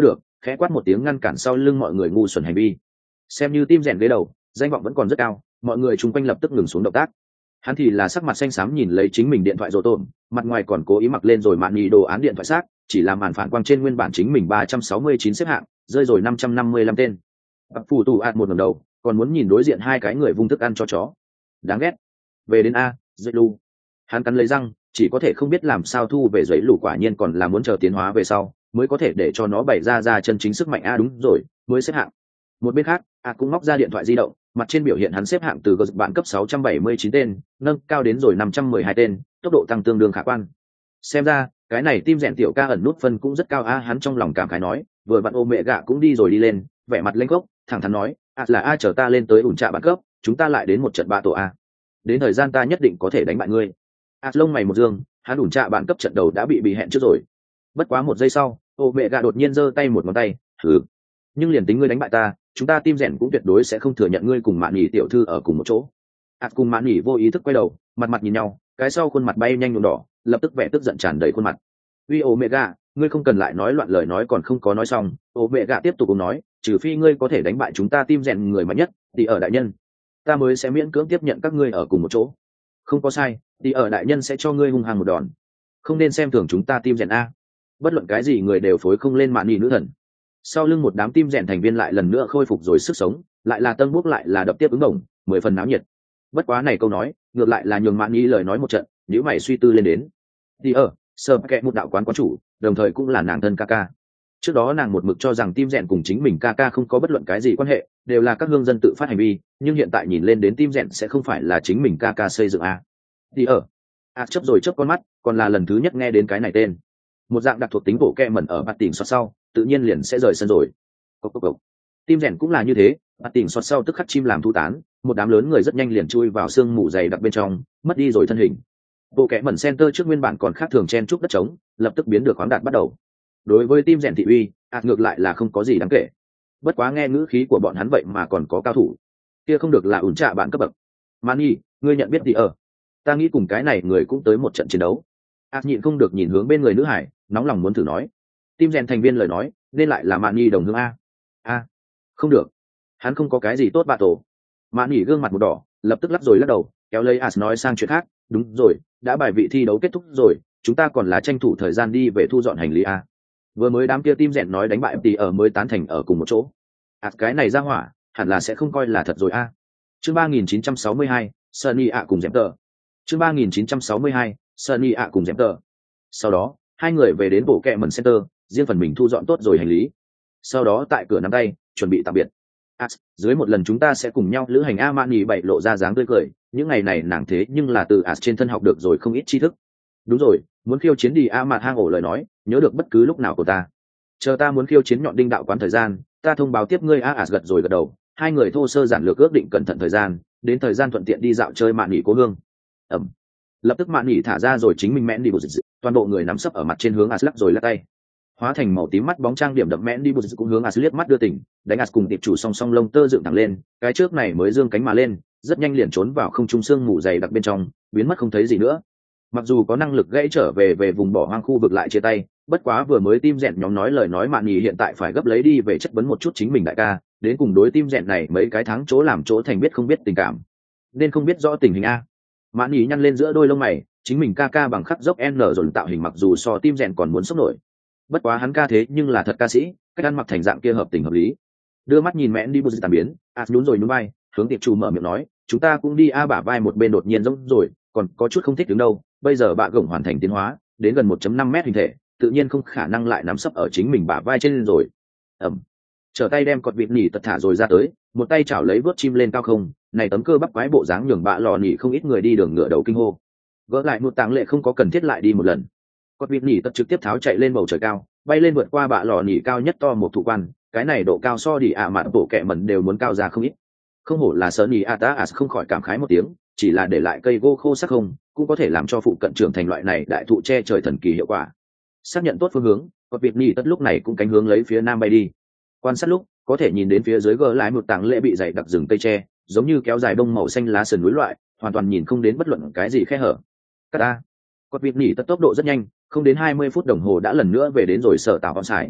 khẽ quát một tiếng ngăn cản sau lưng mọi người ngu xuẩn hành vi. Xem như tim rèn ghế đầu, danh vọng vẫn còn rất cao, mọi người chung quanh lập tức ngừng xuống động tác. Hắn thì là sắc mặt xanh xám nhìn lấy chính mình điện thoại rồ tổn, mặt ngoài còn cố ý mặc lên rồi mạn nhì đồ án điện thoại xác, chỉ là màn phản quang trên nguyên bản chính mình ba trăm sáu mươi chín xếp hạng, rơi rồi năm trăm năm mươi lăm tên. Bạc phủ tù ạt một ngẩng đầu, còn muốn nhìn đối diện hai cái người vung thức ăn cho chó. Đáng ghét. Về đến a, dậy lu. Hắn cắn lấy răng, chỉ có thể không biết làm sao thu về giấy lù, quả nhiên còn là muốn chờ tiến hóa về sau mới có thể để cho nó bày ra ra chân chính sức mạnh. A đúng rồi, mới xếp hạng. Một bên khác, a cũng móc ra điện thoại di động, mặt trên biểu hiện hắn xếp hạng từ bạn cấp sáu trăm bảy mươi chín tên nâng cao đến rồi năm trăm mười hai tên, tốc độ tăng tương đương khả quan. Xem ra cái này tim rèn tiểu ca ẩn nút phân cũng rất cao a. Hắn trong lòng cảm khái nói, vừa bạn ô mẹ gạ cũng đi rồi đi lên, vẻ mặt lênh khốc thẳng thắn nói, a là a chờ ta lên tới ủn trạ bản cấp, chúng ta lại đến một trận ba tổ a, đến thời gian ta nhất định có thể đánh bại ngươi. a lông mày một dương, hắn ủn trạ bản cấp trận đầu đã bị bị hẹn trước rồi. Bất quá một giây sau, ô mẹ gạ đột nhiên giơ tay một ngón tay, thử, nhưng liền tính ngươi đánh bại ta, chúng ta tim rèn cũng tuyệt đối sẽ không thừa nhận ngươi cùng mạn nhỉ tiểu thư ở cùng một chỗ. ạt cùng mạn nhỉ vô ý thức quay đầu, mặt mặt nhìn nhau, cái sau khuôn mặt bay nhanh nhuộm đỏ, lập tức vẻ tức giận tràn đầy khuôn mặt. uy Omega, ngươi không cần lại nói loạn lời nói còn không có nói xong. Omega tiếp tục cùng nói, trừ phi ngươi có thể đánh bại chúng ta tim rèn người mạnh nhất, thì ở đại nhân ta mới sẽ miễn cưỡng tiếp nhận các ngươi ở cùng một chỗ. Không có sai, thì ở đại nhân sẽ cho ngươi hung hăng một đòn. Không nên xem thường chúng ta tim rèn a. Bất luận cái gì người đều phối không lên mạn nhỉ nữ thần. Sau lưng một đám tim rèn thành viên lại lần nữa khôi phục rồi sức sống, lại là tân bốc lại là đập tiếp ứng đồng, mười phần náo nhiệt. Bất quá này câu nói ngược lại là nhường mạn nhỉ lời nói một trận, nếu mày suy tư lên đến. Thì ở sơ kẹ một đạo quán quán chủ, đồng thời cũng là nàng thân ca ca. Trước đó nàng một mực cho rằng tim rèn cùng chính mình ca ca không có bất luận cái gì quan hệ, đều là các hương dân tự phát hành vi, nhưng hiện tại nhìn lên đến tim rèn sẽ không phải là chính mình ca ca xây dựng a. Thì ở a chấp rồi chớp con mắt, còn là lần thứ nhất nghe đến cái này tên. Một dạng đặc thuộc tính bộ kẹ mẩn ở bạt tỉnh xoát sau, tự nhiên liền sẽ rời sân rồi. Cốc cốc cốc. Tim rèn cũng là như thế, bạt tỉnh xoát sau tức khắc chim làm thu tán, một đám lớn người rất nhanh liền chui vào sương mù dày đặc bên trong, mất đi rồi thân hình. Bộ kẹ mẩn center trước nguyên bản còn khác thường chen trúc đất trống, lập tức biến được khoáng đạt bắt đầu. Đối với tim rèn thị uy, ạt ngược lại là không có gì đáng kể. Bất quá nghe ngữ khí của bọn hắn vậy mà còn có cao thủ, kia không được là ủn trạ bạn cấp bậc. Mani, ngươi nhận biết gì ở? Ta nghĩ cùng cái này người cũng tới một trận chiến đấu. ạt nhịn không được nhìn hướng bên người nữ hải, nóng lòng muốn thử nói. Tim rèn thành viên lời nói, nên lại là Mani đồng hương a. A, không được, hắn không có cái gì tốt bạ tổ. Mani gương mặt một đỏ, lập tức lắc rồi lắc đầu, kéo lấy ạt nói sang chuyện khác. Đúng rồi, đã bài vị thi đấu kết thúc rồi, chúng ta còn là tranh thủ thời gian đi về thu dọn hành lý a. Vừa mới đám kia tim rèn nói đánh bại tỷ ở mới tán thành ở cùng một chỗ. ạt cái này ra hỏa, hẳn là sẽ không coi là thật rồi a. Chương ba nghìn chín trăm sáu mươi hai, Sunny ạ cùng dẹp tờ. Chương ba nghìn chín trăm sáu mươi hai, Sunny ạ cùng dẹp tờ. Sau đó, hai người về đến bộ kẹ mẩn center, riêng phần mình thu dọn tốt rồi hành lý. Sau đó tại cửa nắm tay, chuẩn bị tạm biệt. À, dưới một lần chúng ta sẽ cùng nhau lữ hành a. Mani bảy lộ ra dáng tươi cười, những ngày này nàng thế nhưng là từ As trên thân học được rồi không ít tri thức. Đúng rồi, muốn khiêu chiến đi a mạt hang ổ lời nói, nhớ được bất cứ lúc nào của ta. Chờ ta muốn khiêu chiến nhọn đinh đạo quán thời gian, ta thông báo tiếp ngươi a. As gật rồi gật đầu, hai người thô sơ giản lược ước định cẩn thận thời gian, đến thời gian thuận tiện đi dạo chơi Mạn Nghị cố hương. Ẩm. Lập tức Mạn Nghị thả ra rồi chính mình mẽn đi bụt dị, toàn bộ người nắm sấp ở mặt trên hướng As lắc rồi lắc tay. Hóa thành màu tím mắt bóng trang điểm đậm mẽn đi bụt dị cũng hướng As liếc mắt đưa tỉnh, đánh As cùng tiệp chủ song song lông tơ dựng thẳng lên, cái trước này mới dương cánh mà lên, rất nhanh liền trốn vào không trung sương mù dày đặc bên trong, biến mất không thấy gì nữa. Mặc dù có năng lực gãy trở về về vùng bỏ hoang khu vực lại chia tay, bất quá vừa mới tim rèn nhóm nói lời nói Mạn Nghị hiện tại phải gấp lấy đi về chất vấn một chút chính mình đại ca, đến cùng đối tim rèn này mấy cái tháng chỗ làm chỗ thành biết không biết tình cảm, nên không biết rõ tình hình a. Mạn Nghị nhăn lên giữa đôi lông mày, chính mình ca ca bằng khắc dốc n rồi tạo hình mặc dù so tim rèn còn muốn sốc nổi, bất quá hắn ca thế nhưng là thật ca sĩ, cách ăn mặc thành dạng kia hợp tình hợp lý. Đưa mắt nhìn mẹn đi bút tàn biến, a nhún rồi nhún vai, hướng tiệp chủ mở miệng nói, chúng ta cũng đi a. Bả vai một bên đột nhiên giống rồi, còn có chút không thích đứng đâu, bây giờ bạ gồng hoàn thành tiến hóa đến gần một phẩy năm mét hình thể, tự nhiên không khả năng lại nắm sấp ở chính mình bả vai trên rồi. Ẩm. Trở tay đem cọt vịt nỉ tật thả rồi ra tới, một tay chảo lấy vớt chim lên cao không, này tấm cơ bắp quái bộ dáng nhường bạ lò nỉ không ít người đi đường ngựa đầu kinh hô. Gỡ lại một tàng lệ không có cần thiết lại đi một lần. Cọt vịt nỉ tật trực tiếp tháo chạy lên bầu trời cao, bay lên vượt qua bạ lò nỉ cao nhất to một thụ quan, cái này độ cao so đi ạ mạn bộ kẹ mẩn đều muốn cao ra không ít. Không hổ là sơ nỉ a ta as không khỏi cảm khái một tiếng, chỉ là để lại cây gỗ khô sắc không, cũng có thể làm cho phụ cận trưởng thành loại này đại thụ che trời thần kỳ hiệu quả. Xác nhận tốt phương hướng, cọt vịt nỉ tất lúc này cũng cánh hướng lấy phía nam bay đi. Quan sát lúc có thể nhìn đến phía dưới gờ lái một tảng lệ bị dày đặc rừng cây tre, giống như kéo dài bông màu xanh lá sườn núi loại, hoàn toàn nhìn không đến bất luận cái gì khe hở. Cắt a, cọt vịt nỉ tất tốc độ rất nhanh, không đến hai mươi phút đồng hồ đã lần nữa về đến rồi sở tạo con sải.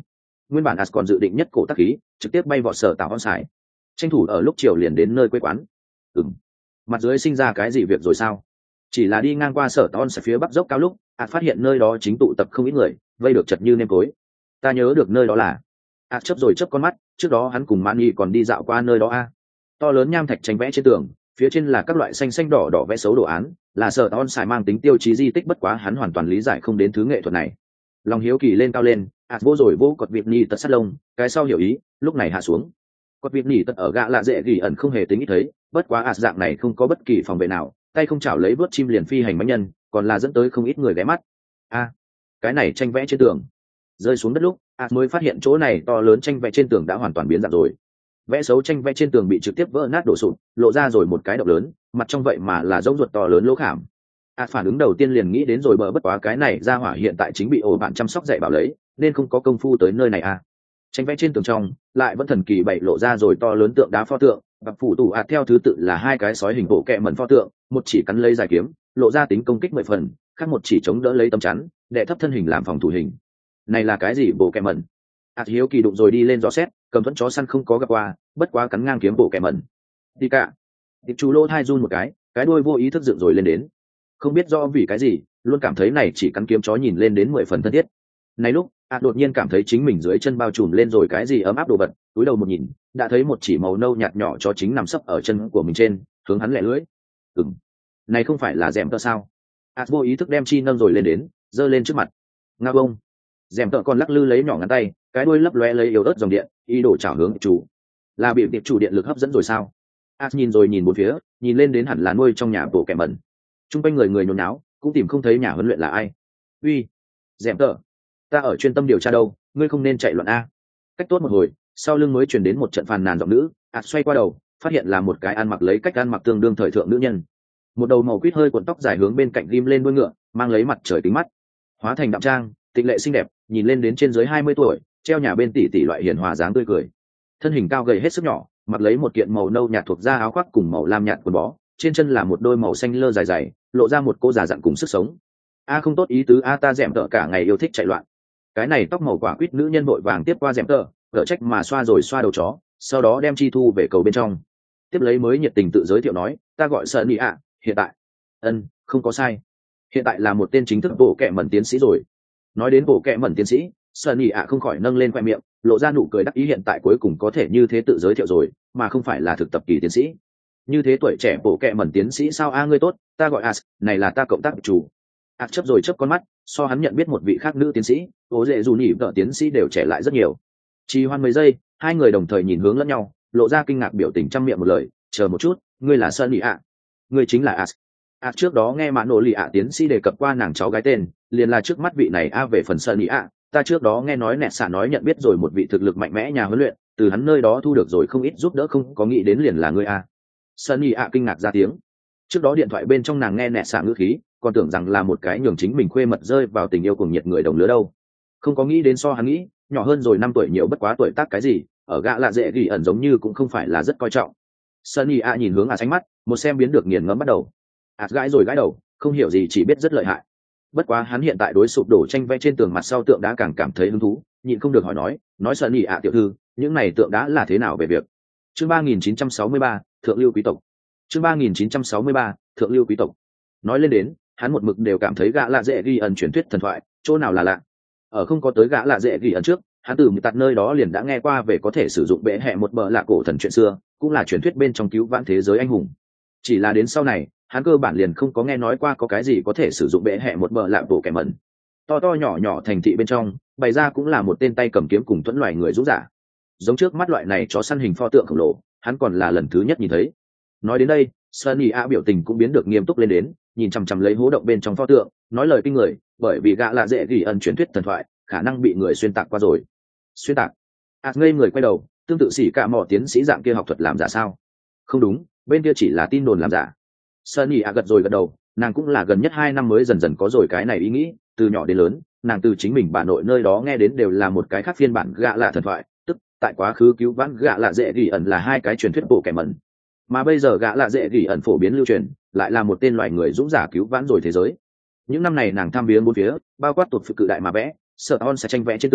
nguyên bản as còn dự định nhất cổ tác khí trực tiếp bay vọt sở tạo on sải, tranh thủ ở lúc chiều liền đến nơi quê quán. Ừm, mặt dưới sinh ra cái gì việc rồi sao? Chỉ là đi ngang qua sở tạo on sải phía bắc dốc cao lúc as phát hiện nơi đó chính tụ tập không ít người, vây được chật như nêm tối. Ta nhớ được nơi đó là. as chớp rồi chớp con mắt, trước đó hắn cùng Mani còn đi dạo qua nơi đó a. To lớn nham thạch tranh vẽ trên tường, phía trên là các loại xanh xanh đỏ đỏ vẽ xấu đồ án, là sở on xài mang tính tiêu chí di tích, bất quá hắn hoàn toàn lý giải không đến thứ nghệ thuật này. Lòng hiếu kỳ lên cao lên, ạt vô rồi vô cột vịt nhì tật sát lông, cái sau hiểu ý, lúc này hạ xuống. Cột vịt nhì tật ở gạ lạ dễ gỉ ẩn không hề tính ít thấy, bất quá ạt dạng này không có bất kỳ phòng vệ nào, tay không chảo lấy vớt chim liền phi hành bánh nhân, còn là dẫn tới không ít người ghé mắt. A, cái này tranh vẽ trên tường. Rơi xuống đất lúc, ạt mới phát hiện chỗ này to lớn tranh vẽ trên tường đã hoàn toàn biến dạng rồi. Vẽ xấu tranh vẽ trên tường bị trực tiếp vỡ nát đổ sụp, lộ ra rồi một cái động lớn, mặt trong vậy mà là rỗng ruột to lớn lỗ khảm. À, phản ứng đầu tiên liền nghĩ đến rồi, bỡ bất quá cái này ra hỏa hiện tại chính bị ổ bạn chăm sóc dạy bảo lấy, nên không có công phu tới nơi này à. Tranh vẽ trên tường trong lại vẫn thần kỳ bày lộ ra rồi to lớn tượng đá pho tượng, và phủ tủ ạt theo thứ tự là hai cái sói hình bộ kẹ mẩn pho tượng, một chỉ cắn lấy dài kiếm, lộ ra tính công kích mười phần, khác một chỉ chống đỡ lấy tấm chắn, đệ thấp thân hình làm phòng thủ hình. Này là cái gì bộ kẹ mẩn? ạt hiếu kỳ đụng rồi đi lên gió xét, cầm thuẫn chó săn không có gặp qua, bất quá cắn ngang kiếm bộ kẹ mẩn. Đi cả. Tiệp chú lô thai run một cái, cái đuôi vô ý thức dựng rồi lên đến. Không biết do vì cái gì, luôn cảm thấy này chỉ cắn kiếm chó nhìn lên đến mười phần thân thiết. Này lúc, ạt đột nhiên cảm thấy chính mình dưới chân bao trùm lên rồi cái gì ấm áp đồ vật, túi đầu một nhìn, đã thấy một chỉ màu nâu nhạt nhỏ chó chính nằm sấp ở chân của mình trên, hướng hắn lẻ lưỡi. Ừm, này không phải là dẻm tợ sao? ạt vô ý thức đem chi nâng rồi lên đến, giơ lên trước mặt. Nga bông. Dẻm tợ còn lắc lư lấy nhỏ ngắn tay, cái đuôi lấp lóe lấy yếu ớt dòng điện, ý đồ chảo hướng chủ. Là bị tiệp chủ điện lực hấp dẫn rồi sao? ạt nhìn rồi nhìn bốn phía, nhìn lên đến hẳn là nuôi trong nhà bộ kẻ mẩn. Trung quanh người người nhốn náo, cũng tìm không thấy nhà huấn luyện là ai. Uy, dẻm tợ, ta ở chuyên tâm điều tra đâu, ngươi không nên chạy loạn a. Cách tốt một hồi, sau lưng mới truyền đến một trận phàn nàn giọng nữ. ạt xoay qua đầu, phát hiện là một cái ăn mặc lấy cách ăn mặc tương đương thời thượng nữ nhân, một đầu màu quýt hơi cuộn tóc dài hướng bên cạnh ghim lên đuôi ngựa, mang lấy mặt trời kính mắt, hóa thành đạm trang, tịnh lệ xinh đẹp, nhìn lên đến trên dưới hai mươi tuổi, treo nhà bên tỷ tỷ loại hiền hòa dáng tươi cười. Thân hình cao gầy hết sức nhỏ, mặc lấy một kiện màu nâu nhạt thuộc da áo khoác cùng màu lam nhạt quần bó, trên chân là một đôi màu xanh lơ dài dài, lộ ra một cô già dặn cùng sức sống. A không tốt ý tứ, a ta dẻm tợ cả ngày yêu thích chạy loạn. Cái này tóc màu quả quýt nữ nhân vội vàng tiếp qua dẻm tợ, gỡ trách mà xoa rồi xoa đầu chó, sau đó đem chi thu về cầu bên trong. Tiếp lấy mới nhiệt tình tự giới thiệu nói, ta gọi sợ nị ạ, hiện tại. Ân, không có sai. Hiện tại là một tên chính thức bộ kệ mẩn tiến sĩ rồi. Nói đến bộ kệ mẩn tiến sĩ, sợ nị ạ không khỏi nâng lên khoe miệng, lộ ra nụ cười đắc ý, hiện tại cuối cùng có thể như thế tự giới thiệu rồi, mà không phải là thực tập kỳ tiến sĩ. Như thế tuổi trẻ bộ kệ mẩn tiến sĩ sao? A ngươi tốt, ta gọi As, này là ta cộng tác chủ. As chớp rồi chớp con mắt, so hắn nhận biết một vị khác nữ tiến sĩ, ố dễ dù nhỉ vợ tiến sĩ đều trẻ lại rất nhiều. Chỉ hoan mấy giây, hai người đồng thời nhìn hướng lẫn nhau, lộ ra kinh ngạc biểu tình trăm miệng một lời, chờ một chút, ngươi là Sơn Nị ạ? Ngươi chính là As. As trước đó nghe mã nổ lì ạ tiến sĩ đề cập qua nàng cháu gái tên, liền là trước mắt vị này. A về phần Sơn Nị ạ, ta trước đó nghe nói nẹt xạ nói nhận biết rồi một vị thực lực mạnh mẽ nhà huấn luyện, từ hắn nơi đó thu được rồi không ít giúp đỡ, không có nghĩ đến liền là ngươi. A. Sunny ạ kinh ngạc ra tiếng. Trước đó điện thoại bên trong nàng nghe nẹt xạ ngữ khí, còn tưởng rằng là một cái nhường chính mình khuê mật rơi vào tình yêu cùng nhiệt người đồng lứa đâu. Không có nghĩ đến so hắn nghĩ, nhỏ hơn rồi năm tuổi nhiều, bất quá tuổi tác cái gì, ở gạ lạ dễ gỉ ẩn giống như cũng không phải là rất coi trọng. Sunny ạ nhìn hướng à ánh mắt, một xem biến được nghiền ngẫm bắt đầu. À gãi rồi gãi đầu, không hiểu gì, chỉ biết rất lợi hại. Bất quá hắn hiện tại đối sụp đổ tranh vẽ trên tường mặt sau tượng đá càng cảm thấy hứng thú, nhịn không được hỏi nói, nói Sunny ạ tiểu thư, những này tượng đá là thế nào về việc? Chương ba nghìn chín trăm sáu mươi ba, thượng lưu quý tộc. Chương ba nghìn chín trăm sáu mươi ba, thượng lưu quý tộc. Nói lên đến, hắn một mực đều cảm thấy gã lạ dễ ghi ẩn truyền thuyết thần thoại, chỗ nào là lạ. Ở không có tới gã lạ dễ ghi ẩn trước, hắn từ tạt nơi đó liền đã nghe qua về có thể sử dụng bệ hệ một bờ lạ cổ thần chuyện xưa, cũng là truyền thuyết bên trong cứu vãn thế giới anh hùng. Chỉ là đến sau này, hắn cơ bản liền không có nghe nói qua có cái gì có thể sử dụng bệ hệ một bờ lạ cổ kẻ mẩn. To to nhỏ nhỏ thành thị bên trong, bày ra cũng là một tên tay cầm kiếm cùng thuẫn loài người rũ giả. Giống trước mắt loại này chó săn hình pho tượng khổng lồ, hắn còn là lần thứ nhất nhìn thấy. Nói đến đây, Sunny A biểu tình cũng biến được nghiêm túc lên đến, nhìn chằm chằm lấy hố động bên trong pho tượng, nói lời kinh người, bởi vì gã lạ dễ gỉ ẩn truyền thuyết thần thoại, khả năng bị người xuyên tạc qua rồi. Xuyên tạc? A ngây người quay đầu, tương tự xỉ cả mỏ tiến sĩ dạng kia học thuật làm giả sao? Không đúng, bên kia chỉ là tin đồn làm giả. Sunny A gật rồi gật đầu, nàng cũng là gần nhất hai năm mới dần dần có rồi cái này ý nghĩ, từ nhỏ đến lớn, nàng từ chính mình bà nội nơi đó nghe đến đều là một cái khác phiên bản gã lạ thần thoại, tức tại quá khứ cứu vãn gã lạ dễ gỉ ẩn là hai cái truyền thuyết bộ kẻ mẩn, mà bây giờ gã lạ dễ gỉ ẩn phổ biến lưu truyền lại là một tên loài người dũng giả cứu vãn rồi thế giới. Những năm này nàng tham viếng bốn phía, bao quát tuột phụ cự đại mà vẽ, sợ on sẽ tranh vẽ trên tường,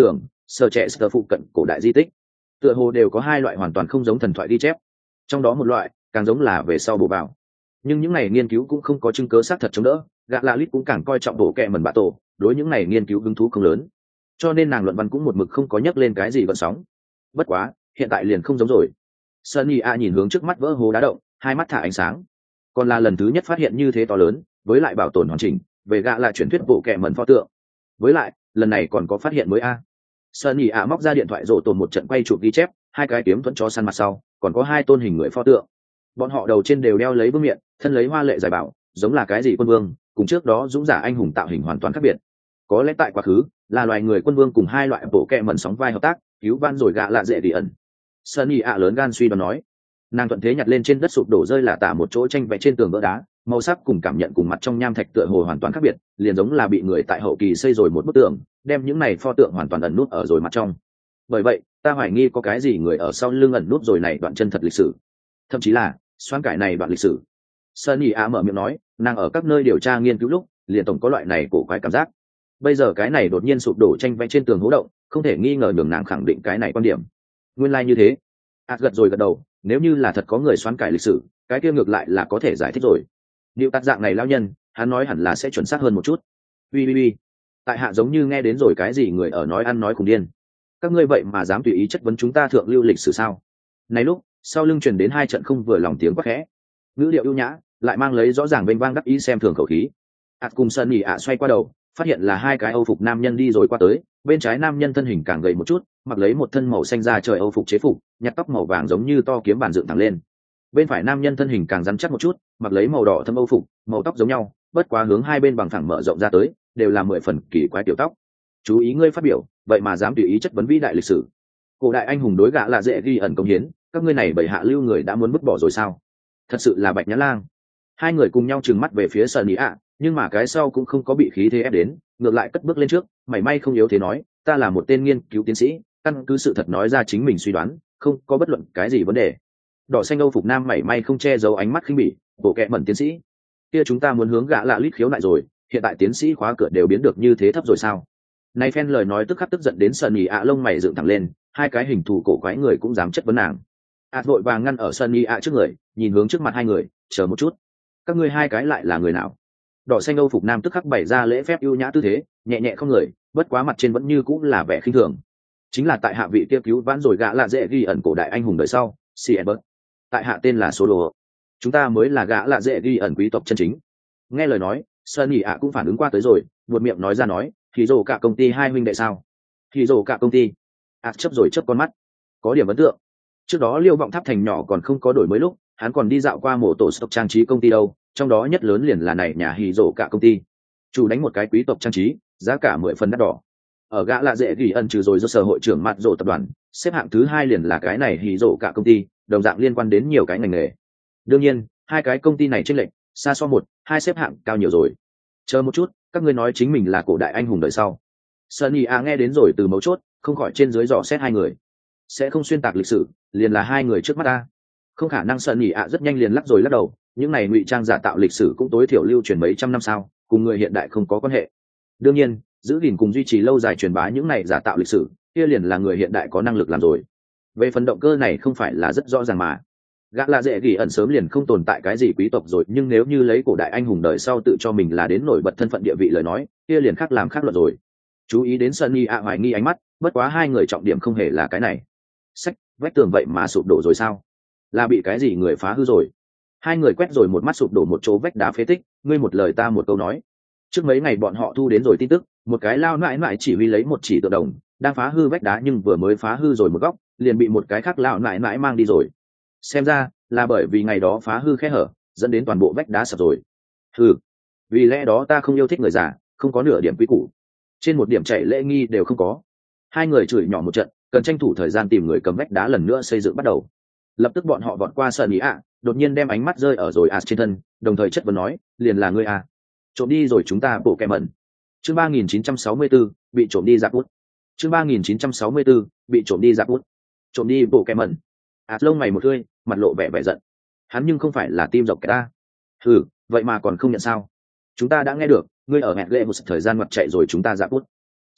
sở trẻ sở phụ cận cổ đại di tích tựa hồ đều có hai loại hoàn toàn không giống thần thoại ghi chép, trong đó một loại càng giống là về sau bổ vào, nhưng những này nghiên cứu cũng không có chứng cứ xác thật chống đỡ. Gạ lạ lít cũng càng coi trọng bộ kệ mẩn bạ tổ, đối những này nghiên cứu hứng thú không lớn, cho nên nàng luận văn cũng một mực không có nhắc lên cái gì gợn sóng. Bất quá hiện tại liền không giống rồi. Sunny a nhìn hướng trước mắt vỡ hố đá động, hai mắt thả ánh sáng. Còn là lần thứ nhất phát hiện như thế to lớn, với lại bảo tồn hoàn chỉnh, về gạ là truyền thuyết bộ kệ mẩn pho tượng. Với lại lần này còn có phát hiện mới a. Sunny a móc ra điện thoại rộ tồn một trận quay chụp ghi chép, hai cái kiếm thuẫn chó săn mặt sau, còn có hai tôn hình người pho tượng. Bọn họ đầu trên đều đeo lấy vương miện, thân lấy hoa lệ giải bảo, giống là cái gì quân vương, cùng trước đó dũng giả anh hùng tạo hình hoàn toàn khác biệt. Có lẽ tại quá khứ là loài người quân vương cùng hai loại bộ kệ mẩn sóng vai hợp tác, cứu van rồi gạ lạ dễ đi ẩn. Sunny ạ lớn gan suy đoán nói. Nàng thuận thế nhặt lên trên đất sụp đổ rơi là tả một chỗ tranh vẽ trên tường vỡ đá, màu sắc cùng cảm nhận cùng mặt trong nham thạch tựa hồ hoàn toàn khác biệt, liền giống là bị người tại hậu kỳ xây rồi một bức tượng, đem những này pho tượng hoàn toàn ẩn nút ở rồi mặt trong. Bởi vậy ta hoài nghi có cái gì người ở sau lưng ẩn nút rồi này đoạn chân thật lịch sử, thậm chí là xoan cải này đoạn lịch sử. Sunny ạ mở miệng nói, nàng ở các nơi điều tra nghiên cứu lúc liền tổng có loại này cổ quái cảm giác. Bây giờ cái này đột nhiên sụp đổ tranh vẽ trên tường hố động, không thể nghi ngờ nhường nàng khẳng định cái này quan điểm. Nguyên lai like như thế. ạt gật rồi gật đầu, nếu như là thật có người xoắn cải lịch sử, cái kia ngược lại là có thể giải thích rồi. Liệu tắt dạng này lao nhân, hắn nói hẳn là sẽ chuẩn xác hơn một chút. Ui ui ui, tại hạ giống như nghe đến rồi cái gì người ở nói ăn nói cùng điên. Các ngươi vậy mà dám tùy ý chất vấn chúng ta thượng lưu lịch sử sao? Này lúc sau lưng truyền đến hai trận không vừa lòng tiếng quát khẽ, ngữ điệu ưu nhã, lại mang lấy rõ ràng vênh vang đắc ý xem thường khẩu khí. ạt cùng sân nhỉ ạ xoay qua đầu, phát hiện là hai cái âu phục nam nhân đi rồi qua tới. Bên trái nam nhân thân hình càng gầy một chút, mặc lấy một thân màu xanh da trời âu phục chế phục, nhặt tóc màu vàng giống như to kiếm bản dựng thẳng lên. Bên phải nam nhân thân hình càng rắn chắc một chút, mặc lấy màu đỏ thâm âu phục, màu tóc giống nhau, bất quá hướng hai bên bằng thẳng mở rộng ra tới, đều là mười phần kỳ quái tiểu tóc. Chú ý ngươi phát biểu, vậy mà dám tùy ý chất vấn vĩ đại lịch sử. Cổ đại anh hùng đối gã là dễ ghi ẩn công hiến, các ngươi này bảy hạ lưu người đã muốn vứt bỏ rồi sao? Thật sự là Bạch Nhã Lang. Hai người cùng nhau trừng mắt về phía Sơn Ý ạ, nhưng mà cái sau cũng không có bị khí thế ép đến, ngược lại cất bước lên trước, mảy may không yếu thế nói, ta là một tên nghiên cứu tiến sĩ, căn cứ sự thật nói ra chính mình suy đoán, không có bất luận cái gì vấn đề. Đỏ xanh âu phục nam mảy may không che giấu ánh mắt khinh bỉ, bộ kệ mẩn tiến sĩ, kia chúng ta muốn hướng gã lạ lít khiếu nại rồi, hiện tại tiến sĩ khóa cửa đều biến được như thế thấp rồi sao? Này phen lời nói tức khắc tức giận đến Sơn Ý ạ lông mày dựng thẳng lên, hai cái hình thù cổ quái người cũng dám chất vấn nàng. ạt vội vàng ngăn ở Sơn Ý ạ trước người, nhìn hướng trước mặt hai người, chờ một chút, các ngươi hai cái lại là người nào? Đỏ xanh âu phục nam tức khắc bày ra lễ phép ưu nhã tư thế, nhẹ nhẹ không người, bất quá mặt trên vẫn như cũng là vẻ khinh thường. Chính là tại hạ vị kia cứu vãn rồi gã là dễ ghi ẩn cổ đại anh hùng đời sau, Siebert. Tại hạ tên là Số Đồ. Chúng ta mới là gã là dễ ghi ẩn quý tộc chân chính. Nghe lời nói, Sunny ạ cũng phản ứng qua tới rồi, buột miệng nói ra nói, thì rồ cả công ty hai huynh đệ sao? Thì rồ cả công ty. ạ chấp rồi chớp con mắt, có điểm ấn tượng. Trước đó Liêu Vọng Tháp thành nhỏ còn không có đổi mới lúc, hắn còn đi dạo qua mổ tổ stock trang trí công ty đâu, trong đó nhất lớn liền là này nhà hì rổ cả công ty, chủ đánh một cái quý tộc trang trí, giá cả mười phần đắt đỏ. Ở gã lạ dễ ghi ẩn trừ rồi do sở hội trưởng mặt rổ tập đoàn, xếp hạng thứ hai liền là cái này hì rổ cả công ty, đồng dạng liên quan đến nhiều cái ngành nghề. Đương nhiên hai cái công ty này trên lệnh xa so một hai xếp hạng cao nhiều rồi. Chờ một chút, các ngươi nói chính mình là cổ đại anh hùng đời sau? Sunny a nghe đến rồi từ mấu chốt, không khỏi trên dưới dò xét hai người. Sẽ không xuyên tạc lịch sử, liền là hai người trước mắt ta. Không khả năng. Sunny a rất nhanh liền lắc rồi lắc đầu, những này ngụy trang giả tạo lịch sử cũng tối thiểu lưu truyền mấy trăm năm sao, cùng người hiện đại không có quan hệ. Đương nhiên giữ gìn cùng duy trì lâu dài truyền bá những này giả tạo lịch sử, kia liền là người hiện đại có năng lực làm rồi. Về phần động cơ này không phải là rất rõ ràng mà. Gã là dễ ghi ẩn sớm liền không tồn tại cái gì quý tộc rồi, nhưng nếu như lấy cổ đại anh hùng đời sau tự cho mình là đến nổi bật thân phận địa vị lời nói, kia liền khác làm khác luật rồi. Chú ý đến Sunny a hoài nghi ánh mắt, bất quá hai người trọng điểm không hề là cái này. Sách, vách tường vậy mà sụp đổ rồi sao? Là bị cái gì người phá hư rồi? Hai người quét rồi một mắt sụp đổ một chỗ vách đá phế tích, ngươi một lời ta một câu nói. Trước mấy ngày bọn họ thu đến rồi tin tức, một cái lao nại nại chỉ huy lấy một chỉ tượng đồng đang phá hư vách đá, nhưng vừa mới phá hư rồi một góc liền bị một cái khác lao nại nại mang đi rồi. Xem ra là bởi vì ngày đó phá hư khe hở dẫn đến toàn bộ vách đá sập rồi. Ừ, vì lẽ đó ta không yêu thích người già, không có nửa điểm quý củ, trên một điểm chạy lễ nghi đều không có. Hai người chửi nhỏ một trận, cần tranh thủ thời gian tìm người cầm vách đá lần nữa xây dựng bắt đầu. Lập tức bọn họ vọt qua Sunny ạ, đột nhiên đem ánh mắt rơi ở rồi As trên thân, đồng thời chất vấn nói, liền là ngươi à? Trộm đi rồi chúng ta bộ kẹ mẩn. Chương ba nghìn chín trăm sáu mươi tư, bị trộm đi giáp út. Chương ba nghìn chín trăm sáu mươi tư, bị trộm đi giáp út. Trộm đi bộ kẹ mẩn. As lông mày một tươi, mặt lộ vẻ vẻ giận. Hắn nhưng không phải là tim dọc ta. Ừ, vậy mà còn không nhận sao? Chúng ta đã nghe được, ngươi ở hẹn lệ một thời gian mặt chạy rồi chúng ta giáp út.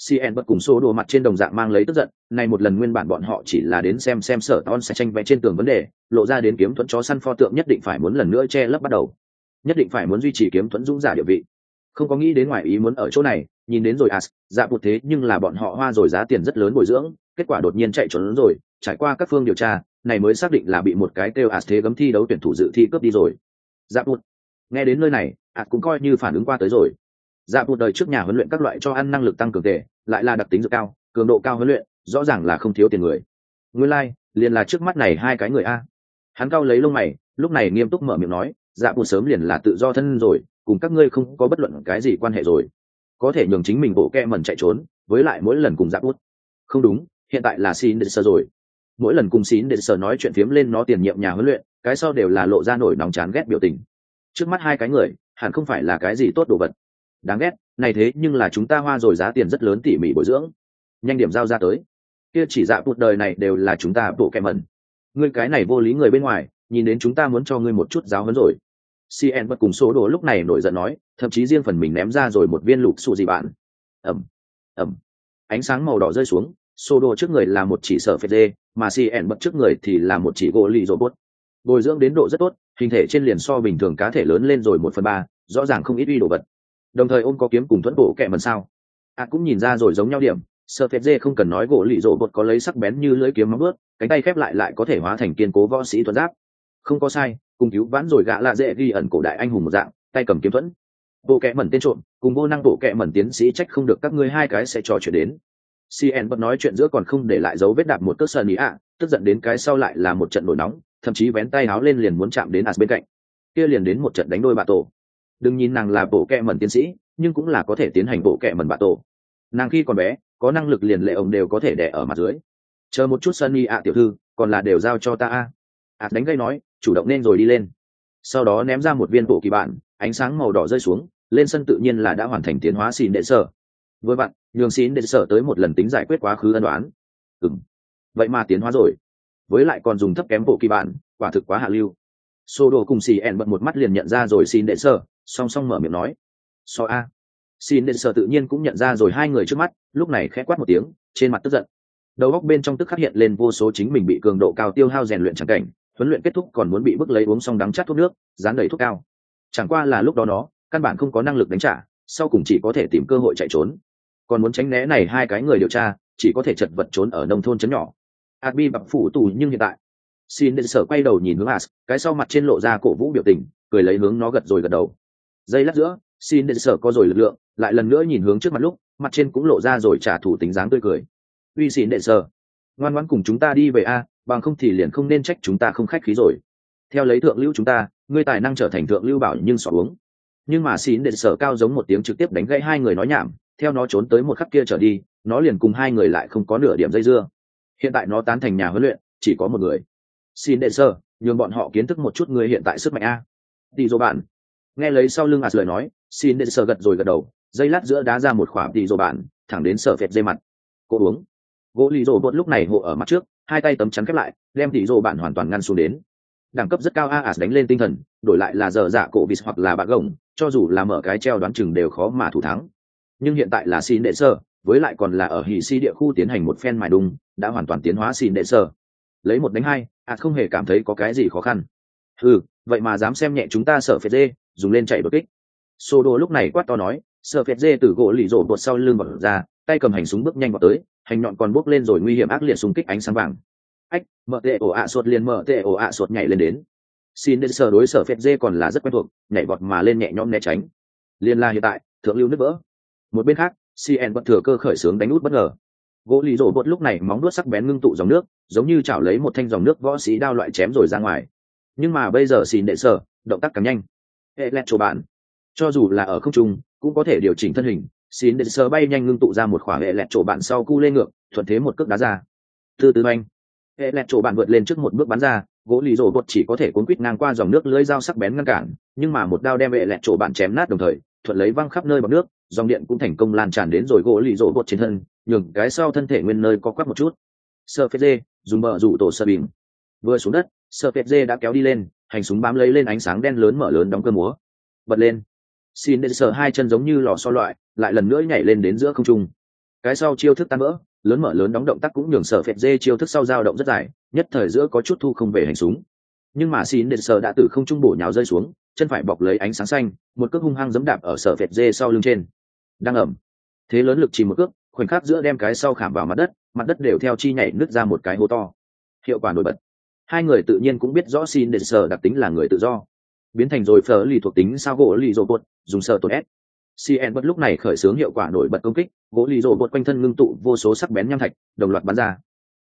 cn bật cùng số đồ mặt trên đồng dạng mang lấy tức giận. Này một lần nguyên bản bọn họ chỉ là đến xem xem sở ton sẽ tranh vẽ trên tường vấn đề, lộ ra đến kiếm thuẫn chó săn pho tượng nhất định phải muốn lần nữa che lấp bắt đầu, nhất định phải muốn duy trì kiếm thuẫn dũng giả địa vị. Không có nghĩ đến ngoài ý muốn ở chỗ này, nhìn đến rồi as dạ một thế nhưng là bọn họ hoa rồi giá tiền rất lớn bồi dưỡng, kết quả đột nhiên chạy trốn rồi. Trải qua các phương điều tra, này mới xác định là bị một cái kêu as thế gấm thi đấu tuyển thủ dự thi cướp đi rồi. Dạ một nghe đến nơi này, as cũng coi như phản ứng qua tới rồi. Dạ một đời trước nhà huấn luyện các loại cho ăn năng lực tăng cường tề, lại là đặc tính dược cao, cường độ cao huấn luyện, rõ ràng là không thiếu tiền người. Nguyên lai, like, liền là trước mắt này hai cái người a. Hắn cao lấy lông mày, lúc này nghiêm túc mở miệng nói, dạ một sớm liền là tự do thân rồi, cùng các ngươi không có bất luận cái gì quan hệ rồi, có thể nhường chính mình bộ kẹ mẩn chạy trốn, với lại mỗi lần cùng dạ bút không đúng, hiện tại là xin đệ sơ rồi, mỗi lần cùng xin đệ sơ nói chuyện phiếm lên nó tiền nhiệm nhà huấn luyện, cái sau đều là lộ ra nổi nóng chán ghét biểu tình. Trước mắt hai cái người hẳn không phải là cái gì tốt đồ vật, đáng ghét này, thế nhưng là chúng ta hoa rồi giá tiền rất lớn tỉ mỉ bồi dưỡng, nhanh điểm giao ra tới, kia chỉ dạ bút đời này đều là chúng ta bộ kẹ mẩn, ngươi cái này vô lý người bên ngoài, nhìn đến chúng ta muốn cho ngươi một chút giáo huấn rồi. cn bật cùng số đồ lúc này nổi giận nói, thậm chí riêng phần mình ném ra rồi một viên lục xù gì bạn. ẩm ẩm ánh sáng màu đỏ rơi xuống, số đồ trước người là một chỉ sở phê dê, mà cn bật trước người thì là một chỉ gỗ lì robot, bồi dưỡng đến độ rất tốt, hình thể trên liền so bình thường cá thể lớn lên rồi một phần ba, rõ ràng không ít uy đồ vật, đồng thời ôm có kiếm cùng thuẫn bộ kẹ mần sao. À cũng nhìn ra rồi giống nhau điểm, sở phê dê không cần nói gỗ lì robot có lấy sắc bén như lưỡi kiếm móng bước, cánh tay khép lại lại có thể hóa thành kiên cố võ sĩ thuẫn giáp, không có sai, cùng cứu vãn rồi gã lạ dễ ghi ẩn cổ đại anh hùng một dạng, tay cầm kiếm thuẫn. Bộ kệ mẩn tên trộm cùng vô năng bộ kệ mẩn tiến sĩ trách không được các ngươi hai cái sẽ trò chuyện đến. cn bật nói chuyện giữa còn không để lại dấu vết đạp một cước sơn ý ạ, tức giận đến cái sau lại là một trận nổi nóng, thậm chí vén tay áo lên liền muốn chạm đến as bên cạnh, kia liền đến một trận đánh đôi bạ tổ. Đừng nhìn nàng là bộ kệ mẩn tiến sĩ, nhưng cũng là có thể tiến hành bộ kệ mẩn bạ tổ. Nàng khi còn bé có năng lực liền lệ ông đều có thể đè ở mặt dưới. Chờ một chút sơn ý ạ tiểu thư, còn là đều giao cho ta a. as đánh gây nói, chủ động nên rồi đi lên, sau đó ném ra một viên bộ kỳ bản, ánh sáng màu đỏ rơi xuống, lên sân tự nhiên là đã hoàn thành tiến hóa xin đệ sở. Với bạn nhường xin đệ sở tới một lần tính giải quyết quá khứ ân đoán. Ừm, vậy mà tiến hóa rồi, với lại còn dùng thấp kém bộ kỳ bản, quả thực quá hạ lưu. Sô đồ cùng xì ẻn bật một mắt liền nhận ra rồi xin đệ sở, song song mở miệng nói, so a. Xin đệ sở tự nhiên cũng nhận ra rồi hai người trước mắt, lúc này khẽ quát một tiếng, trên mặt tức giận, đầu óc bên trong tức khắc hiện lên vô số chính mình bị cường độ cao tiêu hao rèn luyện chẳng cảnh, huấn luyện kết thúc còn muốn bị bức lấy uống xong đắng chát thuốc nước, dán đầy thuốc cao. Chẳng qua là lúc đó nó căn bản không có năng lực đánh trả, sau cùng chỉ có thể tìm cơ hội chạy trốn, còn muốn tránh né này hai cái người điều tra, chỉ có thể chật vật trốn ở nông thôn trấn nhỏ. Adbi bập phủ tù, nhưng hiện tại xin đến sở quay đầu nhìn hướng As, cái sau mặt trên lộ ra cổ vũ biểu tình, cười lấy hướng nó gật rồi gật đầu. Giây lát giữa, xin đến sở có rồi lực lượng, lại lần nữa nhìn hướng trước mặt lúc, mặt trên cũng lộ ra rồi trả thù tính dáng tươi cười. Uy xin đệ sở, ngoan ngoãn cùng chúng ta đi về a, bằng không thì liền không nên trách chúng ta không khách khí rồi. Theo lấy thượng lưu chúng ta, ngươi tài năng trở thành thượng lưu bảo nhưng xỏ uống. Nhưng mà xin đệ sở cao giống một tiếng trực tiếp đánh gãy hai người nói nhảm, theo nó trốn tới một khắc kia trở đi, nó liền cùng hai người lại không có nửa điểm dây dưa. Hiện tại nó tán thành nhà huấn luyện chỉ có một người. Xin đệ sở, nhường bọn họ kiến thức một chút người hiện tại sức mạnh a. Tỷ dô bạn nghe lấy sau lưng As lời nói, xin đệ sở gật rồi gật đầu, dây lát giữa đá ra một khỏa tỷ dô bạn, thẳng đến sở phệt dây mặt. Cô uống. Gỗ lì rồ bột lúc này hộ ở mặt trước, hai tay tấm chắn khép lại, đem tỷ dô bạn hoàn toàn ngăn xuống đến. Đẳng cấp rất cao a. As đánh lên tinh thần, đổi lại là giờ dạ cổ vịt hoặc là bạc gồng, cho dù là mở cái treo đoán chừng đều khó mà thủ thắng. Nhưng hiện tại là xin đệ sơ, với lại còn là ở hỉ si địa khu tiến hành một phen mài đung, đã hoàn toàn tiến hóa xin đệ sơ. Lấy một đánh hai, As không hề cảm thấy có cái gì khó khăn. Ừ, vậy mà dám xem nhẹ chúng ta sợ phệt dê, dùng lên chạy đột kích. Sô đô lúc này quát to nói, sợ phệt dê từ gỗ lì rổ bột sau lưng bật ra, tay cầm hành súng bước nhanh vào tới, hành nhọn còn bốc lên rồi nguy hiểm ác liệt xung kích ánh sáng vàng. Ách, mở tệ ổ ạ sột liền mở tệ ổ ạ sột nhảy lên đến. Xin đến sở đối sở phệt dê còn là rất quen thuộc, nhảy vọt mà lên nhẹ nhõm né tránh. Liên la hiện tại, thượng lưu nứt vỡ. Một bên khác, cn vẫn thừa cơ khởi xướng đánh út bất ngờ. Gỗ lì rổ bột lúc này móng đuốt sắc bén ngưng tụ dòng nước, giống như chảo lấy một thanh dòng nước võ sĩ đao loại chém rồi ra ngoài. Nhưng mà bây giờ xin đệ sở, động tác càng nhanh. Electro bạn, cho dù là ở không trung, cũng có thể điều chỉnh thân hình. Xin đệ sở bay nhanh ngưng tụ ra một khoảng Electro bạn sau cu lên ngược, thuận thế một cước đá ra. Từ từ anh, Electro bạn vượt lên trước một bước bắn ra, gỗ lì rổ bột chỉ có thể cuốn quít ngang qua dòng nước lưới dao sắc bén ngăn cản, nhưng mà một đao đem Electro bạn chém nát đồng thời, thuận lấy văng khắp nơi bọt nước, dòng điện cũng thành công lan tràn đến rồi gỗ lì rổ bột trên thân, nhường cái sau thân thể nguyên nơi co quắp một chút. Sơ phết dê dùng bờ rủ tổ sơ bình, vừa xuống đất, sơ phết dê đã kéo đi lên, hành súng bám lấy lên ánh sáng đen lớn mở lớn đóng cơ múa, bật lên. Xin đến sờ hai chân giống như lò xo loại, lại lần nữa nhảy lên đến giữa không trung. cái sau chiêu thức tan vỡ, lớn mở lớn đóng động tác cũng nhường sở phệt dê chiêu thức sau dao động rất dài, nhất thời giữa có chút thu không về hành súng. Nhưng mà xin đệt sở đã từ không trung bổ nhào rơi xuống, chân phải bọc lấy ánh sáng xanh, một cước hung hăng giẫm đạp ở sở phệt dê sau lưng trên. Đang ẩm, thế lớn lực chỉ một cước, khoảnh khắc giữa đem cái sau khảm vào mặt đất, mặt đất đều theo chi nhảy nứt ra một cái hố to. Hiệu quả nổi bật. Hai người tự nhiên cũng biết rõ xin đệt sở đặc tính là người tự do, biến thành rồi phở lì thuộc tính sao gỗ lì rồ bột, dùng sở tổn s. cn bất lúc này khởi xướng hiệu quả nổi bật công kích, gỗ lì rồ bột quanh thân ngưng tụ vô số sắc bén nham thạch, đồng loạt bắn ra.